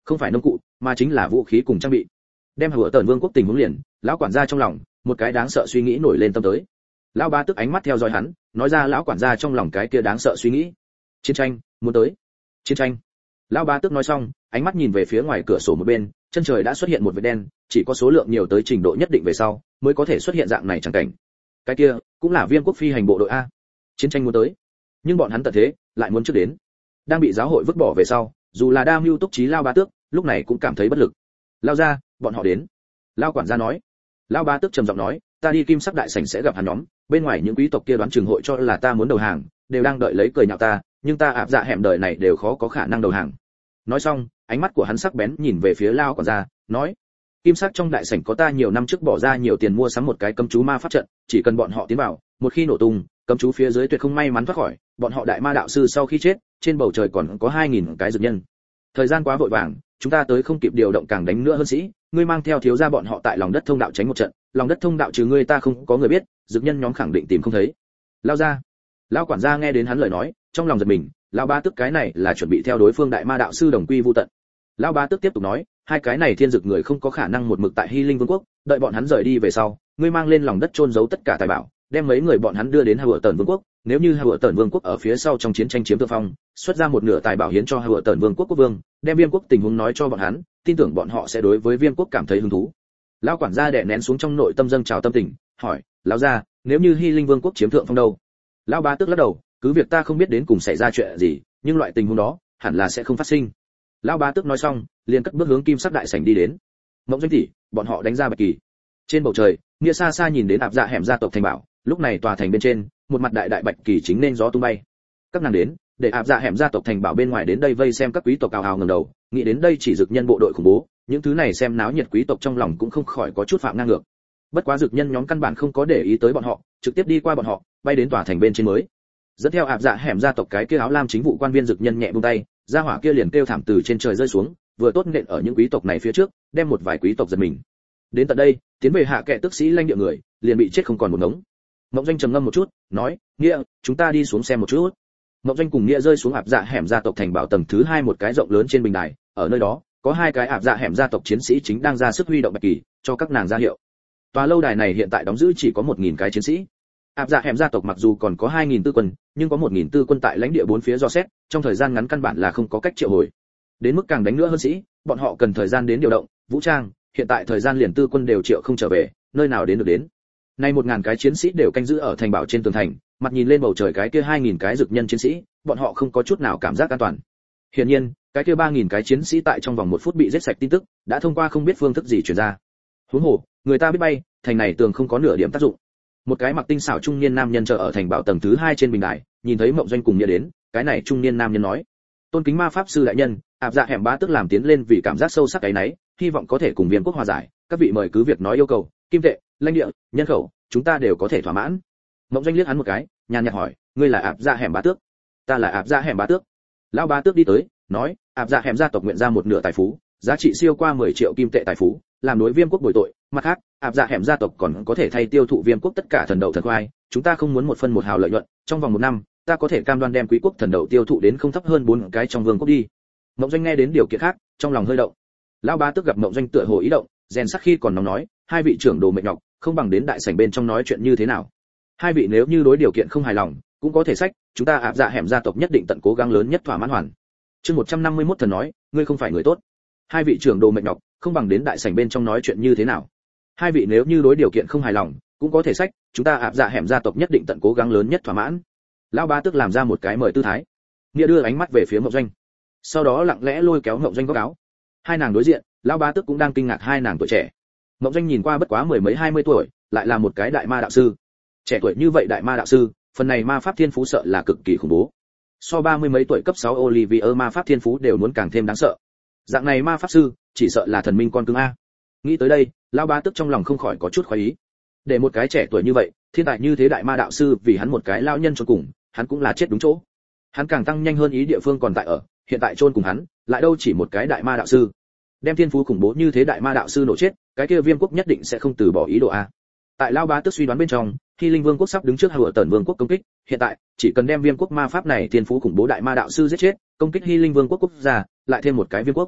không phải nông cụ mà chính là vũ khí cùng trang bị. Đem Hựa Tần Vương quốc tình huống liền, lão quản gia trong lòng một cái đáng sợ suy nghĩ nổi lên tâm tới. Lão Bá Tước ánh mắt theo dõi hắn, nói ra lão quản gia trong lòng cái kia đáng sợ suy nghĩ. Chiến tranh muốn tới. Chiến tranh. Lão Bá Tước nói xong, ánh mắt nhìn về phía ngoài cửa sổ một bên, chân trời đã xuất hiện một vệt đen, chỉ có số lượng nhiều tới trình độ nhất định về sau mới có thể xuất hiện dạng này chẳng cảnh. Cái kia cũng là Viêm quốc phi hành bộ đội a. Chiến tranh muốn tới, nhưng bọn hắn tận thế lại muốn trước đến. Đang bị giáo hội vứt bỏ về sau, dù là đa mưu túc trí Lão Bá Tước lúc này cũng cảm thấy bất lực. Lao ra, bọn họ đến. Lão quản gia nói. Lão Bá Tước trầm giọng nói, ta đi Kim Sắc đại sảnh sẽ gặp hắn nhóm, bên ngoài những quý tộc kia đoán chừng hội cho là ta muốn đầu hàng, đều đang đợi lấy cười nhạo ta, nhưng ta ạp dạ hẻm đời này đều khó có khả năng đầu hàng. Nói xong, ánh mắt của hắn sắc bén nhìn về phía Lão quản gia, nói: Kim Sắc trong đại sảnh có ta nhiều năm trước bỏ ra nhiều tiền mua sắm một cái cấm chú ma pháp trận, chỉ cần bọn họ tiến vào, một khi nổ tung, cấm chú phía dưới tuyệt không may mắn thoát khỏi, bọn họ đại ma đạo sư sau khi chết, trên bầu trời còn có 2000 cái dược nhân. Thời gian quá vội vàng, chúng ta tới không kịp điều động càng đánh nữa hơn sĩ, ngươi mang theo thiếu gia bọn họ tại lòng đất thông đạo tránh một trận, lòng đất thông đạo trừ ngươi ta không có người biết, dược nhân nhóm khẳng định tìm không thấy. Lao ra. Lão quản gia nghe đến hắn lời nói, trong lòng giật mình, Lão Bá Tước cái này là chuẩn bị theo đối phương đại ma đạo sư đồng quy vu tận. Lão Bá Tước tiếp tục nói, hai cái này thiên dược người không có khả năng một mực tại Hy Linh Vương quốc, đợi bọn hắn rời đi về sau, ngươi mang lên lòng đất chôn giấu tất cả tài bảo, đem mấy người bọn hắn đưa đến Hựa Tần Vương quốc, nếu như Hựa Tần Vương quốc ở phía sau trong chiến tranh chiếm thượng phong, xuất ra một nửa tài bảo hiến cho Hựa Tần Vương quốc quốc vương, đem Viêm quốc tình huống nói cho bọn hắn, tin tưởng bọn họ sẽ đối với Viêm quốc cảm thấy hứng thú. Lão quản gia đè nén xuống trong nội tâm dâng trào tâm tình, hỏi: lão gia, nếu như Hy Linh Vương quốc chiếm thượng phong đâu? Lão Bá Tước lắc đầu, cứ việc ta không biết đến cùng xảy ra chuyện gì, nhưng loại tình huống đó hẳn là sẽ không phát sinh. Lão Bá Tước nói xong, liền cất bước hướng Kim Sắc đại sảnh đi đến. Mộng Doanh tỷ, bọn họ đánh ra bạch kỳ. Trên bầu trời, Nghĩa xa xa nhìn đến ạp dạ hẻm gia tộc thành bảo, lúc này tòa thành bên trên, một mặt đại đại bạch kỳ chính nên gió tung bay. Các nàng đến, để ạp dạ hẻm gia tộc thành bảo bên ngoài đến đây vây xem các quý tộc ào ào ngẩng đầu, nghĩ đến đây chỉ dực nhân bộ đội khủng bố, những thứ này xem náo nhiệt quý tộc trong lòng cũng không khỏi có chút phạm ngang ngược. Bất quá dực nhân nhóm căn bản không có để ý tới bọn họ, trực tiếp đi qua bọn họ, bay đến tòa thành bên trên mới. Dẫn theo ạp dạ hẻm gia tộc cái kia áo lam chính vụ quan viên dực nhân nhẹ buông tay, gia hỏa kia liền kêu thảm từ trên trời rơi xuống, vừa tốt nện ở những quý tộc này phía trước, đem một vài quý tộc giật mình. Đến tận đây, tiến về hạ kệ tức sĩ lãnh địa người, liền bị chết không còn một ngống. Mộng Doanh trầm ngâm một chút, nói: "Nghĩa, chúng ta đi xuống xem một chút." Mộng Doanh cùng Nghĩa rơi xuống ạp dạ hẻm gia tộc thành bảo tầng thứ 2 một cái rộng lớn trên bình đài, ở nơi đó, có hai cái ạp dạ hẻm gia tộc chiến sĩ chính đang ra sức huy động bạch kỳ, cho các nàng ra hiệu. Tòa lâu đài này hiện tại đóng giữ chỉ có 1000 cái chiến sĩ. Áp dạ hẻm gia tộc mặc dù còn có 2000 tư quân, nhưng có 1000 tư quân tại lãnh địa bốn phía dò xét, trong thời gian ngắn căn bản là không có cách triệu hồi. Đến mức càng đánh nữa hơn sĩ, bọn họ cần thời gian đến điều động, vũ trang, hiện tại thời gian liền tư quân đều triệu không trở về, nơi nào đến được đến. Nay 1000 cái chiến sĩ đều canh giữ ở thành bảo trên tường thành, mặt nhìn lên bầu trời cái kia 2000 cái dực nhân chiến sĩ, bọn họ không có chút nào cảm giác an toàn. Hiển nhiên, cái kia 3000 cái chiến sĩ tại trong vòng 1 phút bị giết sạch tin tức, đã thông qua không biết phương thức gì truyền ra. Huống hồ, người ta biết bay, thành này tường không có nửa điểm tác dụng. Một cái mặc tinh xảo trung niên nam nhân chờ ở thành bảo tầng thứ 2 trên bình đài, nhìn thấy Mộng Doanh cùng Nghĩa đến, cái này trung niên nam nhân nói: "Tôn kính ma pháp sư đại nhân, áp dạ hẻm bá tức làm tiến lên vì cảm giác sâu sắc cái nấy, hy vọng có thể cùng Viêm quốc hòa giải, các vị mời cứ việc nói yêu cầu, kim tệ, lãnh địa, nhân khẩu, chúng ta đều có thể thỏa mãn." Mộng Doanh liếc hắn một cái, nhàn nhạt hỏi: "Ngươi là áp dạ hẻm bá tước?" "Ta là áp dạ hẻm bá tước." Lão bá tước đi tới, nói: "Áp dạ hẻm gia tộc nguyện ra một nửa tài phú, giá trị siêu qua 10 triệu kim tệ tài phú, làm đối Viêm quốc bồi tội, mặt khác, áp dạ hẻm gia tộc còn có thể thay tiêu thụ Viêm quốc tất cả thần đậu thần khoai, chúng ta không muốn một phân một hào lợi nhuận, trong vòng 1 năm, ta có thể cam đoan đem quý quốc thần đậu tiêu thụ đến không thấp hơn 4 cái trong vương quốc đi." Mộng Doanh nghe đến điều kiện khác, trong lòng hơi động. Lão bá tước gặp Mộng Doanh tựa hồ ý động, rèn sắc khi còn nóng nói: "Hai vị trưởng đồ mệnh ngọc, không bằng đến đại sảnh bên trong nói chuyện như thế nào? Hai vị nếu như đối điều kiện không hài lòng, cũng có thể sách, chúng ta áp dạ hẻm gia tộc nhất định tận cố gắng lớn nhất thỏa mãn hoàn." Chương 151 thần nói: "Ngươi không phải người tốt." Hai vị trưởng đồ mệnh ngọc, không bằng đến đại sảnh bên trong nói chuyện như thế nào? Hai vị nếu như đối điều kiện không hài lòng, cũng có thể sách, chúng ta áp dạ hẻm gia tộc nhất định tận cố gắng lớn nhất thỏa mãn. Lão bá tước làm ra một cái mời tư thái. Nghĩa đưa ánh mắt về phía Mộng Doanh, sau đó lặng lẽ lôi kéo Mộng Doanh góc áo. Hai nàng đối diện, lão bá tước cũng đang kinh ngạc hai nàng tuổi trẻ. Mộng Doanh nhìn qua bất quá 10 mấy 20 tuổi, lại là một cái đại ma đạo sư. Trẻ tuổi như vậy đại ma đạo sư, phần này ma pháp thiên phú sợ là cực kỳ khủng bố. So 30 mấy tuổi cấp 6 Olivier ma pháp thiên phú đều muốn càng thêm đáng sợ. Dạng này ma pháp sư, chỉ sợ là thần minh con cưng a. Nghĩ tới đây, lão bá tước trong lòng không khỏi có chút khoái ý. Để một cái trẻ tuổi như vậy, thiên tài như thế đại ma đạo sư vì hắn một cái lão nhân chôn cùng, hắn cũng là chết đúng chỗ. Hắn càng tăng nhanh hơn ý địa phương còn tại ở, hiện tại chôn cùng hắn, lại đâu chỉ một cái đại ma đạo sư. Đem thiên phú khủng bố như thế đại ma đạo sư nổ chết, cái kia Viêm quốc nhất định sẽ không từ bỏ ý đồ a. Tại lão bá tước suy đoán bên trong, Hy Linh Vương quốc sắp đứng trước Hựa Tần Vương quốc công kích, hiện tại, chỉ cần đem Viêm quốc ma pháp này thiên phú khủng bố đại ma đạo sư giết chết, công kích Hy Linh Vương quốc quốc gia, lại thêm một cái Viêm quốc.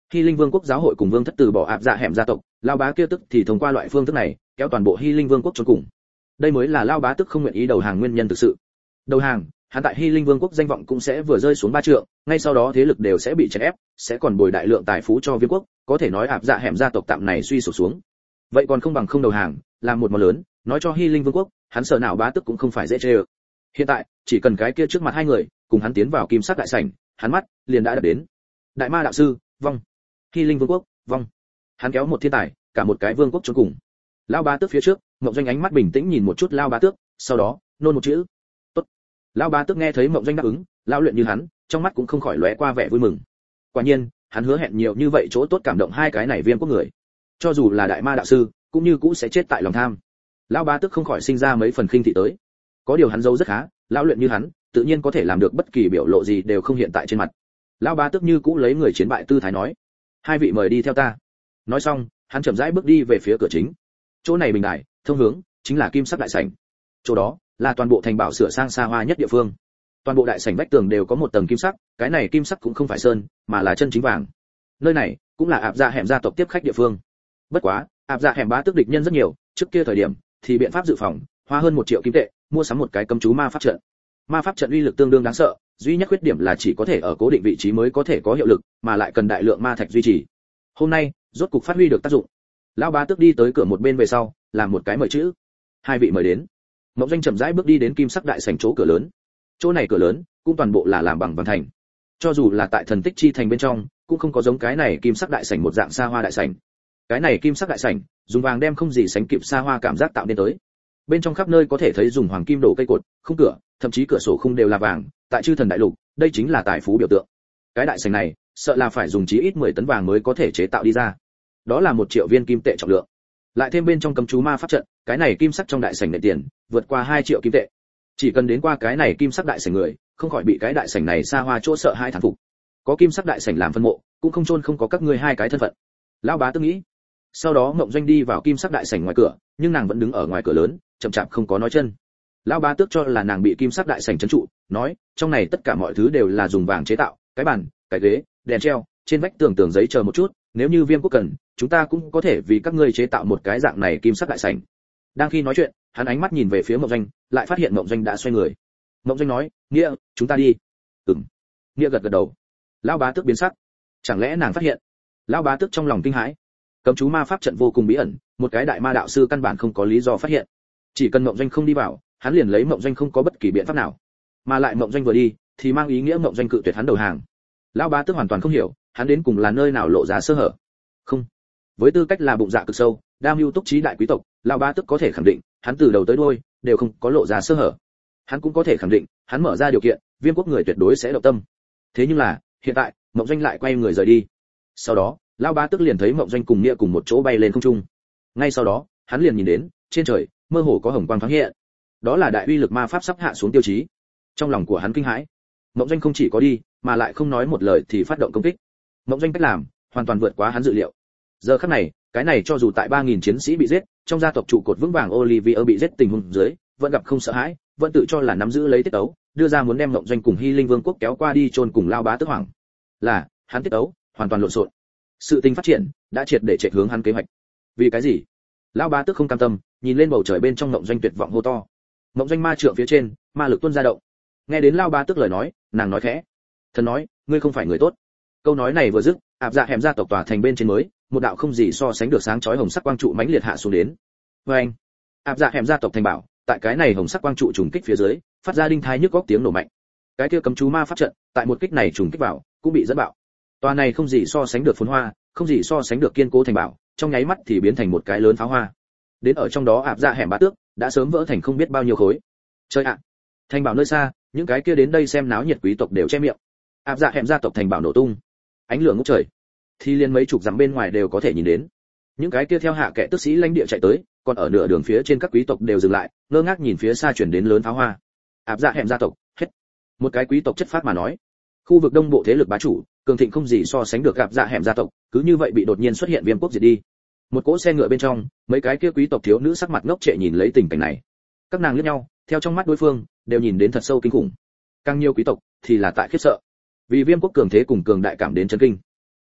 Hy Linh Vương quốc giáo hội cùng vương thất từ bỏ áp dạ hẻm gia tộc, lao bá kia tức thì thông qua loại phương thức này kéo toàn bộ Hy Linh Vương quốc chôn cùng. Đây mới là lao bá tức không nguyện ý đầu hàng nguyên nhân thực sự. Đầu hàng, hắn tại Hy Linh Vương quốc danh vọng cũng sẽ vừa rơi xuống 3 trượng, ngay sau đó thế lực đều sẽ bị chèn ép, sẽ còn bồi đại lượng tài phú cho Viêm quốc, có thể nói áp dạ hẻm gia tộc tạm này suy sụp xuống. Vậy còn không bằng không đầu hàng, làm một món lớn, nói cho Hy Linh Vương quốc, hắn sợ nào bá tức cũng không phải dễ chơi. Hiện tại, chỉ cần cái kia trước mặt hai người, cùng hắn tiến vào kim sắc đại sảnh, hắn mắt liền đã đập đến. Đại ma đạo sư, vong. Hy Linh Vương quốc, vong. Hắn kéo một thiên tài, cả một cái vương quốc chôn cùng. Lão bá tước phía trước, Mộng Doanh ánh mắt bình tĩnh nhìn một chút Lão bá tước, sau đó nôn một chữ. Tốt. Lão bá tước nghe thấy Mộng Doanh đáp ứng, lão luyện như hắn, trong mắt cũng không khỏi lóe qua vẻ vui mừng. Quả nhiên, hắn hứa hẹn nhiều như vậy chỗ tốt cảm động hai cái này Viêm quốc người. Cho dù là đại ma đạo sư, cũng như cũ sẽ chết tại lòng tham. Lão bá tước không khỏi sinh ra mấy phần khinh thị tới. Có điều hắn giấu rất khá, lão luyện như hắn, tự nhiên có thể làm được bất kỳ biểu lộ gì đều không hiện tại trên mặt. Lão bá tước như cũ lấy người chiến bại tư thái nói: "Hai vị mời đi theo ta." Nói xong, hắn chậm rãi bước đi về phía cửa chính. Chỗ này bình đài, thông hướng chính là kim sắc đại sảnh. Chỗ đó là toàn bộ thành bảo sửa sang xa hoa nhất địa phương. Toàn bộ đại sảnh vách tường đều có một tầng kim sắc, cái này kim sắc cũng không phải sơn, mà là chân chính vàng. Nơi này cũng là áp dạ hẻm gia tộc tiếp khách địa phương. Bất quá, áp dạ hẻm bá tước địch nhân rất nhiều, trước kia thời điểm thì biện pháp dự phòng, hoa hơn 1 triệu kim tệ, mua sắm một cái cấm chú ma pháp trận. Ma pháp trận uy lực tương đương đáng sợ, duy nhất khuyết điểm là chỉ có thể ở cố định vị trí mới có thể có hiệu lực, mà lại cần đại lượng ma thạch duy trì. Hôm nay, rốt cục phát huy được tác dụng. Lão bá tước đi tới cửa một bên về sau, làm một cái mời chữ. Hai vị mời đến. Mộng Doanh chậm rãi bước đi đến kim sắc đại sảnh chỗ cửa lớn. Chỗ này cửa lớn cũng toàn bộ là làm bằng vàng thành. Cho dù là tại thần tích chi thành bên trong, cũng không có giống cái này kim sắc đại sảnh một dạng xa hoa đại sảnh. Cái này kim sắc đại sảnh, dùng vàng đem không gì sánh kịp xa hoa cảm giác tạo nên tới. Bên trong khắp nơi có thể thấy dùng hoàng kim đổ cây cột, khung cửa, thậm chí cửa sổ khung đều là vàng, tại chư thần đại lục, đây chính là tài phú biểu tượng. Cái đại sảnh này, sợ là phải dùng chí ít 10 tấn vàng mới có thể chế tạo đi ra. Đó là 1 triệu viên kim tệ trọng lượng. Lại thêm bên trong cấm chú ma pháp trận, cái này kim sắc trong đại sảnh nệ tiền, vượt qua 2 triệu kim tệ. Chỉ cần đến qua cái này kim sắc đại sảnh người, không khỏi bị cái đại sảnh này xa hoa chỗ sợ hai thán phục. Có kim sắc đại sảnh làm phân mộ, cũng không chôn không có các ngươi hai cái thân phận. Lão bá tư nghĩ. Sau đó Mộng Doanh đi vào kim sắc đại sảnh ngoài cửa, nhưng nàng vẫn đứng ở ngoài cửa lớn, chậm chạp không có nói chân. Lão bá tước cho là nàng bị kim sắc đại sảnh trấn trụ, nói, trong này tất cả mọi thứ đều là dùng vàng chế tạo, cái bàn, cái ghế, đèn treo, trên vách tường giấy chờ một chút, nếu như Viêm quốc cần, chúng ta cũng có thể vì các ngươi chế tạo một cái dạng này kim sắc đại sảnh. Đang khi nói chuyện, hắn ánh mắt nhìn về phía Mộng Doanh, lại phát hiện Mộng Doanh đã xoay người. Mộng Doanh nói, "Nghĩa, chúng ta đi." "Ừm." Nghĩa gật gật đầu. Lão bá tước biến sắc. Chẳng lẽ nàng phát hiện? Lão bá tước trong lòng kinh hãi. Cấm chú ma pháp trận vô cùng bí ẩn, một cái đại ma đạo sư căn bản không có lý do phát hiện. Chỉ cần Mộng Doanh không đi vào, hắn liền lấy Mộng Doanh không có bất kỳ biện pháp nào. Mà lại Mộng Doanh vừa đi, thì mang ý nghĩa Mộng Doanh cự tuyệt hắn đầu hàng. Lão bá tước hoàn toàn không hiểu, hắn đến cùng là nơi nào lộ ra sơ hở. Không. Với tư cách là bụng dạ cực sâu, đa mưu túc trí đại quý tộc, lão bá tước có thể khẳng định, hắn từ đầu tới đuôi đều không có lộ ra sơ hở. Hắn cũng có thể khẳng định, hắn mở ra điều kiện, Viêm quốc người tuyệt đối sẽ động tâm. Thế nhưng là, hiện tại, Mộng Doanh lại quay người rời đi. Sau đó, lão bá tước liền thấy Mộng Doanh cùng Nghĩa cùng một chỗ bay lên không trung. Ngay sau đó, hắn liền nhìn đến, trên trời, mơ hồ có hồng quang thoáng hiện. Đó là đại uy lực ma pháp sắp hạ xuống tiêu chí. Trong lòng của hắn kinh hãi. Mộng Doanh không chỉ có đi, mà lại không nói một lời thì phát động công kích. Mộng Doanh cách làm, hoàn toàn vượt quá hắn dự liệu. Giờ khắc này, cái này cho dù tại 3000 chiến sĩ bị giết, trong gia tộc trụ cột vững vàng Olivier bị giết tình huống dưới, vẫn gặp không sợ hãi, vẫn tự cho là nắm giữ lấy tiết tấu, đưa ra muốn đem Mộng Doanh cùng Hy Linh Vương quốc kéo qua đi chôn cùng lao bá tước hoàng. Là, hắn tiết tấu hoàn toàn lộn xộn. Sự tình phát triển đã triệt để chạy hướng hắn kế hoạch. Vì cái gì? Lao bá tước không cam tâm, nhìn lên bầu trời bên trong Mộng Doanh tuyệt vọng hô to. Mộng Doanh ma trượng phía trên, ma lực tuôn ra động. Nghe đến lao bá tước lời nói, nàng nói khẽ. Thần nói, ngươi không phải người tốt. Câu nói này vừa dứt, áp dạ hẻm gia tộc tòa thành bên trên mới, một đạo không gì so sánh được sáng chói hồng sắc quang trụ mãnh liệt hạ xuống đến. Oeng! Áp dạ hẻm gia tộc thành bảo, tại cái này hồng sắc quang trụ trùng kích phía dưới, phát ra đinh thai nhức góc tiếng nổ mạnh. Cái kia cấm chú ma pháp trận, tại một kích này trùng kích vào, cũng bị dẫn bạo. Tòa này không gì so sánh được phồn hoa, không gì so sánh được kiên cố thành bảo, trong nháy mắt thì biến thành một cái lớn pháo hoa. Đến ở trong đó áp dạ hẻm bá tước, đã sớm vỡ thành không biết bao nhiêu khối. Chơi ạ! Thành bảo nơi xa, những cái kia đến đây xem náo nhiệt quý tộc đều che miệng. Áp dạ hẻm gia tộc thành bảo nổ tung, ánh lửa ngút trời, thì liên mấy chục dặm bên ngoài đều có thể nhìn đến. Những cái kia theo hạ kệ tước sĩ lãnh địa chạy tới, còn ở nửa đường phía trên các quý tộc đều dừng lại, ngơ ngác nhìn phía xa chuyển đến lớn pháo hoa. Áp dạ hẻm gia tộc, hết. Một cái quý tộc chất phát mà nói. Khu vực đông bộ thế lực bá chủ, cường thịnh không gì so sánh được áp dạ hẻm gia tộc, cứ như vậy bị đột nhiên xuất hiện Viêm quốc diệt đi. Một cỗ xe ngựa bên trong, mấy cái kia quý tộc thiếu nữ sắc mặt ngốc trệ nhìn lấy tình cảnh này. Các nàng liếc nhau, theo trong mắt đối phương, đều nhìn đến thật sâu kinh khủng. Càng nhiều quý tộc thì là tại khiếp sợ, vì Viêm quốc cường thế cùng cường đại cảm đến chấn kinh.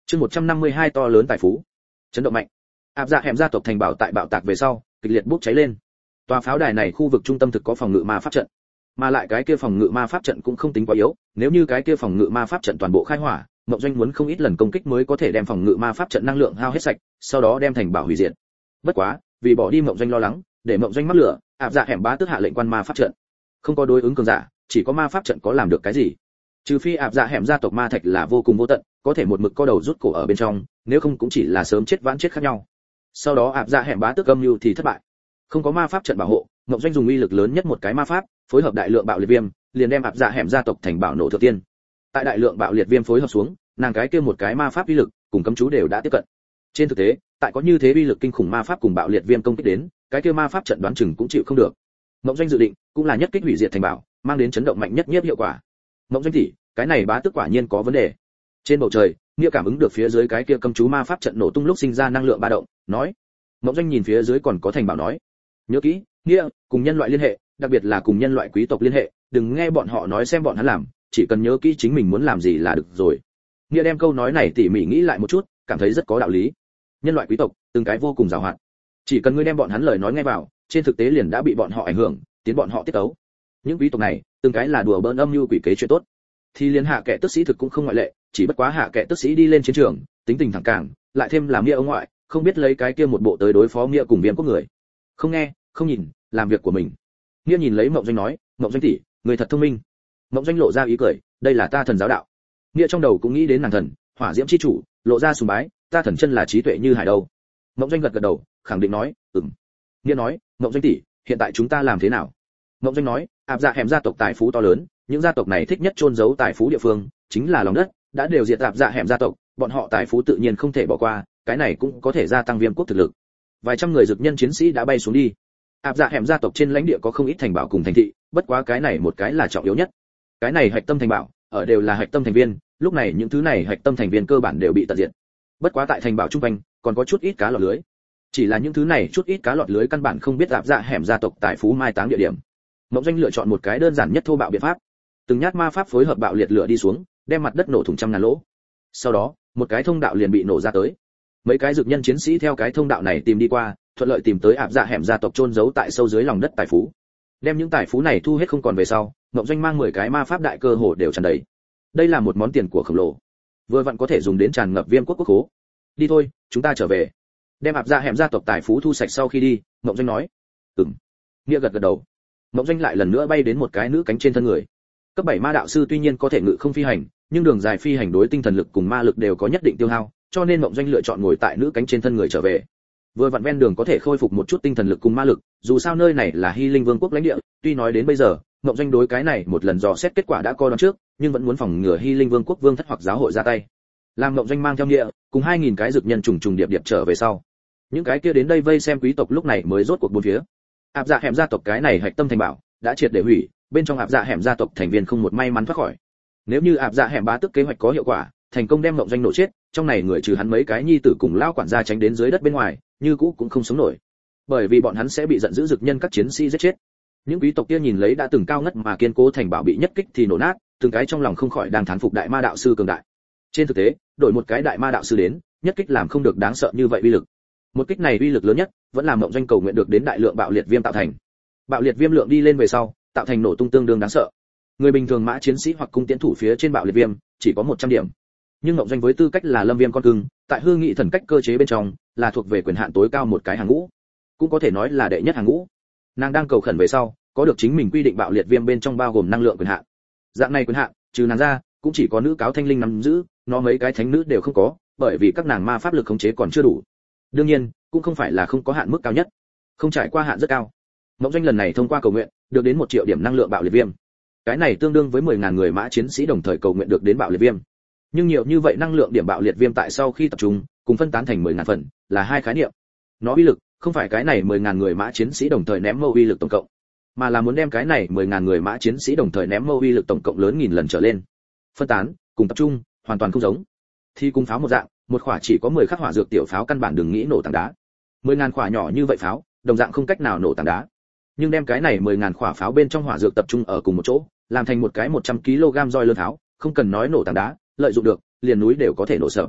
Chương 152 to lớn tài phú. Chấn động mạnh. Áp Dạ Hẻm gia tộc thành bảo tại bạo tạc về sau, kịch liệt bốc cháy lên. Tòa pháo đài này khu vực trung tâm thực có phòng ngự ma pháp trận, mà lại cái kia phòng ngự ma pháp trận cũng không tính quá yếu, nếu như cái kia phòng ngự ma pháp trận toàn bộ khai hỏa, Mộng Doanh muốn không ít lần công kích mới có thể đem phòng ngự ma pháp trận năng lượng hao hết sạch, sau đó đem thành bảo hủy diệt. Bất quá, vì bỏ đi Mộng Doanh lo lắng, để Mộng Doanh mắc lửa, Áp Dạ Hẻm bá tước hạ lệnh quan ma pháp trận. Không có đối ứng cường giả, chỉ có ma pháp trận có làm được cái gì? Trừ phi Áp Dạ Hẻm gia tộc ma thạch là vô cùng vô tận, có thể một mực co đầu rút cổ ở bên trong, nếu không cũng chỉ là sớm chết vãn chết khác nhau. Sau đó Áp Dạ Hẻm bá tước âm mưu thì thất bại. Không có ma pháp trận bảo hộ, Mộng Doanh dùng uy lực lớn nhất một cái ma pháp, phối hợp đại lượng bạo liệt viêm, liền đem Áp Dạ Hẻm gia tộc thành bảo nổ thượng tiên. Tại đại lượng bạo liệt viêm phối hợp xuống, nàng cái kia một cái ma pháp uy lực cùng cấm chú đều đã tiếp cận. Trên thực tế, tại có như thế uy lực kinh khủng ma pháp cùng bạo liệt viêm công kích đến, cái kia ma pháp trận đoán chừng cũng chịu không được. Mộng Doanh dự định, cũng là nhất kích hủy diệt thành bảo, mang đến chấn động mạnh nhất nhiếp hiệu quả. Mộng Doanh tỷ, cái này bá tước quả nhiên có vấn đề. Trên bầu trời, Nghĩa cảm ứng được phía dưới cái kia cấm chú ma pháp trận nổ tung lúc sinh ra năng lượng ba động, nói. Mộng Doanh nhìn phía dưới còn có thành bảo nói, nhớ kỹ, Nghĩa, cùng nhân loại liên hệ, đặc biệt là cùng nhân loại quý tộc liên hệ, đừng nghe bọn họ nói xem bọn hắn làm, chỉ cần nhớ kỹ chính mình muốn làm gì là được rồi. Nghĩa đem câu nói này tỉ mỉ nghĩ lại một chút, cảm thấy rất có đạo lý. Nhân loại quý tộc, từng cái vô cùng giàu hoạt. Chỉ cần ngươi đem bọn hắn lời nói nghe vào, trên thực tế liền đã bị bọn họ ảnh hưởng, tiến bọn họ tiết tấu. Những quý tộc này, từng cái là đùa bỡn âm mưu quỷ kế chuyện tốt. Thì liên hạ kệ tức sĩ thực cũng không ngoại lệ, chỉ bất quá hạ kệ tức sĩ đi lên chiến trường, tính tình thẳng cảng, lại thêm làm Nghĩa ông ngoại, không biết lấy cái kia một bộ tới đối phó Nghĩa cùng Viêm quốc người. Không nghe, không nhìn, làm việc của mình. Nghĩa nhìn lấy Mộng Doanh nói, Mộng Doanh tỷ, người thật thông minh. Mộng Doanh lộ ra ý cười, đây là ta thần giáo đạo. Nghĩa trong đầu cũng nghĩ đến nàng thần, hỏa diễm chi chủ, lộ ra sùng bái, ta thần chân là trí tuệ như hải đâu. Mộng Doanh gật gật đầu, khẳng định nói, ừm. Nghĩa nói, Mộng Doanh tỷ, hiện tại chúng ta làm thế nào? Mộng Doanh nói, Áp Dạ Hẻm gia tộc tài phú to lớn, những gia tộc này thích nhất chôn giấu tài phú địa phương, chính là lòng đất, đã đều diệt Áp Dạ Hẻm gia tộc, bọn họ tài phú tự nhiên không thể bỏ qua, cái này cũng có thể gia tăng Viêm quốc thực lực. Vài trăm người dực nhân chiến sĩ đã bay xuống đi. Áp Dạ Hẻm gia tộc trên lãnh địa có không ít thành bảo cùng thành thị, bất quá cái này một cái là trọng yếu nhất. Cái này hạch tâm thành bảo, ở đều là hạch tâm thành viên, lúc này những thứ này hạch tâm thành viên cơ bản đều bị tận diệt. Bất quá tại thành bảo trung quanh, còn có chút ít cá lọt lưới. Chỉ là những thứ này chút ít cá lọt lưới căn bản không biết Áp Dạ Hẻm gia tộc tài phú mai táng địa điểm. Mộng Doanh lựa chọn một cái đơn giản nhất thô bạo biện pháp, từng nhát ma pháp phối hợp bạo liệt lửa đi xuống, đem mặt đất nổ thủng trăm ngàn lỗ. Sau đó, một cái thông đạo liền bị nổ ra tới. Mấy cái dược nhân chiến sĩ theo cái thông đạo này tìm đi qua, thuận lợi tìm tới Áp Dạ Hẻm gia tộc chôn giấu tại sâu dưới lòng đất tài phú. Đem những tài phú này thu hết không còn về sau, Mộng Doanh mang 10 cái ma pháp đại cơ hồ đều tràn đầy. Đây là một món tiền của khổng lồ, vừa vặn có thể dùng đến tràn ngập Viêm quốc quốc khố. Đi thôi, chúng ta trở về. Đem Áp Dạ Hẻm gia tộc tài phú thu sạch sau khi đi, Mộng Doanh nói. Nghĩa gật gật đầu. Mộng Doanh lại lần nữa bay đến một cái nữ cánh trên thân người. Cấp 7 ma đạo sư tuy nhiên có thể ngự không phi hành, nhưng đường dài phi hành đối tinh thần lực cùng ma lực đều có nhất định tiêu hao, cho nên Mộng Doanh lựa chọn ngồi tại nữ cánh trên thân người trở về. Vừa vặn ven đường có thể khôi phục một chút tinh thần lực cùng ma lực, dù sao nơi này là Hy Linh Vương quốc lãnh địa, tuy nói đến bây giờ, Mộng Doanh đối cái này một lần dò xét kết quả đã coi đoán trước, nhưng vẫn muốn phòng ngừa Hy Linh Vương quốc vương thất hoặc giáo hội ra tay. Làm Mộng Doanh mang theo Nghĩa, cùng 2000 cái dược nhân trùng trùng điệp điệp trở về sau. Những cái kia đến đây vây xem quý tộc lúc này mới rốt cuộc bốn phía. Áp Dạ Hẻm gia tộc cái này hạch tâm thành bảo đã triệt để hủy, bên trong Áp Dạ Hẻm gia tộc thành viên không một may mắn thoát khỏi. Nếu như Áp Dạ Hẻm bá tước kế hoạch có hiệu quả, thành công đem Mộng Doanh nổ chết, trong này người trừ hắn mấy cái nhi tử cùng lao quản gia tránh đến dưới đất bên ngoài, như cũ cũng không sống nổi. Bởi vì bọn hắn sẽ bị giận dữ dực nhân các chiến sĩ giết chết. Những quý tộc kia nhìn lấy đã từng cao ngất mà kiên cố thành bảo bị nhất kích thì nổ nát, từng cái trong lòng không khỏi đang thán phục đại ma đạo sư cường đại. Trên thực tế, đổi một cái đại ma đạo sư đến, nhất kích làm không được đáng sợ như vậy uy lực. Một kích này uy lực lớn nhất, vẫn là Mộng Doanh cầu nguyện được đến đại lượng bạo liệt viêm tạo thành. Bạo liệt viêm lượng đi lên về sau, tạo thành nổ tung tương đương đáng sợ. Người bình thường mã chiến sĩ hoặc cung tiễn thủ phía trên bạo liệt viêm chỉ có 100 điểm. Nhưng Mộng Doanh với tư cách là Lâm Viêm con cưng, tại hư nghị thần cách cơ chế bên trong, là thuộc về quyền hạn tối cao một cái hàng ngũ, cũng có thể nói là đệ nhất hàng ngũ. Nàng đang cầu khẩn về sau, có được chính mình quy định bạo liệt viêm bên trong bao gồm năng lượng quyền hạn. Dạng này quyền hạn, trừ nàng ra, cũng chỉ có nữ cáo thanh linh nắm giữ, nó mấy cái thánh nữ đều không có, bởi vì các nàng ma pháp lực khống chế còn chưa đủ. Đương nhiên, cũng không phải là không có hạn mức cao nhất, không trải qua hạn rất cao. Mộng Doanh lần này thông qua cầu nguyện, được đến 1 triệu điểm năng lượng bạo liệt viêm. Cái này tương đương với 10.000 người mã chiến sĩ đồng thời cầu nguyện được đến bạo liệt viêm. Nhưng nhiều như vậy năng lượng điểm bạo liệt viêm tại sau khi tập trung, cùng phân tán thành 10.000 phần, là hai khái niệm. Nó uy lực, không phải cái này 10.000 người mã chiến sĩ đồng thời ném mâu uy lực tổng cộng, mà là muốn đem cái này 10.000 người mã chiến sĩ đồng thời ném mâu uy lực tổng cộng lớn nghìn lần trở lên. Phân tán, cùng tập trung, hoàn toàn không giống. Thì cùng pháo một dạng, một quả chỉ có 10 khắc hỏa dược tiểu pháo căn bản đừng nghĩ nổ tảng đá. 10.000 quả nhỏ như vậy pháo, đồng dạng không cách nào nổ tảng đá. Nhưng đem cái này 10.000 quả pháo bên trong hỏa dược tập trung ở cùng một chỗ, làm thành một cái 100 kg roi lớn pháo, không cần nói nổ tảng đá, lợi dụng được, liền núi đều có thể nổ sập.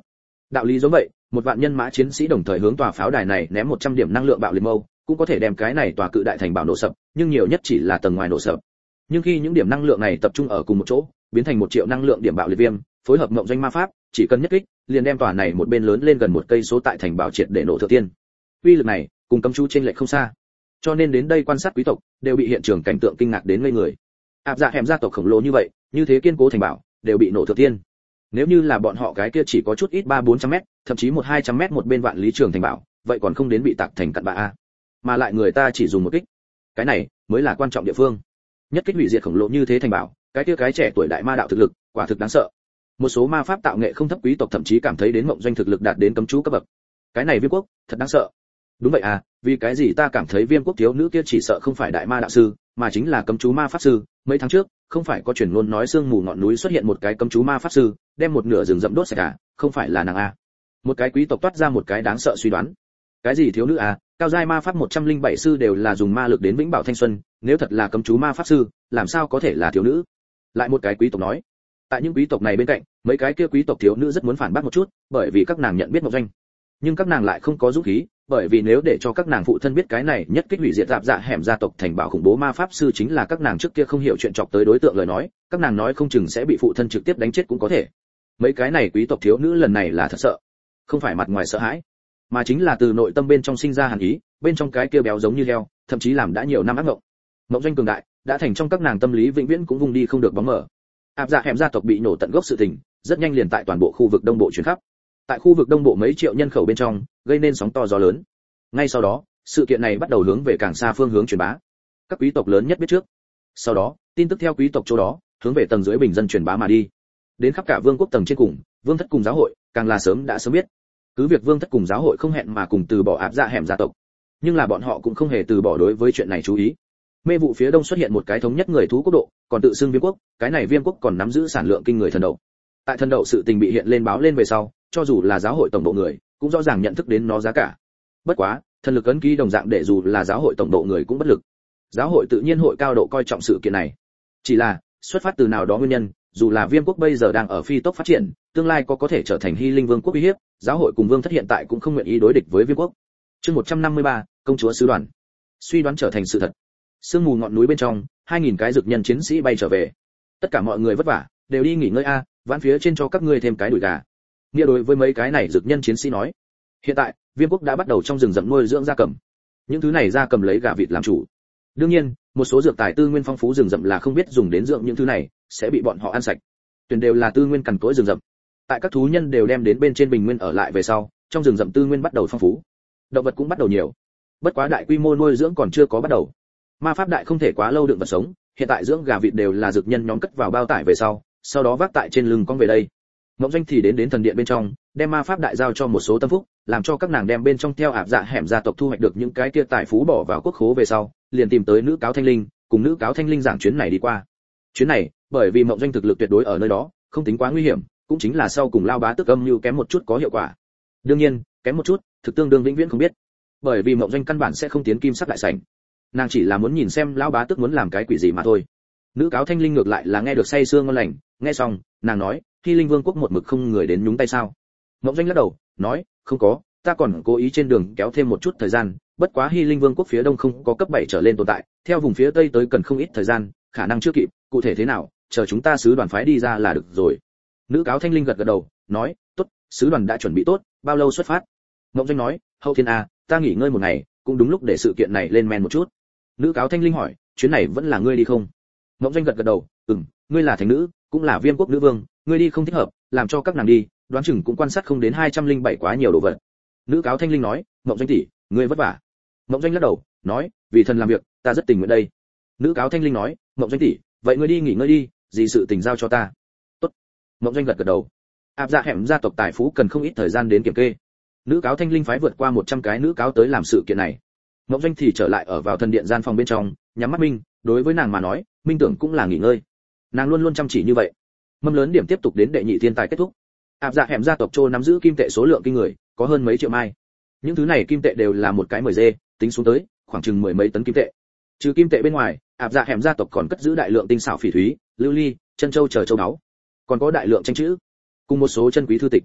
Đạo lý giống vậy, một vạn nhân mã chiến sĩ đồng thời hướng tòa pháo đài này ném 100 điểm năng lượng bạo liệt mâu, cũng có thể đem cái này tòa cự đại thành bảo nổ sập, nhưng nhiều nhất chỉ là tầng ngoài nổ sập. Nhưng khi những điểm năng lượng này tập trung ở cùng một chỗ, biến thành 1 triệu năng lượng điểm bạo liệt viêm, phối hợp ngộng doanh ma pháp, chỉ cần nhất kích, liền đem tòa này một bên lớn lên gần 1 cây số tại thành bảo triệt để nổ thượng tiên. Uy lực này, cùng cấm chú trên lệch không xa. Cho nên đến đây quan sát quý tộc, đều bị hiện trường cảnh tượng kinh ngạc đến ngây người. Áp dạ hẻm gia tộc khổng lồ như vậy, như thế kiên cố thành bảo, đều bị nổ thượng tiên. Nếu như là bọn họ cái kia chỉ có chút ít 300-400 mét, thậm chí 100-200 mét một bên vạn lý trường thành bảo, vậy còn không đến bị tạc thành cặn bã a. Mà lại người ta chỉ dùng một kích. Cái này mới là quan trọng địa phương. Nhất kích hủy diệt khổng lồ như thế thành bảo, cái kia cái trẻ tuổi đại ma đạo thực lực, quả thực đáng sợ. Một số ma pháp tạo nghệ không thấp quý tộc thậm chí cảm thấy đến mộng doanh thực lực đạt đến cấm chú cấp bậc. Cái này Viêm quốc, thật đáng sợ. Đúng vậy à, vì cái gì ta cảm thấy Viêm quốc thiếu nữ kia chỉ sợ không phải đại ma đạo sư, mà chính là cấm chú ma pháp sư. Mấy tháng trước, không phải có truyền ngôn nói sương mù ngọn núi xuất hiện một cái cấm chú ma pháp sư, đem một nửa rừng rậm đốt sạch à, không phải là nàng à. Một cái quý tộc toát ra một cái đáng sợ suy đoán. Cái gì thiếu nữ à, cao giai ma pháp 107 sư đều là dùng ma lực đến vĩnh bảo thanh xuân, nếu thật là cấm chú ma pháp sư, làm sao có thể là thiếu nữ? Lại một cái quý tộc nói. Tại những quý tộc này bên cạnh, mấy cái kia quý tộc thiếu nữ rất muốn phản bác một chút, bởi vì các nàng nhận biết Ngọc Doanh. Nhưng các nàng lại không có dũng khí, bởi vì nếu để cho các nàng phụ thân biết cái này nhất kích hủy diệt dạp dạ hẻm gia tộc thành bảo khủng bố ma pháp sư chính là các nàng trước kia không hiểu chuyện chọc tới đối tượng lời nói, các nàng nói không chừng sẽ bị phụ thân trực tiếp đánh chết cũng có thể. Mấy cái này quý tộc thiếu nữ lần này là thật sợ, không phải mặt ngoài sợ hãi, mà chính là từ nội tâm bên trong sinh ra hàn ý, bên trong cái kia béo giống như heo, thậm chí làm đã nhiều năm ác mộng. Ngọc Doanh cường đại, đã thành trong các nàng tâm lý vĩnh viễn cũng vùng đi không được bóng mờ. Áp dạ hẻm gia tộc bị nổ tận gốc sự tình, rất nhanh liền tại toàn bộ khu vực đông bộ truyền khắp. Tại khu vực đông bộ mấy triệu nhân khẩu bên trong, gây nên sóng to gió lớn. Ngay sau đó, sự kiện này bắt đầu hướng về càng xa phương hướng truyền bá. Các quý tộc lớn nhất biết trước. Sau đó, tin tức theo quý tộc chỗ đó, hướng về tầng dưới bình dân truyền bá mà đi. Đến khắp cả vương quốc tầng trên cùng, vương thất cùng giáo hội, càng là sớm đã sớm biết. Cứ việc vương thất cùng giáo hội không hẹn mà cùng từ bỏ áp dạ hẻm gia tộc, nhưng là bọn họ cũng không hề từ bỏ đối với chuyện này chú ý. Mê vụ phía đông xuất hiện một cái thống nhất người thú quốc độ, còn tự xưng Viêm quốc, cái này Viêm quốc còn nắm giữ sản lượng kinh người thần đậu. Tại thần đậu sự tình bị hiện lên báo lên về sau, cho dù là giáo hội tổng độ người, cũng rõ ràng nhận thức đến nó giá cả. Bất quá, thần lực ấn ký đồng dạng để dù là giáo hội tổng độ người cũng bất lực. Giáo hội tự nhiên hội cao độ coi trọng sự kiện này. Chỉ là, xuất phát từ nào đó nguyên nhân, dù là Viêm quốc bây giờ đang ở phi tốc phát triển, tương lai có thể trở thành Hy Linh Vương quốc uy hiếp, giáo hội cùng vương thất hiện tại cũng không nguyện ý đối địch với Viêm quốc. Chương 153, công chúa sứ đoàn. Suy đoán trở thành sự thật. Sương mù ngọn núi bên trong, 2000 cái dực nhân chiến sĩ bay trở về. Tất cả mọi người vất vả, đều đi nghỉ ngơi a, vãn phía trên cho các ngươi thêm cái đùi gà. Nghĩa đối với mấy cái này dực nhân chiến sĩ nói, hiện tại, Viêm quốc đã bắt đầu trong rừng rậm nuôi dưỡng gia cầm. Những thứ này gia cầm lấy gà vịt làm chủ. Đương nhiên, một số dược tài tư nguyên phong phú rừng rậm là không biết dùng đến dưỡng những thứ này, sẽ bị bọn họ ăn sạch. Tuyển đều là tư nguyên cằn cỗi rừng rậm. Tại các thú nhân đều đem đến bên trên bình nguyên ở lại về sau, trong rừng rậm tư nguyên bắt đầu phong phú. Động vật cũng bắt đầu nhiều. Bất quá đại quy mô nuôi dưỡng còn chưa có bắt đầu. Ma pháp đại không thể quá lâu đựng vật sống, hiện tại dưỡng gà vịt đều là dược nhân nhóm cất vào bao tải về sau đó vác tại trên lưng con về đây. Ngọc Doanh thì đến thần điện bên trong, đem ma pháp đại giao cho một số tâm phúc, làm cho các nàng đem bên trong theo áp dạ hẻm gia tộc thu hoạch được những cái kia tài phú bỏ vào quốc khố về sau, liền tìm tới nữ cáo thanh linh, cùng nữ cáo thanh linh giảng chuyến này đi qua. Chuyến này, bởi vì Ngọc Doanh thực lực tuyệt đối ở nơi đó, không tính quá nguy hiểm, cũng chính là sau cùng lao bá tức âm như kém một chút có hiệu quả. Đương nhiên, kém một chút, thực tương đương vĩnh viễn không biết, bởi vì Ngọc Doanh căn bản sẽ không tiến kim sắc đại sảnh. Nàng chỉ là muốn nhìn xem lão bá tức muốn làm cái quỷ gì mà thôi. Nữ cáo thanh linh ngược lại là nghe được say sưa ngon lành, nghe xong, nàng nói, Hy Linh Vương quốc một mực không người đến nhúng tay sao? Ngọc Doanh lắc đầu, nói, không có, ta còn cố ý trên đường kéo thêm một chút thời gian, bất quá Hy Linh Vương quốc phía đông không có cấp 7 trở lên tồn tại, theo vùng phía tây tới cần không ít thời gian, khả năng chưa kịp, cụ thể thế nào, chờ chúng ta sứ đoàn phái đi ra là được rồi. Nữ cáo thanh linh gật gật đầu, nói, tốt, sứ đoàn đã chuẩn bị tốt, bao lâu xuất phát? Ngọc Doanh nói, hậu thiên à, ta nghỉ ngơi một ngày, cũng đúng lúc để sự kiện này lên men một chút. Nữ cáo thanh linh hỏi, chuyến này vẫn là ngươi đi không? Ngọc Doanh gật gật đầu, ngươi là thánh nữ, cũng là Viêm quốc nữ vương, ngươi đi không thích hợp, làm cho các nàng đi, đoán chừng cũng quan sát không đến 207 quá nhiều đồ vật. Nữ cáo thanh linh nói, Ngọc Doanh tỷ, ngươi vất vả. Ngọc Doanh lắc đầu, nói, vì thần làm việc, ta rất tình nguyện đây. Nữ cáo thanh linh nói, Ngọc Doanh tỷ, vậy ngươi đi nghỉ ngơi đi, gì sự tình giao cho ta. Tốt. Ngọc Doanh gật gật đầu. Áp dạ hẻm gia tộc tài phú cần không ít thời gian đến kiểm kê. Nữ cáo thanh linh phái vượt qua 100 cái nữ cáo tới làm sự kiện này. Ngọc Doanh thì trở lại ở vào thần điện gian phòng bên trong, nhắm mắt minh, đối với nàng mà nói, minh tưởng cũng là nghỉ ngơi. Nàng luôn luôn chăm chỉ như vậy. Mâm lớn điểm tiếp tục đến đệ nhị thiên tài kết thúc. Áp dạ hẻm gia tộc Trô nắm giữ kim tệ số lượng kinh người, có hơn mấy triệu mai. Những thứ này kim tệ đều là một cái 10 dê, tính xuống tới, khoảng chừng 10 mấy tấn kim tệ. Trừ kim tệ bên ngoài, Áp dạ hẻm gia tộc còn cất giữ đại lượng tinh xảo phỉ thúy, lưu ly, chân châu chờ châu báu, còn có đại lượng tranh chữ, cùng một số chân quý thư tịch.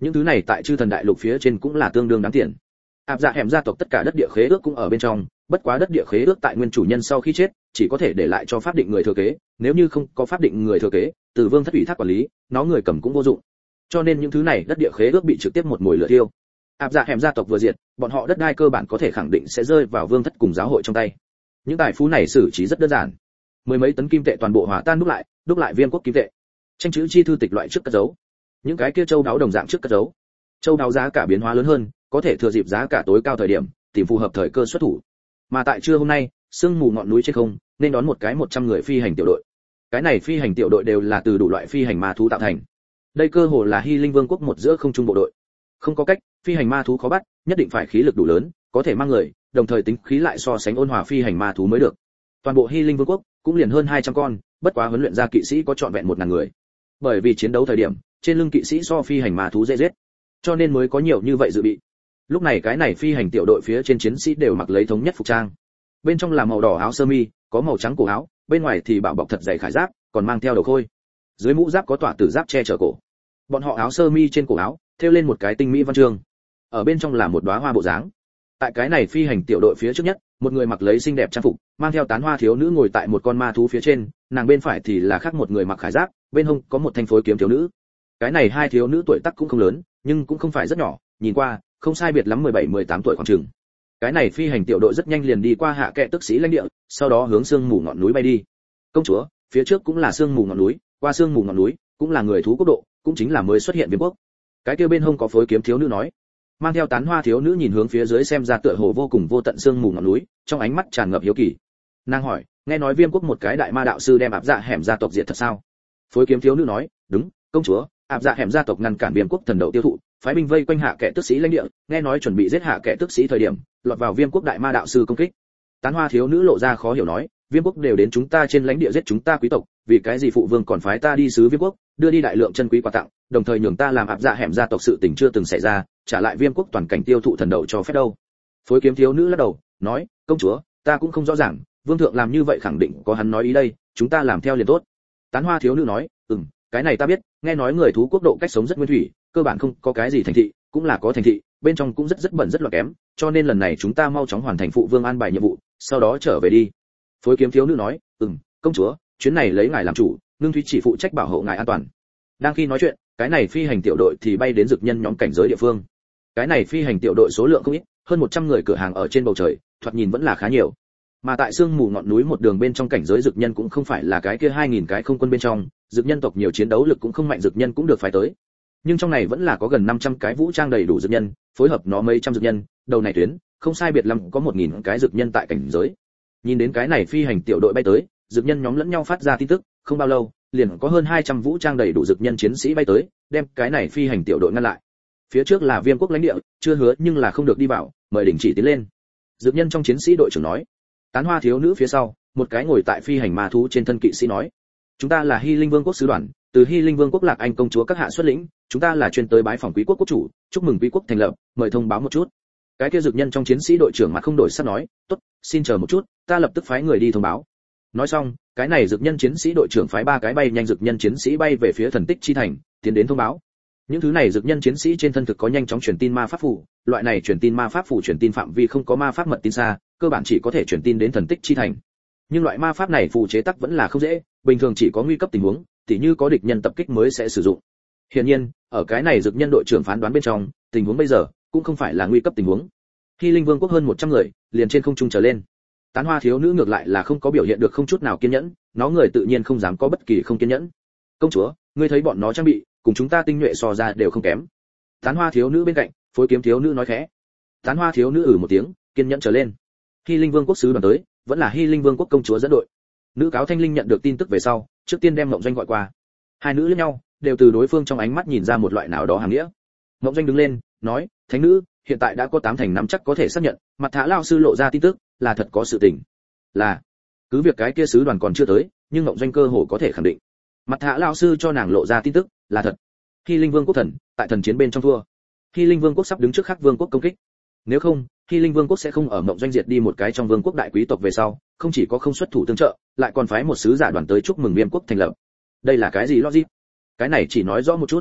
Những thứ này tại chư thần đại lục phía trên cũng là tương đương đáng tiền. Áp Dạ Hẻm gia tộc tất cả đất địa khế ước cũng ở bên trong, bất quá đất địa khế ước tại nguyên chủ nhân sau khi chết, chỉ có thể để lại cho pháp định người thừa kế, nếu như không có pháp định người thừa kế, từ vương thất ủy thác quản lý, nó người cầm cũng vô dụng. Cho nên những thứ này đất địa khế ước bị trực tiếp một mùi lửa thiêu. Áp Dạ Hẻm gia tộc vừa diệt, bọn họ đất đai cơ bản có thể khẳng định sẽ rơi vào vương thất cùng giáo hội trong tay. Những tài phú này xử trí rất đơn giản. Mười mấy tấn kim tệ toàn bộ hòa tan đúc lại Viêm quốc kim tệ. Tranh chữ chi thư tịch loại trước cất giấu. Những cái kia châu đáo đồng dạng trước cất giấu. Châu đáo giá cả biến hóa lớn hơn, có thể thừa dịp giá cả tối cao thời điểm, tìm phù hợp thời cơ xuất thủ. Mà tại trưa hôm nay, sương mù ngọn núi trên không, nên đón một cái 100 người phi hành tiểu đội. Cái này phi hành tiểu đội đều là từ đủ loại phi hành ma thú tạo thành. Đây cơ hồ là Hy Linh Vương quốc một giữa không trung bộ đội. Không có cách, phi hành ma thú khó bắt, nhất định phải khí lực đủ lớn, có thể mang người, đồng thời tính khí lại so sánh ôn hòa phi hành ma thú mới được. Toàn bộ Hy Linh Vương quốc cũng liền hơn 200 con, bất quá huấn luyện ra kỵ sĩ có trọn vẹn 1000 người. Bởi vì chiến đấu thời điểm, trên lưng kỵ sĩ so phi hành ma thú dễ giết, cho nên mới có nhiều như vậy dự bị. Lúc này cái này phi hành tiểu đội phía trên chiến sĩ đều mặc lấy thống nhất phục trang. Bên trong là màu đỏ áo sơ mi, có màu trắng cổ áo, bên ngoài thì bảo bọc thật dày khải giáp, còn mang theo đầu khôi. Dưới mũ giáp có tỏa tử giáp che chở cổ. Bọn họ áo sơ mi trên cổ áo thêu lên một cái tinh mỹ văn chương. Ở bên trong là một đóa hoa bộ dáng. Tại cái này phi hành tiểu đội phía trước nhất, một người mặc lấy xinh đẹp trang phục, mang theo tán hoa thiếu nữ ngồi tại một con ma thú phía trên, nàng bên phải thì là khác một người mặc khải giáp, bên hông có một thanh phối kiếm thiếu nữ. Cái này hai thiếu nữ tuổi tác cũng không lớn, nhưng cũng không phải rất nhỏ, nhìn qua không sai biệt lắm 17-18 tuổi khoảng chừng. Cái này phi hành tiểu đội rất nhanh liền đi qua hạ kệ tức sĩ lãnh địa, sau đó hướng sương mù ngọn núi bay đi. Công chúa, phía trước cũng là sương mù ngọn núi, qua sương mù ngọn núi cũng là người thú quốc độ, cũng chính là mới xuất hiện Viêm quốc. Cái kia bên hông có phối kiếm thiếu nữ nói. Mang theo tán hoa thiếu nữ nhìn hướng phía dưới xem ra tựa hồ vô cùng vô tận sương mù ngọn núi, trong ánh mắt tràn ngập hiếu kỳ. Nàng hỏi, nghe nói Viêm quốc một cái đại ma đạo sư đem Áp Dạ Hẻm gia tộc diệt thật sao? Phối kiếm thiếu nữ nói, đúng, công chúa, Áp Dạ Hẻm gia tộc ngăn cản Viêm quốc thần đậu tiêu thụ, phái binh vây quanh hạ kệ tức sĩ lãnh địa, nghe nói chuẩn bị giết hạ kệ tức sĩ thời điểm, lọt vào Viêm quốc đại ma đạo sư công kích. Tán hoa thiếu nữ lộ ra khó hiểu nói, Viêm quốc đều đến chúng ta trên lãnh địa giết chúng ta quý tộc, vì cái gì phụ vương còn phái ta đi sứ Viêm quốc, đưa đi đại lượng chân quý quà tặng, đồng thời nhường ta làm Áp Dạ Hẻm gia tộc sự tình chưa từng xảy ra, trả lại Viêm quốc toàn cảnh tiêu thụ thần đậu cho phép đâu? Phối kiếm thiếu nữ lắc đầu, nói, công chúa, ta cũng không rõ ràng, vương thượng làm như vậy khẳng định có hắn nói ý đây, chúng ta làm theo liền tốt. Tán hoa thiếu nữ nói, cái này ta biết, nghe nói người thú quốc độ cách sống rất nguyên thủy, cơ bản không có cái gì thành thị, cũng là có thành thị, bên trong cũng rất bẩn rất loạn kém, cho nên lần này chúng ta mau chóng hoàn thành phụ vương an bài nhiệm vụ, sau đó trở về đi. Phối kiếm thiếu nữ nói, công chúa, chuyến này lấy ngài làm chủ, Nương Thúy chỉ phụ trách bảo hộ ngài an toàn. Đang khi nói chuyện, cái này phi hành tiểu đội thì bay đến dực nhân nhóm cảnh giới địa phương. Cái này phi hành tiểu đội số lượng không ít, hơn 100 người cửa hàng ở trên bầu trời, thoạt nhìn vẫn là khá nhiều. Mà tại sương mù ngọn núi một đường bên trong cảnh giới dực nhân cũng không phải là cái kia 2000 cái không quân bên trong, dực nhân tộc nhiều chiến đấu lực cũng không mạnh, dực nhân cũng được phái tới. Nhưng trong này vẫn là có gần 500 cái vũ trang đầy đủ dực nhân, phối hợp nó mấy trăm dực nhân, đầu này tuyến, không sai biệt lắm có 1000 cái dực nhân tại cảnh giới. Nhìn đến cái này phi hành tiểu đội bay tới, dực nhân nhóm lẫn nhau phát ra tin tức, không bao lâu, liền có hơn 200 vũ trang đầy đủ dực nhân chiến sĩ bay tới, đem cái này phi hành tiểu đội ngăn lại. Phía trước là Viêm quốc lãnh địa, chưa hứa nhưng là không được đi vào, mời đình chỉ tiến lên. Dực nhân trong chiến sĩ đội trưởng nói. Tán hoa thiếu nữ phía sau, một cái ngồi tại phi hành ma thú trên thân kỵ sĩ nói, chúng ta là Hy Linh Vương quốc sứ đoàn, từ Hy Linh Vương quốc Lạc Anh công chúa các hạ xuất lĩnh, chúng ta là chuyên tới bái phỏng quý quốc quốc chủ, chúc mừng quý quốc thành lập, mời thông báo một chút. Cái kia dực nhân trong chiến sĩ đội trưởng mặt không đổi sắc nói, tốt, xin chờ một chút, ta lập tức phái người đi thông báo. Nói xong, cái này dực nhân chiến sĩ đội trưởng phái 3 cái bay nhanh dực nhân chiến sĩ bay về phía thần tích chi thành, tiến đến thông báo. Những thứ này dực nhân chiến sĩ trên thân thực có nhanh chóng truyền tin ma pháp phù, loại này truyền tin ma pháp phù truyền tin phạm vi không có ma pháp mật tin xa, cơ bản chỉ có thể truyền tin đến thần tích chi thành. Nhưng loại ma pháp này phù chế tác vẫn là không dễ, bình thường chỉ có nguy cấp tình huống, tỉ như có địch nhân tập kích mới sẽ sử dụng. Hiển nhiên, ở cái này dực nhân đội trưởng phán đoán bên trong, tình huống bây giờ cũng không phải là nguy cấp tình huống. Hy Linh Vương quốc hơn 100 người, liền trên không trung trở lên. Tán hoa thiếu nữ ngược lại là không có biểu hiện được không chút nào kiên nhẫn, nó người tự nhiên không dám có bất kỳ không kiên nhẫn. Công chúa, ngươi thấy bọn nó trang bị, cùng chúng ta tinh nhuệ so ra đều không kém. Tán hoa thiếu nữ bên cạnh, phối kiếm thiếu nữ nói khẽ. Tán hoa thiếu nữ một tiếng, kiên nhẫn trở lên. Hy Linh Vương quốc sứ đoàn tới, vẫn là Hy Linh Vương quốc công chúa dẫn đội. Nữ cáo Thanh Linh nhận được tin tức về sau, trước tiên đem Mộng Doanh gọi qua. Hai nữ liếc nhau, đều từ đối phương trong ánh mắt nhìn ra một loại nào đó hàm nghĩa. Mộng Doanh đứng lên, nói, thánh nữ, hiện tại đã có 8 thành 5 chắc có thể xác nhận, Mặt Thả lão sư lộ ra tin tức, là thật có sự tình. Là, cứ việc cái kia sứ đoàn còn chưa tới, nhưng Mộng Doanh cơ hồ có thể khẳng định. Mặt Thả lão sư cho nàng lộ ra tin tức, là thật. Hy Linh Vương quốc thần, tại thần chiến bên trong thua. Hy Linh Vương quốc sắp đứng trước Khắc Vương quốc công kích. Nếu không, Hy Linh Vương quốc sẽ không ở Mộng Doanh diệt đi một cái trong vương quốc đại quý tộc về sau, không chỉ có không xuất thủ tương trợ, lại còn phái một sứ giả đoàn tới chúc mừng Viêm quốc thành lập. Đây là cái gì logic? Cái này chỉ nói rõ một chút.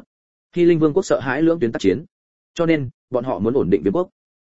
Hy Linh Vương quốc sợ hãi lưỡng tuyến tác chiến, cho nên bọn họ muốn ổn định Viêm quốc.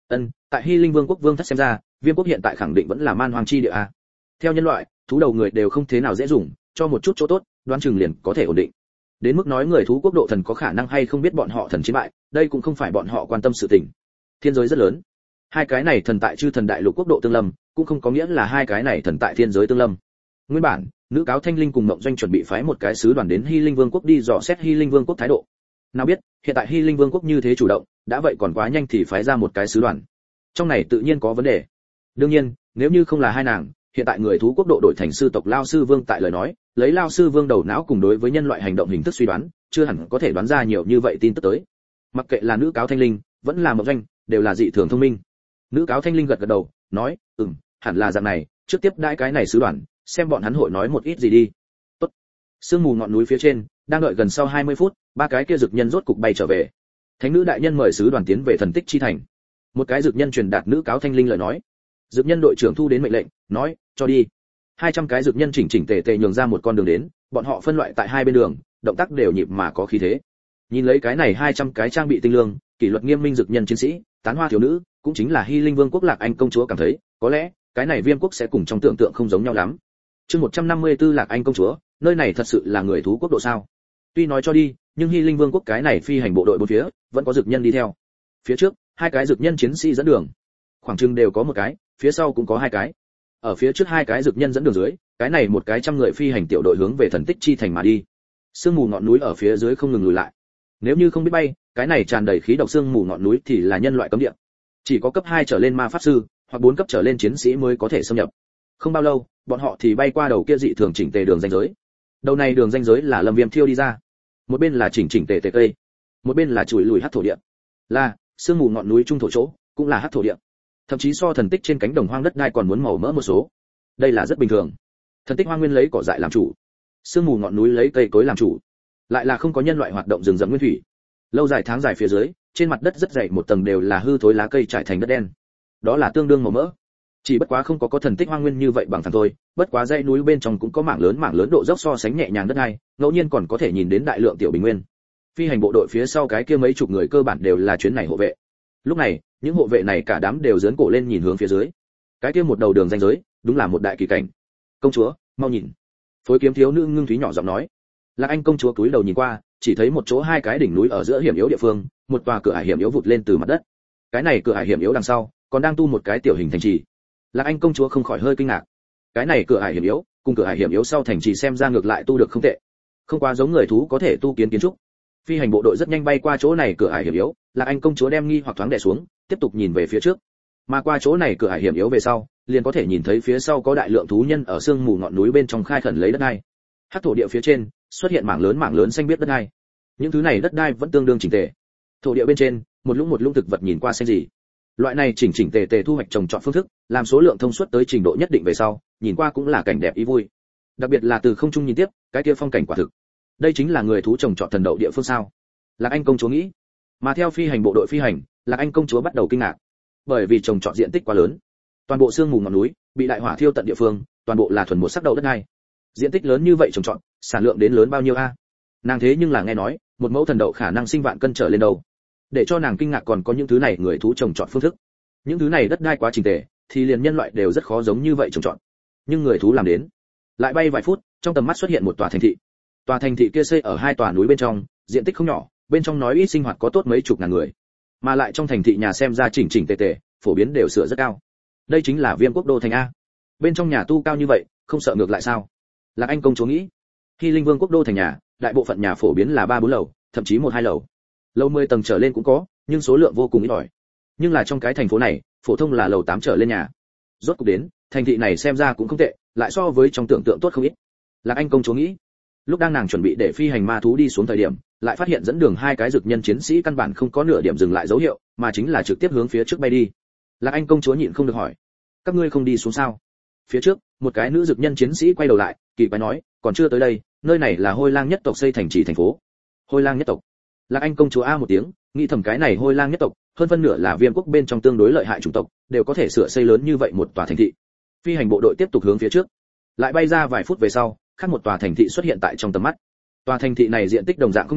Tại Hy Linh Vương quốc vương thất xem ra, Viêm quốc hiện tại khẳng định vẫn là man hoang chi địa a. Theo nhân loại, thú đầu người đều không thế nào dễ dùng, cho một chút chỗ tốt, đoán chừng liền có thể ổn định. Đến mức nói người thú quốc độ thần có khả năng hay không biết bọn họ thần chiến bại, đây cũng không phải bọn họ quan tâm sự tình. Thiên giới rất lớn, hai cái này thần tại chư thần đại lục quốc độ tương lâm, cũng không có nghĩa là hai cái này thần tại thiên giới tương lâm. Nguyên bản, nữ cáo Thanh Linh cùng Mộng Doanh chuẩn bị phái một cái sứ đoàn đến Hy Linh Vương quốc đi dò xét Hy Linh Vương quốc thái độ. Nào biết, hiện tại Hy Linh Vương quốc như thế chủ động, đã vậy còn quá nhanh thì phái ra một cái sứ đoàn. Trong này tự nhiên có vấn đề. Đương nhiên, nếu như không là hai nàng, hiện tại người thú quốc độ đổi thành sư tộc Lao sư Vương tại lời nói, lấy Lao sư Vương đầu não cùng đối với nhân loại hành động hình thức suy đoán, chưa hẳn có thể đoán ra nhiều như vậy tin tức tới. Mặc kệ là nữ cáo Thanh Linh, vẫn là Mộng Doanh, đều là dị thường thông minh. Nữ cáo Thanh Linh gật gật đầu, nói, hẳn là dạng này, trước tiếp đãi cái này sứ đoàn, xem bọn hắn hội nói một ít gì đi. Tốt. Sương mù ngọn núi phía trên, đang đợi gần sau 20 phút, ba cái kia dực nhân rốt cục bay trở về. Thánh nữ đại nhân mời sứ đoàn tiến về thần tích chi thành. Một cái dực nhân truyền đạt nữ cáo Thanh Linh lời nói. Dực nhân đội trưởng thu đến mệnh lệnh, nói, cho đi. 200 cái dực nhân chỉnh chỉnh tề tề nhường ra một con đường đến, bọn họ phân loại tại hai bên đường, động tác đều nhịp mà có khí thế. Nhìn lấy cái này 200 cái trang bị tinh lương, kỷ luật nghiêm minh dực nhân chiến sĩ, tán hoa thiếu nữ, cũng chính là Hy Linh Vương quốc Lạc Anh công chúa cảm thấy, có lẽ cái này Viêm quốc sẽ cùng trong tưởng tượng không giống nhau lắm. Chương 154 Lạc Anh công chúa, nơi này thật sự là người thú quốc độ sao? Tuy nói cho đi, nhưng Hy Linh Vương quốc cái này phi hành bộ đội bốn phía, vẫn có dực nhân đi theo. Phía trước, hai cái dực nhân chiến sĩ dẫn đường. Khoảng chừng đều có một cái, phía sau cũng có hai cái. Ở phía trước hai cái dực nhân dẫn đường dưới, cái này một cái trăm người phi hành tiểu đội hướng về thần tích chi thành mà đi. Sương mù ngọn núi ở phía dưới không ngừng lùi lại. Nếu như không biết bay, cái này tràn đầy khí độc sương mù ngọn núi thì là nhân loại cấm địa. Chỉ có cấp 2 trở lên ma pháp sư, hoặc 4 cấp trở lên chiến sĩ mới có thể xâm nhập. Không bao lâu, bọn họ thì bay qua đầu kia dị thường chỉnh tề đường ranh giới. Đầu này đường ranh giới là Lâm Viêm thiêu đi ra. Một bên là chỉnh chỉnh tề tề cây, một bên là chùi lùi hắc thổ địa. Là sương mù ngọn núi trung thổ chỗ, cũng là hắc thổ địa. Thậm chí so thần tích trên cánh đồng hoang đất đai còn muốn màu mỡ một số. Đây là rất bình thường. Thần tích hoang nguyên lấy cỏ dại làm chủ, sương mù ngọn núi lấy cây cối làm chủ, lại là không có nhân loại hoạt động rừng rậm nguyên thủy. Lâu dài tháng dài phía dưới, trên mặt đất rất dày một tầng đều là hư thối lá cây trải thành đất đen. Đó là tương đương màu mỡ. Chỉ bất quá không có thần tích hoang nguyên như vậy bằng phẳng thôi, bất quá dãy núi bên trong cũng có mảng lớn độ dốc so sánh nhẹ nhàng đất đai, ngẫu nhiên còn có thể nhìn đến đại lượng tiểu bình nguyên. Phi hành bộ đội phía sau cái kia mấy chục người cơ bản đều là chuyến này hộ vệ. Lúc này, những hộ vệ này cả đám đều giương cổ lên nhìn hướng phía dưới. Cái kia một đầu đường ranh giới, đúng là một đại kỳ cảnh. Công chúa, mau nhìn. Phối kiếm thiếu nữ ngưng thúy nhỏ giọng nói. Lạc Anh công chúa cúi đầu nhìn qua, chỉ thấy một chỗ hai cái đỉnh núi ở giữa hiểm yếu địa phương, một tòa cửa ải hiểm yếu vụt lên từ mặt đất. Cái này cửa ải hiểm yếu đằng sau, còn đang tu một cái tiểu hình thành trì. Lạc Anh công chúa không khỏi hơi kinh ngạc. Cái này cửa ải hiểm yếu, cùng cửa ải hiểm yếu sau thành trì xem ra ngược lại tu được không tệ. Không quá giống người thú có thể tu kiến kiến trúc. Phi hành bộ đội rất nhanh bay qua chỗ này cửa ải hiểm yếu, Lạc Anh công chúa đem nghi hoặc thoáng đè xuống, tiếp tục nhìn về phía trước. Mà qua chỗ này cửa ải hiểm yếu về sau, liền có thể nhìn thấy phía sau có đại lượng thú nhân ở sương mù ngọn núi bên trong khai khẩn lấy đất đai. Hắc thổ địa phía trên xuất hiện mảng lớn xanh biếc đất đai. Những thứ này đất đai vẫn tương đương chỉnh tề. Thổ địa bên trên, một lũng thực vật nhìn qua xanh gì. Loại này chỉnh tề tề thu hoạch trồng trọt phương thức, làm số lượng thông suốt tới trình độ nhất định về sau, nhìn qua cũng là cảnh đẹp ý vui. Đặc biệt là từ không trung nhìn tiếp, cái kia phong cảnh quả thực. Đây chính là người thú trồng trọt thần đậu địa phương sao? Lạc Anh công chúa nghĩ. Mà theo phi hành bộ đội phi hành, Lạc Anh công chúa bắt đầu kinh ngạc. Bởi vì trồng trọt diện tích quá lớn. Toàn bộ sương mù ngọn núi bị đại hỏa thiêu tận địa phương, toàn bộ là thuần một sắc đậu đất đai. Diện tích lớn như vậy trồng trọt, sản lượng đến lớn bao nhiêu a? Nàng thế nhưng là nghe nói, một mẫu thần đậu khả năng sinh vạn cân trở lên đâu. Để cho nàng kinh ngạc còn có những thứ này người thú trồng trọt phương thức. Những thứ này đất đai quá chỉnh tề, thì liền nhân loại đều rất khó giống như vậy trồng trọt. Nhưng người thú làm đến. Lại bay vài phút, trong tầm mắt xuất hiện một tòa thành thị. Tòa thành thị kia xây ở hai tòa núi bên trong, diện tích không nhỏ, bên trong nói ít sinh hoạt có tốt mấy chục ngàn người. Mà lại trong thành thị nhà xem ra chỉnh tề tề, phổ biến đều sửa rất cao. Đây chính là Viêm quốc đô thành a. Bên trong nhà tu cao như vậy, không sợ ngược lại sao? Lạc Anh công chúa nghĩ. Hy Linh Vương quốc đô thành nhà, đại bộ phận nhà phổ biến là 3-4 lầu, thậm chí 1-2 lầu. Lầu 10 tầng trở lên cũng có, nhưng số lượng vô cùng ít ỏi. Nhưng là trong cái thành phố này, phổ thông là lầu 8 trở lên nhà. Rốt cuộc đến, thành thị này xem ra cũng không tệ, lại so với trong tưởng tượng tốt không ít. Lạc Anh công chúa nghĩ. Lúc đang nàng chuẩn bị để phi hành ma thú đi xuống thời điểm, lại phát hiện dẫn đường hai cái dực nhân chiến sĩ căn bản không có nửa điểm dừng lại dấu hiệu, mà chính là trực tiếp hướng phía trước bay đi. Lạc Anh công chúa nhịn không được hỏi, các ngươi không đi xuống sao? Phía trước, một cái nữ dực nhân chiến sĩ quay đầu lại, kỳ quái nói, còn chưa tới đây, nơi này là Hôi Lang nhất tộc xây thành trì thành phố. Hôi Lang nhất tộc. Lạc Anh công chúa a một tiếng, nghĩ thầm cái này Hôi Lang nhất tộc, hơn phân nửa là Viêm quốc bên trong tương đối lợi hại chủng tộc, đều có thể sửa xây lớn như vậy một tòa thành thị. Phi hành bộ đội tiếp tục hướng phía trước, lại bay ra vài phút về sau, khác một tòa thành thị xuất hiện tại trong tầm mắt. Tòa thành thị này diện tích đồng dạng không nhỏ,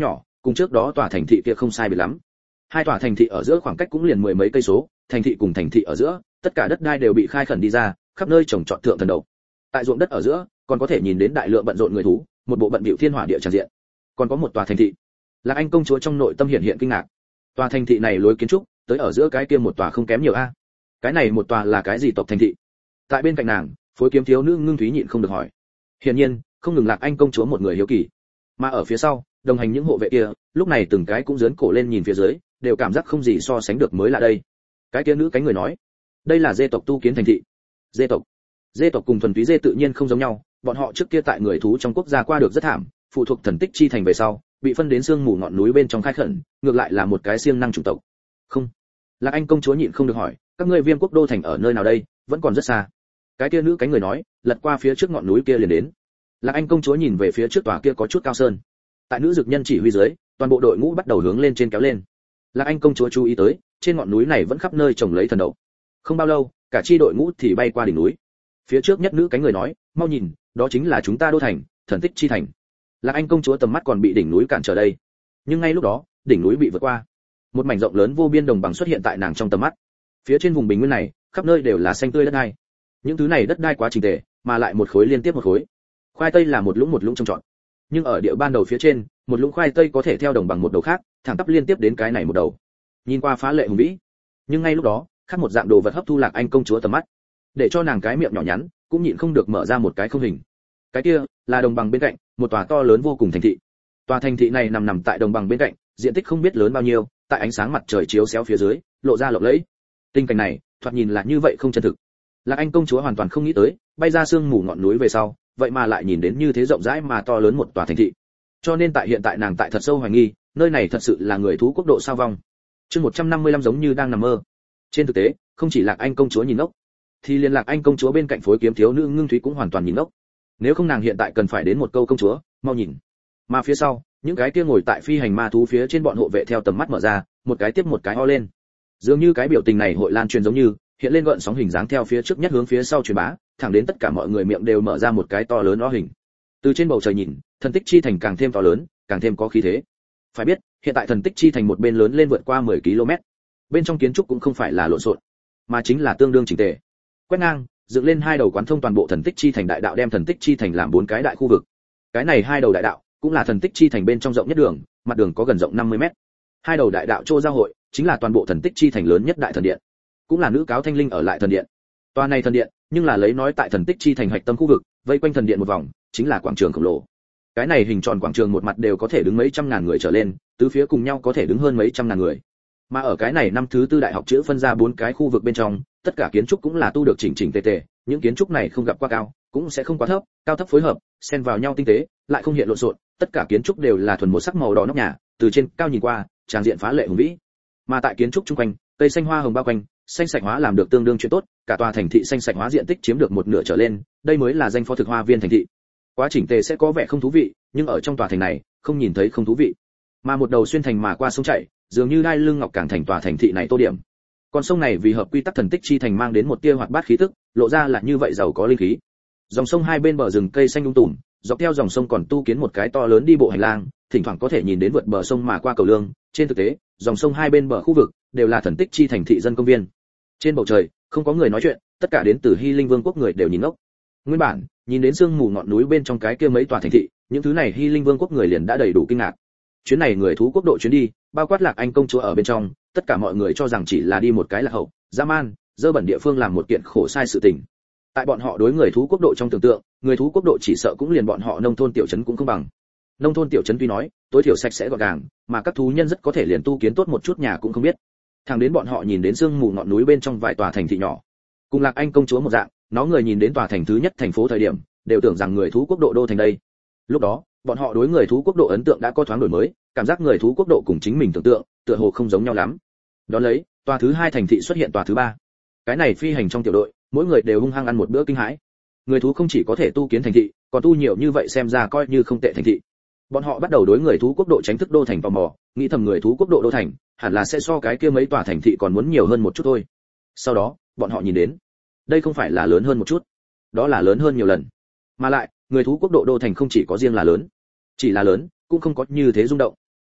cùng trước đó tòa thành thị kia không sai biệt lắm. Hai tòa thành thị ở giữa khoảng cách cũng liền mười mấy cây số, thành thị cùng thành thị ở giữa, tất cả đất đai đều bị khai khẩn đi ra, khắp nơi trồng trọt thượng thần đậu. Tại ruộng đất ở giữa, còn có thể nhìn đến đại lượng bận rộn người thú, một bộ bận bịu thiên hỏa địa tràn diện. Còn có một tòa thành thị. Lạc Anh công chúa trong nội tâm hiện hiện kinh ngạc. Tòa thành thị này lối kiến trúc, tới ở giữa cái kia một tòa không kém nhiều a. Cái này một tòa là cái gì tộc thành thị? Tại bên cạnh nàng, phối kiếm thiếu nữ Ngưng Thúy nhịn không được hỏi. Hiển nhiên, không ngừng Lạc Anh công chúa một người hiếu kỳ, mà ở phía sau, đồng hành những hộ vệ kia, lúc này từng cái cũng giớn cổ lên nhìn phía dưới, đều cảm giác không gì so sánh được mới lạ đây. Cái kia nữ cánh người nói, đây là dê tộc tu kiến thành thị. Dê tộc cùng thuần túy dê tự nhiên không giống nhau, bọn họ trước kia tại người thú trong quốc gia qua được rất thảm, phụ thuộc thần tích chi thành về sau, bị phân đến sương mù ngọn núi bên trong khai khẩn, ngược lại là một cái siêng năng chủng tộc. Không. Lạc Anh công chúa nhịn không được hỏi, các ngươi Viêm quốc đô thành ở nơi nào đây, vẫn còn rất xa. Cái kia nữ cánh người nói, lật qua phía trước ngọn núi kia liền đến. Lạc Anh công chúa nhìn về phía trước tòa kia có chút cao sơn. Tại nữ dực nhân chỉ huy dưới, toàn bộ đội ngũ bắt đầu hướng lên trên kéo lên. Lạc Anh công chúa chú ý tới, trên ngọn núi này vẫn khắp nơi trồng lấy thần đậu. Không bao lâu, cả chi đội ngũ thì bay qua đỉnh núi. Phía trước nhất nữ cánh người nói, mau nhìn, đó chính là chúng ta đô thành, thần tích chi thành. Lạc Anh công chúa tầm mắt còn bị đỉnh núi cản trở đây. Nhưng ngay lúc đó, đỉnh núi bị vượt qua. Một mảnh rộng lớn vô biên đồng bằng xuất hiện tại nàng trong tầm mắt. Phía trên vùng bình nguyên này, khắp nơi đều là xanh tươi đất đai. Những thứ này đất đai quá chỉnh tề, mà lại một khối liên tiếp một khối. Khoai tây là một lũng trồng trọt. Nhưng ở địa ban đầu phía trên, một lũng khoai tây có thể theo đồng bằng một đầu khác, thẳng tắp liên tiếp đến cái này một đầu. Nhìn qua phá lệ hùng vĩ. Nhưng ngay lúc đó, khác một dạng đồ vật hấp thu Lạc Anh công chúa tầm mắt, để cho nàng cái miệng nhỏ nhắn cũng nhịn không được mở ra một cái không hình. Cái kia là đồng bằng bên cạnh, một tòa to lớn vô cùng thành thị. Tòa thành thị này nằm tại đồng bằng bên cạnh, diện tích không biết lớn bao nhiêu, tại ánh sáng mặt trời chiếu xéo phía dưới, lộ ra lộng lẫy. Tình cảnh này, thoạt nhìn là như vậy không chân thực. Lạc Anh công chúa hoàn toàn không nghĩ tới, bay ra sương mù ngọn núi về sau, vậy mà lại nhìn đến như thế rộng rãi mà to lớn một tòa thành thị. Cho nên tại hiện tại nàng tại thật sâu hoài nghi, nơi này thật sự là người thú quốc độ sao vong. Chương 155 giống như đang nằm mơ. Trên thực tế, không chỉ Lạc Anh công chúa nhìn ngốc, thì liên Lạc Anh công chúa bên cạnh phối kiếm thiếu nữ Ngưng Thúy cũng hoàn toàn nhìn ngốc. Nếu không nàng hiện tại cần phải đến một câu công chúa, mau nhìn. Mà phía sau, những cái kia ngồi tại phi hành ma thú phía trên bọn hộ vệ theo tầm mắt mở ra, một cái tiếp một cái ho lên. Dường như cái biểu tình này hội lan truyền giống như, hiện lên gợn sóng hình dáng theo phía trước nhất hướng phía sau truyền bá, thẳng đến tất cả mọi người miệng đều mở ra một cái to lớn ho hình. Từ trên bầu trời nhìn, thần tích chi thành càng thêm to lớn, càng thêm có khí thế. Phải biết, hiện tại thần tích chi thành một bên lớn lên vượt qua 10 km. Bên trong kiến trúc cũng không phải là lộn xộn, mà chính là tương đương chỉnh tề. Quét ngang, dựng lên hai đầu quán thông toàn bộ thần tích chi thành đại đạo, đem thần tích chi thành làm bốn cái đại khu vực. Cái này hai đầu đại đạo cũng là thần tích chi thành bên trong rộng nhất đường, mặt đường có gần rộng 50 mét. Hai đầu đại đạo trô giao hội, chính là toàn bộ thần tích chi thành lớn nhất đại thần điện, cũng là nữ cáo thanh linh ở lại thần điện. Tòa này thần điện, nhưng là lấy nói tại thần tích chi thành hạch tâm khu vực, vây quanh thần điện một vòng, chính là quảng trường khổng lồ. Cái này hình tròn quảng trường một mặt đều có thể đứng mấy trăm ngàn người trở lên, tứ phía cùng nhau có thể đứng hơn mấy trăm ngàn người. Mà ở cái này năm thứ tư đại học chữ phân ra bốn cái khu vực bên trong, tất cả kiến trúc cũng là tu được chỉnh chỉnh tề tề, những kiến trúc này không gặp quá cao, cũng sẽ không quá thấp, cao thấp phối hợp, xen vào nhau tinh tế, lại không hiện lộn xộn, tất cả kiến trúc đều là thuần một sắc màu đỏ nóc nhà, từ trên cao nhìn qua, tràng diện phá lệ hùng vĩ. Mà tại kiến trúc chung quanh, cây xanh hoa hồng bao quanh, xanh sạch hóa làm được tương đương chuyện tốt, cả tòa thành thị xanh sạch hóa diện tích chiếm được một nửa trở lên, đây mới là danh phó thực hoa viên thành thị. Quá chỉnh tề sẽ có vẻ không thú vị, nhưng ở trong tòa thành này, không nhìn thấy không thú vị. Mà một đầu xuyên thành mà qua sông chảy, dường như đai lưng ngọc càng thành tòa thành thị này tô điểm. Con sông này vì hợp quy tắc thần tích chi thành mang đến một tia hoạt bát khí tức, lộ ra là như vậy giàu có linh khí. Dòng sông hai bên bờ rừng cây xanh um tùm, dọc theo dòng sông còn tu kiến một cái to lớn đi bộ hành lang, thỉnh thoảng có thể nhìn đến vượt bờ sông mà qua cầu lương. Trên thực tế, dòng sông hai bên bờ khu vực đều là thần tích chi thành thị dân công viên. Trên bầu trời, không có người nói chuyện, tất cả đến từ Hy Linh Vương quốc người đều nhìn ngốc. Nguyên bản, nhìn đến sương mù ngọn núi bên trong cái kia mấy tòa thành thị, những thứ này Hy Linh Vương quốc người liền đã đầy đủ kinh ngạc. Chuyến này người thú quốc độ chuyến đi, bao quát Lạc Anh công chúa ở bên trong, tất cả mọi người cho rằng chỉ là đi một cái lạc hậu, dã man, dơ bẩn địa phương làm một kiện khổ sai sự tình. Tại bọn họ đối người thú quốc độ trong tưởng tượng, người thú quốc độ chỉ sợ cũng liền bọn họ nông thôn tiểu trấn cũng không bằng. Nông thôn tiểu trấn tuy nói, tối thiểu sạch sẽ gọn gàng, mà các thú nhân rất có thể liền tu kiến tốt một chút nhà cũng không biết. Thẳng đến bọn họ nhìn đến sương mù ngọn núi bên trong vài tòa thành thị nhỏ. Cùng Lạc Anh công chúa một dạng, nó người nhìn đến tòa thành thứ nhất thành phố thời điểm, đều tưởng rằng người thú quốc độ đô thành đây. Lúc đó, bọn họ đối người thú quốc độ ấn tượng đã có thoáng đổi mới, cảm giác người thú quốc độ cùng chính mình tưởng tượng, tựa hồ không giống nhau lắm. Đón lấy, tòa thứ hai thành thị xuất hiện tòa thứ ba. Cái này phi hành trong tiểu đội, mỗi người đều hung hăng ăn một bữa kinh hãi. Người thú không chỉ có thể tu kiến thành thị, còn tu nhiều như vậy xem ra coi như không tệ thành thị. Bọn họ bắt đầu đối người thú quốc độ tránh thức đô thành tò mò, nghĩ thầm người thú quốc độ đô thành, hẳn là sẽ so cái kia mấy tòa thành thị còn muốn nhiều hơn một chút thôi. Sau đó, bọn họ nhìn đến, đây không phải là lớn hơn một chút, đó là lớn hơn nhiều lần. Mà lại, người thú quốc độ đô thành không chỉ có riêng là lớn, chỉ là lớn, cũng không có như thế rung động.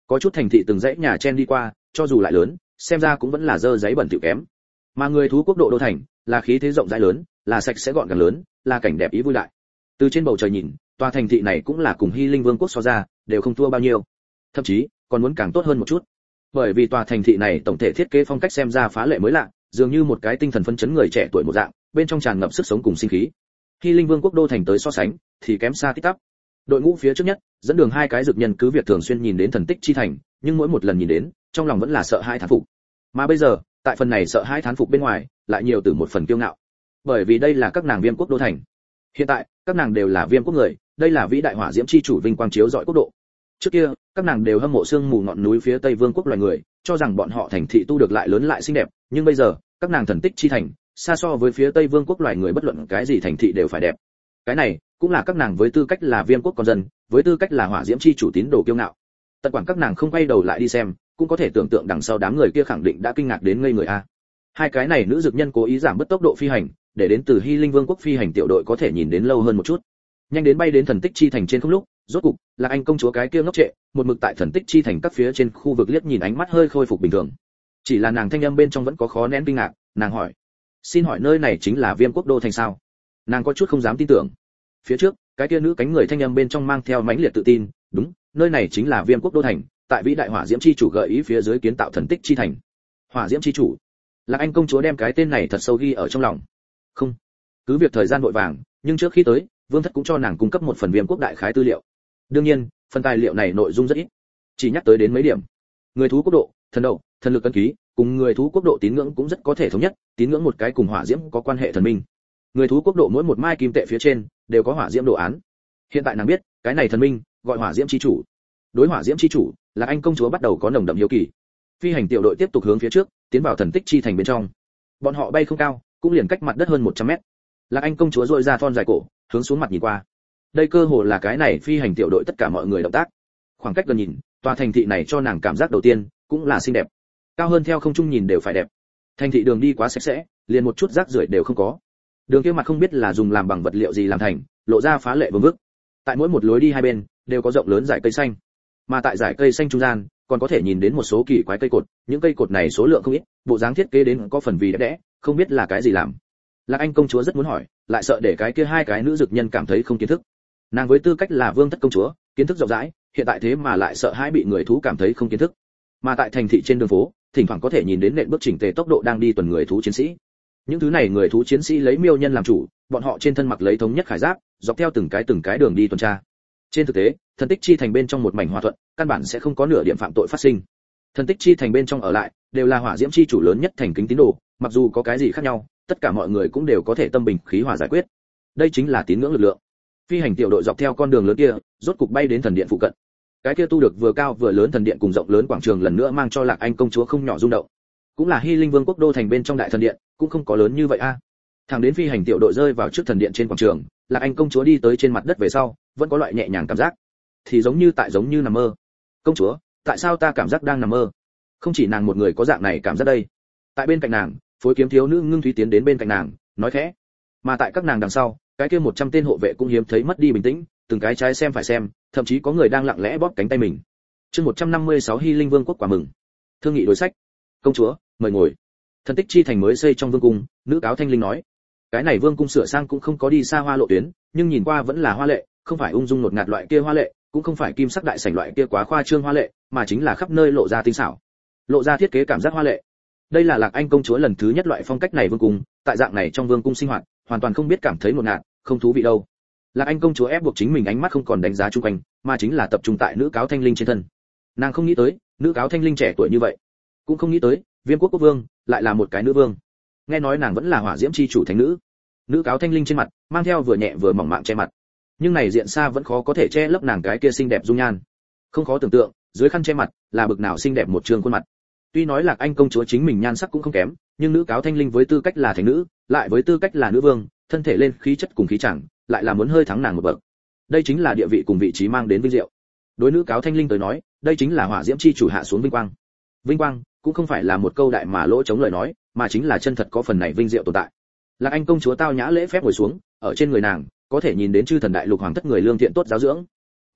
Có chút thành thị từng dãy nhà chen đi qua, cho dù lại lớn, xem ra cũng vẫn là dơ giấy bẩn thỉu kém. Mà người thú quốc độ đô thành, là khí thế rộng rãi lớn, là sạch sẽ gọn gàng lớn, là cảnh đẹp ý vui lại. Từ trên bầu trời nhìn, tòa thành thị này cũng là cùng Hy Linh Vương quốc so ra, đều không thua bao nhiêu. Thậm chí, còn muốn càng tốt hơn một chút. Bởi vì tòa thành thị này tổng thể thiết kế phong cách xem ra phá lệ mới lạ, dường như một cái tinh thần phấn chấn người trẻ tuổi một dạng, bên trong tràn ngập sức sống cùng sinh khí. Hy Linh Vương quốc đô thành tới so sánh, thì kém xa tít tắp. Đội ngũ phía trước nhất, dẫn đường hai cái dược nhân cứ việc thường xuyên nhìn đến thần tích chi thành, nhưng mỗi một lần nhìn đến, trong lòng vẫn là sợ hãi thán phục. Mà bây giờ, tại phần này sợ hãi thán phục bên ngoài, lại nhiều từ một phần kiêu ngạo. Bởi vì đây là các nàng Viêm quốc đô thành. Hiện tại, các nàng đều là Viêm quốc người, đây là vĩ đại hỏa diễm chi chủ vinh quang chiếu rọi quốc độ. Trước kia, các nàng đều hâm mộ sương mù ngọn núi phía Tây Vương quốc loài người, cho rằng bọn họ thành thị tu được lại lớn lại xinh đẹp, nhưng bây giờ, các nàng thần tích chi thành, xa so với phía Tây Vương quốc loài người bất luận cái gì thành thị đều phải đẹp. Cái này, cũng là các nàng với tư cách là Viêm quốc con dân, với tư cách là hỏa diễm chi chủ tín đồ kiêu ngạo. Tận quản các nàng không quay đầu lại đi xem, cũng có thể tưởng tượng đằng sau đám người kia khẳng định đã kinh ngạc đến ngây người a. Hai cái này nữ dược nhân cố ý giảm bớt tốc độ phi hành, để đến từ Hy Linh Vương quốc phi hành tiểu đội có thể nhìn đến lâu hơn một chút. Nhanh đến bay đến thần tích chi thành trên không lúc, rốt cục, là anh công chúa cái kia ngốc trệ, một mực tại thần tích chi thành các phía trên khu vực liếc nhìn ánh mắt hơi khôi phục bình thường. Chỉ là nàng thanh âm bên trong vẫn có khó nén kinh ngạc, nàng hỏi: "Xin hỏi nơi này chính là Viêm quốc đô thành sao?" Nàng có chút không dám tin tưởng. Phía trước, cái kia nữ cánh người thanh âm bên trong mang theo mãnh liệt tự tin, "Đúng, nơi này chính là Viêm quốc đô thành, tại vĩ đại hỏa diễm chi chủ gợi ý phía dưới kiến tạo thần tích chi thành." Hỏa diễm chi chủ. Lạc Anh công chúa đem cái tên này thật sâu ghi ở trong lòng. Không, cứ việc thời gian vội vàng, nhưng trước khi tới, Vương thất cũng cho nàng cung cấp một phần Viêm quốc đại khái tư liệu. Đương nhiên, phần tài liệu này nội dung rất ít, chỉ nhắc tới đến mấy điểm. Người thú quốc độ, thần độ, thần lực cân ký, cùng người thú quốc độ tín ngưỡng cũng rất có thể thống nhất, tín ngưỡng một cái cùng hỏa diễm có quan hệ thần minh. Người thú quốc độ mỗi một mai kim tệ phía trên đều có hỏa diễm đồ án. Hiện tại nàng biết, cái này thần minh gọi hỏa diễm chi chủ. Đối hỏa diễm chi chủ, là anh công chúa bắt đầu có nồng đậm hiếu kỳ. Phi hành tiểu đội tiếp tục hướng phía trước, tiến vào thần tích chi thành bên trong. Bọn họ bay không cao, cũng liền cách mặt đất hơn 100 mét. Lạc Anh công chúa duỗi ra thon dài cổ, hướng xuống mặt nhìn qua. Đây cơ hồ là cái này phi hành tiểu đội tất cả mọi người động tác. Khoảng cách gần nhìn, tòa thành thị này cho nàng cảm giác đầu tiên cũng là xinh đẹp. Cao hơn theo không trung nhìn đều phải đẹp. Thành thị đường đi quá sạch sẽ, liền một chút rác rưởi đều không có. Đường kia mặt không biết là dùng làm bằng vật liệu gì làm thành, lộ ra phá lệ vương vức. Tại mỗi một lối đi hai bên đều có rộng lớn dải cây xanh, mà tại dải cây xanh trung gian còn có thể nhìn đến một số kỳ quái cây cột, những cây cột này số lượng không ít, bộ dáng thiết kế đến có phần vì đẹp đẽ, không biết là cái gì làm. Lạc Anh công chúa rất muốn hỏi, lại sợ để cái kia hai cái nữ dược nhân cảm thấy không kiến thức. Nàng với tư cách là vương thất công chúa, kiến thức rộng rãi, hiện tại thế mà lại sợ hãi bị người thú cảm thấy không kiến thức. Mà tại thành thị trên đường phố, thỉnh thoảng có thể nhìn đến nện bước chỉnh tề tốc độ đang đi tuần người thú chiến sĩ. Những thứ này người thú chiến sĩ lấy miêu nhân làm chủ, bọn họ trên thân mặc lấy thống nhất khải giáp, dọc theo từng cái đường đi tuần tra. Trên thực tế, thần tích chi thành bên trong một mảnh hòa thuận, căn bản sẽ không có nửa điểm phạm tội phát sinh. Thần tích chi thành bên trong ở lại, đều là hỏa diễm chi chủ lớn nhất thành kính tín đồ, mặc dù có cái gì khác nhau, tất cả mọi người cũng đều có thể tâm bình khí hòa giải quyết. Đây chính là tín ngưỡng lực lượng. Phi hành tiểu đội dọc theo con đường lớn kia, rốt cục bay đến thần điện phụ cận. Cái kia tu được vừa cao vừa lớn thần điện cùng rộng lớn quảng trường lần nữa mang cho Lạc Anh công chúa không nhỏ rung động. Cũng là Hy Linh Vương quốc đô thành bên trong đại thần điện, cũng không có lớn như vậy a. Thẳng đến phi hành tiểu đội rơi vào trước thần điện trên quảng trường, Lạc Anh công chúa đi tới trên mặt đất về sau, vẫn có loại nhẹ nhàng cảm giác, thì giống như nằm mơ. Công chúa, tại sao ta cảm giác đang nằm mơ? Không chỉ nàng một người có dạng này cảm giác đây. Tại bên cạnh nàng, phối kiếm thiếu nữ Ngưng Thúy tiến đến bên cạnh nàng, nói khẽ. Mà tại các nàng đằng sau, cái kia 100 tên hộ vệ cũng hiếm thấy mất đi bình tĩnh, từng cái trái xem phải xem, thậm chí có người đang lặng lẽ bóp cánh tay mình. Chương 156 Hy Linh Vương quốc quả mừng. Thương nghị đối sách. Công chúa, mời ngồi. Thần tích chi thành mới xây trong vương cung, nữ cáo Thanh Linh nói. Cái này vương cung sửa sang cũng không có đi xa hoa lộ tuyến, nhưng nhìn qua vẫn là hoa lệ, không phải ung dung ngột ngạt loại kia hoa lệ, cũng không phải kim sắc đại sảnh loại kia quá khoa trương hoa lệ, mà chính là khắp nơi lộ ra tinh xảo, lộ ra thiết kế cảm giác hoa lệ. Đây là Lạc Anh công chúa lần thứ nhất loại phong cách này vương cung, tại dạng này trong vương cung sinh hoạt, hoàn toàn không biết cảm thấy ngột ngạt, không thú vị đâu. Lạc Anh công chúa ép buộc chính mình ánh mắt không còn đánh giá chung quanh, mà chính là tập trung tại nữ cáo Thanh Linh trên thân. Nàng không nghĩ tới, nữ cáo Thanh Linh trẻ tuổi như vậy, cũng không nghĩ tới, Viêm quốc quốc vương lại là một cái nữ vương. Nghe nói nàng vẫn là hỏa diễm chi chủ thánh nữ. Nữ cáo Thanh Linh trên mặt mang theo vừa nhẹ vừa mỏng mạm che mặt, nhưng này diện xa vẫn khó có thể che lấp nàng cái kia xinh đẹp dung nhan. Không khó tưởng tượng, dưới khăn che mặt là bực nào xinh đẹp một trương khuôn mặt. Tuy nói Lạc Anh công chúa chính mình nhan sắc cũng không kém, nhưng nữ cáo Thanh Linh với tư cách là thánh nữ, lại với tư cách là nữ vương, thân thể lên khí chất cùng khí chẳng, lại là muốn hơi thắng nàng một bậc. Đây chính là địa vị cùng vị trí mang đến vinh diệu. Đối nữ cáo Thanh Linh tới nói, đây chính là hỏa diễm chi chủ hạ xuống vinh quang. Vinh quang cũng không phải là một câu đại mà lỗ chống lời nói, mà chính là chân thật có phần này vinh diệu tồn tại. Lạc Anh công chúa tao nhã lễ phép ngồi xuống, ở trên người nàng có thể nhìn đến chư thần đại lục hoàng thất người lương thiện tốt giáo dưỡng.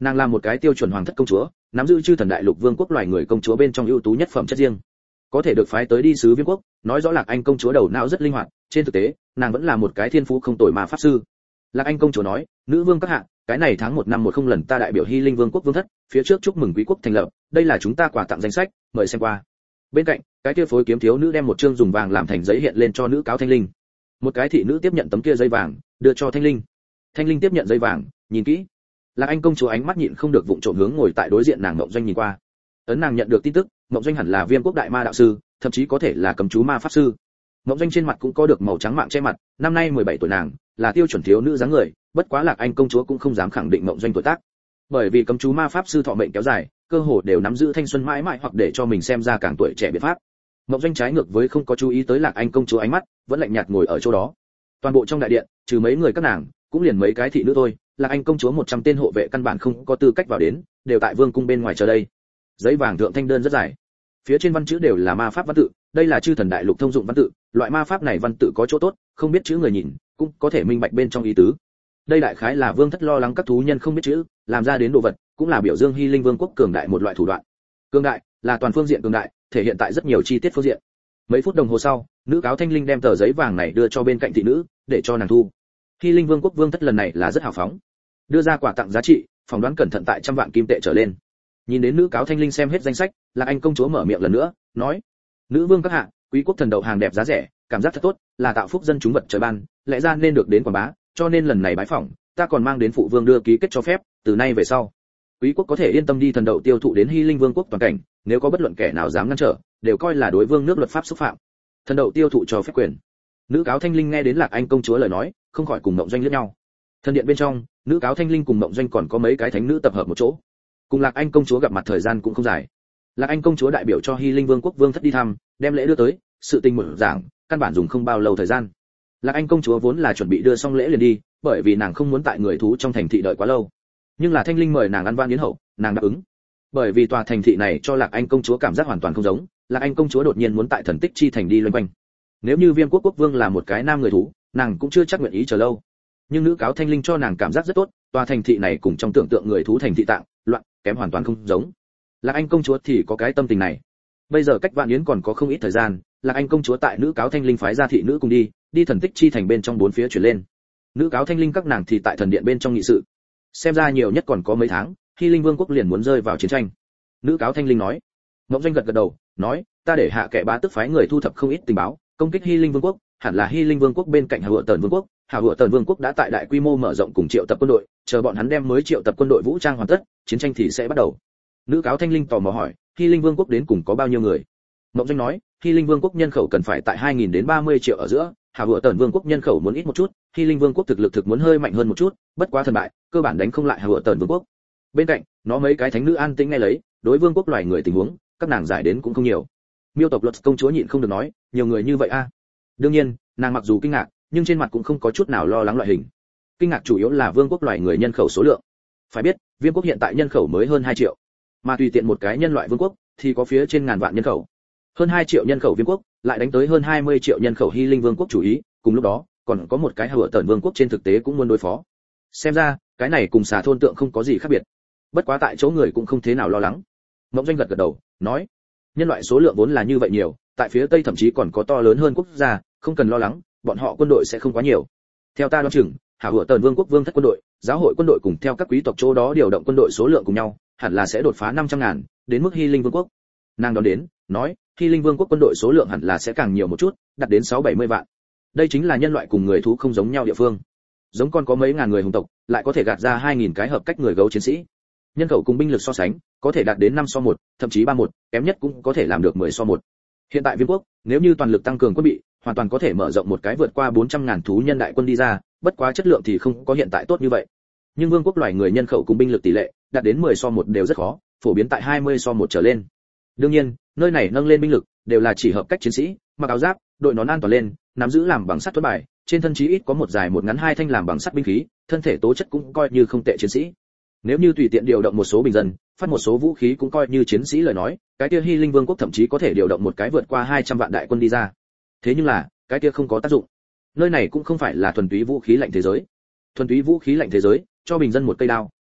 Nàng là một cái tiêu chuẩn hoàng thất công chúa, nắm giữ chư thần đại lục vương quốc loài người công chúa bên trong ưu tú nhất phẩm chất riêng, có thể được phái tới đi sứ Viêm quốc, nói rõ Lạc Anh công chúa đầu não rất linh hoạt, trên thực tế, nàng vẫn là một cái thiên phú không tồi mà pháp sư. Lạc Anh công chúa nói, nữ vương các hạ, cái này tháng 1 năm 10 lần ta đại biểu Hy Linh Vương quốc vương thất, phía trước chúc mừng quý quốc thành lập, đây là chúng ta quà tặng danh sách, mời xem qua. Bên cạnh, cái kia phối kiếm thiếu nữ đem một chương dùng vàng làm thành giấy hiện lên cho nữ cáo Thanh Linh. Một cái thị nữ tiếp nhận tấm kia giấy vàng, đưa cho Thanh Linh. Thanh Linh tiếp nhận giấy vàng, nhìn kỹ. Lạc Anh công chúa ánh mắt nhịn không được vụng trộm hướng ngồi tại đối diện nàng Ngộng Doanh nhìn qua. Ấn nàng nhận được tin tức, Ngộng Doanh hẳn là Viêm quốc đại ma đạo sư, thậm chí có thể là cấm chú ma pháp sư. Ngộng Doanh trên mặt cũng có được màu trắng mạng che mặt, năm nay 17 tuổi nàng, là tiêu chuẩn thiếu nữ dáng người, bất quá Lạc Anh công chúa cũng không dám khẳng định Ngộng Doanh tuổi tác. Bởi vì cấm chú ma pháp sư thọ mệnh kéo dài, cơ hồ đều nắm giữ thanh xuân mãi mãi hoặc để cho mình xem ra càng tuổi trẻ biện pháp. Ngộng Doanh trái ngược với không có chú ý tới Lạc Anh công chúa ánh mắt, vẫn lạnh nhạt ngồi ở chỗ đó. Toàn bộ trong đại điện, trừ mấy người các nàng, cũng liền mấy cái thị nữ thôi, Lạc Anh công chúa 100 tên hộ vệ căn bản không có tư cách vào đến, đều tại vương cung bên ngoài chờ đây. Giấy vàng thượng thanh đơn rất dài, phía trên văn chữ đều là ma pháp văn tự, đây là chư thần đại lục thông dụng văn tự, loại ma pháp này văn tự có chỗ tốt, không biết chữ người nhìn, cũng có thể minh bạch bên trong ý tứ. Đây đại khái là vương thất lo lắng các thú nhân không biết chữ, làm ra đến đồ vật, cũng là biểu dương Hy Linh Vương quốc cường đại một loại thủ đoạn. Cường đại là toàn phương diện cường đại, thể hiện tại rất nhiều chi tiết phương diện. Mấy phút đồng hồ sau, nữ cáo Thanh Linh đem tờ giấy vàng này đưa cho bên cạnh thị nữ, để cho nàng thu. Hy Linh Vương quốc vương thất lần này là rất hào phóng, đưa ra quà tặng giá trị, phỏng đoán cẩn thận tại 100 vạn kim tệ trở lên. Nhìn đến nữ cáo Thanh Linh xem hết danh sách, Lạc Anh công chúa mở miệng lần nữa, nói: "Nữ vương các hạ, quý quốc thần đậu hàng đẹp giá rẻ, cảm giác thật tốt, là tạo phúc dân chúng vật trời ban, lẽ ra nên được đến quảng bá, cho nên lần này bái phỏng, ta còn mang đến phụ vương đưa ký kết cho phép, từ nay về sau, quý quốc có thể yên tâm đi thần đậu tiêu thụ đến Hy Linh Vương quốc toàn cảnh, nếu có bất luận kẻ nào dám ngăn trở, đều coi là đối vương nước luật pháp xúc phạm. Thần đậu tiêu thụ cho phép quyền." Nữ cáo Thanh Linh nghe đến Lạc Anh công chúa lời nói, không khỏi cùng Mộng Doanh liếc nhau. Thần điện bên trong, nữ cáo Thanh Linh cùng Mộng Doanh còn có mấy cái thánh nữ tập hợp một chỗ. Cùng Lạc Anh công chúa gặp mặt thời gian cũng không dài. Lạc Anh công chúa đại biểu cho Hy Linh Vương quốc vương thất đi thăm, đem lễ đưa tới, sự tình một giảng, căn bản dùng không bao lâu thời gian. Lạc Anh công chúa vốn là chuẩn bị đưa xong lễ liền đi, bởi vì nàng không muốn tại người thú trong thành thị đợi quá lâu. Nhưng là Thanh Linh mời nàng ăn vãn yến hậu, nàng đáp ứng. Bởi vì tòa thành thị này cho Lạc Anh công chúa cảm giác hoàn toàn không giống, Lạc Anh công chúa đột nhiên muốn tại thần tích chi thành đi loanh quanh. Nếu như Viêm quốc quốc vương là một cái nam người thú, nàng cũng chưa chắc nguyện ý chờ lâu. Nhưng nữ cáo Thanh Linh cho nàng cảm giác rất tốt, tòa thành thị này cùng trong tưởng tượng người thú thành thị tạng, loạn, kém hoàn toàn không giống. Lạc Anh công chúa thì có cái tâm tình này. Bây giờ cách vạn yến còn có không ít thời gian, Lạc Anh công chúa tại nữ cáo Thanh Linh phái ra thị nữ cùng đi thần tích chi thành bên trong bốn phía chuyển lên. Nữ cáo Thanh Linh các nàng thì tại thần điện bên trong nghị sự. Xem ra nhiều nhất còn có mấy tháng, Hy Linh Vương quốc liền muốn rơi vào chiến tranh. Nữ cáo Thanh Linh nói. Ngộng Doanh gật gật đầu, nói, ta để hạ kẻ bá tức phái người thu thập không ít tình báo, công kích Hy Linh Vương quốc, hẳn là Hy Linh Vương quốc bên cạnh Hạo Tần Vương quốc. Hạo Tần Vương quốc đã tại đại quy mô mở rộng cùng triệu tập quân đội, chờ bọn hắn đem mới triệu tập quân đội vũ trang hoàn tất, chiến tranh thì sẽ bắt đầu. Nữ cáo Thanh Linh tò mò hỏi, Hy Linh Vương quốc đến cùng có bao nhiêu người? Ngộng Doanh nói, Hy Linh Vương quốc nhân khẩu cần phải tại 2.000 đến 30 triệu ở giữa, Hạo Tần Vương quốc nhân khẩu muốn ít một chút, Hy Linh Vương quốc thực lực muốn hơi mạnh hơn một chút, bất quá thần bại, cơ bản đánh không lại Hạo Tần Vương quốc. Bên cạnh, nó mấy cái thánh nữ an tĩnh nghe lấy, đối vương quốc loài người tình huống, các nàng giải đến cũng không nhiều. Miêu tộc Luật công chúa nhịn không được nói, nhiều người như vậy a. Đương nhiên, nàng mặc dù kinh ngạc, nhưng trên mặt cũng không có chút nào lo lắng loại hình. Kinh ngạc chủ yếu là vương quốc loài người nhân khẩu số lượng. Phải biết, Viêm quốc hiện tại nhân khẩu mới hơn 2 triệu, mà tùy tiện một cái nhân loại vương quốc thì có phía trên ngàn vạn nhân khẩu. Hơn 2 triệu nhân khẩu Viêm quốc, lại đánh tới hơn 20 triệu nhân khẩu Hy Linh Vương quốc chủ ý, cùng lúc đó, còn có một cái Hạo Tần Vương quốc trên thực tế cũng muốn đối phó. Xem ra, cái này cùng xà thôn tượng không có gì khác biệt. Bất quá tại chỗ người cũng không thế nào lo lắng. Mộng Doanh gật gật đầu, nói, nhân loại số lượng vốn là như vậy nhiều, tại phía tây thậm chí còn có to lớn hơn quốc gia, không cần lo lắng, bọn họ quân đội sẽ không quá nhiều. Theo ta đoán chừng, Hạo Tần Vương quốc vương thất quân đội, giáo hội quân đội cùng theo các quý tộc chỗ đó điều động quân đội số lượng cùng nhau, hẳn là sẽ đột phá 500.000, đến mức Hy Linh Vương quốc. Nàng đoán đến, nói, Hy Linh Vương quốc quân đội số lượng hẳn là sẽ càng nhiều một chút, đạt đến 6-70 vạn. Đây chính là nhân loại cùng người thú không giống nhau địa phương. Giống con có mấy ngàn người hùng tộc, lại có thể gạt ra 2.000 cái hợp cách người gấu chiến sĩ. Nhân khẩu cùng binh lực so sánh, có thể đạt đến 5:1, thậm chí 3:1, kém nhất cũng có thể làm được 10:1. Hiện tại Viêm quốc, nếu như toàn lực tăng cường quân bị, hoàn toàn có thể mở rộng một cái vượt qua 400.000 thú nhân đại quân đi ra, bất quá chất lượng thì không có hiện tại tốt như vậy. Nhưng vương quốc loài người nhân khẩu cùng binh lực tỷ lệ đạt đến 10:1 đều rất khó, phổ biến tại 20:1 trở lên. Đương nhiên, nơi này nâng lên binh lực đều là chỉ hợp cách chiến sĩ, mặc áo giáp, đội nón an toàn lên, nắm giữ làm bằng sắt tuấn bài, trên thân chí ít có một dài một ngắn hai thanh làm bằng sắt binh khí, thân thể tố chất cũng coi như không tệ chiến sĩ. Nếu như tùy tiện điều động một số bình dân, phát một số vũ khí cũng coi như chiến sĩ lời nói, cái kia Hy Linh Vương quốc thậm chí có thể điều động một cái vượt qua 200 vạn đại quân đi ra. Thế nhưng là, cái kia không có tác dụng. Nơi này cũng không phải là thuần túy vũ khí lạnh thế giới. Thuần túy vũ khí lạnh thế giới, cho bình dân một cây đao,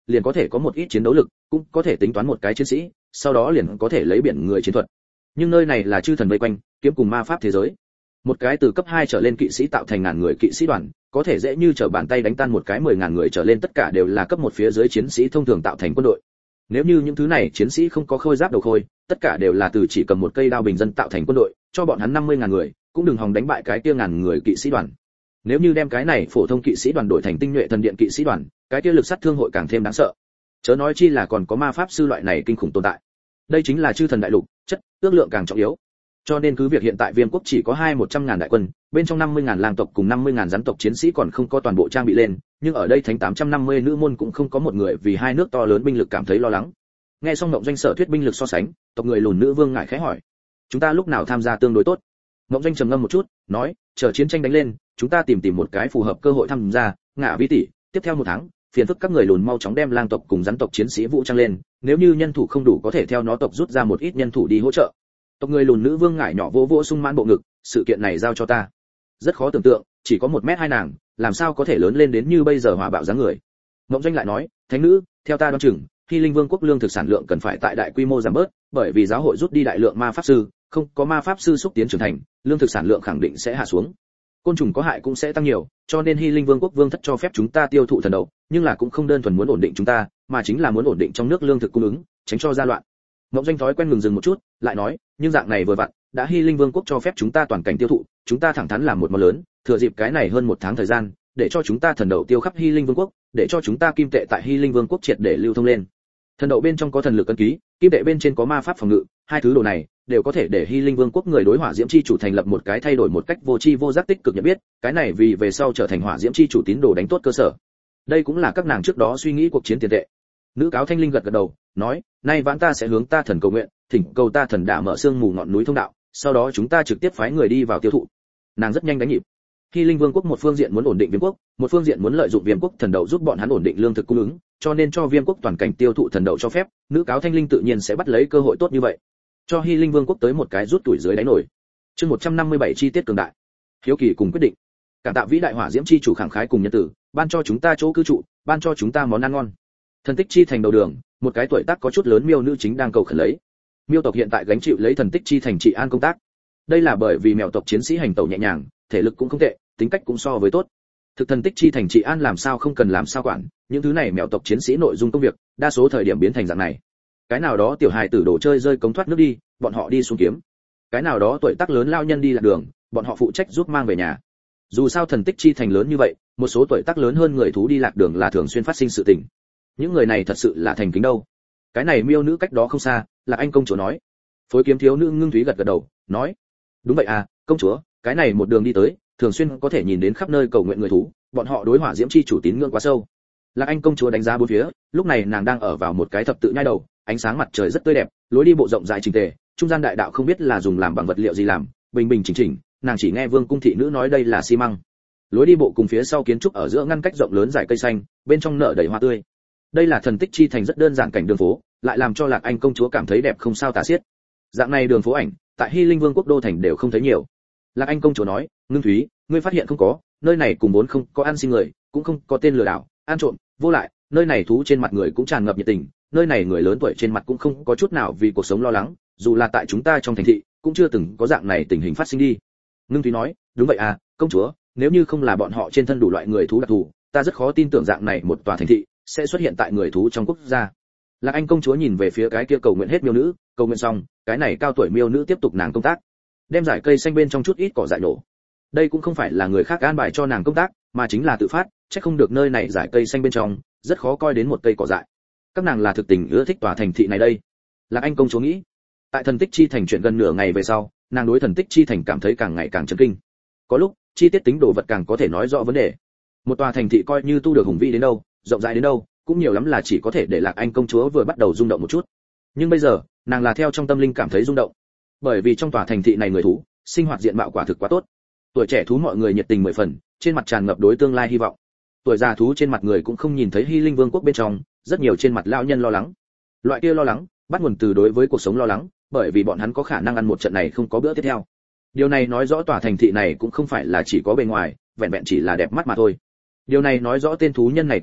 liền có thể có một ít chiến đấu lực, cũng có thể tính toán một cái chiến sĩ, sau đó liền có thể lấy biển người chiến thuật. Nhưng nơi này là chư thần vây quanh, kiếm cùng ma pháp thế giới. Một cái từ cấp 2 trở lên kỵ sĩ tạo thành ngàn người kỵ sĩ đoàn, có thể dễ như trở bàn tay đánh tan một cái 10.000 người trở lên, tất cả đều là cấp 1 phía dưới chiến sĩ thông thường tạo thành quân đội. Nếu như những thứ này chiến sĩ không có khôi giáp đầu khôi, tất cả đều là từ chỉ cầm một cây đao bình dân tạo thành quân đội, cho bọn hắn 50.000 người, cũng đừng hòng đánh bại cái kia ngàn người kỵ sĩ đoàn. Nếu như đem cái này phổ thông kỵ sĩ đoàn đổi thành tinh nhuệ thần điện kỵ sĩ đoàn, cái kia lực sát thương hội càng thêm đáng sợ. Chớ nói chi là còn có ma pháp sư loại này kinh khủng tồn tại. Đây chính là chư thần đại lục, chất ước lượng càng trọng yếu. Cho nên cứ việc hiện tại Viêm quốc chỉ có 100.000 đại quân, bên trong 50.000 lang tộc cùng 50.000 rắn tộc chiến sĩ còn không có toàn bộ trang bị lên, nhưng ở đây thánh 850 nữ môn cũng không có một người vì hai nước to lớn binh lực cảm thấy lo lắng. Nghe xong Mộng Doanh sở thuyết binh lực so sánh, tộc người lùn nữ vương ngại khẽ hỏi: "Chúng ta lúc nào tham gia tương đối tốt?" Mộng Doanh trầm ngâm một chút, nói: "Chờ chiến tranh đánh lên, chúng ta tìm một cái phù hợp cơ hội tham gia, Ngạ Vi tỷ, tiếp theo 1 tháng, phiền phức các người lùn mau chóng đem lang tộc cùng rắn tộc chiến sĩ vũ trang lên, nếu như nhân thủ không đủ có thể theo nó tộc rút ra một ít nhân thủ đi hỗ trợ." Tộc người lùn nữ vương ngải nhỏ vỗ vỗ sung mãn bộ ngực, "Sự kiện này giao cho ta." Rất khó tưởng tượng, chỉ có 1m2 nàng, làm sao có thể lớn lên đến như bây giờ hòa bạo dáng người. Mộng Doanh lại nói: "Thánh nữ, theo ta đoán chừng, Hy Linh Vương quốc lương thực sản lượng cần phải tại đại quy mô giảm bớt, bởi vì giáo hội rút đi đại lượng ma pháp sư, không có ma pháp sư xúc tiến trưởng thành, lương thực sản lượng khẳng định sẽ hạ xuống. Côn trùng có hại cũng sẽ tăng nhiều, cho nên Hy Linh Vương quốc vương thất cho phép chúng ta tiêu thụ thần đậu, nhưng là cũng không đơn thuần muốn ổn định chúng ta, mà chính là muốn ổn định trong nước lương thực cung ứng, tránh cho gia loạn." Mộng Doanh thói quen ngừng dừng một chút, lại nói: "Nhưng dạng này vừa vặn, đã Hy Linh Vương quốc cho phép chúng ta toàn cảnh tiêu thụ, chúng ta thẳng thắn làm một món lớn, thừa dịp cái này hơn 1 tháng thời gian, để cho chúng ta thần đậu tiêu khắp Hy Linh Vương quốc, để cho chúng ta kim tệ tại Hy Linh Vương quốc triệt để lưu thông lên. Thần đậu bên trong có thần lực cân ký, kim tệ bên trên có ma pháp phòng ngự, hai thứ đồ này đều có thể để Hy Linh Vương quốc người đối hỏa diễm chi chủ thành lập một cái thay đổi một cách vô tri vô giác tích cực nhận biết, cái này vì về sau trở thành hỏa diễm chi chủ tín đồ đánh tốt cơ sở. Đây cũng là các nàng trước đó suy nghĩ cuộc chiến tiền tệ." Nữ cáo Thanh Linh gật gật đầu, nói: "Nay vãn ta sẽ hướng ta thần cầu nguyện, thỉnh cầu ta thần đả mở xương mù ngọn núi thông đạo, sau đó chúng ta trực tiếp phái người đi vào tiêu thụ." Nàng rất nhanh đánh nhịp. Hy Linh Vương quốc một phương diện muốn ổn định Viêm quốc, một phương diện muốn lợi dụng Viêm quốc thần đậu giúp bọn hắn ổn định lương thực cung ứng, cho nên cho Viêm quốc toàn cảnh tiêu thụ thần đậu cho phép, nữ cáo Thanh Linh tự nhiên sẽ bắt lấy cơ hội tốt như vậy, cho Hy Linh Vương quốc tới một cái rút tuổi dưới đáy nổi. Chương 157 chi tiết cường đại. Hiếu kỳ cùng quyết định. Cảm tạ vĩ đại hỏa diễm chi chủ khẳng khái cùng nhân tử, ban cho chúng ta chỗ cư trụ, ban cho chúng ta món ăn ngon. Thần tích chi thành đầu đường, một cái tuổi tác có chút lớn miêu nữ chính đang cầu khẩn lấy. Miêu tộc hiện tại gánh chịu lấy thần tích chi thành trị an công tác. Đây là bởi vì mèo tộc chiến sĩ hành tẩu nhẹ nhàng, thể lực cũng không tệ, tính cách cũng so với tốt. Thực thần tích chi thành trị an làm sao không cần làm sao quản, những thứ này mèo tộc chiến sĩ nội dung công việc, đa số thời điểm biến thành dạng này. Cái nào đó tiểu hài tử đồ chơi rơi cống thoát nước đi, bọn họ đi xuống kiếm. Cái nào đó tuổi tác lớn lao nhân đi lạc đường, bọn họ phụ trách giúp mang về nhà. Dù sao thần tích chi thành lớn như vậy, một số tuổi tác lớn hơn người thú đi lạc đường là thường xuyên phát sinh sự tình. Những người này thật sự là thành kính đâu. Cái này miêu nữ cách đó không xa, là anh công chúa nói. Phối kiếm thiếu nữ Ngưng Thúy gật gật đầu, nói: "Đúng vậy à, công chúa, cái này một đường đi tới, thường xuyên có thể nhìn đến khắp nơi cầu nguyện người thú, bọn họ đối hỏa diễm chi chủ tín ngưỡng quá sâu." Lạc Anh công chúa đánh giá bốn phía, lúc này nàng đang ở vào một cái thập tự nhai đầu, ánh sáng mặt trời rất tươi đẹp, lối đi bộ rộng rãi chỉnh tề, trung gian đại đạo không biết là dùng làm bằng vật liệu gì làm, bình bình chỉnh chỉnh, nàng chỉ nghe Vương cung thị nữ nói đây là xi măng. Lối đi bộ cùng phía sau kiến trúc ở giữa ngăn cách rộng lớn dải cây xanh, bên trong nở đầy hoa tươi. Đây là thần tích chi thành rất đơn giản cảnh đường phố, lại làm cho Lạc Anh công chúa cảm thấy đẹp không sao tả xiết. Dạng này đường phố ảnh, tại Hy Linh Vương quốc đô thành đều không thấy nhiều. Lạc Anh công chúa nói: "Ngưng Thúy, ngươi phát hiện không có, nơi này cùng vốn không có ăn xin người, cũng không có tên lừa đảo, ăn trộm, vô lại, nơi này thú trên mặt người cũng tràn ngập nhiệt tình, nơi này người lớn tuổi trên mặt cũng không có chút nào vì cuộc sống lo lắng, dù là tại chúng ta trong thành thị, cũng chưa từng có dạng này tình hình phát sinh đi." Ngưng Thúy nói: "Đúng vậy à, công chúa, nếu như không là bọn họ trên thân đủ loại người thú đặc thù, ta rất khó tin tưởng dạng này một tòa thành thị sẽ xuất hiện tại người thú trong quốc gia." Lạc Anh công chúa nhìn về phía cái kia cầu nguyện hết miêu nữ, cầu nguyện xong, cái này cao tuổi miêu nữ tiếp tục nàng công tác, đem giải cây xanh bên trong chút ít cỏ dại nổ. Đây cũng không phải là người khác an bài cho nàng công tác, mà chính là tự phát, chắc không được nơi này giải cây xanh bên trong rất khó coi đến một cây cỏ dại. Các nàng là thực tình ưa thích tòa thành thị này đây. Lạc Anh công chúa nghĩ. Tại thần tích chi thành chuyển gần nửa ngày về sau, nàng đối thần tích chi thành cảm thấy càng ngày càng chấn kinh. Có lúc, chi tiết tính đồ vật càng có thể nói rõ vấn đề. Một tòa thành thị coi như tu được hùng vĩ đến đâu, rộng rãi đến đâu, cũng nhiều lắm là chỉ có thể để Lạc Anh công chúa vừa bắt đầu rung động một chút. Nhưng bây giờ, nàng là theo trong tâm linh cảm thấy rung động. Bởi vì trong tòa thành thị này người thú, sinh hoạt diện mạo quả thực quá tốt. Tuổi trẻ thú mọi người nhiệt tình mười phần, trên mặt tràn ngập đối tương lai hy vọng. Tuổi già thú trên mặt người cũng không nhìn thấy Hy Linh Vương quốc bên trong, rất nhiều trên mặt lão nhân lo lắng. Loại kia lo lắng, bắt nguồn từ đối với cuộc sống lo lắng, bởi vì bọn hắn có khả năng ăn một trận này không có bữa tiếp theo. Điều này nói rõ tòa thành thị này cũng không phải là chỉ có bề ngoài, vẹn vẹn chỉ là đẹp mắt mà thôi. Điều này nói rõ tên thú nhân này quốc độ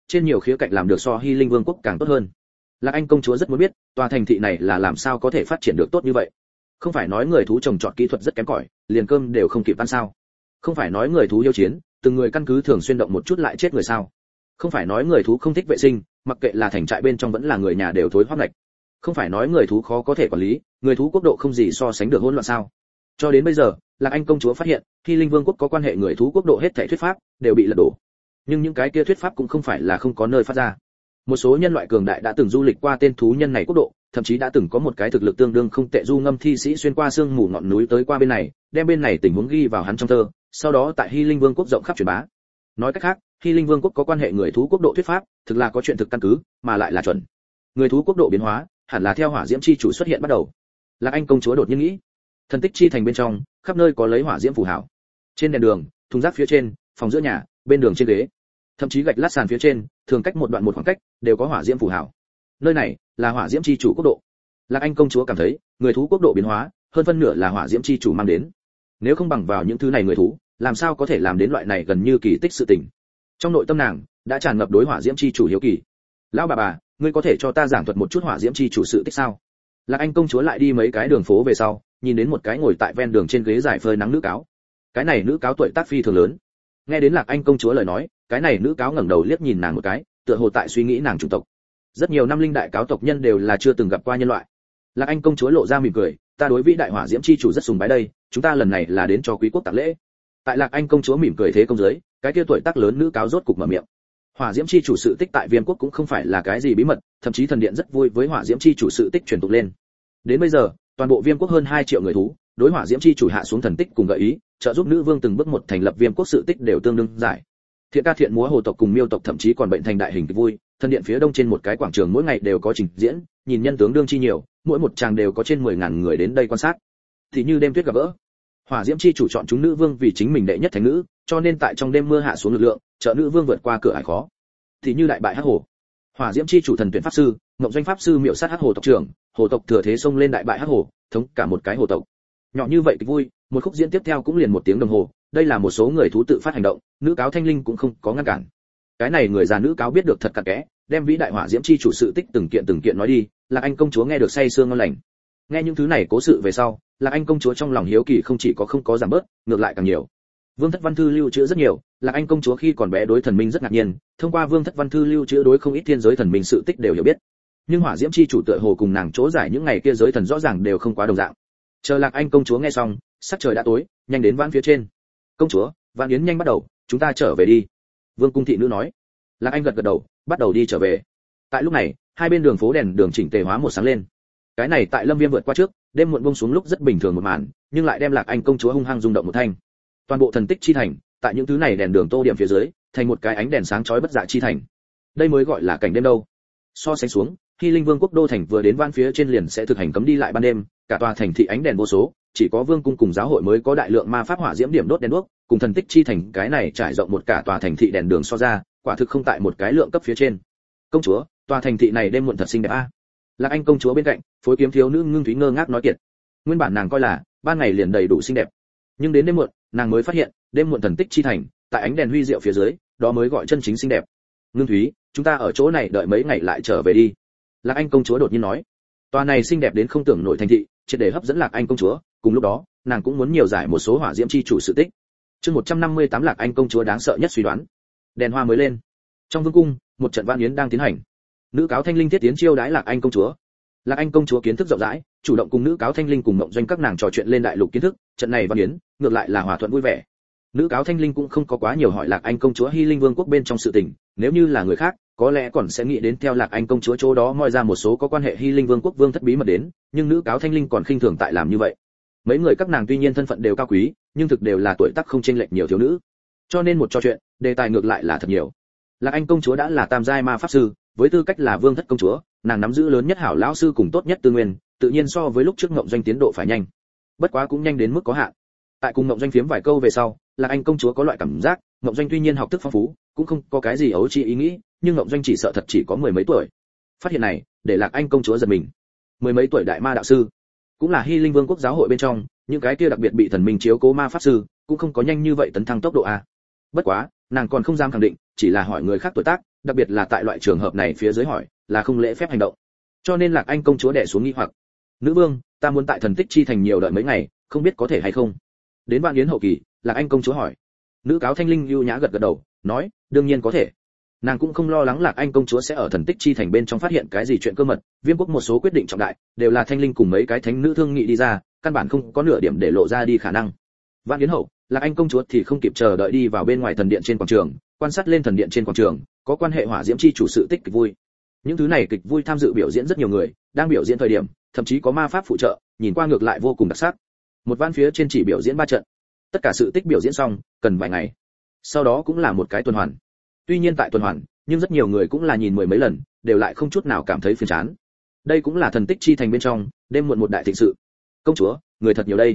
trên nhiều khía cạnh làm được so Hy Linh Vương quốc càng tốt hơn. Lạc Anh công chúa rất muốn biết, tòa thành thị này là làm sao có thể phát triển được tốt như vậy. Không phải nói người thú trồng trọt kỹ thuật rất kém cỏi, liền cơm đều không kịp ăn sao? Không phải nói người thú yêu chiến, từng người căn cứ thường xuyên động một chút lại chết người sao? Không phải nói người thú không thích vệ sinh, mặc kệ là thành trại bên trong vẫn là người nhà đều thối hoắc lệch. Không phải nói người thú khó có thể quản lý, người thú quốc độ không gì so sánh được hỗn loạn sao? Cho đến bây giờ, Lạc Anh công chúa phát hiện, Hy Linh Vương quốc có quan hệ người thú quốc độ hết thảy thuyết pháp đều bị lật đổ. Nhưng những cái kia thuyết pháp cũng không phải là không có nơi phát ra. Một số nhân loại cường đại đã từng du lịch qua tên thú nhân này quốc độ, thậm chí đã từng có một cái thực lực tương đương không tệ du ngâm thi sĩ xuyên qua sương mù ngọn núi tới qua bên này, đem bên này tình huống ghi vào hắn trong thơ, sau đó tại Hy Linh Vương quốc rộng khắp truyền bá. Nói cách khác, Hy Linh Vương quốc có quan hệ người thú quốc độ thuyết pháp, thực là có chuyện thực căn cứ, mà lại là chuẩn. Người thú quốc độ biến hóa, hẳn là theo hỏa diễm chi chủ xuất hiện bắt đầu. Lạc Anh công chúa đột nhiên nghĩ, thần tích chi thành bên trong, khắp nơi có lấy hỏa diễm phù hảo. Trên đèn đường, thùng rác phía trên, phòng giữa nhà, bên đường trên ghế, thậm chí gạch lát sàn phía trên, thường cách một đoạn một khoảng cách, đều có hỏa diễm phù hảo. Nơi này là hỏa diễm chi chủ quốc độ. Lạc Anh công chúa cảm thấy, người thú quốc độ biến hóa, hơn phân nửa là hỏa diễm chi chủ mang đến. Nếu không bằng vào những thứ này người thú, làm sao có thể làm đến loại này gần như kỳ tích sự tình. Trong nội tâm nàng đã tràn ngập đối hỏa diễm chi chủ hiếu kỳ. Lão bà, ngươi có thể cho ta giảng thuật một chút hỏa diễm chi chủ sự tích sao? Lạc Anh công chúa lại đi mấy cái đường phố về sau, nhìn đến một cái ngồi tại ven đường trên ghế dài phơi nắng nữ cáo. Cái này nữ cáo tuổi tác phi thường lớn. Nghe đến Lạc Anh công chúa lời nói, cái này nữ cáo ngẩng đầu liếc nhìn nàng một cái, tựa hồ tại suy nghĩ nàng chủng tộc. Rất nhiều năm linh đại cáo tộc nhân đều là chưa từng gặp qua nhân loại. Lạc Anh công chúa lộ ra mỉm cười, ta đối vĩ đại hỏa diễm chi chủ rất sùng bái đây, chúng ta lần này là đến cho quý quốc tặng lễ. Tại Lạc Anh công chúa mỉm cười thế công dưới, cái kia tuổi tác lớn nữ cáo rốt cục mở miệng. Hỏa diễm chi chủ sự tích tại Viêm quốc cũng không phải là cái gì bí mật, thậm chí thần điện rất vui với hỏa diễm chi chủ sự tích truyền tụng lên. Đến bây giờ, toàn bộ Viêm quốc hơn 2 triệu người thú, đối hỏa diễm chi chủ hạ xuống thần tích cùng gợi ý, trợ giúp nữ vương từng bước một thành lập Viêm quốc sự tích đều tương đương giải. Thiện ca thiện múa hồ tộc cùng miêu tộc thậm chí còn bệnh thành đại hình kịch vui, thần điện phía đông trên một cái quảng trường mỗi ngày đều có trình diễn, nhìn nhân tướng đương chi nhiều, mỗi một tràng đều có trên 10.000 người đến đây quan sát. Thì như đêm tuyết gặp gỡ, hỏa diễm chi chủ chọn chúng nữ vương vì chính mình đệ nhất thánh nữ, cho nên tại trong đêm mưa hạ xuống lực lượng, trợ nữ vương vượt qua cửa ải khó. Thì như đại bại hắc hồ, hỏa diễm chi chủ thần tuyển pháp sư, ngộng doanh pháp sư miểu sát hắc hồ tộc trưởng, hồ tộc thừa thế xông lên đại bại hắc hồ, thống cả một cái hồ tộc. Nhỏ như vậy kịch vui, một khúc diễn tiếp theo cũng liền 1 tiếng đồng hồ, đây là một số người thú tự phát hành động, nữ cáo thanh linh cũng không có ngăn cản. Cái này người già nữ cáo biết được thật cặn kẽ, đem vĩ đại hỏa diễm chi chủ sự tích từng kiện nói đi, Lạc Anh công chúa nghe được say sương ngon lành. Nghe những thứ này cố sự về sau, Lạc Anh công chúa trong lòng hiếu kỳ không chỉ có không có giảm bớt, ngược lại càng nhiều. Vương thất văn thư lưu trữ rất nhiều, Lạc Anh công chúa khi còn bé đối thần minh rất ngạc nhiên, thông qua vương thất văn thư lưu trữ đối không ít thiên giới thần minh sự tích đều hiểu biết. Nhưng hỏa diễm chi chủ tựa hồ cùng nàng chỗ giải những ngày kia giới thần rõ ràng đều không quá đồng dạng. Chờ Lạc Anh công chúa nghe xong, sắc trời đã tối, nhanh đến vãn phía trên. Công chúa, vãn yến nhanh bắt đầu, chúng ta trở về đi. Vương cung thị nữ nói. Lạc Anh gật gật đầu, bắt đầu đi trở về. Tại lúc này, hai bên đường phố đèn đường chỉnh tề hóa một sáng lên. Cái này tại Lâm Viêm vượt qua trước, đêm muộn buông xuống lúc rất bình thường một màn, nhưng lại đem Lạc Anh công chúa hung hăng rung động một thanh. Toàn bộ thần tích chi thành, tại những thứ này đèn đường tô điểm phía dưới, thành một cái ánh đèn sáng chói bất dạ chi thành. Đây mới gọi là cảnh đêm đâu. So sánh xuống, khi Linh Vương quốc đô thành vừa đến van phía trên liền sẽ thực hành cấm đi lại ban đêm, cả tòa thành thị ánh đèn vô số, chỉ có vương cung cùng giáo hội mới có đại lượng ma pháp hỏa diễm điểm đốt đèn đuốc, cùng thần tích chi thành cái này trải rộng một cả tòa thành thị đèn đường so ra, quả thực không tại một cái lượng cấp phía trên. Công chúa, tòa thành thị này đêm muộn thật xinh đẹp a. Lạc Anh công chúa bên cạnh, phối kiếm thiếu nữ Ngưng Thúy ngơ ngác nói kiệt. Nguyên bản nàng coi là ban ngày liền đầy đủ xinh đẹp, nhưng đến đêm muộn, nàng mới phát hiện, đêm muộn thần tích chi thành, tại ánh đèn huy diệu phía dưới, đó mới gọi chân chính xinh đẹp. Ngưng Thúy, chúng ta ở chỗ này đợi mấy ngày lại trở về đi. Lạc Anh công chúa đột nhiên nói. Tòa này xinh đẹp đến không tưởng nổi thành thị, triệt để hấp dẫn Lạc Anh công chúa, cùng lúc đó, nàng cũng muốn nhiều giải một số hỏa diễm chi chủ sự tích. Chương 158 Lạc Anh công chúa đáng sợ nhất suy đoán. Đèn hoa mới lên. Trong vương cung, một trận vạn yến đang tiến hành. Nữ cáo Thanh Linh thiết tiến chiêu đái Lạc Anh công chúa. Lạc Anh công chúa kiến thức rộng rãi, chủ động cùng nữ cáo Thanh Linh cùng Mộng Doanh các nàng trò chuyện lên đại lục kiến thức, trận này vạn yến, ngược lại là hòa thuận vui vẻ. Nữ cáo Thanh Linh cũng không có quá nhiều hỏi Lạc Anh công chúa Hy Linh Vương quốc bên trong sự tình, nếu như là người khác, có lẽ còn sẽ nghĩ đến theo Lạc Anh công chúa chỗ đó moi ra một số có quan hệ Hy Linh Vương quốc vương thất bí mật đến, nhưng nữ cáo Thanh Linh còn khinh thường tại làm như vậy. Mấy người các nàng tuy nhiên thân phận đều cao quý, nhưng thực đều là tuổi tác không chênh lệch nhiều thiếu nữ, cho nên một trò chuyện, đề tài ngược lại là thật nhiều. Lạc Anh công chúa đã là tam giai ma pháp sư, với tư cách là vương thất công chúa, nàng nắm giữ lớn nhất hảo lão sư cùng tốt nhất tư nguyên, tự nhiên so với lúc trước Ngộng Doanh tiến độ phải nhanh. Bất quá cũng nhanh đến mức có hạn. Tại cùng Ngộng Doanh phiếm vài câu về sau, Lạc Anh công chúa có loại cảm giác, Ngộng Doanh tuy nhiên học thức phong phú, cũng không có cái gì ấu trĩ ý nghĩ, nhưng Ngộng Doanh chỉ sợ thật chỉ có 10 mấy tuổi. Phát hiện này, để Lạc Anh công chúa giật mình. 10 mấy tuổi đại ma đạo sư, cũng là Hy Linh Vương quốc giáo hội bên trong, những cái kia đặc biệt bị thần minh chiếu cố ma pháp sư, cũng không có nhanh như vậy tấn thăng tốc độ a. Bất quá, nàng còn không dám khẳng định, chỉ là hỏi người khác tuổi tác, đặc biệt là tại loại trường hợp này phía dưới hỏi là không lễ phép hành động. Cho nên Lạc Anh công chúa đè xuống nghi hoặc. Nữ vương, ta muốn tại Thần Tích Chi thành nhiều đợi mấy ngày, không biết có thể hay không. Đến vạn yến hậu kỳ, Lạc Anh công chúa hỏi. Nữ cáo Thanh Linh ưu nhã gật gật đầu, nói, đương nhiên có thể. Nàng cũng không lo lắng Lạc Anh công chúa sẽ ở Thần Tích Chi thành bên trong phát hiện cái gì chuyện cơ mật, Viêm quốc một số quyết định trọng đại đều là Thanh Linh cùng mấy cái thánh nữ thương nghị đi ra, căn bản không có nửa điểm để lộ ra đi khả năng. Vạn yến hậu, Lạc Anh công chúa thì không kịp chờ đợi đi vào bên ngoài thần điện trên quảng trường, quan sát lên thần điện trên quảng trường, có quan hệ hỏa diễm chi chủ sự tích kịch vui. Những thứ này kịch vui tham dự biểu diễn rất nhiều người, đang biểu diễn thời điểm, thậm chí có ma pháp phụ trợ, nhìn qua ngược lại vô cùng đặc sắc. Một van phía trên chỉ biểu diễn 3 trận. Tất cả sự tích biểu diễn xong, cần vài ngày. Sau đó cũng là một cái tuần hoàn. Tuy nhiên tại tuần hoàn, nhưng rất nhiều người cũng là nhìn mười mấy lần, đều lại không chút nào cảm thấy phiền chán. Đây cũng là Thần Tích Chi thành bên trong, đêm muộn một đại thịnh sự. Công chúa, người thật nhiều đây.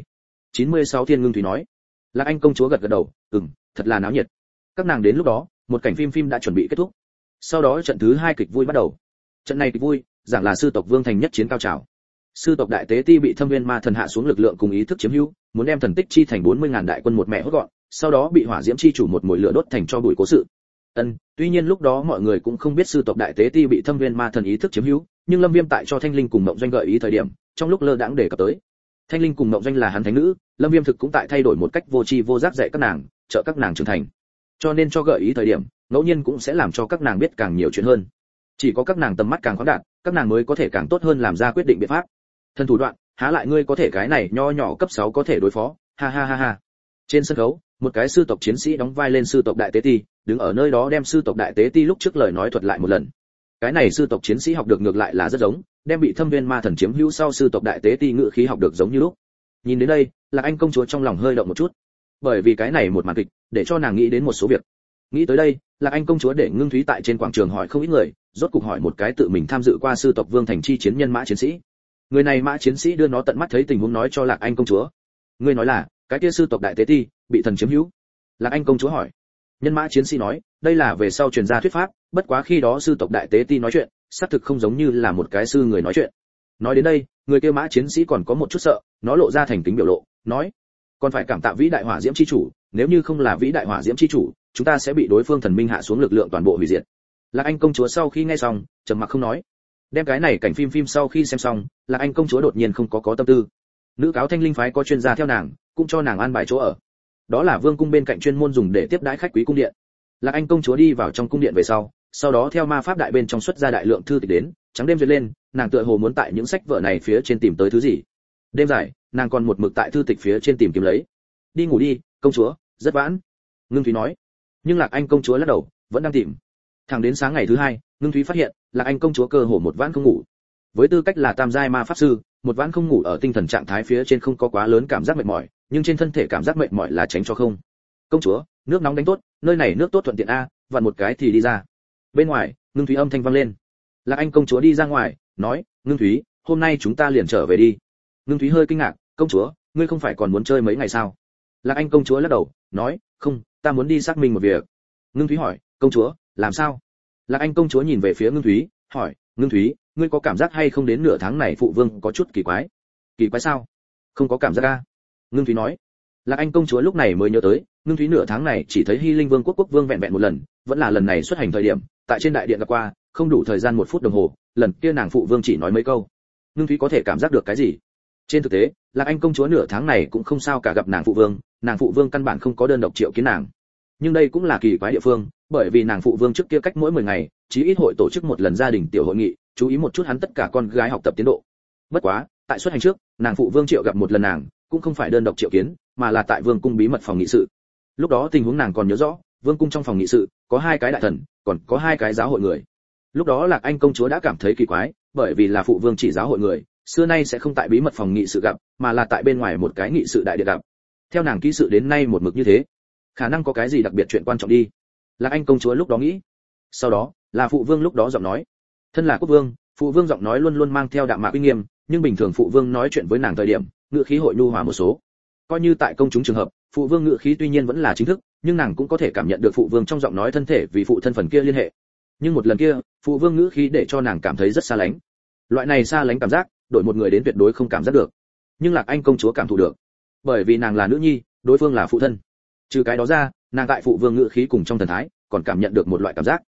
96 Thiên Ngưng Thúy nói. Lạc Anh công chúa gật gật đầu, thật là náo nhiệt. Các nàng đến lúc đó, một cảnh phim đã chuẩn bị kết thúc. Sau đó trận thứ 2 kịch vui bắt đầu. Trận này kịch vui, giảng là sư tộc Vương thành nhất chiến cao trào. Sư tộc đại tế ti bị Thâm Viên Ma thần hạ xuống lực lượng cùng ý thức chiếm hữu, muốn đem Thần Tích Chi thành 40.000 đại quân một mẹ hốt gọn, sau đó bị hỏa diễm chi chủ một mồi lửa đốt thành cho bụi cố sự. Tuy nhiên lúc đó mọi người cũng không biết sư tộc đại tế ti bị Thâm Viên Ma thần ý thức chiếm hữu, nhưng Lâm Viêm tại cho Thanh Linh cùng Mộng Doanh gợi ý thời điểm, trong lúc lơ đãng đề cập tới. Thanh Linh cùng Mộng Doanh là hắn thánh nữ, Lâm Viêm thực cũng tại thay đổi một cách vô tri vô giác dạy các nàng, trợ các nàng trưởng thành. Cho nên cho gợi ý thời điểm, ngẫu nhiên cũng sẽ làm cho các nàng biết càng nhiều chuyện hơn. Chỉ có các nàng tầm mắt càng khoáng đạt, các nàng mới có thể càng tốt hơn làm ra quyết định biện pháp. Thân thủ đoạn, há lại ngươi có thể cái này nho nhỏ cấp 6 có thể đối phó, ha ha ha ha. Trên sân khấu, một cái sư tộc chiến sĩ đóng vai lên sư tộc đại tế ti, đứng ở nơi đó đem sư tộc đại tế ti lúc trước lời nói thuật lại một lần. Cái này sư tộc chiến sĩ học được ngược lại là rất giống, đem bị Thâm Viên Ma thần chiếm hữu sau sư tộc đại tế ti ngữ khí học được giống như lúc. Nhìn đến đây, Lạc Anh công chúa trong lòng hơi động một chút, bởi vì cái này một màn kịch, để cho nàng nghĩ đến một số việc. Nghĩ tới đây, Lạc Anh công chúa để Ngưng Thúy tại trên quảng trường hỏi không ít người, rốt cục hỏi một cái tự mình tham dự qua sư tộc Vương thành chi chiến nhân mã chiến sĩ. Người này mã chiến sĩ đưa nó tận mắt thấy tình huống nói cho Lạc Anh công chúa. Ngươi nói là, cái kia sư tộc đại tế ti bị thần chiếm hữu? Lạc Anh công chúa hỏi. Nhân mã chiến sĩ nói, đây là về sau truyền ra thuyết pháp, bất quá khi đó sư tộc đại tế ti nói chuyện, xác thực không giống như là một cái sư người nói chuyện. Nói đến đây, người kia mã chiến sĩ còn có một chút sợ, nó lộ ra thành kính biểu lộ, nói, còn phải cảm tạ vĩ đại hỏa diễm chi chủ, nếu như không là vĩ đại hỏa diễm chi chủ, chúng ta sẽ bị đối phương thần minh hạ xuống lực lượng toàn bộ hủy diệt. Lạc Anh công chúa sau khi nghe xong, trầm mặc không nói. Đem cái này cảnh phim sau khi xem xong, Lạc Anh công chúa đột nhiên không có tâm tư. Nữ cáo Thanh Linh phái có chuyên gia theo nàng, cũng cho nàng an bài chỗ ở. Đó là vương cung bên cạnh chuyên môn dùng để tiếp đãi khách quý cung điện. Lạc Anh công chúa đi vào trong cung điện về sau đó theo ma pháp đại bên trong xuất ra đại lượng thư tịch đến, trắng đêm duyệt lên, nàng tựa hồ muốn tại những sách vở này phía trên tìm tới thứ gì. Đêm dài, nàng còn một mực tại thư tịch phía trên tìm kiếm lấy. Đi ngủ đi, công chúa, rất vãn. Ngưng Thúy nói. Nhưng Lạc Anh công chúa lắc đầu, vẫn đang tìm. Thẳng đến sáng ngày thứ 2, Ngưng Thúy phát hiện, Lạc Anh công chúa cơ hồ một vãn không ngủ. Với tư cách là tam giai ma pháp sư, một vãn không ngủ ở tinh thần trạng thái phía trên không có quá lớn cảm giác mệt mỏi, nhưng trên thân thể cảm giác mệt mỏi là tránh cho không. Công chúa, nước nóng đánh tốt, nơi này nước tốt thuận tiện a, vặn một cái thì đi ra. Bên ngoài, Ngưng Thúy âm thanh vang lên. Lạc Anh công chúa đi ra ngoài, nói, Ngưng Thúy, hôm nay chúng ta liền trở về đi. Ngưng Thúy hơi kinh ngạc, công chúa, ngươi không phải còn muốn chơi mấy ngày sao? Lạc Anh công chúa lắc đầu, nói, không, ta muốn đi xác minh một việc. Ngưng Thúy hỏi, công chúa, làm sao? Lạc Anh công chúa nhìn về phía Ngưng Thúy, hỏi, Ngưng Thúy, ngươi có cảm giác hay không đến nửa tháng này phụ vương có chút kỳ quái? Kỳ quái sao? Không có cảm giác a. Ngưng Thúy nói. Lạc Anh công chúa lúc này mới nhớ tới, Ngưng Thúy nửa tháng này chỉ thấy Hy Linh Vương quốc vương vẹn vẹn một lần, vẫn là lần này xuất hành thời điểm, tại trên đại điện gặp qua, không đủ thời gian 1 phút đồng hồ, lần kia nàng phụ vương chỉ nói mấy câu. Ngưng Thúy có thể cảm giác được cái gì? Trên thực tế, Lạc Anh công chúa nửa tháng này cũng không sao cả gặp nàng phụ vương căn bản không có đơn độc triệu kiến nàng. Nhưng đây cũng là kỳ quái địa phương, bởi vì nàng phụ vương trước kia cách mỗi 10 ngày, chí ít hội tổ chức một lần gia đình tiểu hội nghị, chú ý một chút hắn tất cả con gái học tập tiến độ. Bất quá, tại xuất hành trước, nàng phụ vương triệu gặp một lần nàng, cũng không phải đơn độc triệu kiến, mà là tại vương cung bí mật phòng nghị sự. Lúc đó tình huống nàng còn nhớ rõ, vương cung trong phòng nghị sự có 2 cái đại thần, còn có 2 cái giáo hội người. Lúc đó Lạc Anh công chúa đã cảm thấy kỳ quái, bởi vì là phụ vương chỉ giáo hội người, xưa nay sẽ không tại bí mật phòng nghị sự gặp, mà là tại bên ngoài một cái nghị sự đại điện gặp. Theo nàng ký sự đến nay một mực như thế, khả năng có cái gì đặc biệt chuyện quan trọng đi. Lạc Anh công chúa lúc đó nghĩ. Sau đó, là phụ vương lúc đó giọng nói. Thân là quốc vương, phụ vương giọng nói luôn luôn mang theo đạm mạc uy nghiêm, nhưng bình thường phụ vương nói chuyện với nàng thời điểm, ngữ khí hội nhu hòa một số. Coi như tại công chúng trường hợp, phụ vương ngữ khí tuy nhiên vẫn là chính thức, nhưng nàng cũng có thể cảm nhận được phụ vương trong giọng nói thân thể vì phụ thân phần kia liên hệ. Nhưng một lần kia, phụ vương ngữ khí để cho nàng cảm thấy rất xa lánh. Loại này xa lánh cảm giác, đổi một người đến tuyệt đối không cảm giác được. Nhưng Lạc Anh công chúa cảm thụ được, bởi vì nàng là nữ nhi, đối phương là phụ thân. Trừ cái đó ra, nàng tại phụ vương ngữ khí cùng trong thần thái, còn cảm nhận được một loại cảm giác.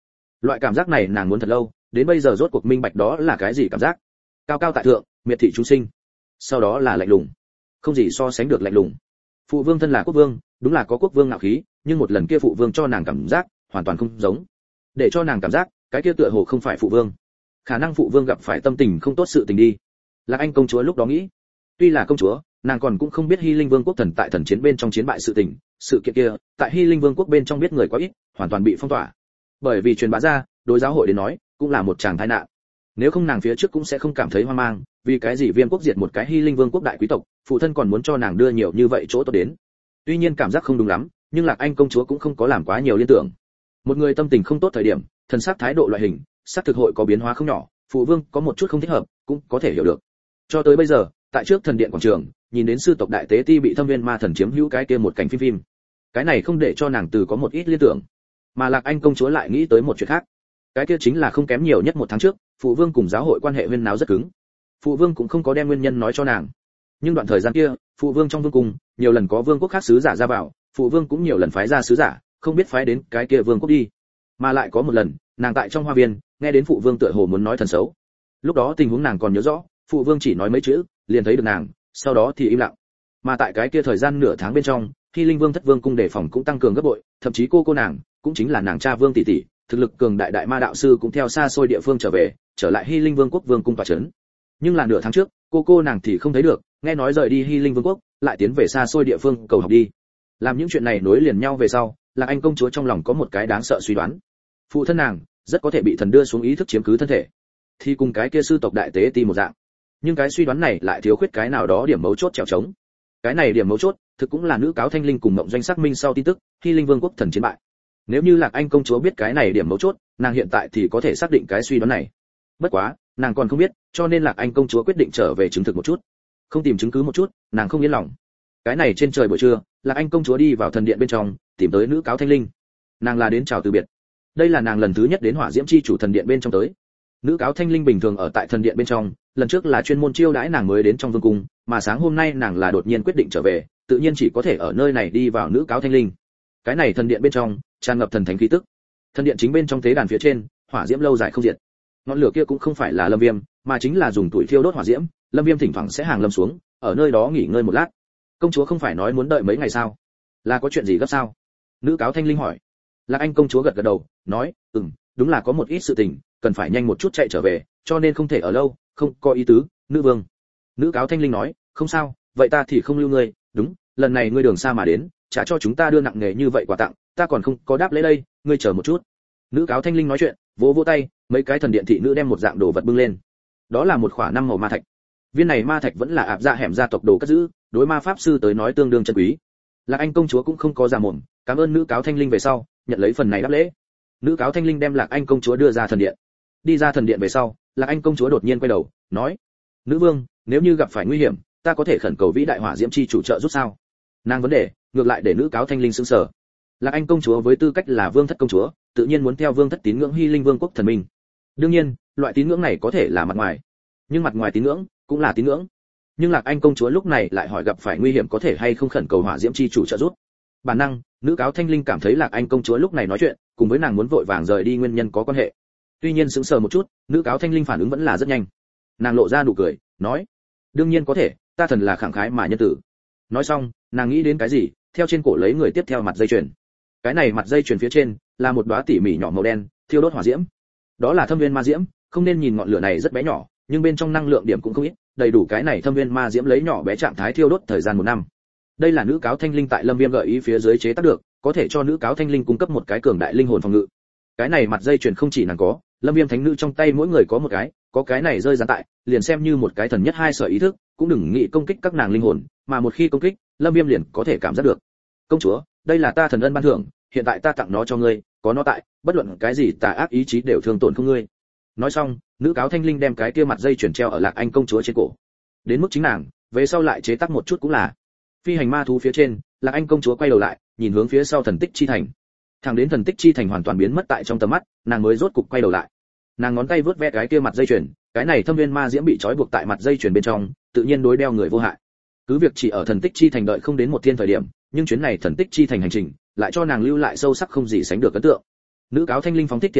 Loại cảm giác này nàng muốn thật lâu, đến bây giờ rốt cuộc minh bạch đó là cái gì cảm giác. Cao cao tại thượng, miệt thị chúng sinh. Sau đó là lạnh lùng, không gì so sánh được lạnh lùng. Phụ vương thân là quốc vương, đúng là có quốc vương ngạo khí, nhưng một lần kia phụ vương cho nàng cảm giác hoàn toàn không giống. Để cho nàng cảm giác, cái kia tựa hồ không phải phụ vương. Khả năng phụ vương gặp phải tâm tình không tốt sự tình đi. Lạc Anh công chúa lúc đó nghĩ, tuy là công chúa, nàng còn cũng không biết Hy Linh Vương quốc thần tại thần chiến bên trong chiến bại sự tình, sự kiện kia, tại Hy Linh Vương quốc bên trong biết người quá ít, hoàn toàn bị phong tỏa. Bởi vì truyền bá ra, đối giáo hội đến nói, cũng là một tràng tai nạn. Nếu không nàng phía trước cũng sẽ không cảm thấy hoang mang, vì cái gì Viêm quốc diệt một cái Hy Linh Vương quốc đại quý tộc, phụ thân còn muốn cho nàng đưa nhiều như vậy chỗ tốt đến. Tuy nhiên cảm giác không đúng lắm, nhưng Lạc Anh công chúa cũng không có làm quá nhiều liên tưởng. Một người tâm tình không tốt thời điểm, thần sắc thái độ loại hình, sắc thực hội có biến hóa không nhỏ, phụ vương có một chút không thích hợp, cũng có thể hiểu được. Cho tới bây giờ, tại trước thần điện quảng trường, nhìn đến sư tộc đại tế ti bị Thâm Viên Ma thần chiếm hữu cái kia một cảnh phim. Cái này không để cho nàng từ có một ít liên tưởng, mà Lạc Anh công chúa lại nghĩ tới một chuyện khác. Cái kia chính là không kém nhiều nhất một tháng trước, phụ vương cùng giáo hội quan hệ huyên náo rất cứng. Phụ vương cũng không có đem nguyên nhân nói cho nàng. Nhưng đoạn thời gian kia, phụ vương trong vương cung, nhiều lần có vương quốc khác sứ giả ra vào, phụ vương cũng nhiều lần phái ra sứ giả, không biết phái đến cái kia vương quốc đi. Mà lại có một lần, nàng tại trong hoa viên, nghe đến phụ vương tựa hồ muốn nói thần xấu. Lúc đó tình huống nàng còn nhớ rõ, phụ vương chỉ nói mấy chữ, liền thấy được nàng, sau đó thì im lặng. Mà tại cái kia thời gian nửa tháng bên trong, Hy Linh Vương thất vương cung đề phòng cũng tăng cường gấp bội, thậm chí cô nàng, cũng chính là nàng cha Vương tỷ tỷ, thực lực cường đại đại ma đạo sư cũng theo xa xôi địa phương trở lại Hy Linh Vương quốc vương cung tọa trấn. Nhưng là nửa tháng trước, cô nàng thì không thấy được, nghe nói rời đi Hy Linh Vương quốc, lại tiến về xa xôi địa phương cầu học đi. Làm những chuyện này nối liền nhau về sau, Lạc Anh công chúa trong lòng có một cái đáng sợ suy đoán. Phụ thân nàng rất có thể bị thần đưa xuống ý thức chiếm cứ thân thể, thì cùng cái kia sư tộc đại tế ti một dạng. Nhưng cái suy đoán này lại thiếu khuyết cái nào đó điểm mấu chốt trèo trống. Cái này điểm mấu chốt, thực cũng là nữ cáo Thanh Linh cùng Mộng Doanh xác minh sau tin tức, Hy Linh Vương quốc thần chiến bại. Nếu như Lạc Anh công chúa biết cái này điểm mấu chốt, nàng hiện tại thì có thể xác định cái suy đoán này. Bất quá, nàng còn không biết, cho nên Lạc Anh công chúa quyết định trở về chứng thực một chút. Không tìm chứng cứ một chút, nàng không yên lòng. Cái này trên trời buổi trưa, Lạc Anh công chúa đi vào thần điện bên trong, tìm tới nữ cáo Thanh Linh. Nàng là đến chào từ biệt. Đây là nàng lần thứ nhất đến Hỏa Diễm chi chủ thần điện bên trong tới. Nữ cáo Thanh Linh bình thường ở tại thần điện bên trong, lần trước là chuyên môn chiêu đãi nàng mới đến trong vương cung, mà sáng hôm nay nàng là đột nhiên quyết định trở về, tự nhiên chỉ có thể ở nơi này đi vào nữ cáo Thanh Linh. Cái này thần điện bên trong tràn ngập thần thánh khí tức. Thần điện chính bên trong tế đàn phía trên, hỏa diễm lâu dài không diệt. Ngọn lửa kia cũng không phải là Lâm Viêm, mà chính là dùng tuổi thiêu đốt hỏa diễm, Lâm Viêm thỉnh thoảng sẽ hàng lâm xuống, ở nơi đó nghỉ ngơi một lát. Công chúa không phải nói muốn đợi mấy ngày sao? Là có chuyện gì gấp sao? Nữ cáo Thanh Linh hỏi. Lạc Anh công chúa gật gật đầu, nói, đúng là có một ít sự tình, cần phải nhanh một chút chạy trở về, cho nên không thể ở lâu, không có ý tứ, nữ vương. Nữ cáo Thanh Linh nói, không sao, vậy ta thì không lưu ngươi, đúng, lần này ngươi đường xa mà đến, trả cho chúng ta đưa nặng nghề như vậy quà tặng, ta còn không có đáp lễ đây, ngươi chờ một chút. Nữ cáo Thanh Linh nói chuyện, vỗ vỗ tay, mấy cái thần điện thị nữ đem một dạng đồ vật bưng lên. Đó là một khỏa 5 màu ma thạch. Viên này ma thạch vẫn là ạp dạ hẻm gia tộc đồ cất giữ, đối ma pháp sư tới nói tương đương chân quý. Lạc Anh công chúa cũng không có giả mồm, cảm ơn nữ cáo Thanh Linh về sau, nhận lấy phần này đáp lễ. Nữ cáo Thanh Linh đem Lạc Anh công chúa đưa ra thần điện. Đi ra thần điện về sau, Lạc Anh công chúa đột nhiên quay đầu, nói: "Nữ vương, nếu như gặp phải nguy hiểm, ta có thể khẩn cầu vĩ đại hỏa diễm chi chủ trợ giúp sao?" Nàng vấn đề, ngược lại để nữ cáo Thanh Linh sững sờ. Lạc Anh công chúa với tư cách là vương thất công chúa, tự nhiên muốn theo vương thất tín ngưỡng Hy Linh Vương quốc thần minh. Đương nhiên, loại tín ngưỡng này có thể là mặt ngoài, nhưng mặt ngoài tín ngưỡng cũng là tín ngưỡng. Nhưng Lạc Anh công chúa lúc này lại hỏi gặp phải nguy hiểm có thể hay không khẩn cầu hỏa diễm chi chủ trợ giúp. Bản năng, nữ cáo Thanh Linh cảm thấy Lạc Anh công chúa lúc này nói chuyện, cùng với nàng muốn vội vàng rời đi nguyên nhân có quan hệ. Tuy nhiên sững sờ một chút, nữ cáo Thanh Linh phản ứng vẫn là rất nhanh. Nàng lộ ra nụ cười, nói: "Đương nhiên có thể, ta thần là khẳng khái mà nhân tử." Nói xong, nàng nghĩ đến cái gì, theo trên cổ lấy người tiếp theo mặt dây chuyền. Cái này mặt dây chuyền phía trên là một đóa tỉ mỉ nhỏ màu đen, thiêu đốt hỏa diễm. Đó là thâm viên ma diễm, không nên nhìn ngọn lửa này rất bé nhỏ, nhưng bên trong năng lượng điểm cũng không ít, đầy đủ cái này thâm viên ma diễm lấy nhỏ bé trạng thái thiêu đốt thời gian 1 năm. Đây là nữ cáo Thanh Linh tại Lâm Viêm gợi ý phía dưới chế tác được, có thể cho nữ cáo Thanh Linh cung cấp một cái cường đại linh hồn phòng ngự. Cái này mặt dây chuyền không chỉ nàng có, Lâm Viêm thánh nữ trong tay mỗi người có một cái, có cái này rơi dán tại, liền xem như một cái thần nhất hai sở ý thức, cũng đừng nghĩ công kích các nàng linh hồn, mà một khi công kích, Lâm Viêm liền có thể cảm giác được. "Công chúa, đây là ta thần ân ban thưởng, hiện tại ta tặng nó cho ngươi, có nó tại, bất luận cái gì tà ác ý chí đều thương tổn không ngươi." Nói xong, nữ cáo Thanh Linh đem cái kia mặt dây chuyền treo ở Lạc Anh công chúa trên cổ. Đến mức chính nàng, về sau lại chế tác một chút cũng là. Phi hành ma thú phía trên, Lạc Anh công chúa quay đầu lại, nhìn hướng phía sau thần tích chi thành. Thẳng đến thần tích chi thành hoàn toàn biến mất tại trong tầm mắt, nàng mới rốt cục quay đầu lại. Nàng ngón tay vướt ve cái kia mặt dây chuyền, cái này thâm viên ma diễm bị trói buộc tại mặt dây chuyền bên trong, tự nhiên đối đeo người vô hại. Cứ việc chỉ ở thần tích chi thành đợi không đến một thiên thời điểm, nhưng chuyến này thần tích chi thành hành trình, lại cho nàng lưu lại sâu sắc không gì sánh được ấn tượng. Nữ cáo Thanh Linh phóng thích thiện ý,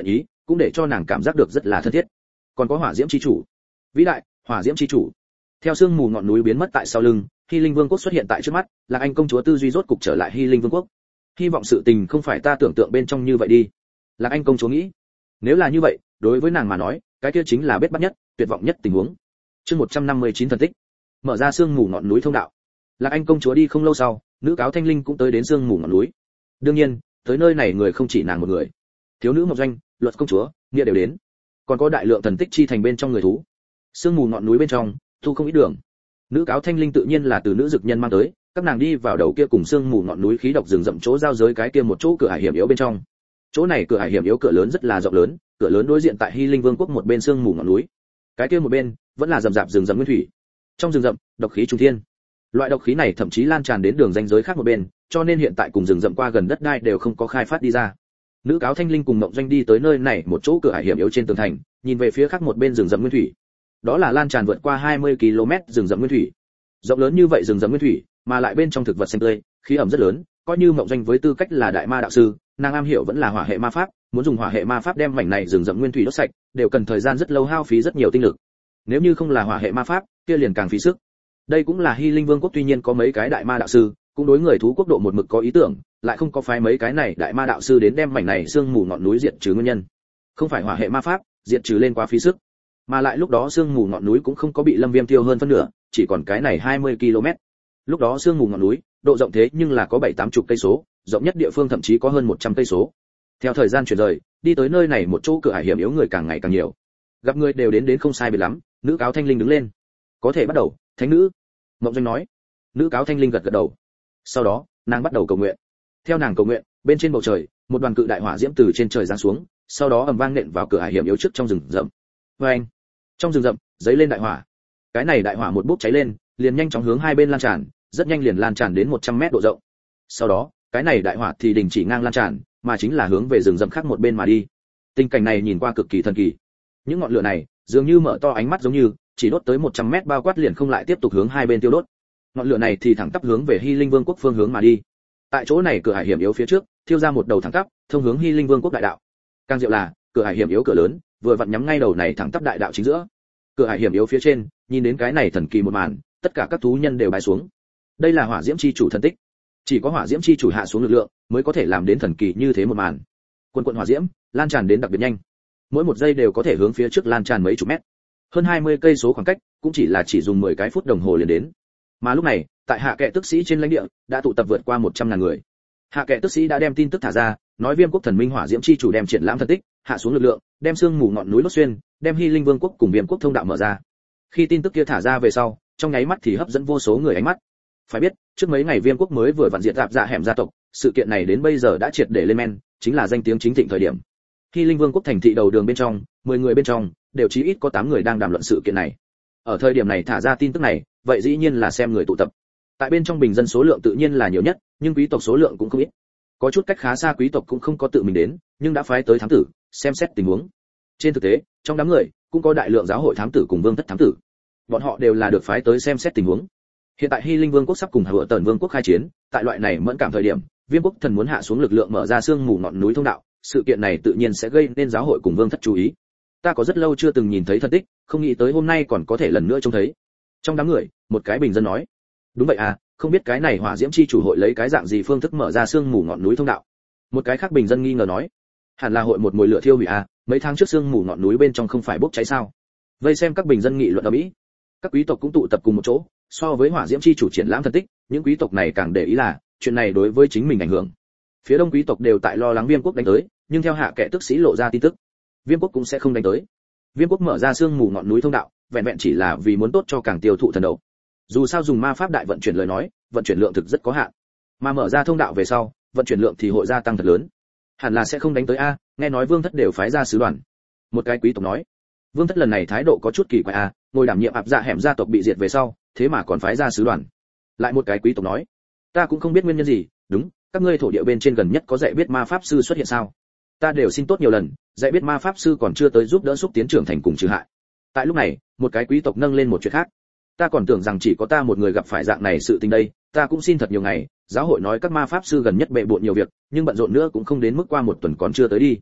cũng để cho nàng cảm giác được rất là thân thiết. Còn có hỏa diễm chi chủ, vĩ đại hỏa diễm chi chủ. Theo sương mù ngọn núi biến mất tại sau lưng, Hy Linh Vương quốc xuất hiện tại trước mắt, Lạc Anh công chúa tư duy rốt cục trở lại Hy Linh Vương quốc. Hy vọng sự tình không phải ta tưởng tượng bên trong như vậy đi. Lạc Anh công chúa nghĩ, nếu là như vậy, đối với nàng mà nói, cái kia chính là bết bát nhất, tuyệt vọng nhất tình huống. Chương 159 thần tích. Mở ra sương mù ngọn núi thông đạo. Lạc Anh công chúa đi không lâu sau, nữ cáo Thanh Linh cũng tới đến sương mù ngọn núi. Đương nhiên, tới nơi này người không chỉ nàng một người. Thiếu nữ Mộc Doanh, Luật công chúa, Nghĩa đều đến. Còn có đại lượng thần tích chi thành bên trong người thú. Sương mù ngọn núi bên trong, thu không ít đường. Nữ cáo Thanh Linh tự nhiên là từ nữ dực nhân mang tới, các nàng đi vào đầu kia cùng sương mù ngọn núi khí độc rừng rậm chỗ giao giới cái kia một chỗ cửa hải hiểm yếu bên trong. Chỗ này cửa hải hiểm yếu cửa lớn rất là rộng lớn, cửa lớn đối diện tại Hy Linh Vương quốc một bên sương mù ngọn núi. Cái kia một bên vẫn là rậm rạp rừng rậm nguyên thủy. Trong rừng rậm, độc khí trùng thiên. Loại độc khí này thậm chí lan tràn đến đường ranh giới khác một bên, cho nên hiện tại cùng rừng rậm qua gần đất đai đều không có khai phát đi ra. Nữ cáo Thanh Linh cùng Mộng Doanh đi tới nơi này một chỗ cửa hải hiểm yếu trên tường thành, nhìn về phía khác một bên rừng rậm nguyên thủy. Đó là lan tràn vượt qua 20 km rừng rậm nguyên thủy. Rộng lớn như vậy rừng rậm nguyên thủy, mà lại bên trong thực vật xanh tươi, khí ẩm rất lớn, coi như Mộng Doanh với tư cách là đại ma đạo sư, nàng am hiểu vẫn là hỏa hệ ma pháp, muốn dùng hỏa hệ ma pháp đem mảnh này rừng rậm nguyên thủy đốt sạch, đều cần thời gian rất lâu hao phí rất nhiều tinh lực. Nếu như không là hỏa hệ ma pháp, kia liền càng phí sức. Đây cũng là Hy Linh Vương quốc tuy nhiên có mấy cái đại ma đạo sư, cũng đối người thú quốc độ một mực có ý tưởng, lại không có phái mấy cái này đại ma đạo sư đến đem mảnh này sương mù ngọn núi diệt trừ nguyên nhân. Không phải hỏa hệ ma pháp, diệt trừ lên quá phí sức. Mà lại lúc đó sương mù ngọn núi cũng không có bị Lâm Viêm tiêu hơn phân nửa, chỉ còn cái này 20 km. Lúc đó sương mù ngọn núi, độ rộng thế nhưng là có 7-80 cây số, rộng nhất địa phương thậm chí có hơn 100 cây số. Theo thời gian chuyển rời, đi tới nơi này một chỗ cửa hải hiểm yếu người càng ngày càng nhiều. Gặp người đều đến không sai biệt lắm, nữ cáo Thanh Linh đứng lên. Có thể bắt đầu, thánh nữ. Mộng Doanh nói. Nữ cáo Thanh Linh gật gật đầu. Sau đó, nàng bắt đầu cầu nguyện. Theo nàng cầu nguyện, bên trên bầu trời, một đoàn cự đại hỏa diễm từ trên trời giáng xuống, sau đó ầm vang nện vào cửa hải hiểm yếu trước trong rừng rậm. Oeng! Trong rừng rậm, giấy lên đại hỏa. Cái này đại hỏa một bốc cháy lên, liền nhanh chóng hướng hai bên lan tràn, rất nhanh liền lan tràn đến 100 mét độ rộng. Sau đó, cái này đại hỏa thì đình chỉ ngang lan tràn, mà chính là hướng về rừng rậm khác một bên mà đi. Tình cảnh này nhìn qua cực kỳ thần kỳ. Những ngọn lửa này, dường như mở to ánh mắt giống như, chỉ đốt tới 100 mét bao quát liền không lại tiếp tục hướng hai bên tiêu đốt. Ngọn lửa này thì thẳng tắp hướng về Hy Linh Vương quốc phương hướng mà đi. Tại chỗ này cửa hải hiểm yếu phía trước, thiêu ra một đầu thẳng tắp, thông hướng Hy Linh Vương quốc đại đạo. Càng diệu là, cửa hải hiểm yếu cửa lớn, vừa vặn nhắm ngay đầu này thẳng tắp đại đạo chính giữa. Cửa hải hiểm yếu phía trên, nhìn đến cái này thần kỳ một màn, tất cả các thú nhân đều bái xuống. Đây là hỏa diễm chi chủ thần tích. Chỉ có hỏa diễm chi chủ hạ xuống lực lượng, mới có thể làm đến thần kỳ như thế một màn. Quần quần hỏa diễm, lan tràn đến đặc biệt nhanh. Mỗi một giây đều có thể hướng phía trước lan tràn mấy chục mét. Hơn 20 cây số khoảng cách, cũng chỉ dùng 10 cái phút đồng hồ liền đến. Mà lúc này, tại Hạ Kệ Tức Sĩ trên lãnh địa, đã tụ tập vượt qua 100.000 người. Hạ Kệ Tức Sĩ đã đem tin tức thả ra, nói Viêm quốc thần minh hỏa diễm chi chủ đem triển lãm thần tích, hạ xuống lực lượng, đem sương mù ngọn núi đốt xuyên, đem Hy Linh Vương quốc cùng Viêm quốc thông đạo mở ra. Khi tin tức kia thả ra về sau, trong nháy mắt thì hấp dẫn vô số người ánh mắt. Phải biết, trước mấy ngày Viêm quốc mới vừa vặn diệt rạp dạ hẻm gia tộc, sự kiện này đến bây giờ đã triệt để lên men, chính là danh tiếng chính thịnh thời điểm. Hy Linh Vương quốc thành thị đầu đường bên trong, 10 người bên trong, đều chí ít có 8 người đang đàm luận sự kiện này. Ở thời điểm này thả ra tin tức này, vậy dĩ nhiên là xem người tụ tập. Tại bên trong bình dân số lượng tự nhiên là nhiều nhất, nhưng quý tộc số lượng cũng không ít. Có chút cách khá xa quý tộc cũng không có tự mình đến, nhưng đã phái tới thám tử, xem xét tình huống. Trên thực tế, trong đám người cũng có đại lượng giáo hội thám tử cùng vương thất thám tử. Bọn họ đều là được phái tới xem xét tình huống. Hiện tại Hy Linh Vương quốc sắp cùng Hựa Tần Vương quốc khai chiến, tại loại này mẫn cảm thời điểm, Viêm quốc thần muốn hạ xuống lực lượng mở ra sương mù ngọn núi thông đạo, sự kiện này tự nhiên sẽ gây nên giáo hội cùng vương thất chú ý. Ta có rất lâu chưa từng nhìn thấy thần tích, không nghĩ tới hôm nay còn có thể lần nữa trông thấy. Trong đám người, một cái bình dân nói, đúng vậy à, không biết cái này hỏa diễm chi chủ hội lấy cái dạng gì phương thức mở ra sương mù ngọn núi thông đạo. Một cái khác bình dân nghi ngờ nói, hẳn là hội một mùi lửa thiêu hủy à, mấy tháng trước sương mù ngọn núi bên trong không phải bốc cháy sao? Vây xem các bình dân nghị luận ở mỹ, các quý tộc cũng tụ tập cùng một chỗ. So với hỏa diễm chi chủ triển lãm thần tích, những quý tộc này càng để ý là chuyện này đối với chính mình ảnh hưởng. Phía đông quý tộc đều tại lo lắng Viêm quốc đánh tới, nhưng theo Hạ Kệ Tức Sĩ lộ ra tin tức, Viêm quốc cũng sẽ không đánh tới. Viêm quốc mở ra sương mù ngọn núi thông đạo, vẹn vẹn chỉ là vì muốn tốt cho càng tiêu thụ thần đầu. Dù sao dùng ma pháp đại vận chuyển lời nói, vận chuyển lượng thực rất có hạn, mà mở ra thông đạo về sau, vận chuyển lượng thì hội gia tăng thật lớn. Hẳn là sẽ không đánh tới a, nghe nói vương thất đều phái ra sứ đoàn. Một cái quý tộc nói, vương thất lần này thái độ có chút kỳ quái a, ngồi đảm nhiệm áp dạ hẻm gia tộc bị diệt về sau, thế mà còn phái ra sứ đoàn. Lại một cái quý tộc nói, ta cũng không biết nguyên nhân gì, đúng, các ngươi thổ địa bên trên gần nhất có dạy biết ma pháp sư xuất hiện sao? Ta đều xin tốt nhiều lần, dạy biết ma pháp sư còn chưa tới giúp đỡ xúc tiến trưởng thành cùng trừ hại. Tại lúc này, một cái quý tộc nâng lên một chuyện khác. Ta còn tưởng rằng chỉ có ta một người gặp phải dạng này sự tình đây, ta cũng xin thật nhiều ngày, giáo hội nói các ma pháp sư gần nhất bệ bội nhiều việc, nhưng bận rộn nữa cũng không đến mức qua một tuần còn chưa tới đi.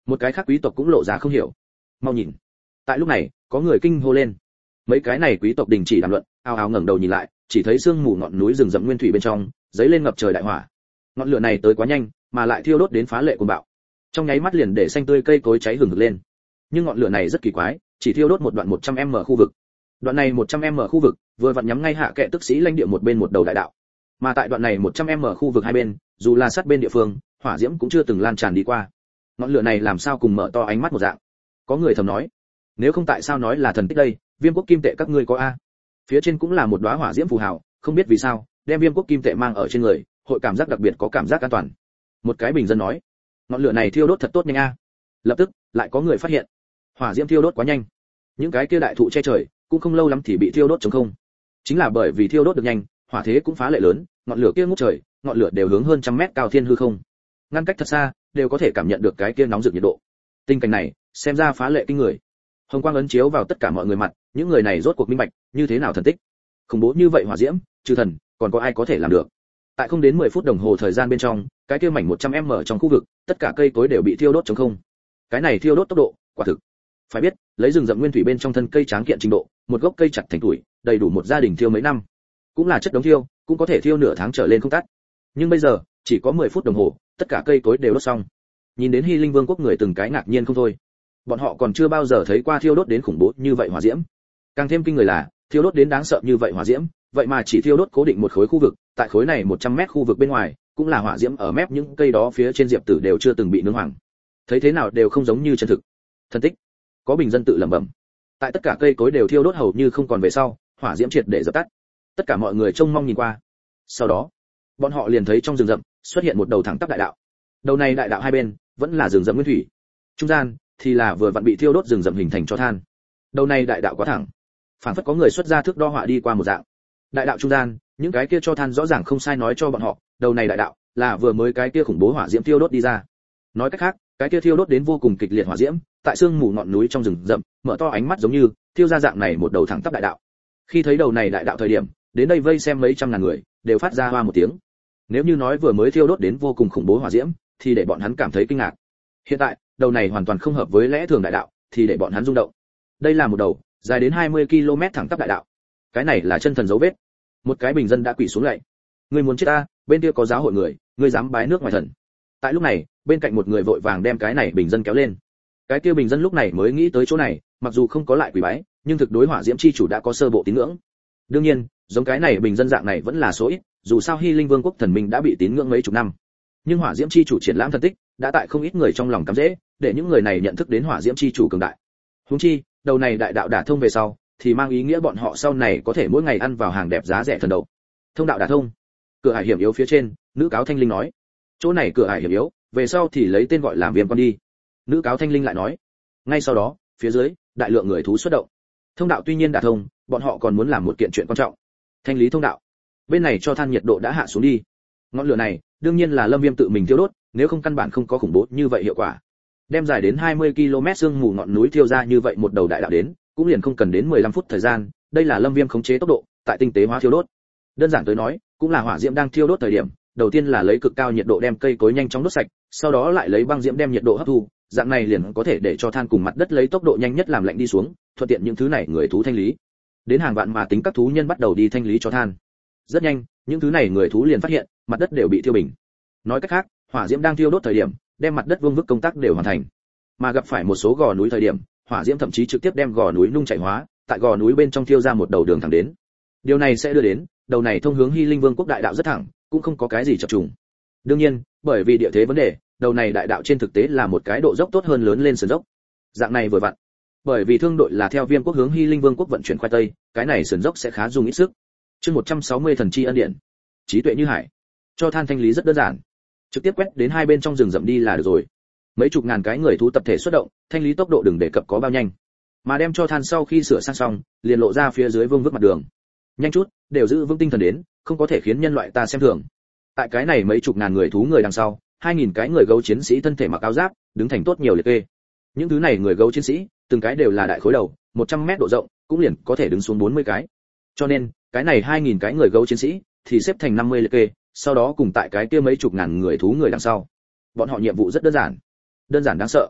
Một cái khác quý tộc cũng lộ ra không hiểu. Mau nhìn. Tại lúc này, có người kinh hô lên. Mấy cái này quý tộc đình chỉ đàm luận, ào ào ngẩng đầu nhìn lại, chỉ thấy sương mù ngọn núi rừng rậm nguyên thủy bên trong, giấy lên ngập trời đại hỏa. Ngọn lửa này tới quá nhanh, mà lại thiêu đốt đến phá lệ cuồng bạo. Trong nháy mắt liền để xanh tươi cây cối cháy hừng hực lên. Nhưng ngọn lửa này rất kỳ quái, chỉ thiêu đốt một đoạn 100m khu vực. Đoạn này 100m khu vực, vừa vặn nhắm ngay hạ kệ tức sĩ lãnh địa một bên một đầu đại đạo. Mà tại đoạn này 100m khu vực hai bên, dù là sát bên địa phương, hỏa diễm cũng chưa từng lan tràn đi qua. Ngọn lửa này làm sao cùng mở to ánh mắt một dạng. Có người thầm nói, nếu không tại sao nói là thần tích đây, Viêm quốc kim tệ các ngươi có a? Phía trên cũng là một đóa hỏa diễm phù hào, không biết vì sao, đem Viêm quốc kim tệ mang ở trên người, hội cảm giác đặc biệt có cảm giác an toàn. Một cái bình dân nói, ngọn lửa này thiêu đốt thật tốt nhanh a. Lập tức, lại có người phát hiện, hỏa diễm thiêu đốt quá nhanh. Những cái kia đại thụ che trời, cũng không lâu lắm thì bị thiêu đốt trống không. Chính là bởi vì thiêu đốt được nhanh, hỏa thế cũng phá lệ lớn, ngọn lửa kia ngút trời, ngọn lửa đều hướng hơn trăm mét cao thiên hư không. Ngăn cách thật xa, đều có thể cảm nhận được cái kia nóng rực nhiệt độ. Tình cảnh này, xem ra phá lệ kinh người. Hồng quang ấn chiếu vào tất cả mọi người mặt, những người này rốt cuộc minh bạch, như thế nào thần tích. Khủng bố như vậy hỏa diễm, trừ thần, còn có ai có thể làm được. Tại không đến 10 phút đồng hồ thời gian bên trong, cái kia mảnh 100m trong khu vực, tất cả cây cối đều bị thiêu đốt trống không. Cái này thiêu đốt tốc độ, quả thực. Phải biết, lấy rừng rậm nguyên thủy bên trong thân cây tráng kiện trình độ, một gốc cây chặt thành tuổi, đầy đủ một gia đình thiêu mấy năm. Cũng là chất đống thiêu, cũng có thể thiêu nửa tháng trở lên không tắt. Nhưng bây giờ, chỉ có 10 phút đồng hồ, tất cả cây cối đều đốt xong. Nhìn đến Hy Linh Vương quốc người từng cái ngạc nhiên không thôi. Bọn họ còn chưa bao giờ thấy qua thiêu đốt đến khủng bố như vậy hỏa diễm. Càng thêm kinh người là, thiêu đốt đến đáng sợ như vậy hỏa diễm, vậy mà chỉ thiêu đốt cố định một khối khu vực, tại khối này 100m khu vực bên ngoài, cũng là hỏa diễm ở mép những cây đó phía trên diệp tử đều chưa từng bị nướng hoàng. Thấy thế nào đều không giống như chân thực. Thần tích. Có bình dân tự lẩm bẩm. Tại tất cả cây cối đều thiêu đốt hầu như không còn về sau, hỏa diễm triệt để dập tắt. Tất cả mọi người trông mong nhìn qua. Sau đó, bọn họ liền thấy trong rừng rậm xuất hiện một đầu thẳng tắp đại đạo. Đầu này đại đạo hai bên vẫn là rừng rậm nguyên thủy. Trung gian thì là vừa vặn bị thiêu đốt rừng rậm hình thành cho than. Đầu này đại đạo quá thẳng, phảng phất có người xuất ra thước đo họa đi qua một dạng. Đại đạo trung gian, những cái kia cho than rõ ràng không sai nói cho bọn họ, đầu này đại đạo là vừa mới cái kia khủng bố hỏa diễm thiêu đốt đi ra. Nói cách khác, cái kia thiêu đốt đến vô cùng kịch liệt hỏa diễm, tại sương mù ngọn núi trong rừng rậm, mở to ánh mắt giống như thiêu ra dạng này một đầu thẳng tắp đại đạo. Khi thấy đầu này đại đạo thời điểm, đến đây vây xem mấy trăm ngàn người, đều phát ra hoa một tiếng. Nếu như nói vừa mới thiêu đốt đến vô cùng khủng bố hỏa diễm, thì để bọn hắn cảm thấy kinh ngạc. Hiện tại, đầu này hoàn toàn không hợp với lẽ thường đại đạo, thì để bọn hắn rung động. Đây là một đầu dài đến 20 km thẳng tắp đại đạo. Cái này là chân thần dấu vết. Một cái bình dân đã quỳ xuống lạy. Ngươi muốn chết ta, bên kia có giáo hội người, ngươi dám bái nước ngoài thần. Tại lúc này, bên cạnh một người vội vàng đem cái này bình dân kéo lên. Cái kia bình dân lúc này mới nghĩ tới chỗ này, mặc dù không có lại quỳ bái, nhưng thực đối hỏa diễm chi chủ đã có sơ bộ tín ngưỡng. Đương nhiên, giống cái này bình dân dạng này vẫn là số ít, dù sao Hy Linh Vương quốc thần minh đã bị tín ngưỡng mấy chục năm. Nhưng hỏa diễm chi chủ triển lãm thần tích, đã tại không ít người trong lòng cắm dễ, để những người này nhận thức đến hỏa diễm chi chủ cường đại. Huống chi, đầu này đại đạo đả thông về sau, thì mang ý nghĩa bọn họ sau này có thể mỗi ngày ăn vào hàng đẹp giá rẻ thần đậu. Thông đạo đả thông. Cửa hải hiểm yếu phía trên, nữ cáo thanh linh nói. Chỗ này cửa hải hiểm yếu, về sau thì lấy tên gọi làm Viêm con đi. Nữ cáo thanh linh lại nói. Ngay sau đó, phía dưới, đại lượng người thú xuất động. Thông đạo tuy nhiên đả thông, bọn họ còn muốn làm một kiện chuyện quan trọng. Thanh lý thông đạo. Bên này cho than nhiệt độ đã hạ xuống đi. Ngọn lửa này, đương nhiên là Lâm Viêm tự mình thiêu đốt, nếu không căn bản không có khủng bố như vậy hiệu quả. Đem dài đến 20 km sương mù ngọn núi thiêu ra như vậy một đầu đại đạo đến, cũng liền không cần đến 15 phút thời gian, đây là Lâm Viêm khống chế tốc độ, tại tinh tế hóa thiêu đốt. Đơn giản tới nói, cũng là hỏa diễm đang thiêu đốt thời điểm, đầu tiên là lấy cực cao nhiệt độ đem cây cối nhanh chóng đốt sạch, sau đó lại lấy băng diễm đem nhiệt độ hấp thu, dạng này liền có thể để cho than cùng mặt đất lấy tốc độ nhanh nhất làm lạnh đi xuống, thuận tiện những thứ này người thú thanh lý. Đến hàng vạn mà tính các thú nhân bắt đầu đi thanh lý cho than. Rất nhanh, những thứ này người thú liền phát hiện, mặt đất đều bị thiêu bình. Nói cách khác, hỏa diễm đang thiêu đốt thời điểm, đem mặt đất vương vức công tác đều hoàn thành. Mà gặp phải một số gò núi thời điểm, hỏa diễm thậm chí trực tiếp đem gò núi nung chảy hóa, tại gò núi bên trong thiêu ra một đầu đường thẳng đến. Điều này sẽ đưa đến, đầu này thông hướng Hy Linh Vương quốc đại đạo rất thẳng, cũng không có cái gì chập trùng. Đương nhiên, bởi vì địa thế vấn đề, đầu này đại đạo trên thực tế là một cái độ dốc tốt hơn lớn lên sườn dốc. Dạng này vừa vặn. Bởi vì thương đội là theo Viêm quốc hướng Hy Linh Vương quốc vận chuyển khoai tây, cái này sườn dốc sẽ khá dùng ít sức. Chương 160 thần chi ân điện. Trí tuệ như hải. Cho than thanh lý rất đơn giản, trực tiếp quét đến hai bên trong rừng rậm đi là được rồi. Mấy chục ngàn cái người thú tập thể xuất động, thanh lý tốc độ đừng đề cập có bao nhanh. Mà đem cho than sau khi sửa sang xong, liền lộ ra phía dưới vương vức mặt đường. Nhanh chút, đều giữ vững tinh thần đến, không có thể khiến nhân loại ta xem thường. Tại cái này mấy chục ngàn người thú người đằng sau, 2000 cái người gấu chiến sĩ thân thể mặc áo giáp, đứng thành tốt nhiều liệt kê. Những thứ này người gấu chiến sĩ, từng cái đều là đại khối đầu, 100 mét độ rộng, cũng liền có thể đứng xuống 40 cái. Cho nên, cái này 2000 cái người gấu chiến sĩ thì xếp thành 50 liệt kê, sau đó cùng tại cái kia mấy chục ngàn người thú người đằng sau. Bọn họ nhiệm vụ rất đơn giản đáng sợ.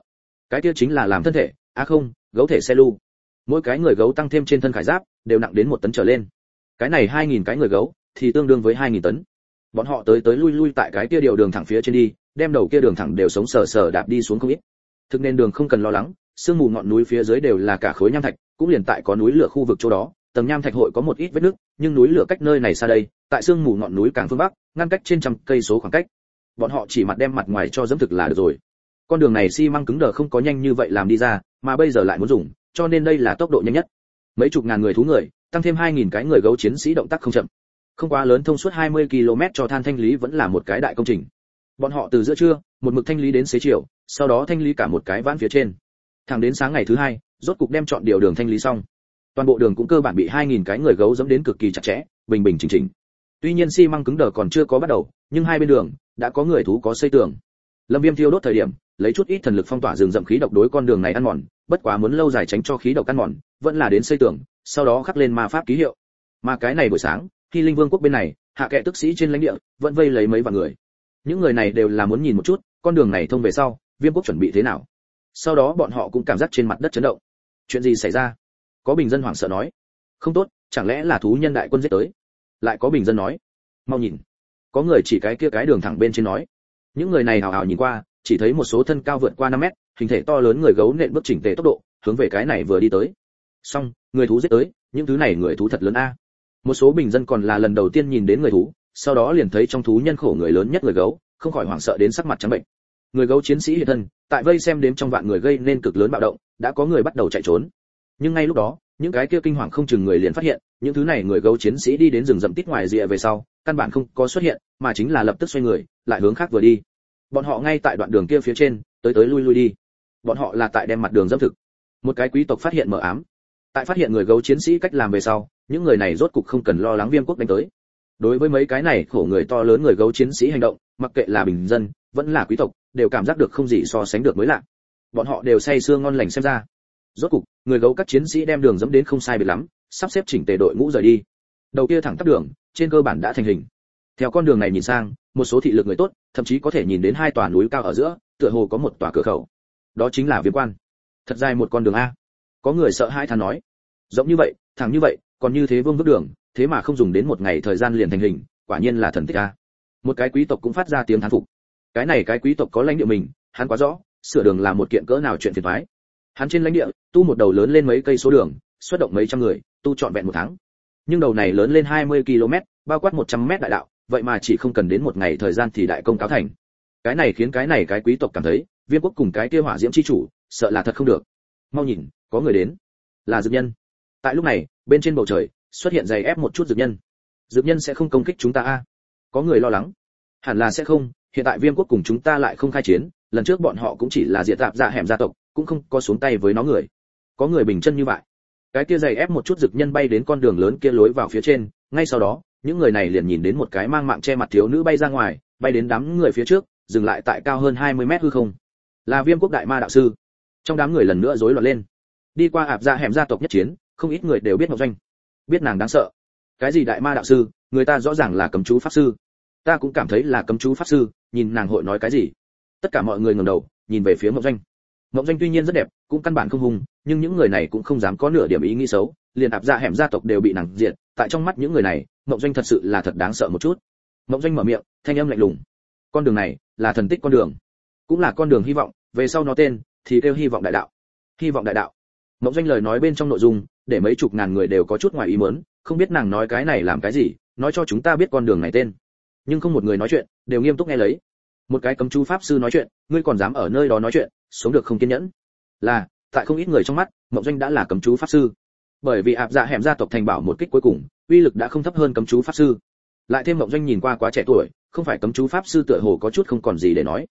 Cái kia chính là làm thân thể, không, gấu thể xe lưu. Mỗi cái người gấu tăng thêm trên thân khải giáp, đều nặng đến 1 tấn trở lên. Cái này 2000 cái người gấu thì tương đương với 2000 tấn. Bọn họ tới tới lui lui tại cái kia điều đường thẳng phía trên đi, đem đầu kia đường thẳng đều sống sờ sờ đạp đi xuống không ít. Thực nên đường không cần lo lắng, sương mù ngọn núi phía dưới đều là cả khối nham thạch, cũng liền tại có núi lửa khu vực chỗ đó, tầng nham thạch hội có một ít vết nứt, nhưng núi lửa cách nơi này xa đây, tại sương mù ngọn núi càng phương bắc, ngăn cách trên trăm cây số khoảng cách. Bọn họ chỉ mặt đem mặt ngoài cho dẫm thực là được rồi. Con đường này xi măng cứng đờ không có nhanh như vậy làm đi ra, mà bây giờ lại muốn dùng, cho nên đây là tốc độ nhanh nhất. Mấy chục ngàn người thú người, tăng thêm 2000 cái người gấu chiến sĩ động tác không chậm. Không quá lớn, thông suốt 20 km cho than thanh lý vẫn là một cái đại công trình. Bọn họ từ giữa trưa, một mực thanh lý đến xế chiều, sau đó thanh lý cả một cái vãn phía trên. Thẳng đến sáng ngày thứ hai, rốt cục đem chọn điều đường thanh lý xong. Toàn bộ đường cũng cơ bản bị 2000 cái người gấu dẫm đến cực kỳ chặt chẽ, bình bình chỉnh chỉnh. Tuy nhiên xi măng cứng đờ còn chưa có bắt đầu, nhưng hai bên đường đã có người thú có xây tường. Lâm Viêm thiêu đốt thời điểm, lấy chút ít thần lực phong tỏa rừng rậm khí độc đối con đường này ăn mòn, bất quá muốn lâu dài tránh cho khí độc ăn mòn, vẫn là đến xây tường, sau đó khắc lên ma pháp ký hiệu. Mà cái này buổi sáng, khi Linh Vương quốc bên này, hạ kệ tức sĩ trên lãnh địa, vẫn vây lấy mấy vạn người. Những người này đều là muốn nhìn một chút, con đường này thông về sau, Viêm quốc chuẩn bị thế nào. Sau đó bọn họ cũng cảm giác trên mặt đất chấn động. Chuyện gì xảy ra? Có bình dân hoảng sợ nói. Không tốt, chẳng lẽ là thú nhân đại quân giết tới? Lại có bình dân nói. Mau nhìn. Có người chỉ cái kia cái đường thẳng bên trên nói. Những người này hào hào nhìn qua, chỉ thấy một số thân cao vượt qua 5 mét, hình thể to lớn người gấu nện bước chỉnh tề tốc độ, hướng về cái này vừa đi tới. Xong, người thú giết tới, những thứ này người thú thật lớn a. Một số bình dân còn là lần đầu tiên nhìn đến người thú, sau đó liền thấy trong thú nhân khổ người lớn nhất người gấu, không khỏi hoảng sợ đến sắc mặt trắng bệnh. Người gấu chiến sĩ hiện thân, tại vây xem đếm trong vạn người gây nên cực lớn bạo động, đã có người bắt đầu chạy trốn. Nhưng ngay lúc đó, những cái kia kinh hoàng không chừng người liền phát hiện, những thứ này người gấu chiến sĩ đi đến rừng rậm tít ngoài rìa về sau, căn bản không có xuất hiện, mà chính là lập tức xoay người, lại hướng khác vừa đi. Bọn họ ngay tại đoạn đường kia phía trên, tới tới lui lui đi. Bọn họ là tại đem mặt đường dẫm thực. Một cái quý tộc phát hiện mờ ám. Tại phát hiện người gấu chiến sĩ cách làm về sau, những người này rốt cục không cần lo lắng Viêm quốc đánh tới. Đối với mấy cái này khổ người to lớn người gấu chiến sĩ hành động, mặc kệ là bình dân, vẫn là quý tộc, đều cảm giác được không gì so sánh được mới lạ. Bọn họ đều say sưa ngon lành xem ra. Rốt cục, người gấu các chiến sĩ đem đường dẫm đến không sai biệt lắm, sắp xếp chỉnh tề đội ngũ rời đi. Đầu kia thẳng tắp đường, trên cơ bản đã thành hình. Theo con đường này nhìn sang, một số thị lực người tốt, thậm chí có thể nhìn đến hai tòa núi cao ở giữa, tựa hồ có một tòa cửa khẩu. Đó chính là Viêm quan. Thật dài một con đường a. Có người sợ hãi than nói. Rộng như vậy, thẳng như vậy, còn như thế vương vức đường, thế mà không dùng đến một ngày thời gian liền thành hình, quả nhiên là thần tích a. Một cái quý tộc cũng phát ra tiếng thán phục. Cái này cái quý tộc có lãnh địa mình, hắn quá rõ, sửa đường là một kiện cỡ nào chuyện phiền toái. Hắn trên lãnh địa, tu một đầu lớn lên mấy cây số đường, xuất động mấy trăm người, tu trọn vẹn một tháng. Nhưng đầu này lớn lên 20 km, bao quát 100 mét đại đạo, vậy mà chỉ không cần đến một ngày thời gian thì đại công cáo thành. Cái này khiến cái này cái quý tộc cảm thấy, Viêm quốc cùng cái kia hỏa diễm chi chủ, sợ là thật không được. Mau nhìn, có người đến. Là dược nhân. Tại lúc này, bên trên bầu trời, xuất hiện dày ép một chút dược nhân. Dược nhân sẽ không công kích chúng ta a? Có người lo lắng. Hẳn là sẽ không, hiện tại Viêm quốc cùng chúng ta lại không khai chiến, lần trước bọn họ cũng chỉ là diệt tạp dạ hẻm gia tộc, cũng không có xuống tay với nó người. Có người bình chân như vậy. Cái kia dày ép một chút dược nhân bay đến con đường lớn kia lối vào phía trên, ngay sau đó, những người này liền nhìn đến một cái mang mạng che mặt thiếu nữ bay ra ngoài, bay đến đám người phía trước, dừng lại tại cao hơn 20 mét hư không. Là Viêm quốc đại ma đạo sư. Trong đám người lần nữa rối loạn lên. Đi qua ạp dạ hẻm gia tộc nhất chiến, không ít người đều biết Ngọc Doanh. Biết nàng đáng sợ. Cái gì đại ma đạo sư, người ta rõ ràng là cấm chú pháp sư. Ta cũng cảm thấy là cấm chú pháp sư, nhìn nàng hội nói cái gì. Tất cả mọi người ngẩng đầu, nhìn về phía Ngọc Doanh. Ngọc Doanh tuy nhiên rất đẹp, cũng căn bản không hung, nhưng những người này cũng không dám có nửa điểm ý nghĩ xấu, liền ạp dạ hẻm gia tộc đều bị nàng diệt, tại trong mắt những người này, Ngọc Doanh thật sự là thật đáng sợ một chút. Ngọc Doanh mở miệng, thanh âm lạnh lùng. Con đường này là thần tích con đường, cũng là con đường hy vọng, về sau nó tên thì kêu hy vọng đại đạo. Hy vọng đại đạo. Ngọc Doanh lời nói bên trong nội dung, để mấy chục ngàn người đều có chút ngoài ý muốn, không biết nàng nói cái này làm cái gì, nói cho chúng ta biết con đường này tên. Nhưng không một người nói chuyện, đều nghiêm túc nghe lấy. Một cái cấm chú pháp sư nói chuyện, ngươi còn dám ở nơi đó nói chuyện, sống được không kiên nhẫn. Là, tại không ít người trong mắt, Ngọc Doanh đã là cấm chú pháp sư. Bởi vì ạp dạ hẻm gia tộc thành bảo một kích cuối cùng, uy lực đã không thấp hơn cấm chú pháp sư. Lại thêm Ngọc Doanh nhìn qua quá trẻ tuổi, không phải cấm chú pháp sư tựa hồ có chút không còn gì để nói.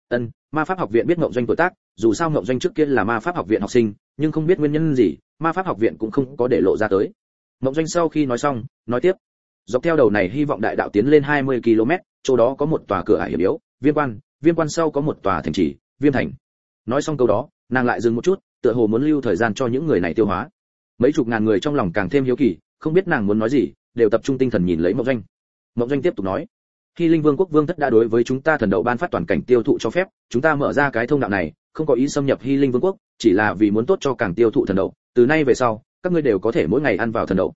Ma pháp học viện biết Ngọc Doanh tuổi tác, dù sao Ngọc Doanh trước kia là ma pháp học viện học sinh, nhưng không biết nguyên nhân gì, ma pháp học viện cũng không có để lộ ra tới. Ngọc Doanh sau khi nói xong, nói tiếp. Dọc theo đầu này hy vọng đại đạo tiến lên 20 km, chỗ đó có một tòa cửa ải hiểm yếu, Viêm quan sau có một tòa thành trì, Viêm thành. Nói xong câu đó, nàng lại dừng một chút, tựa hồ muốn lưu thời gian cho những người này tiêu hóa. Mấy chục ngàn người trong lòng càng thêm hiếu kỳ, không biết nàng muốn nói gì, đều tập trung tinh thần nhìn lấy Ngọc Doanh. Ngọc Doanh tiếp tục nói: "Khi Linh Vương quốc vương thất đã đối với chúng ta thần đậu ban phát toàn cảnh tiêu thụ cho phép, chúng ta mở ra cái thông đạo này, không có ý xâm nhập Hy Linh Vương quốc, chỉ là vì muốn tốt cho càng tiêu thụ thần đậu, từ nay về sau, các ngươi đều có thể mỗi ngày ăn vào thần đậu.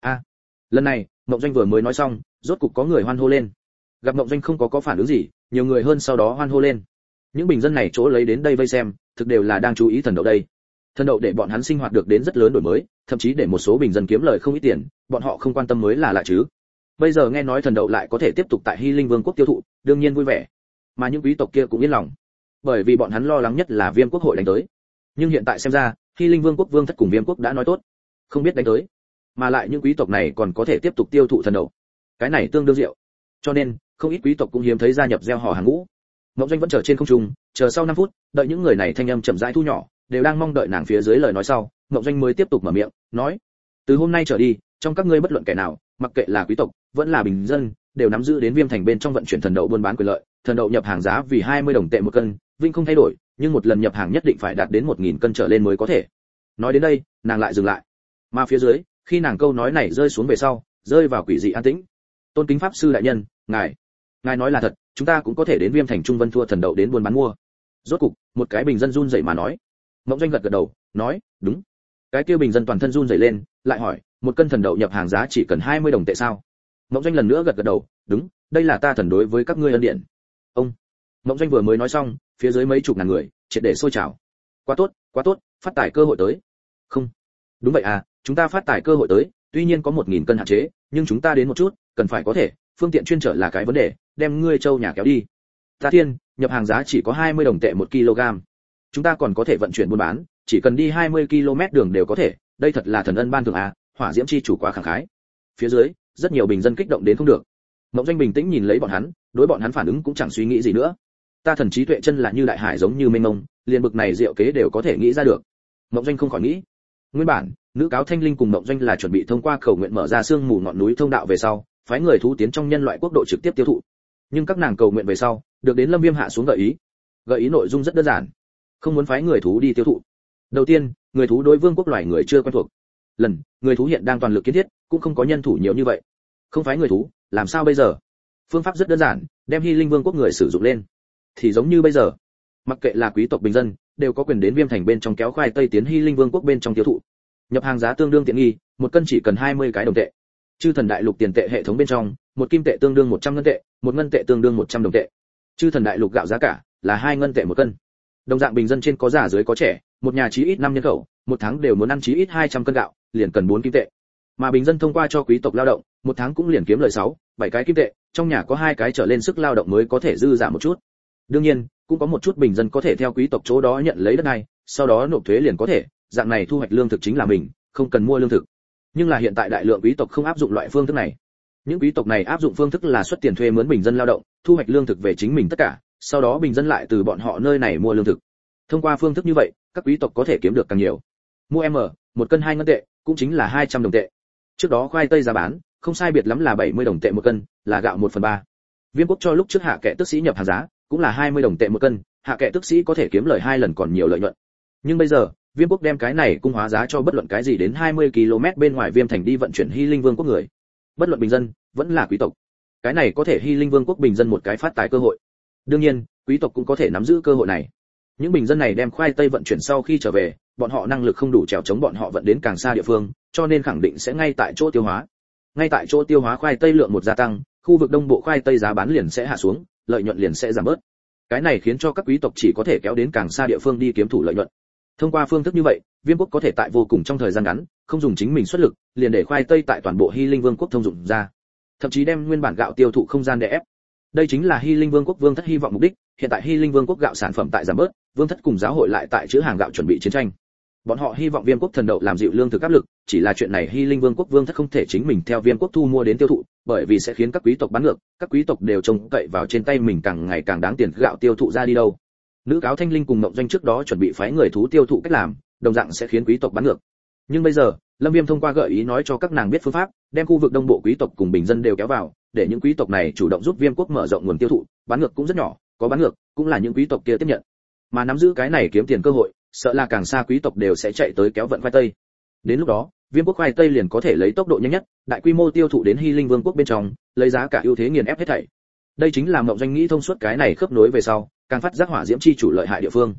Lần này, Mộng Doanh vừa mới nói xong, rốt cục có người hoan hô lên. Gặp Mộng Doanh không có phản ứng gì, nhiều người hơn sau đó hoan hô lên. Những bình dân này chỗ lấy đến đây vây xem, thực đều là đang chú ý thần đậu đây. Thần đậu để bọn hắn sinh hoạt được đến rất lớn đổi mới, thậm chí để một số bình dân kiếm lời không ít tiền, bọn họ không quan tâm mới là lạ chứ. Bây giờ nghe nói thần đậu lại có thể tiếp tục tại Hy Linh Vương quốc tiêu thụ, đương nhiên vui vẻ. Mà những quý tộc kia cũng yên lòng, bởi vì bọn hắn lo lắng nhất là Viêm quốc hội đánh tới. Nhưng hiện tại xem ra, Hy Linh Vương quốc vương thất cùng Viêm quốc đã nói tốt, không biết đánh tới, mà lại những quý tộc này còn có thể tiếp tục tiêu thụ thần đậu. Cái này tương đương diệu. Cho nên, không ít quý tộc cũng hiếm thấy gia nhập gieo họ hàng ngũ. Mộng Doanh vẫn chờ trên không trung, chờ sau 5 phút, đợi những người này thanh âm chậm rãi thu nhỏ, đều đang mong đợi nàng phía dưới lời nói sau, Mộng Doanh mới tiếp tục mở miệng, nói: "Từ hôm nay trở đi, trong các ngươi bất luận kẻ nào, mặc kệ là quý tộc, vẫn là bình dân, đều nắm giữ đến Viêm thành bên trong vận chuyển thần đậu buôn bán quyền lợi, thần đậu nhập hàng giá vì 20 đồng tệ một cân, vinh không thay đổi, nhưng một lần nhập hàng nhất định phải đạt đến 1000 cân trở lên mới có thể." Nói đến đây, nàng lại dừng lại. Mà phía dưới, khi nàng câu nói này rơi xuống về sau, rơi vào quỷ dị an tĩnh. "Tôn kính pháp sư đại nhân, ngài nói là thật, chúng ta cũng có thể đến Viêm thành Trung Vân thua thần đậu đến buôn bán mua." Rốt cục, một cái bình dân run rẩy mà nói. Mộng Doanh gật gật đầu, nói: "Đúng." Cái kia bình dân toàn thân run rẩy lên, lại hỏi: "Một cân thần đậu nhập hàng giá chỉ cần 20 đồng tệ sao?" Mộng Doanh lần nữa gật gật đầu, "Đúng, đây là ta thần đối với các ngươi ân điển." Ông. Mộng Doanh vừa mới nói xong, phía dưới mấy chục ngàn người triệt để sôi trào. Quá tốt, phát tài cơ hội tới. Không. Đúng vậy à, chúng ta phát tài cơ hội tới, tuy nhiên có 1000 cân hạn chế, nhưng chúng ta đến một chút, cần phải có thể, phương tiện chuyên trở là cái vấn đề, đem ngươi châu nhà kéo đi. Ta thiên, nhập hàng giá chỉ có 20 đồng tệ 1 kg. Chúng ta còn có thể vận chuyển buôn bán, chỉ cần đi 20 km đường đều có thể, đây thật là thần ân ban thưởng à, Hỏa Diễm chi chủ quá khẳng khái. Phía dưới, rất nhiều bình dân kích động đến không được. Mộng Doanh bình tĩnh nhìn lấy bọn hắn, đối bọn hắn phản ứng cũng chẳng suy nghĩ gì nữa. Ta thần trí tuệ chân là như đại hải giống như mênh mông, liền bực này diệu kế đều có thể nghĩ ra được. Mộng Doanh không khỏi nghĩ, nguyên bản, nữ cáo Thanh Linh cùng Mộng Doanh là chuẩn bị thông qua cầu nguyện mở ra sương mù ngọn núi thông đạo về sau, phái người thú tiến trong nhân loại quốc độ trực tiếp tiêu thụ. Nhưng các nàng cầu nguyện về sau, được đến Lâm Viêm hạ xuống gợi ý nội dung rất đơn giản, không muốn phái người thú đi tiêu thụ. Đầu tiên, người thú đối vương quốc loài người chưa quen thuộc. Người thú hiện đang toàn lực kiến thiết, cũng không có nhân thủ nhiều như vậy. Không phái người thú, làm sao bây giờ? Phương pháp rất đơn giản, đem Hy Linh Vương quốc người sử dụng lên. Thì giống như bây giờ, mặc kệ là quý tộc bình dân, đều có quyền đến Viêm thành bên trong kéo khoai tây tiến Hy Linh Vương quốc bên trong tiêu thụ. Nhập hàng giá tương đương tiện nghi, một cân chỉ cần 20 cái đồng tệ. Chư thần đại lục tiền tệ hệ thống bên trong, một kim tệ tương đương 100 ngân tệ, một ngân tệ tương đương 100 đồng tệ. Chư thần đại lục gạo giá cả là 2 ngân tệ một cân. Đồng dạng bình dân trên có già dưới có trẻ, một nhà chí ít 5 nhân khẩu, một tháng đều muốn ăn chí ít 200 cân gạo, liền cần 4 kim tệ. Mà bình dân thông qua cho quý tộc lao động, một tháng cũng liền kiếm lời 7 cái kim tệ, trong nhà có 2 cái trở lên sức lao động mới có thể dư giả một chút. Đương nhiên, cũng có một chút bình dân có thể theo quý tộc chỗ đó nhận lấy đất này, sau đó nộp thuế liền có thể, dạng này thu hoạch lương thực chính là mình, không cần mua lương thực. Nhưng là hiện tại đại lượng quý tộc không áp dụng loại phương thức này. Những quý tộc này áp dụng phương thức là xuất tiền thuê mướn bình dân lao động, thu hoạch lương thực về chính mình tất cả, sau đó bình dân lại từ bọn họ nơi này mua lương thực. Thông qua phương thức như vậy, các quý tộc có thể kiếm được càng nhiều. Mua một cân 2 ngân tệ, cũng chính là 200 đồng tệ. Trước đó khoai tây giá bán, không sai biệt lắm là 70 đồng tệ một cân, là gạo 1/3. Viêm quốc cho lúc trước hạ kệ tước sĩ nhập hàng giá, cũng là 20 đồng tệ một cân, hạ kệ tước sĩ có thể kiếm lời 2 lần còn nhiều lợi nhuận. Nhưng bây giờ, Viêm quốc đem cái này cung hóa giá cho bất luận cái gì đến 20 km bên ngoài Viêm thành đi vận chuyển Hy Linh Vương quốc người. Bất luận bình dân, vẫn là quý tộc. Cái này có thể Hy Linh Vương quốc bình dân một cái phát tài cơ hội. Đương nhiên, quý tộc cũng có thể nắm giữ cơ hội này. Những bình dân này đem khoai tây vận chuyển sau khi trở về, bọn họ năng lực không đủ trèo chống bọn họ vận đến càng xa địa phương, cho nên khẳng định sẽ ngay tại chỗ tiêu hóa. Ngay tại chỗ tiêu hóa khoai tây lượng một gia tăng, khu vực đông bộ khoai tây giá bán liền sẽ hạ xuống, lợi nhuận liền sẽ giảm bớt. Cái này khiến cho các quý tộc chỉ có thể kéo đến càng xa địa phương đi kiếm thủ lợi nhuận. Thông qua phương thức như vậy, Viêm quốc có thể tại vô cùng trong thời gian ngắn, không dùng chính mình xuất lực, liền để khoai tây tại toàn bộ Hy Linh Vương quốc thông dụng ra. Thậm chí đem nguyên bản gạo tiêu thụ không gian đè ép. Đây chính là Hy Linh Vương quốc vương thất hy vọng mục đích, hiện tại Hy Linh Vương quốc gạo sản phẩm tại giảm bớt, vương thất cùng giáo hội lại tại chứa hàng gạo chuẩn bị chiến tranh. Bọn họ hy vọng Viêm quốc thần đậu làm dịu lương thực áp lực, chỉ là chuyện này Hy Linh Vương quốc vương thất không thể chính mình theo Viêm quốc thu mua đến tiêu thụ, bởi vì sẽ khiến các quý tộc bán ngược, các quý tộc đều trông cậy vào trên tay mình càng ngày càng đáng tiền gạo tiêu thụ ra đi đâu. Nữ cáo Thanh Linh cùng Mộng Doanh trước đó chuẩn bị phái người thú tiêu thụ cách làm, đồng dạng sẽ khiến quý tộc bán ngược. Nhưng bây giờ, Lâm Viêm thông qua gợi ý nói cho các nàng biết phương pháp, đem khu vực đông bộ quý tộc cùng bình dân đều kéo vào, để những quý tộc này chủ động giúp Viêm quốc mở rộng nguồn tiêu thụ, bán ngược cũng rất nhỏ, có bán ngược, cũng là những quý tộc kia tiếp nhận. Mà nắm giữ cái này kiếm tiền cơ hội, sợ là càng xa quý tộc đều sẽ chạy tới kéo vận khoai tây. Đến lúc đó, Viêm quốc khoai tây liền có thể lấy tốc độ nhanh nhất, đại quy mô tiêu thụ đến Hy Linh Vương quốc bên trong, lấy giá cả ưu thế nghiền ép hết thảy. Đây chính là Mộng Doanh nghĩ thông suốt cái này khớp nối về sau, càng phát giác Hỏa Diễm chi chủ lợi hại địa phương.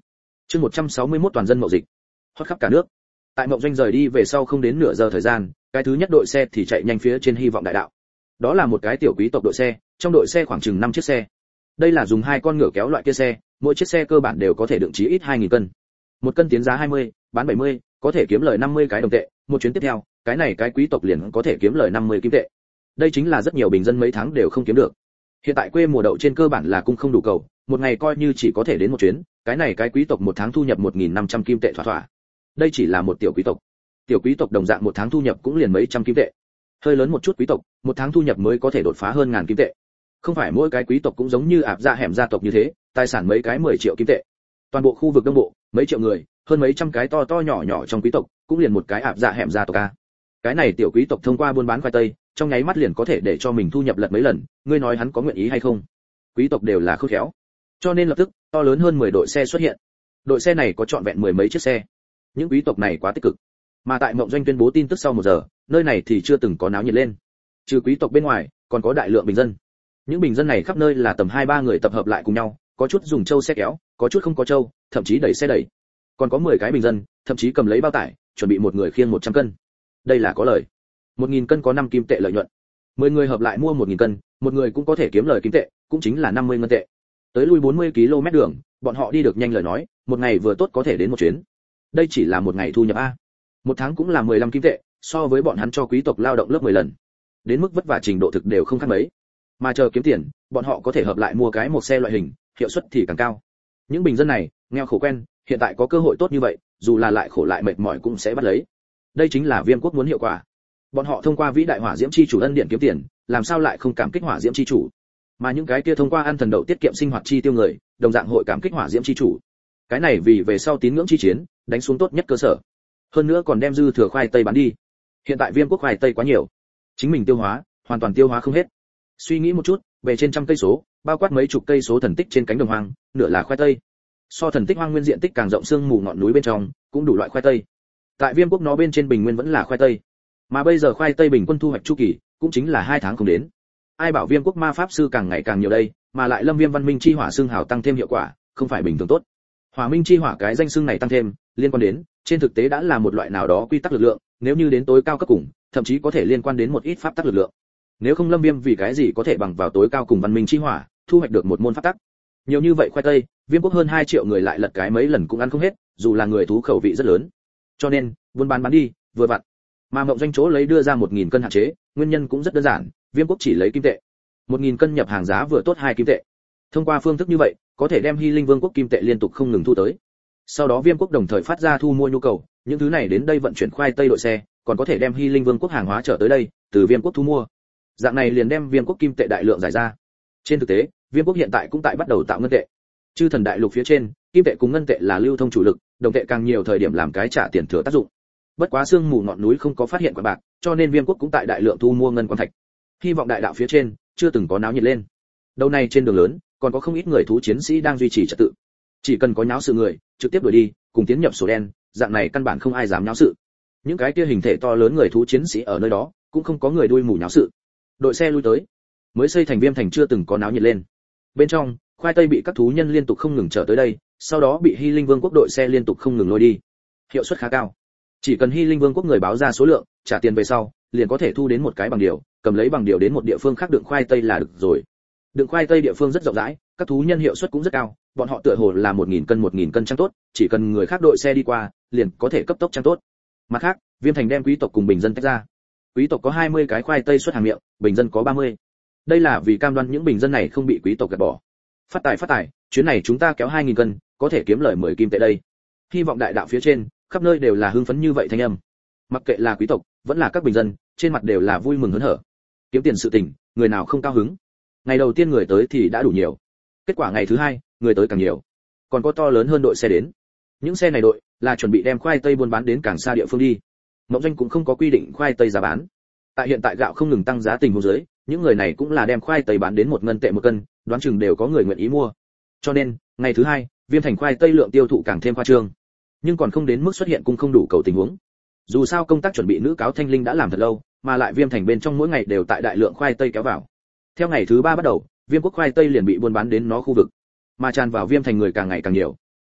Chương 161 toàn dân mậu dịch. Hót khắp cả nước. Tại Mộng Doanh rời đi về sau không đến nửa giờ thời gian, cái thứ nhất đội xe thì chạy nhanh phía trên Hy vọng đại đạo. Đó là một cái tiểu quý tộc đội xe, trong đội xe khoảng chừng 5 chiếc xe. Đây là dùng 2 con ngựa kéo loại kia xe, mỗi chiếc xe cơ bản đều có thể đựng chí ít 2000 cân. Một cân tiến giá 20, bán 70, có thể kiếm lời 50 cái đồng tệ, một chuyến tiếp theo, cái này cái quý tộc liền có thể kiếm lời 50 kim tệ. Đây chính là rất nhiều bình dân mấy tháng đều không kiếm được. Hiện tại quê mùa đậu trên cơ bản là cung không đủ cầu, một ngày coi như chỉ có thể đến một chuyến, cái này cái quý tộc một tháng thu nhập 1500 kim tệ thỏa thỏa. Đây chỉ là một tiểu quý tộc. Tiểu quý tộc đồng dạng một tháng thu nhập cũng liền mấy trăm kim tệ. Hơi lớn một chút quý tộc, một tháng thu nhập mới có thể đột phá hơn ngàn kim tệ. Không phải mỗi cái quý tộc cũng giống như ạp gia hẻm gia tộc như thế, tài sản mấy cái 10 triệu kim tệ. Toàn bộ khu vực đông bộ, mấy triệu người, hơn mấy trăm cái to to nhỏ nhỏ trong quý tộc, cũng liền một cái ạp gia hẻm gia tộc a. Cái này tiểu quý tộc thông qua buôn bán khoai tây, trong nháy mắt liền có thể để cho mình thu nhập lật mấy lần, ngươi nói hắn có nguyện ý hay không? Quý tộc đều là khôn khéo, cho nên lập tức to lớn hơn 10 đội xe xuất hiện. Đội xe này có trọn vẹn 10 mấy chiếc xe. Những quý tộc này quá tích cực. Mà tại Mộng Doanh tuyên bố tin tức sau 1 giờ, nơi này thì chưa từng có náo nhiệt lên. Trừ quý tộc bên ngoài, còn có đại lượng bình dân. Những bình dân này khắp nơi là tầm 2-3 người tập hợp lại cùng nhau, có chút dùng trâu xe kéo, có chút không có trâu, thậm chí đẩy xe đẩy. Còn có 10 cái bình dân, thậm chí cầm lấy bao tải, chuẩn bị một người khiêng 100 cân. Đây là có lời. 1000 cân có 5 kim tệ lợi nhuận. 10 người hợp lại mua 1000 cân, một người cũng có thể kiếm lời kim tệ, cũng chính là 50 ngân tệ. Tới lui 40 km đường, bọn họ đi được nhanh lời nói, một ngày vừa tốt có thể đến một chuyến. Đây chỉ là một ngày thu nhập a. Một tháng cũng là 15 kim tệ, so với bọn hắn cho quý tộc lao động lớp 10 lần. Đến mức vất vả trình độ thực đều không khác mấy. Mà chờ kiếm tiền, bọn họ có thể hợp lại mua cái một xe loại hình, hiệu suất thì càng cao. Những bình dân này, nghèo khổ quen, hiện tại có cơ hội tốt như vậy, dù là lại khổ lại mệt mỏi cũng sẽ bắt lấy. Đây chính là Viêm quốc muốn hiệu quả. Bọn họ thông qua vĩ đại hỏa diễm chi chủ ân điện kiếm tiền, làm sao lại không cảm kích hỏa diễm chi chủ? Mà những cái kia thông qua ăn thần đậu tiết kiệm sinh hoạt chi tiêu người, đồng dạng hội cảm kích hỏa diễm chi chủ. Cái này vì về sau tín ngưỡng chi chiến, đánh xuống tốt nhất cơ sở. Hơn nữa còn đem dư thừa khoai tây bán đi. Hiện tại Viêm quốc khoai tây quá nhiều, chính mình tiêu hóa, hoàn toàn tiêu hóa không hết. Suy nghĩ một chút, về trên trăm cây số, bao quát mấy chục cây số thần tích trên cánh đồng hoang, nửa là khoai tây. So thần tích hoang nguyên diện tích càng rộng sương mù ngọn núi bên trong, cũng đủ loại khoai tây. Tại Viêm quốc nó bên trên bình nguyên vẫn là khoai tây. Mà bây giờ khoai tây bình quân thu hoạch chu kỳ, cũng chính là 2 tháng không đến. Ai bảo Viêm quốc ma pháp sư càng ngày càng nhiều đây, mà lại Lâm Viêm văn minh chi hỏa xương hào tăng thêm hiệu quả, không phải bình thường tốt. Hỏa minh chi hỏa cái danh xưng này tăng thêm, liên quan đến, trên thực tế đã là một loại nào đó quy tắc lực lượng, nếu như đến tối cao cấp cùng, thậm chí có thể liên quan đến một ít pháp tắc lực lượng. Nếu không Lâm Viêm vì cái gì có thể bằng vào tối cao cùng văn minh chi hỏa, thu hoạch được một môn pháp tắc. Nhiều như vậy khoai tây, Viêm quốc hơn 2 triệu người lại lật cái mấy lần cũng ăn không hết, dù là người thú khẩu vị rất lớn. Cho nên, buôn bán đi, vừa vặn. Mà Mộng Doanh chỗ lấy đưa ra 1000 cân hạn chế, nguyên nhân cũng rất đơn giản, Viêm quốc chỉ lấy kim tệ. 1000 cân nhập hàng giá vừa tốt 2 kim tệ. Thông qua phương thức như vậy, có thể đem Hy Linh Vương quốc kim tệ liên tục không ngừng thu tới. Sau đó Viêm quốc đồng thời phát ra thu mua nhu cầu, những thứ này đến đây vận chuyển khoai tây đội xe, còn có thể đem Hy Linh Vương quốc hàng hóa trở tới đây, từ Viêm quốc thu mua. Dạng này liền đem Viêm quốc kim tệ đại lượng giải ra. Trên thực tế, Viêm quốc hiện tại cũng tại bắt đầu tạo ngân tệ. Chư thần đại lục phía trên, kim tệ cùng ngân tệ là lưu thông chủ lực, đồng tệ càng nhiều thời điểm làm cái trả tiền thừa tác dụng. Bất quá sương mù ngọn núi không có phát hiện quả bạc, cho nên Viêm quốc cũng tại đại lượng thu mua ngân quan thạch. Hy vọng đại đạo phía trên chưa từng có náo nhiệt lên. Đầu này trên đường lớn, còn có không ít người thú chiến sĩ đang duy trì trật tự. Chỉ cần có nháo sự người, trực tiếp đuổi đi, cùng tiến nhập sổ đen, dạng này căn bản không ai dám nháo sự. Những cái kia hình thể to lớn người thú chiến sĩ ở nơi đó, cũng không có người đuôi mù nháo sự. Đội xe lui tới, mới xây thành Viêm thành chưa từng có náo nhiệt lên. Bên trong, khoai tây bị các thú nhân liên tục không ngừng trở tới đây, sau đó bị Hy Linh Vương quốc đội xe liên tục không ngừng lôi đi. Hiệu suất khá cao. Chỉ cần Hy Linh Vương quốc người báo ra số lượng, trả tiền về sau, liền có thể thu đến một cái bằng điều, cầm lấy bằng điều đến một địa phương khác đựng khoai tây là được rồi. Đựng khoai tây địa phương rất rộng rãi, các thú nhân hiệu suất cũng rất cao, bọn họ tựa hồ là 1000 cân trang tốt, chỉ cần người khác đội xe đi qua, liền có thể cấp tốc trang tốt. Mặt khác, Viêm thành đem quý tộc cùng bình dân tách ra. Quý tộc có 20 cái khoai tây xuất hàng miệng, bình dân có 30. Đây là vì cam đoan những bình dân này không bị quý tộc gạt bỏ. Phát tài, chuyến này chúng ta kéo 2000 cân, có thể kiếm lời 10 kim tệ đây. Hy vọng đại đạo phía trên, khắp nơi đều là hưng phấn như vậy thanh âm. Mặc kệ là quý tộc, vẫn là các bình dân, trên mặt đều là vui mừng hớn hở. Kiếm tiền sự tình, người nào không cao hứng. Ngày đầu tiên người tới thì đã đủ nhiều. Kết quả ngày thứ hai, người tới càng nhiều. Còn có to lớn hơn đội xe đến. Những xe này đội là chuẩn bị đem khoai tây buôn bán đến càng xa địa phương đi. Mộng Doanh cũng không có quy định khoai tây giá bán. Tại hiện tại gạo không ngừng tăng giá tình huống dưới, những người này cũng là đem khoai tây bán đến 1 ngân tệ 1 cân, đoán chừng đều có người nguyện ý mua. Cho nên, ngày thứ hai, Viêm thành khoai tây lượng tiêu thụ càng thêm khoa trương. Nhưng còn không đến mức xuất hiện cung không đủ cầu tình huống. Dù sao công tác chuẩn bị nữ cáo thanh linh đã làm thật lâu, mà lại Viêm thành bên trong mỗi ngày đều tại đại lượng khoai tây kéo vào. Theo ngày thứ 3 bắt đầu, Viêm quốc khoai tây liền bị buôn bán đến nó khu vực, mà tràn vào Viêm thành người càng ngày càng nhiều.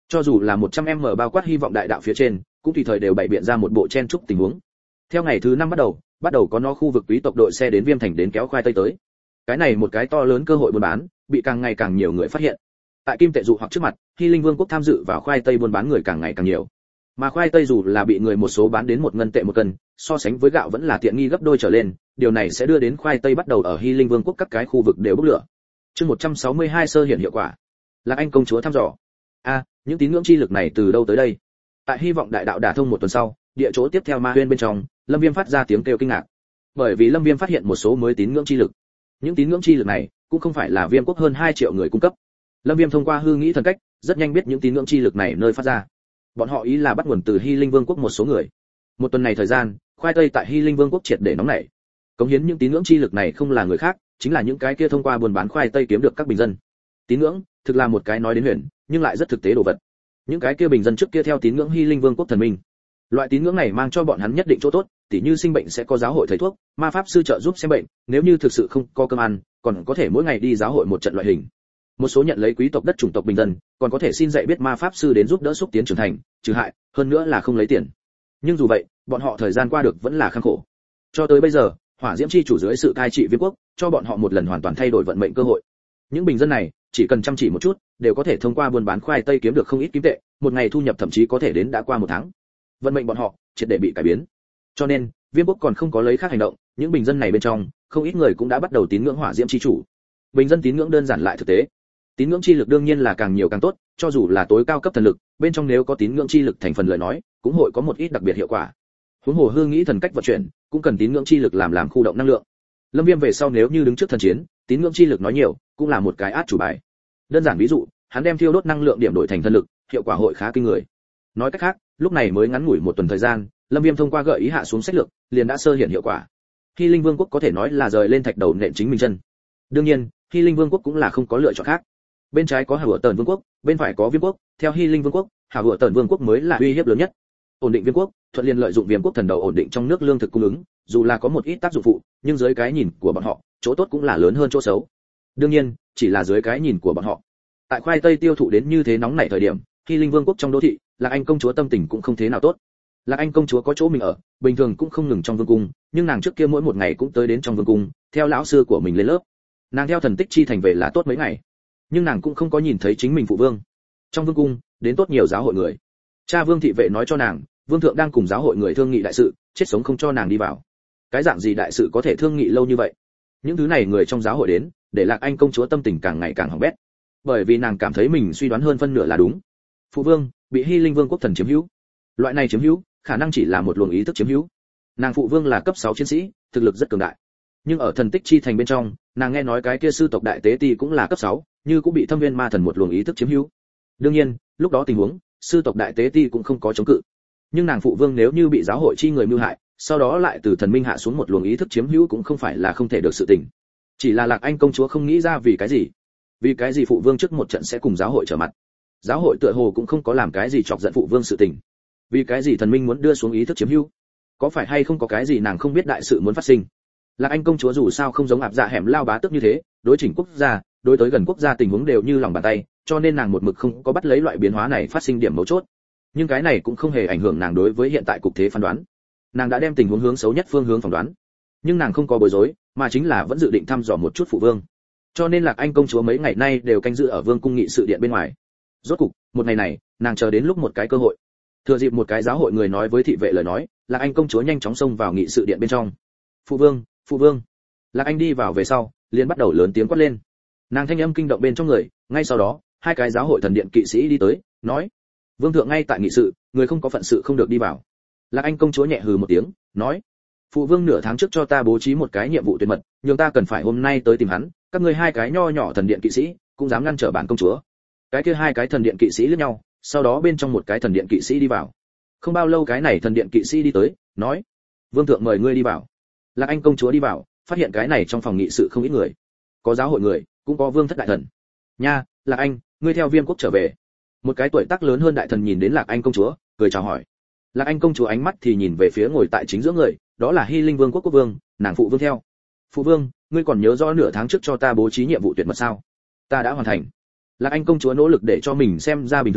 Cho dù là 100m bao quát hy vọng đại đạo phía trên, cũng tùy thời đều bày biện ra một bộ chen chúc tình huống. Theo ngày thứ 5 bắt đầu có nó khu vực quý tộc đội xe đến Viêm Thành đến kéo khoai tây tới. Cái này một cái to lớn cơ hội buôn bán, bị càng ngày càng nhiều người phát hiện. Tại kim tệ dụ hoặc trước mặt, Hy Linh Vương quốc tham dự vào khoai tây buôn bán người càng ngày càng nhiều. Mà khoai tây dù là bị người một số bán đến 1 ngân tệ 1 cân, so sánh với gạo vẫn là tiện nghi gấp đôi trở lên, điều này sẽ đưa đến khoai tây bắt đầu ở Hy Linh Vương quốc các cái khu vực đều bốc lửa. Chương 162 sơ hiện hiệu quả. Lạc Anh công chúa thăm dò. Những tín ngưỡng chi lực này từ đâu tới đây? Tại hy vọng đại đạo đả thông 1 tuần sau, địa chỗ tiếp theo ma huyên bên trong, Lâm Viêm phát ra tiếng kêu kinh ngạc. Bởi vì Lâm Viêm phát hiện một số mới tín ngưỡng chi lực. Những tín ngưỡng chi lực này cũng không phải là Viêm quốc hơn 2 triệu người cung cấp. Lâm Viêm thông qua hư nghĩ thần cách, rất nhanh biết những tín ngưỡng chi lực này nơi phát ra. Bọn họ ý là bắt nguồn từ Hy Linh Vương quốc một số người. 1 tuần này thời gian, khoai tây tại Hy Linh Vương quốc triệt để nóng nảy. Cống hiến những tín ngưỡng chi lực này không là người khác, chính là những cái kia thông qua buôn bán khoai tây kiếm được các bình dân. Tín ngưỡng thực là một cái nói đến huyền, nhưng lại rất thực tế đồ vật. Những cái kia bình dân trước kia theo tín ngưỡng Hy Linh Vương quốc thần minh. Loại tín ngưỡng này mang cho bọn hắn nhất định chỗ tốt, tỉ như sinh bệnh sẽ có giáo hội thầy thuốc, ma pháp sư trợ giúp xem bệnh, nếu như thực sự không có cơm ăn, còn có thể mỗi ngày đi giáo hội một trận loại hình. Một số nhận lấy quý tộc đất chủng tộc bình dân, còn có thể xin dạy biết ma pháp sư đến giúp đỡ xúc tiến trưởng thành, trừ hại, hơn nữa là không lấy tiền. Nhưng dù vậy, bọn họ thời gian qua được vẫn là khăng khổ. Cho tới bây giờ, Hỏa Diễm chi chủ dưới sự cai trị Viêm quốc, cho bọn họ một lần hoàn toàn thay đổi vận mệnh cơ hội. Những bình dân này, chỉ cần chăm chỉ một chút, đều có thể thông qua buôn bán khoai tây kiếm được không ít kim tệ, một ngày thu nhập thậm chí có thể đến đã qua 1 tháng. Vận mệnh bọn họ triệt để bị cải biến. Cho nên, Viêm quốc còn không có lấy khác hành động, những bình dân này bên trong, không ít người cũng đã bắt đầu tín ngưỡng Hỏa Diễm chi chủ. Bình dân tín ngưỡng đơn giản lại thực tế. Tín ngưỡng chi lực đương nhiên là càng nhiều càng tốt, cho dù là tối cao cấp thần lực, bên trong nếu có tín ngưỡng chi lực thành phần lời nói, cũng hội có một ít đặc biệt hiệu quả. Huống hồ hư nghĩ thần cách vận chuyển, cũng cần tín ngưỡng chi lực làm khu động năng lượng. Lâm Viêm về sau nếu như đứng trước thần chiến, tín ngưỡng chi lực nói nhiều, cũng là một cái át chủ bài. Đơn giản ví dụ, hắn đem thiêu đốt năng lượng điểm đổi thành thần lực, hiệu quả hội khá kinh người. Nói cách khác, lúc này mới ngắn ngủi 1 tuần thời gian, Lâm Viêm thông qua gợi ý hạ xuống sách lược, liền đã sơ hiện hiệu quả. Hy Linh Vương quốc có thể nói là rời lên thạch đầu nện chính mình chân. Đương nhiên, Hy Linh Vương quốc cũng là không có lựa chọn khác. Bên trái có Hà Vựa Tần Vương quốc, bên phải có Viêm quốc, theo Hy Linh Vương quốc, Hà Vựa Tần Vương quốc mới là uy hiếp lớn nhất. Ổn định Viêm quốc, thuận liên lợi dụng Viêm quốc thần đầu ổn định trong nước lương thực cung ứng, dù là có một ít tác dụng phụ, nhưng dưới cái nhìn của bọn họ, chỗ tốt cũng là lớn hơn chỗ xấu. Đương nhiên, chỉ là dưới cái nhìn của bọn họ. Tại khoai tây tiêu thụ đến như thế nóng nảy thời điểm, Hy Linh Vương quốc trong đô thị, Lạc Anh công chúa tâm tình cũng không thế nào tốt. Lạc Anh công chúa có chỗ mình ở, bình thường cũng không ngừng trong vương cung, nhưng nàng trước kia mỗi một ngày cũng tới đến trong vương cung, theo lão sư của mình lên lớp. Nàng theo thần tích chi thành về là tốt mấy ngày, nhưng nàng cũng không có nhìn thấy chính mình phụ vương. Trong vương cung, đến tốt nhiều giáo hội người. Cha Vương thị vệ nói cho nàng, vương thượng đang cùng giáo hội người thương nghị đại sự, chết sống không cho nàng đi vào. Cái dạng gì đại sự có thể thương nghị lâu như vậy? Những thứ này người trong giáo hội đến, để Lạc Anh công chúa tâm tình càng ngày càng hỏng bét. Bởi vì nàng cảm thấy mình suy đoán hơn phân nửa là đúng. Phụ vương bị Hy Linh Vương quốc thần chiếm hữu. Loại này chiếm hữu, khả năng chỉ là một luồng ý thức chiếm hữu. Nàng phụ vương là cấp 6 chiến sĩ, thực lực rất cường đại. Nhưng ở thần tích chi thành bên trong, nàng nghe nói cái kia sư tộc đại tế ti cũng là cấp 6, như cũng bị Thâm Viên ma thần một luồng ý thức chiếm hữu. Đương nhiên, lúc đó tình huống, sư tộc đại tế ti cũng không có chống cự. Nhưng nàng phụ vương nếu như bị giáo hội chi người mưu hại, sau đó lại từ thần minh hạ xuống một luồng ý thức chiếm hữu cũng không phải là không thể được sự tình. Chỉ là Lạc Anh công chúa không nghĩ ra vì cái gì. Vì cái gì phụ vương trước một trận sẽ cùng giáo hội trở mặt? Giáo hội tựa hồ cũng không có làm cái gì chọc giận phụ vương sự tình. Vì cái gì thần minh muốn đưa xuống ý thức chiếm hữu? Có phải hay không có cái gì nàng không biết đại sự muốn phát sinh? Lạc Anh công chúa dù sao không giống ạp dạ hẻm lao bá tước như thế, đối chỉnh quốc gia, đối tới gần quốc gia tình huống đều như lòng bàn tay, cho nên nàng một mực không có bắt lấy loại biến hóa này phát sinh điểm mấu chốt. Nhưng cái này cũng không hề ảnh hưởng nàng đối với hiện tại cục thế phán đoán. Nàng đã đem tình huống hướng xấu nhất phương hướng phỏng đoán, nhưng nàng không có bối rối, mà chính là vẫn dự định thăm dò một chút phụ vương. Cho nên Lạc Anh công chúa mấy ngày nay đều canh giữ ở vương cung nghị sự điện bên ngoài. Rốt cục, một ngày này, nàng chờ đến lúc một cái cơ hội. Thừa dịp một cái giáo hội người nói với thị vệ lời nói, Lạc Anh công chúa nhanh chóng xông vào nghị sự điện bên trong. Phụ vương, phụ vương. Lạc Anh đi vào về sau, liền bắt đầu lớn tiếng quát lên. Nàng thanh âm kinh động bên trong người, ngay sau đó, hai cái giáo hội thần điện kỵ sĩ đi tới, nói: "Vương thượng ngay tại nghị sự, người không có phận sự không được đi vào." Lạc Anh công chúa nhẹ hừ một tiếng, nói: "Phụ vương nửa tháng trước cho ta bố trí một cái nhiệm vụ tuyệt mật, nhưng ta cần phải hôm nay tới tìm hắn, các ngươi hai cái nho nhỏ thần điện kỵ sĩ, cũng dám ngăn trở bản công chúa." Cái kia hai cái thần điện kỵ sĩ liếc nhau, sau đó bên trong một cái thần điện kỵ sĩ đi vào. Không bao lâu cái này thần điện kỵ sĩ đi tới, nói: "Vương thượng mời ngươi đi vào." Lạc Anh công chúa đi vào, phát hiện cái này trong phòng nghị sự không ít người, có giáo hội người, cũng có vương thất đại thần. "Nha, Lạc Anh, ngươi theo Viêm quốc trở về?" Một cái tuổi tác lớn hơn đại thần nhìn đến Lạc Anh công chúa, cười chào hỏi. Lạc Anh công chúa ánh mắt thì nhìn về phía ngồi tại chính giữa người, đó là Hy Linh Vương quốc quốc vương, nàng phụ vương theo. "Phụ vương, ngươi còn nhớ rõ nửa tháng trước cho ta bố trí nhiệm vụ tuyệt mật sao?" "Ta đã hoàn thành." Lạc Anh công chúa nỗ lực để cho mình xem ra bình thường,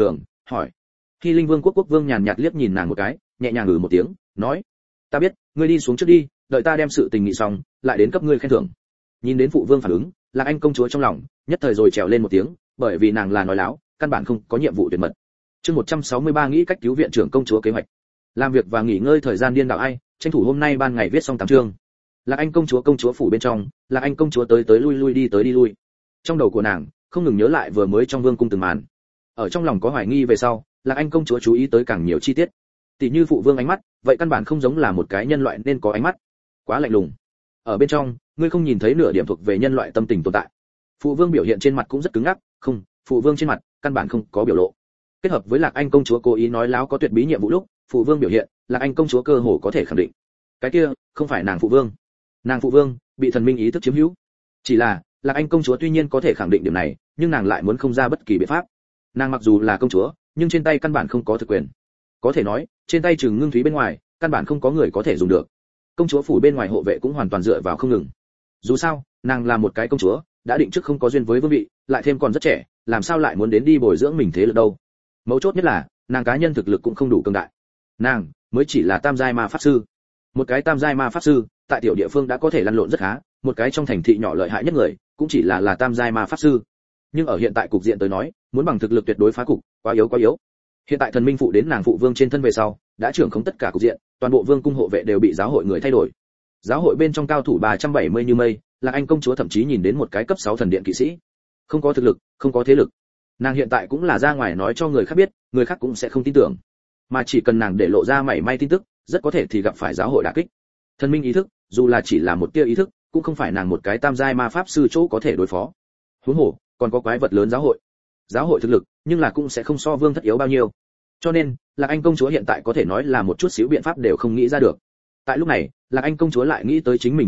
hỏi. Hy Linh Vương quốc vương nhàn nhạt liếc nhìn nàng một cái, nhẹ nhàng một tiếng, nói: "Ta biết, ngươi đi xuống trước đi, đợi ta đem sự tình nghị xong, lại đến cấp ngươi khen thưởng." Nhìn đến phụ vương phản ứng, Lạc Anh công chúa trong lòng nhất thời rồi trèo lên một tiếng, bởi vì nàng là nói láo, căn bản không có nhiệm vụ tuyệt mật. Chương 163 nghĩ cách cứu viện trưởng công chúa kế hoạch. Làm việc và nghỉ ngơi thời gian điên đảo ai, tranh thủ hôm nay ban ngày viết xong 8 chương. Lạc Anh công chúa phủ bên trong, Lạc Anh công chúa tới tới lui lui đi tới đi lui. Trong đầu của nàng không ngừng nhớ lại vừa mới trong vương cung từng màn. Ở trong lòng có hoài nghi về sau, Lạc Anh công chúa chú ý tới càng nhiều chi tiết. Tỷ như phụ vương ánh mắt, vậy căn bản không giống là một cái nhân loại nên có ánh mắt. Quá lạnh lùng. Ở bên trong, ngươi không nhìn thấy nửa điểm thuộc về nhân loại tâm tình tồn tại. Phụ vương biểu hiện trên mặt cũng rất cứng ngắc, không, phụ vương trên mặt căn bản không có biểu lộ. Kết hợp với Lạc Anh công chúa cố ý nói láo có tuyệt bí nhiệm vụ lúc, phụ vương biểu hiện, Lạc Anh công chúa cơ hồ có thể khẳng định. Cái kia, không phải nàng phụ vương. Nàng phụ vương bị thần minh ý thức chiếm hữu. Chỉ là, Lạc Anh công chúa tuy nhiên có thể khẳng định điểm này, nhưng nàng lại muốn không ra bất kỳ biện pháp. Nàng mặc dù là công chúa, nhưng trên tay căn bản không có thực quyền. Có thể nói, trên tay trừ Ngưng Thúy bên ngoài, căn bản không có người có thể dùng được. Công chúa phủ bên ngoài hộ vệ cũng hoàn toàn dựa vào không ngừng. Dù sao, nàng là một cái công chúa, đã định trước không có duyên với vương vị, lại thêm còn rất trẻ, làm sao lại muốn đến đi bồi dưỡng mình thế lực đâu. Mấu chốt nhất là, nàng cá nhân thực lực cũng không đủ cường đại. Nàng mới chỉ là tam giai ma pháp sư. Một cái tam giai ma pháp sư, tại tiểu địa phương đã có thể lăn lộn rất khá, một cái trong thành thị nhỏ lợi hại nhất người, cũng chỉ là tam giai ma pháp sư. Nhưng ở hiện tại cục diện tới nói, muốn bằng thực lực tuyệt đối phá cục, quá yếu. Hiện tại thần minh phụ đến nàng phụ vương trên thân về sau, đã trưởng khống tất cả cục diện, toàn bộ vương cung hộ vệ đều bị giáo hội người thay đổi. Giáo hội bên trong cao thủ 370 như mây, Lạc Anh công chúa thậm chí nhìn đến một cái cấp 6 thần điện kỵ sĩ. Không có thực lực, không có thế lực. Nàng hiện tại cũng là ra ngoài nói cho người khác biết, người khác cũng sẽ không tin tưởng. Mà chỉ cần nàng để lộ ra mảy may tin tức, rất có thể thì gặp phải giáo hội đả kích. Thần minh ý thức, dù là chỉ là một tia ý thức, cũng không phải nàng một cái tam giai ma pháp sư chỗ có thể đối phó. Huống hồ, còn có quái vật lớn giáo hội. Giáo hội thực lực, nhưng là cũng sẽ không so vương thất yếu bao nhiêu. Cho nên, Lạc Anh công chúa hiện tại có thể nói là một chút xíu biện pháp đều không nghĩ ra được. Tại lúc này, Lạc Anh công chúa lại nghĩ tới chính mình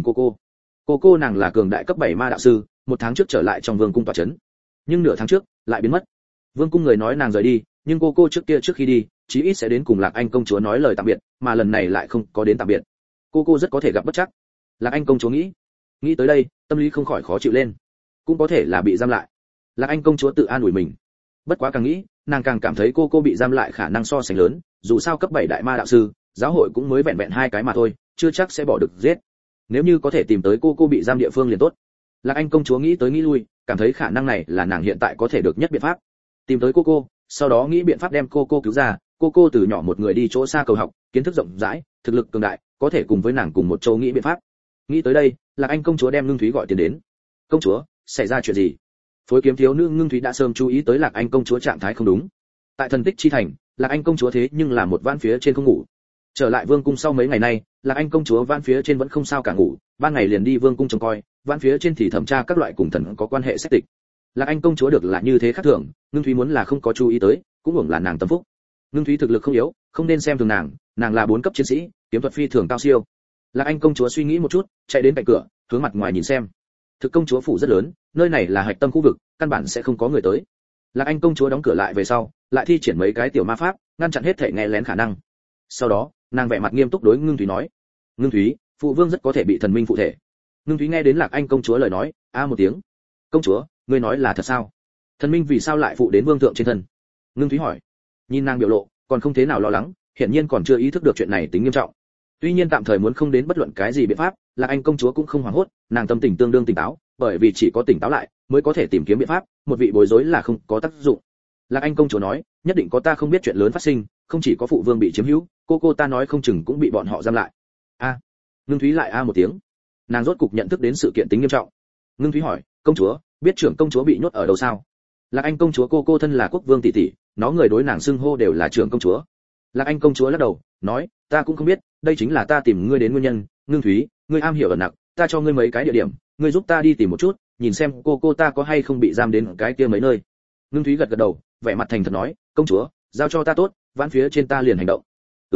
cô nàng là cường đại cấp 7 ma đạo sư, một tháng trước trở lại trong vương cung tọa trấn, nhưng nửa tháng trước lại biến mất. Vương cung người nói nàng rời đi, nhưng cô trước khi đi, chí ít sẽ đến cùng Lạc Anh công chúa nói lời tạm biệt, mà lần này lại không có đến tạm biệt. Cô rất có thể gặp bất trắc. Lạc Anh công chúa nghĩ tới đây, tâm lý không khỏi khó chịu lên. Cũng có thể là bị giam lại. Lạc Anh công chúa tự an ủi mình. Bất quá càng nghĩ, nàng càng cảm thấy cô bị giam lại khả năng so sánh lớn, dù sao cấp 7 đại ma đạo sư, giáo hội cũng mới vẹn 2 cái mà thôi, chưa chắc sẽ bỏ được giết. Nếu như có thể tìm tới cô bị giam địa phương liền tốt. Lạc Anh công chúa nghĩ tới nghĩ lui, cảm thấy khả năng này là nàng hiện tại có thể được nhất biện pháp. Tìm tới cô, sau đó nghĩ biện pháp đem cô cứu ra. Cô từ nhỏ một người đi chỗ xa cầu học, kiến thức rộng rãi, thực lực cường đại, có thể cùng với nàng cùng một chỗ nghĩ biện pháp. Nghĩ tới đây, Lạc Anh công chúa đem Ngưng Thúy gọi tiền đến. Công chúa, xảy ra chuyện gì? Phối kiếm thiếu nữ Ngưng Thúy đã sớm chú ý tới Lạc Anh công chúa trạng thái không đúng. Tại thần tích chi thành, Lạc Anh công chúa thế nhưng là một vãn phía trên không ngủ. Trở lại vương cung sau mấy ngày nay, Lạc Anh công chúa vãn phía trên vẫn không sao cả ngủ, ban ngày liền đi vương cung trông coi, vãn phía trên thì thẩm tra các loại cùng thần có quan hệ sách tịch. Lạc Anh công chúa được là như thế khác thường, Ngưng Thúy muốn là không có chú ý tới, cũng hưởng là nàng tâm phúc. Ngưng Thúy thực lực không yếu, không nên xem thường nàng là 4 cấp chiến sĩ, kiếm thuật phi thường cao siêu. Lạc Anh công chúa suy nghĩ một chút, chạy đến cạnh cửa, hướng mặt ngoài nhìn xem. Thực công chúa phủ rất lớn, nơi này là hạch tâm khu vực, căn bản sẽ không có người tới. Lạc Anh công chúa đóng cửa lại về sau, lại thi triển mấy cái tiểu ma pháp, ngăn chặn hết thể nghe lén khả năng. Sau đó, nàng vẻ mặt nghiêm túc đối Ngưng Thúy nói: "Ngưng Thúy, phụ vương rất có thể bị thần minh phụ thể." Ngưng Thúy nghe đến Lạc Anh công chúa lời nói, một tiếng. "Công chúa, ngươi nói là thật sao? Thần minh vì sao lại phụ đến vương thượng trên thân?" Ngưng Thúy hỏi. Nhìn nàng biểu lộ, còn không thế nào lo lắng, hiển nhiên còn chưa ý thức được chuyện này tính nghiêm trọng. Tuy nhiên tạm thời muốn không đến bất luận cái gì biện pháp, Lạc Anh công chúa cũng không hoảng hốt, nàng tâm tình tương đương tỉnh táo, bởi vì chỉ có tỉnh táo lại mới có thể tìm kiếm biện pháp, một vị bối rối là không có tác dụng. Lạc Anh công chúa nói, nhất định có ta không biết chuyện lớn phát sinh, không chỉ có phụ vương bị chiếm hữu, cô ta nói không chừng cũng bị bọn họ giam lại. Ngưng Thúy lại một tiếng. Nàng rốt cục nhận thức đến sự kiện tính nghiêm trọng. Ngưng Thúy hỏi, công chúa, biết trưởng công chúa bị nhốt ở đâu sao? Lạc Anh công chúa cô thân là quốc vương tỷ tỷ, nó người đối nàng xưng hô đều là trưởng công chúa. Lạc Anh công chúa lắc đầu, nói, ta cũng không biết, đây chính là ta tìm ngươi đến nguyên nhân. Ngưng Thúy, ngươi am hiểu ẩn nặc, ta cho ngươi mấy cái địa điểm, ngươi giúp ta đi tìm một chút, nhìn xem cô ta có hay không bị giam đến cái kia mấy nơi. Ngưng Thúy gật gật đầu, vẻ mặt thành thật nói, công chúa, giao cho ta tốt, vãn phía trên ta liền hành động.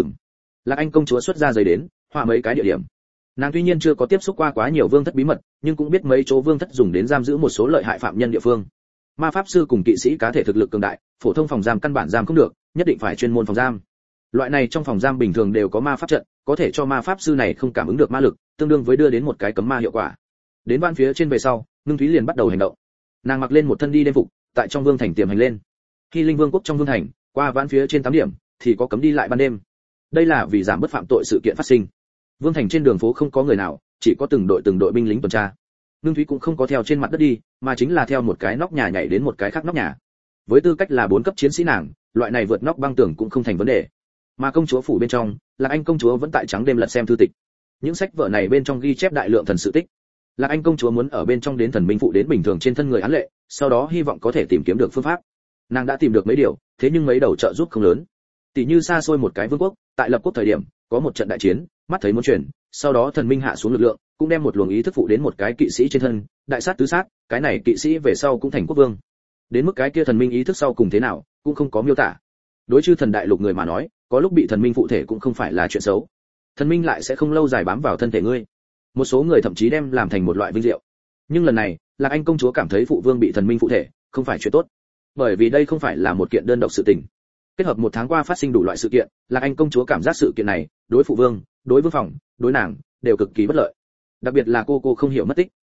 Lạc Anh công chúa xuất ra giấy đến, họa mấy cái địa điểm. Nàng tuy nhiên chưa có tiếp xúc qua quá nhiều vương thất bí mật, nhưng cũng biết mấy chỗ vương thất dùng đến giam giữ một số lợi hại phạm nhân địa phương. Ma pháp sư cùng kỵ sĩ cá thể thực lực cường đại, phổ thông phòng giam căn bản giam không được, nhất định phải chuyên môn phòng giam. Loại này trong phòng giam bình thường đều có ma pháp trận, có thể cho ma pháp sư này không cảm ứng được ma lực, tương đương với đưa đến một cái cấm ma hiệu quả. Đến ban phía trên về sau, Ngưng Thúy liền bắt đầu hành động. Nàng mặc lên một thân đi đêm phục, tại trong vương thành tiềm hành lên. Khi Linh Vương quốc trong vương thành, qua vãn phía trên 8 điểm thì có cấm đi lại ban đêm. Đây là vì giảm bớt phạm tội sự kiện phát sinh. Vương thành trên đường phố không có người nào, chỉ có từng đội binh lính tuần tra. Nương Thúy cũng không có theo trên mặt đất đi, mà chính là theo một cái nóc nhà nhảy đến một cái khác nóc nhà. Với tư cách là 4 cấp chiến sĩ nàng, loại này vượt nóc băng tường cũng không thành vấn đề. Mà công chúa phủ bên trong, Lạc Anh công chúa vẫn tại trắng đêm lật xem thư tịch. Những sách vở này bên trong ghi chép đại lượng thần sự tích. Lạc Anh công chúa muốn ở bên trong đến thần minh phụ đến bình thường trên thân người án lệ, sau đó hy vọng có thể tìm kiếm được phương pháp. Nàng đã tìm được mấy điều, thế nhưng mấy đầu trợ giúp không lớn. Tỷ như xa xôi một cái vương quốc, tại lập quốc thời điểm, có một trận đại chiến, mắt thấy muốn chuyển, sau đó thần minh hạ xuống lực lượng, cũng đem một luồng ý thức phụ đến một cái kỵ sĩ trên thân, đại sát tứ sát, cái này kỵ sĩ về sau cũng thành quốc vương. Đến mức cái kia thần minh ý thức sau cùng thế nào, cũng không có miêu tả. Đối chư thần đại lục người mà nói, có lúc bị thần minh phụ thể cũng không phải là chuyện xấu. Thần minh lại sẽ không lâu dài bám vào thân thể ngươi. Một số người thậm chí đem làm thành một loại vinh diệu. Nhưng lần này, Lạc Anh công chúa cảm thấy phụ vương bị thần minh phụ thể, không phải chuyện tốt. Bởi vì đây không phải là một kiện đơn độc sự tình. Kết hợp 1 tháng qua phát sinh đủ loại sự kiện, Lạc Anh công chúa cảm giác sự kiện này, đối phụ vương, đối vương phòng, đối nàng đều cực kỳ bất lợi. Đặc biệt là cô không hiểu mất tích.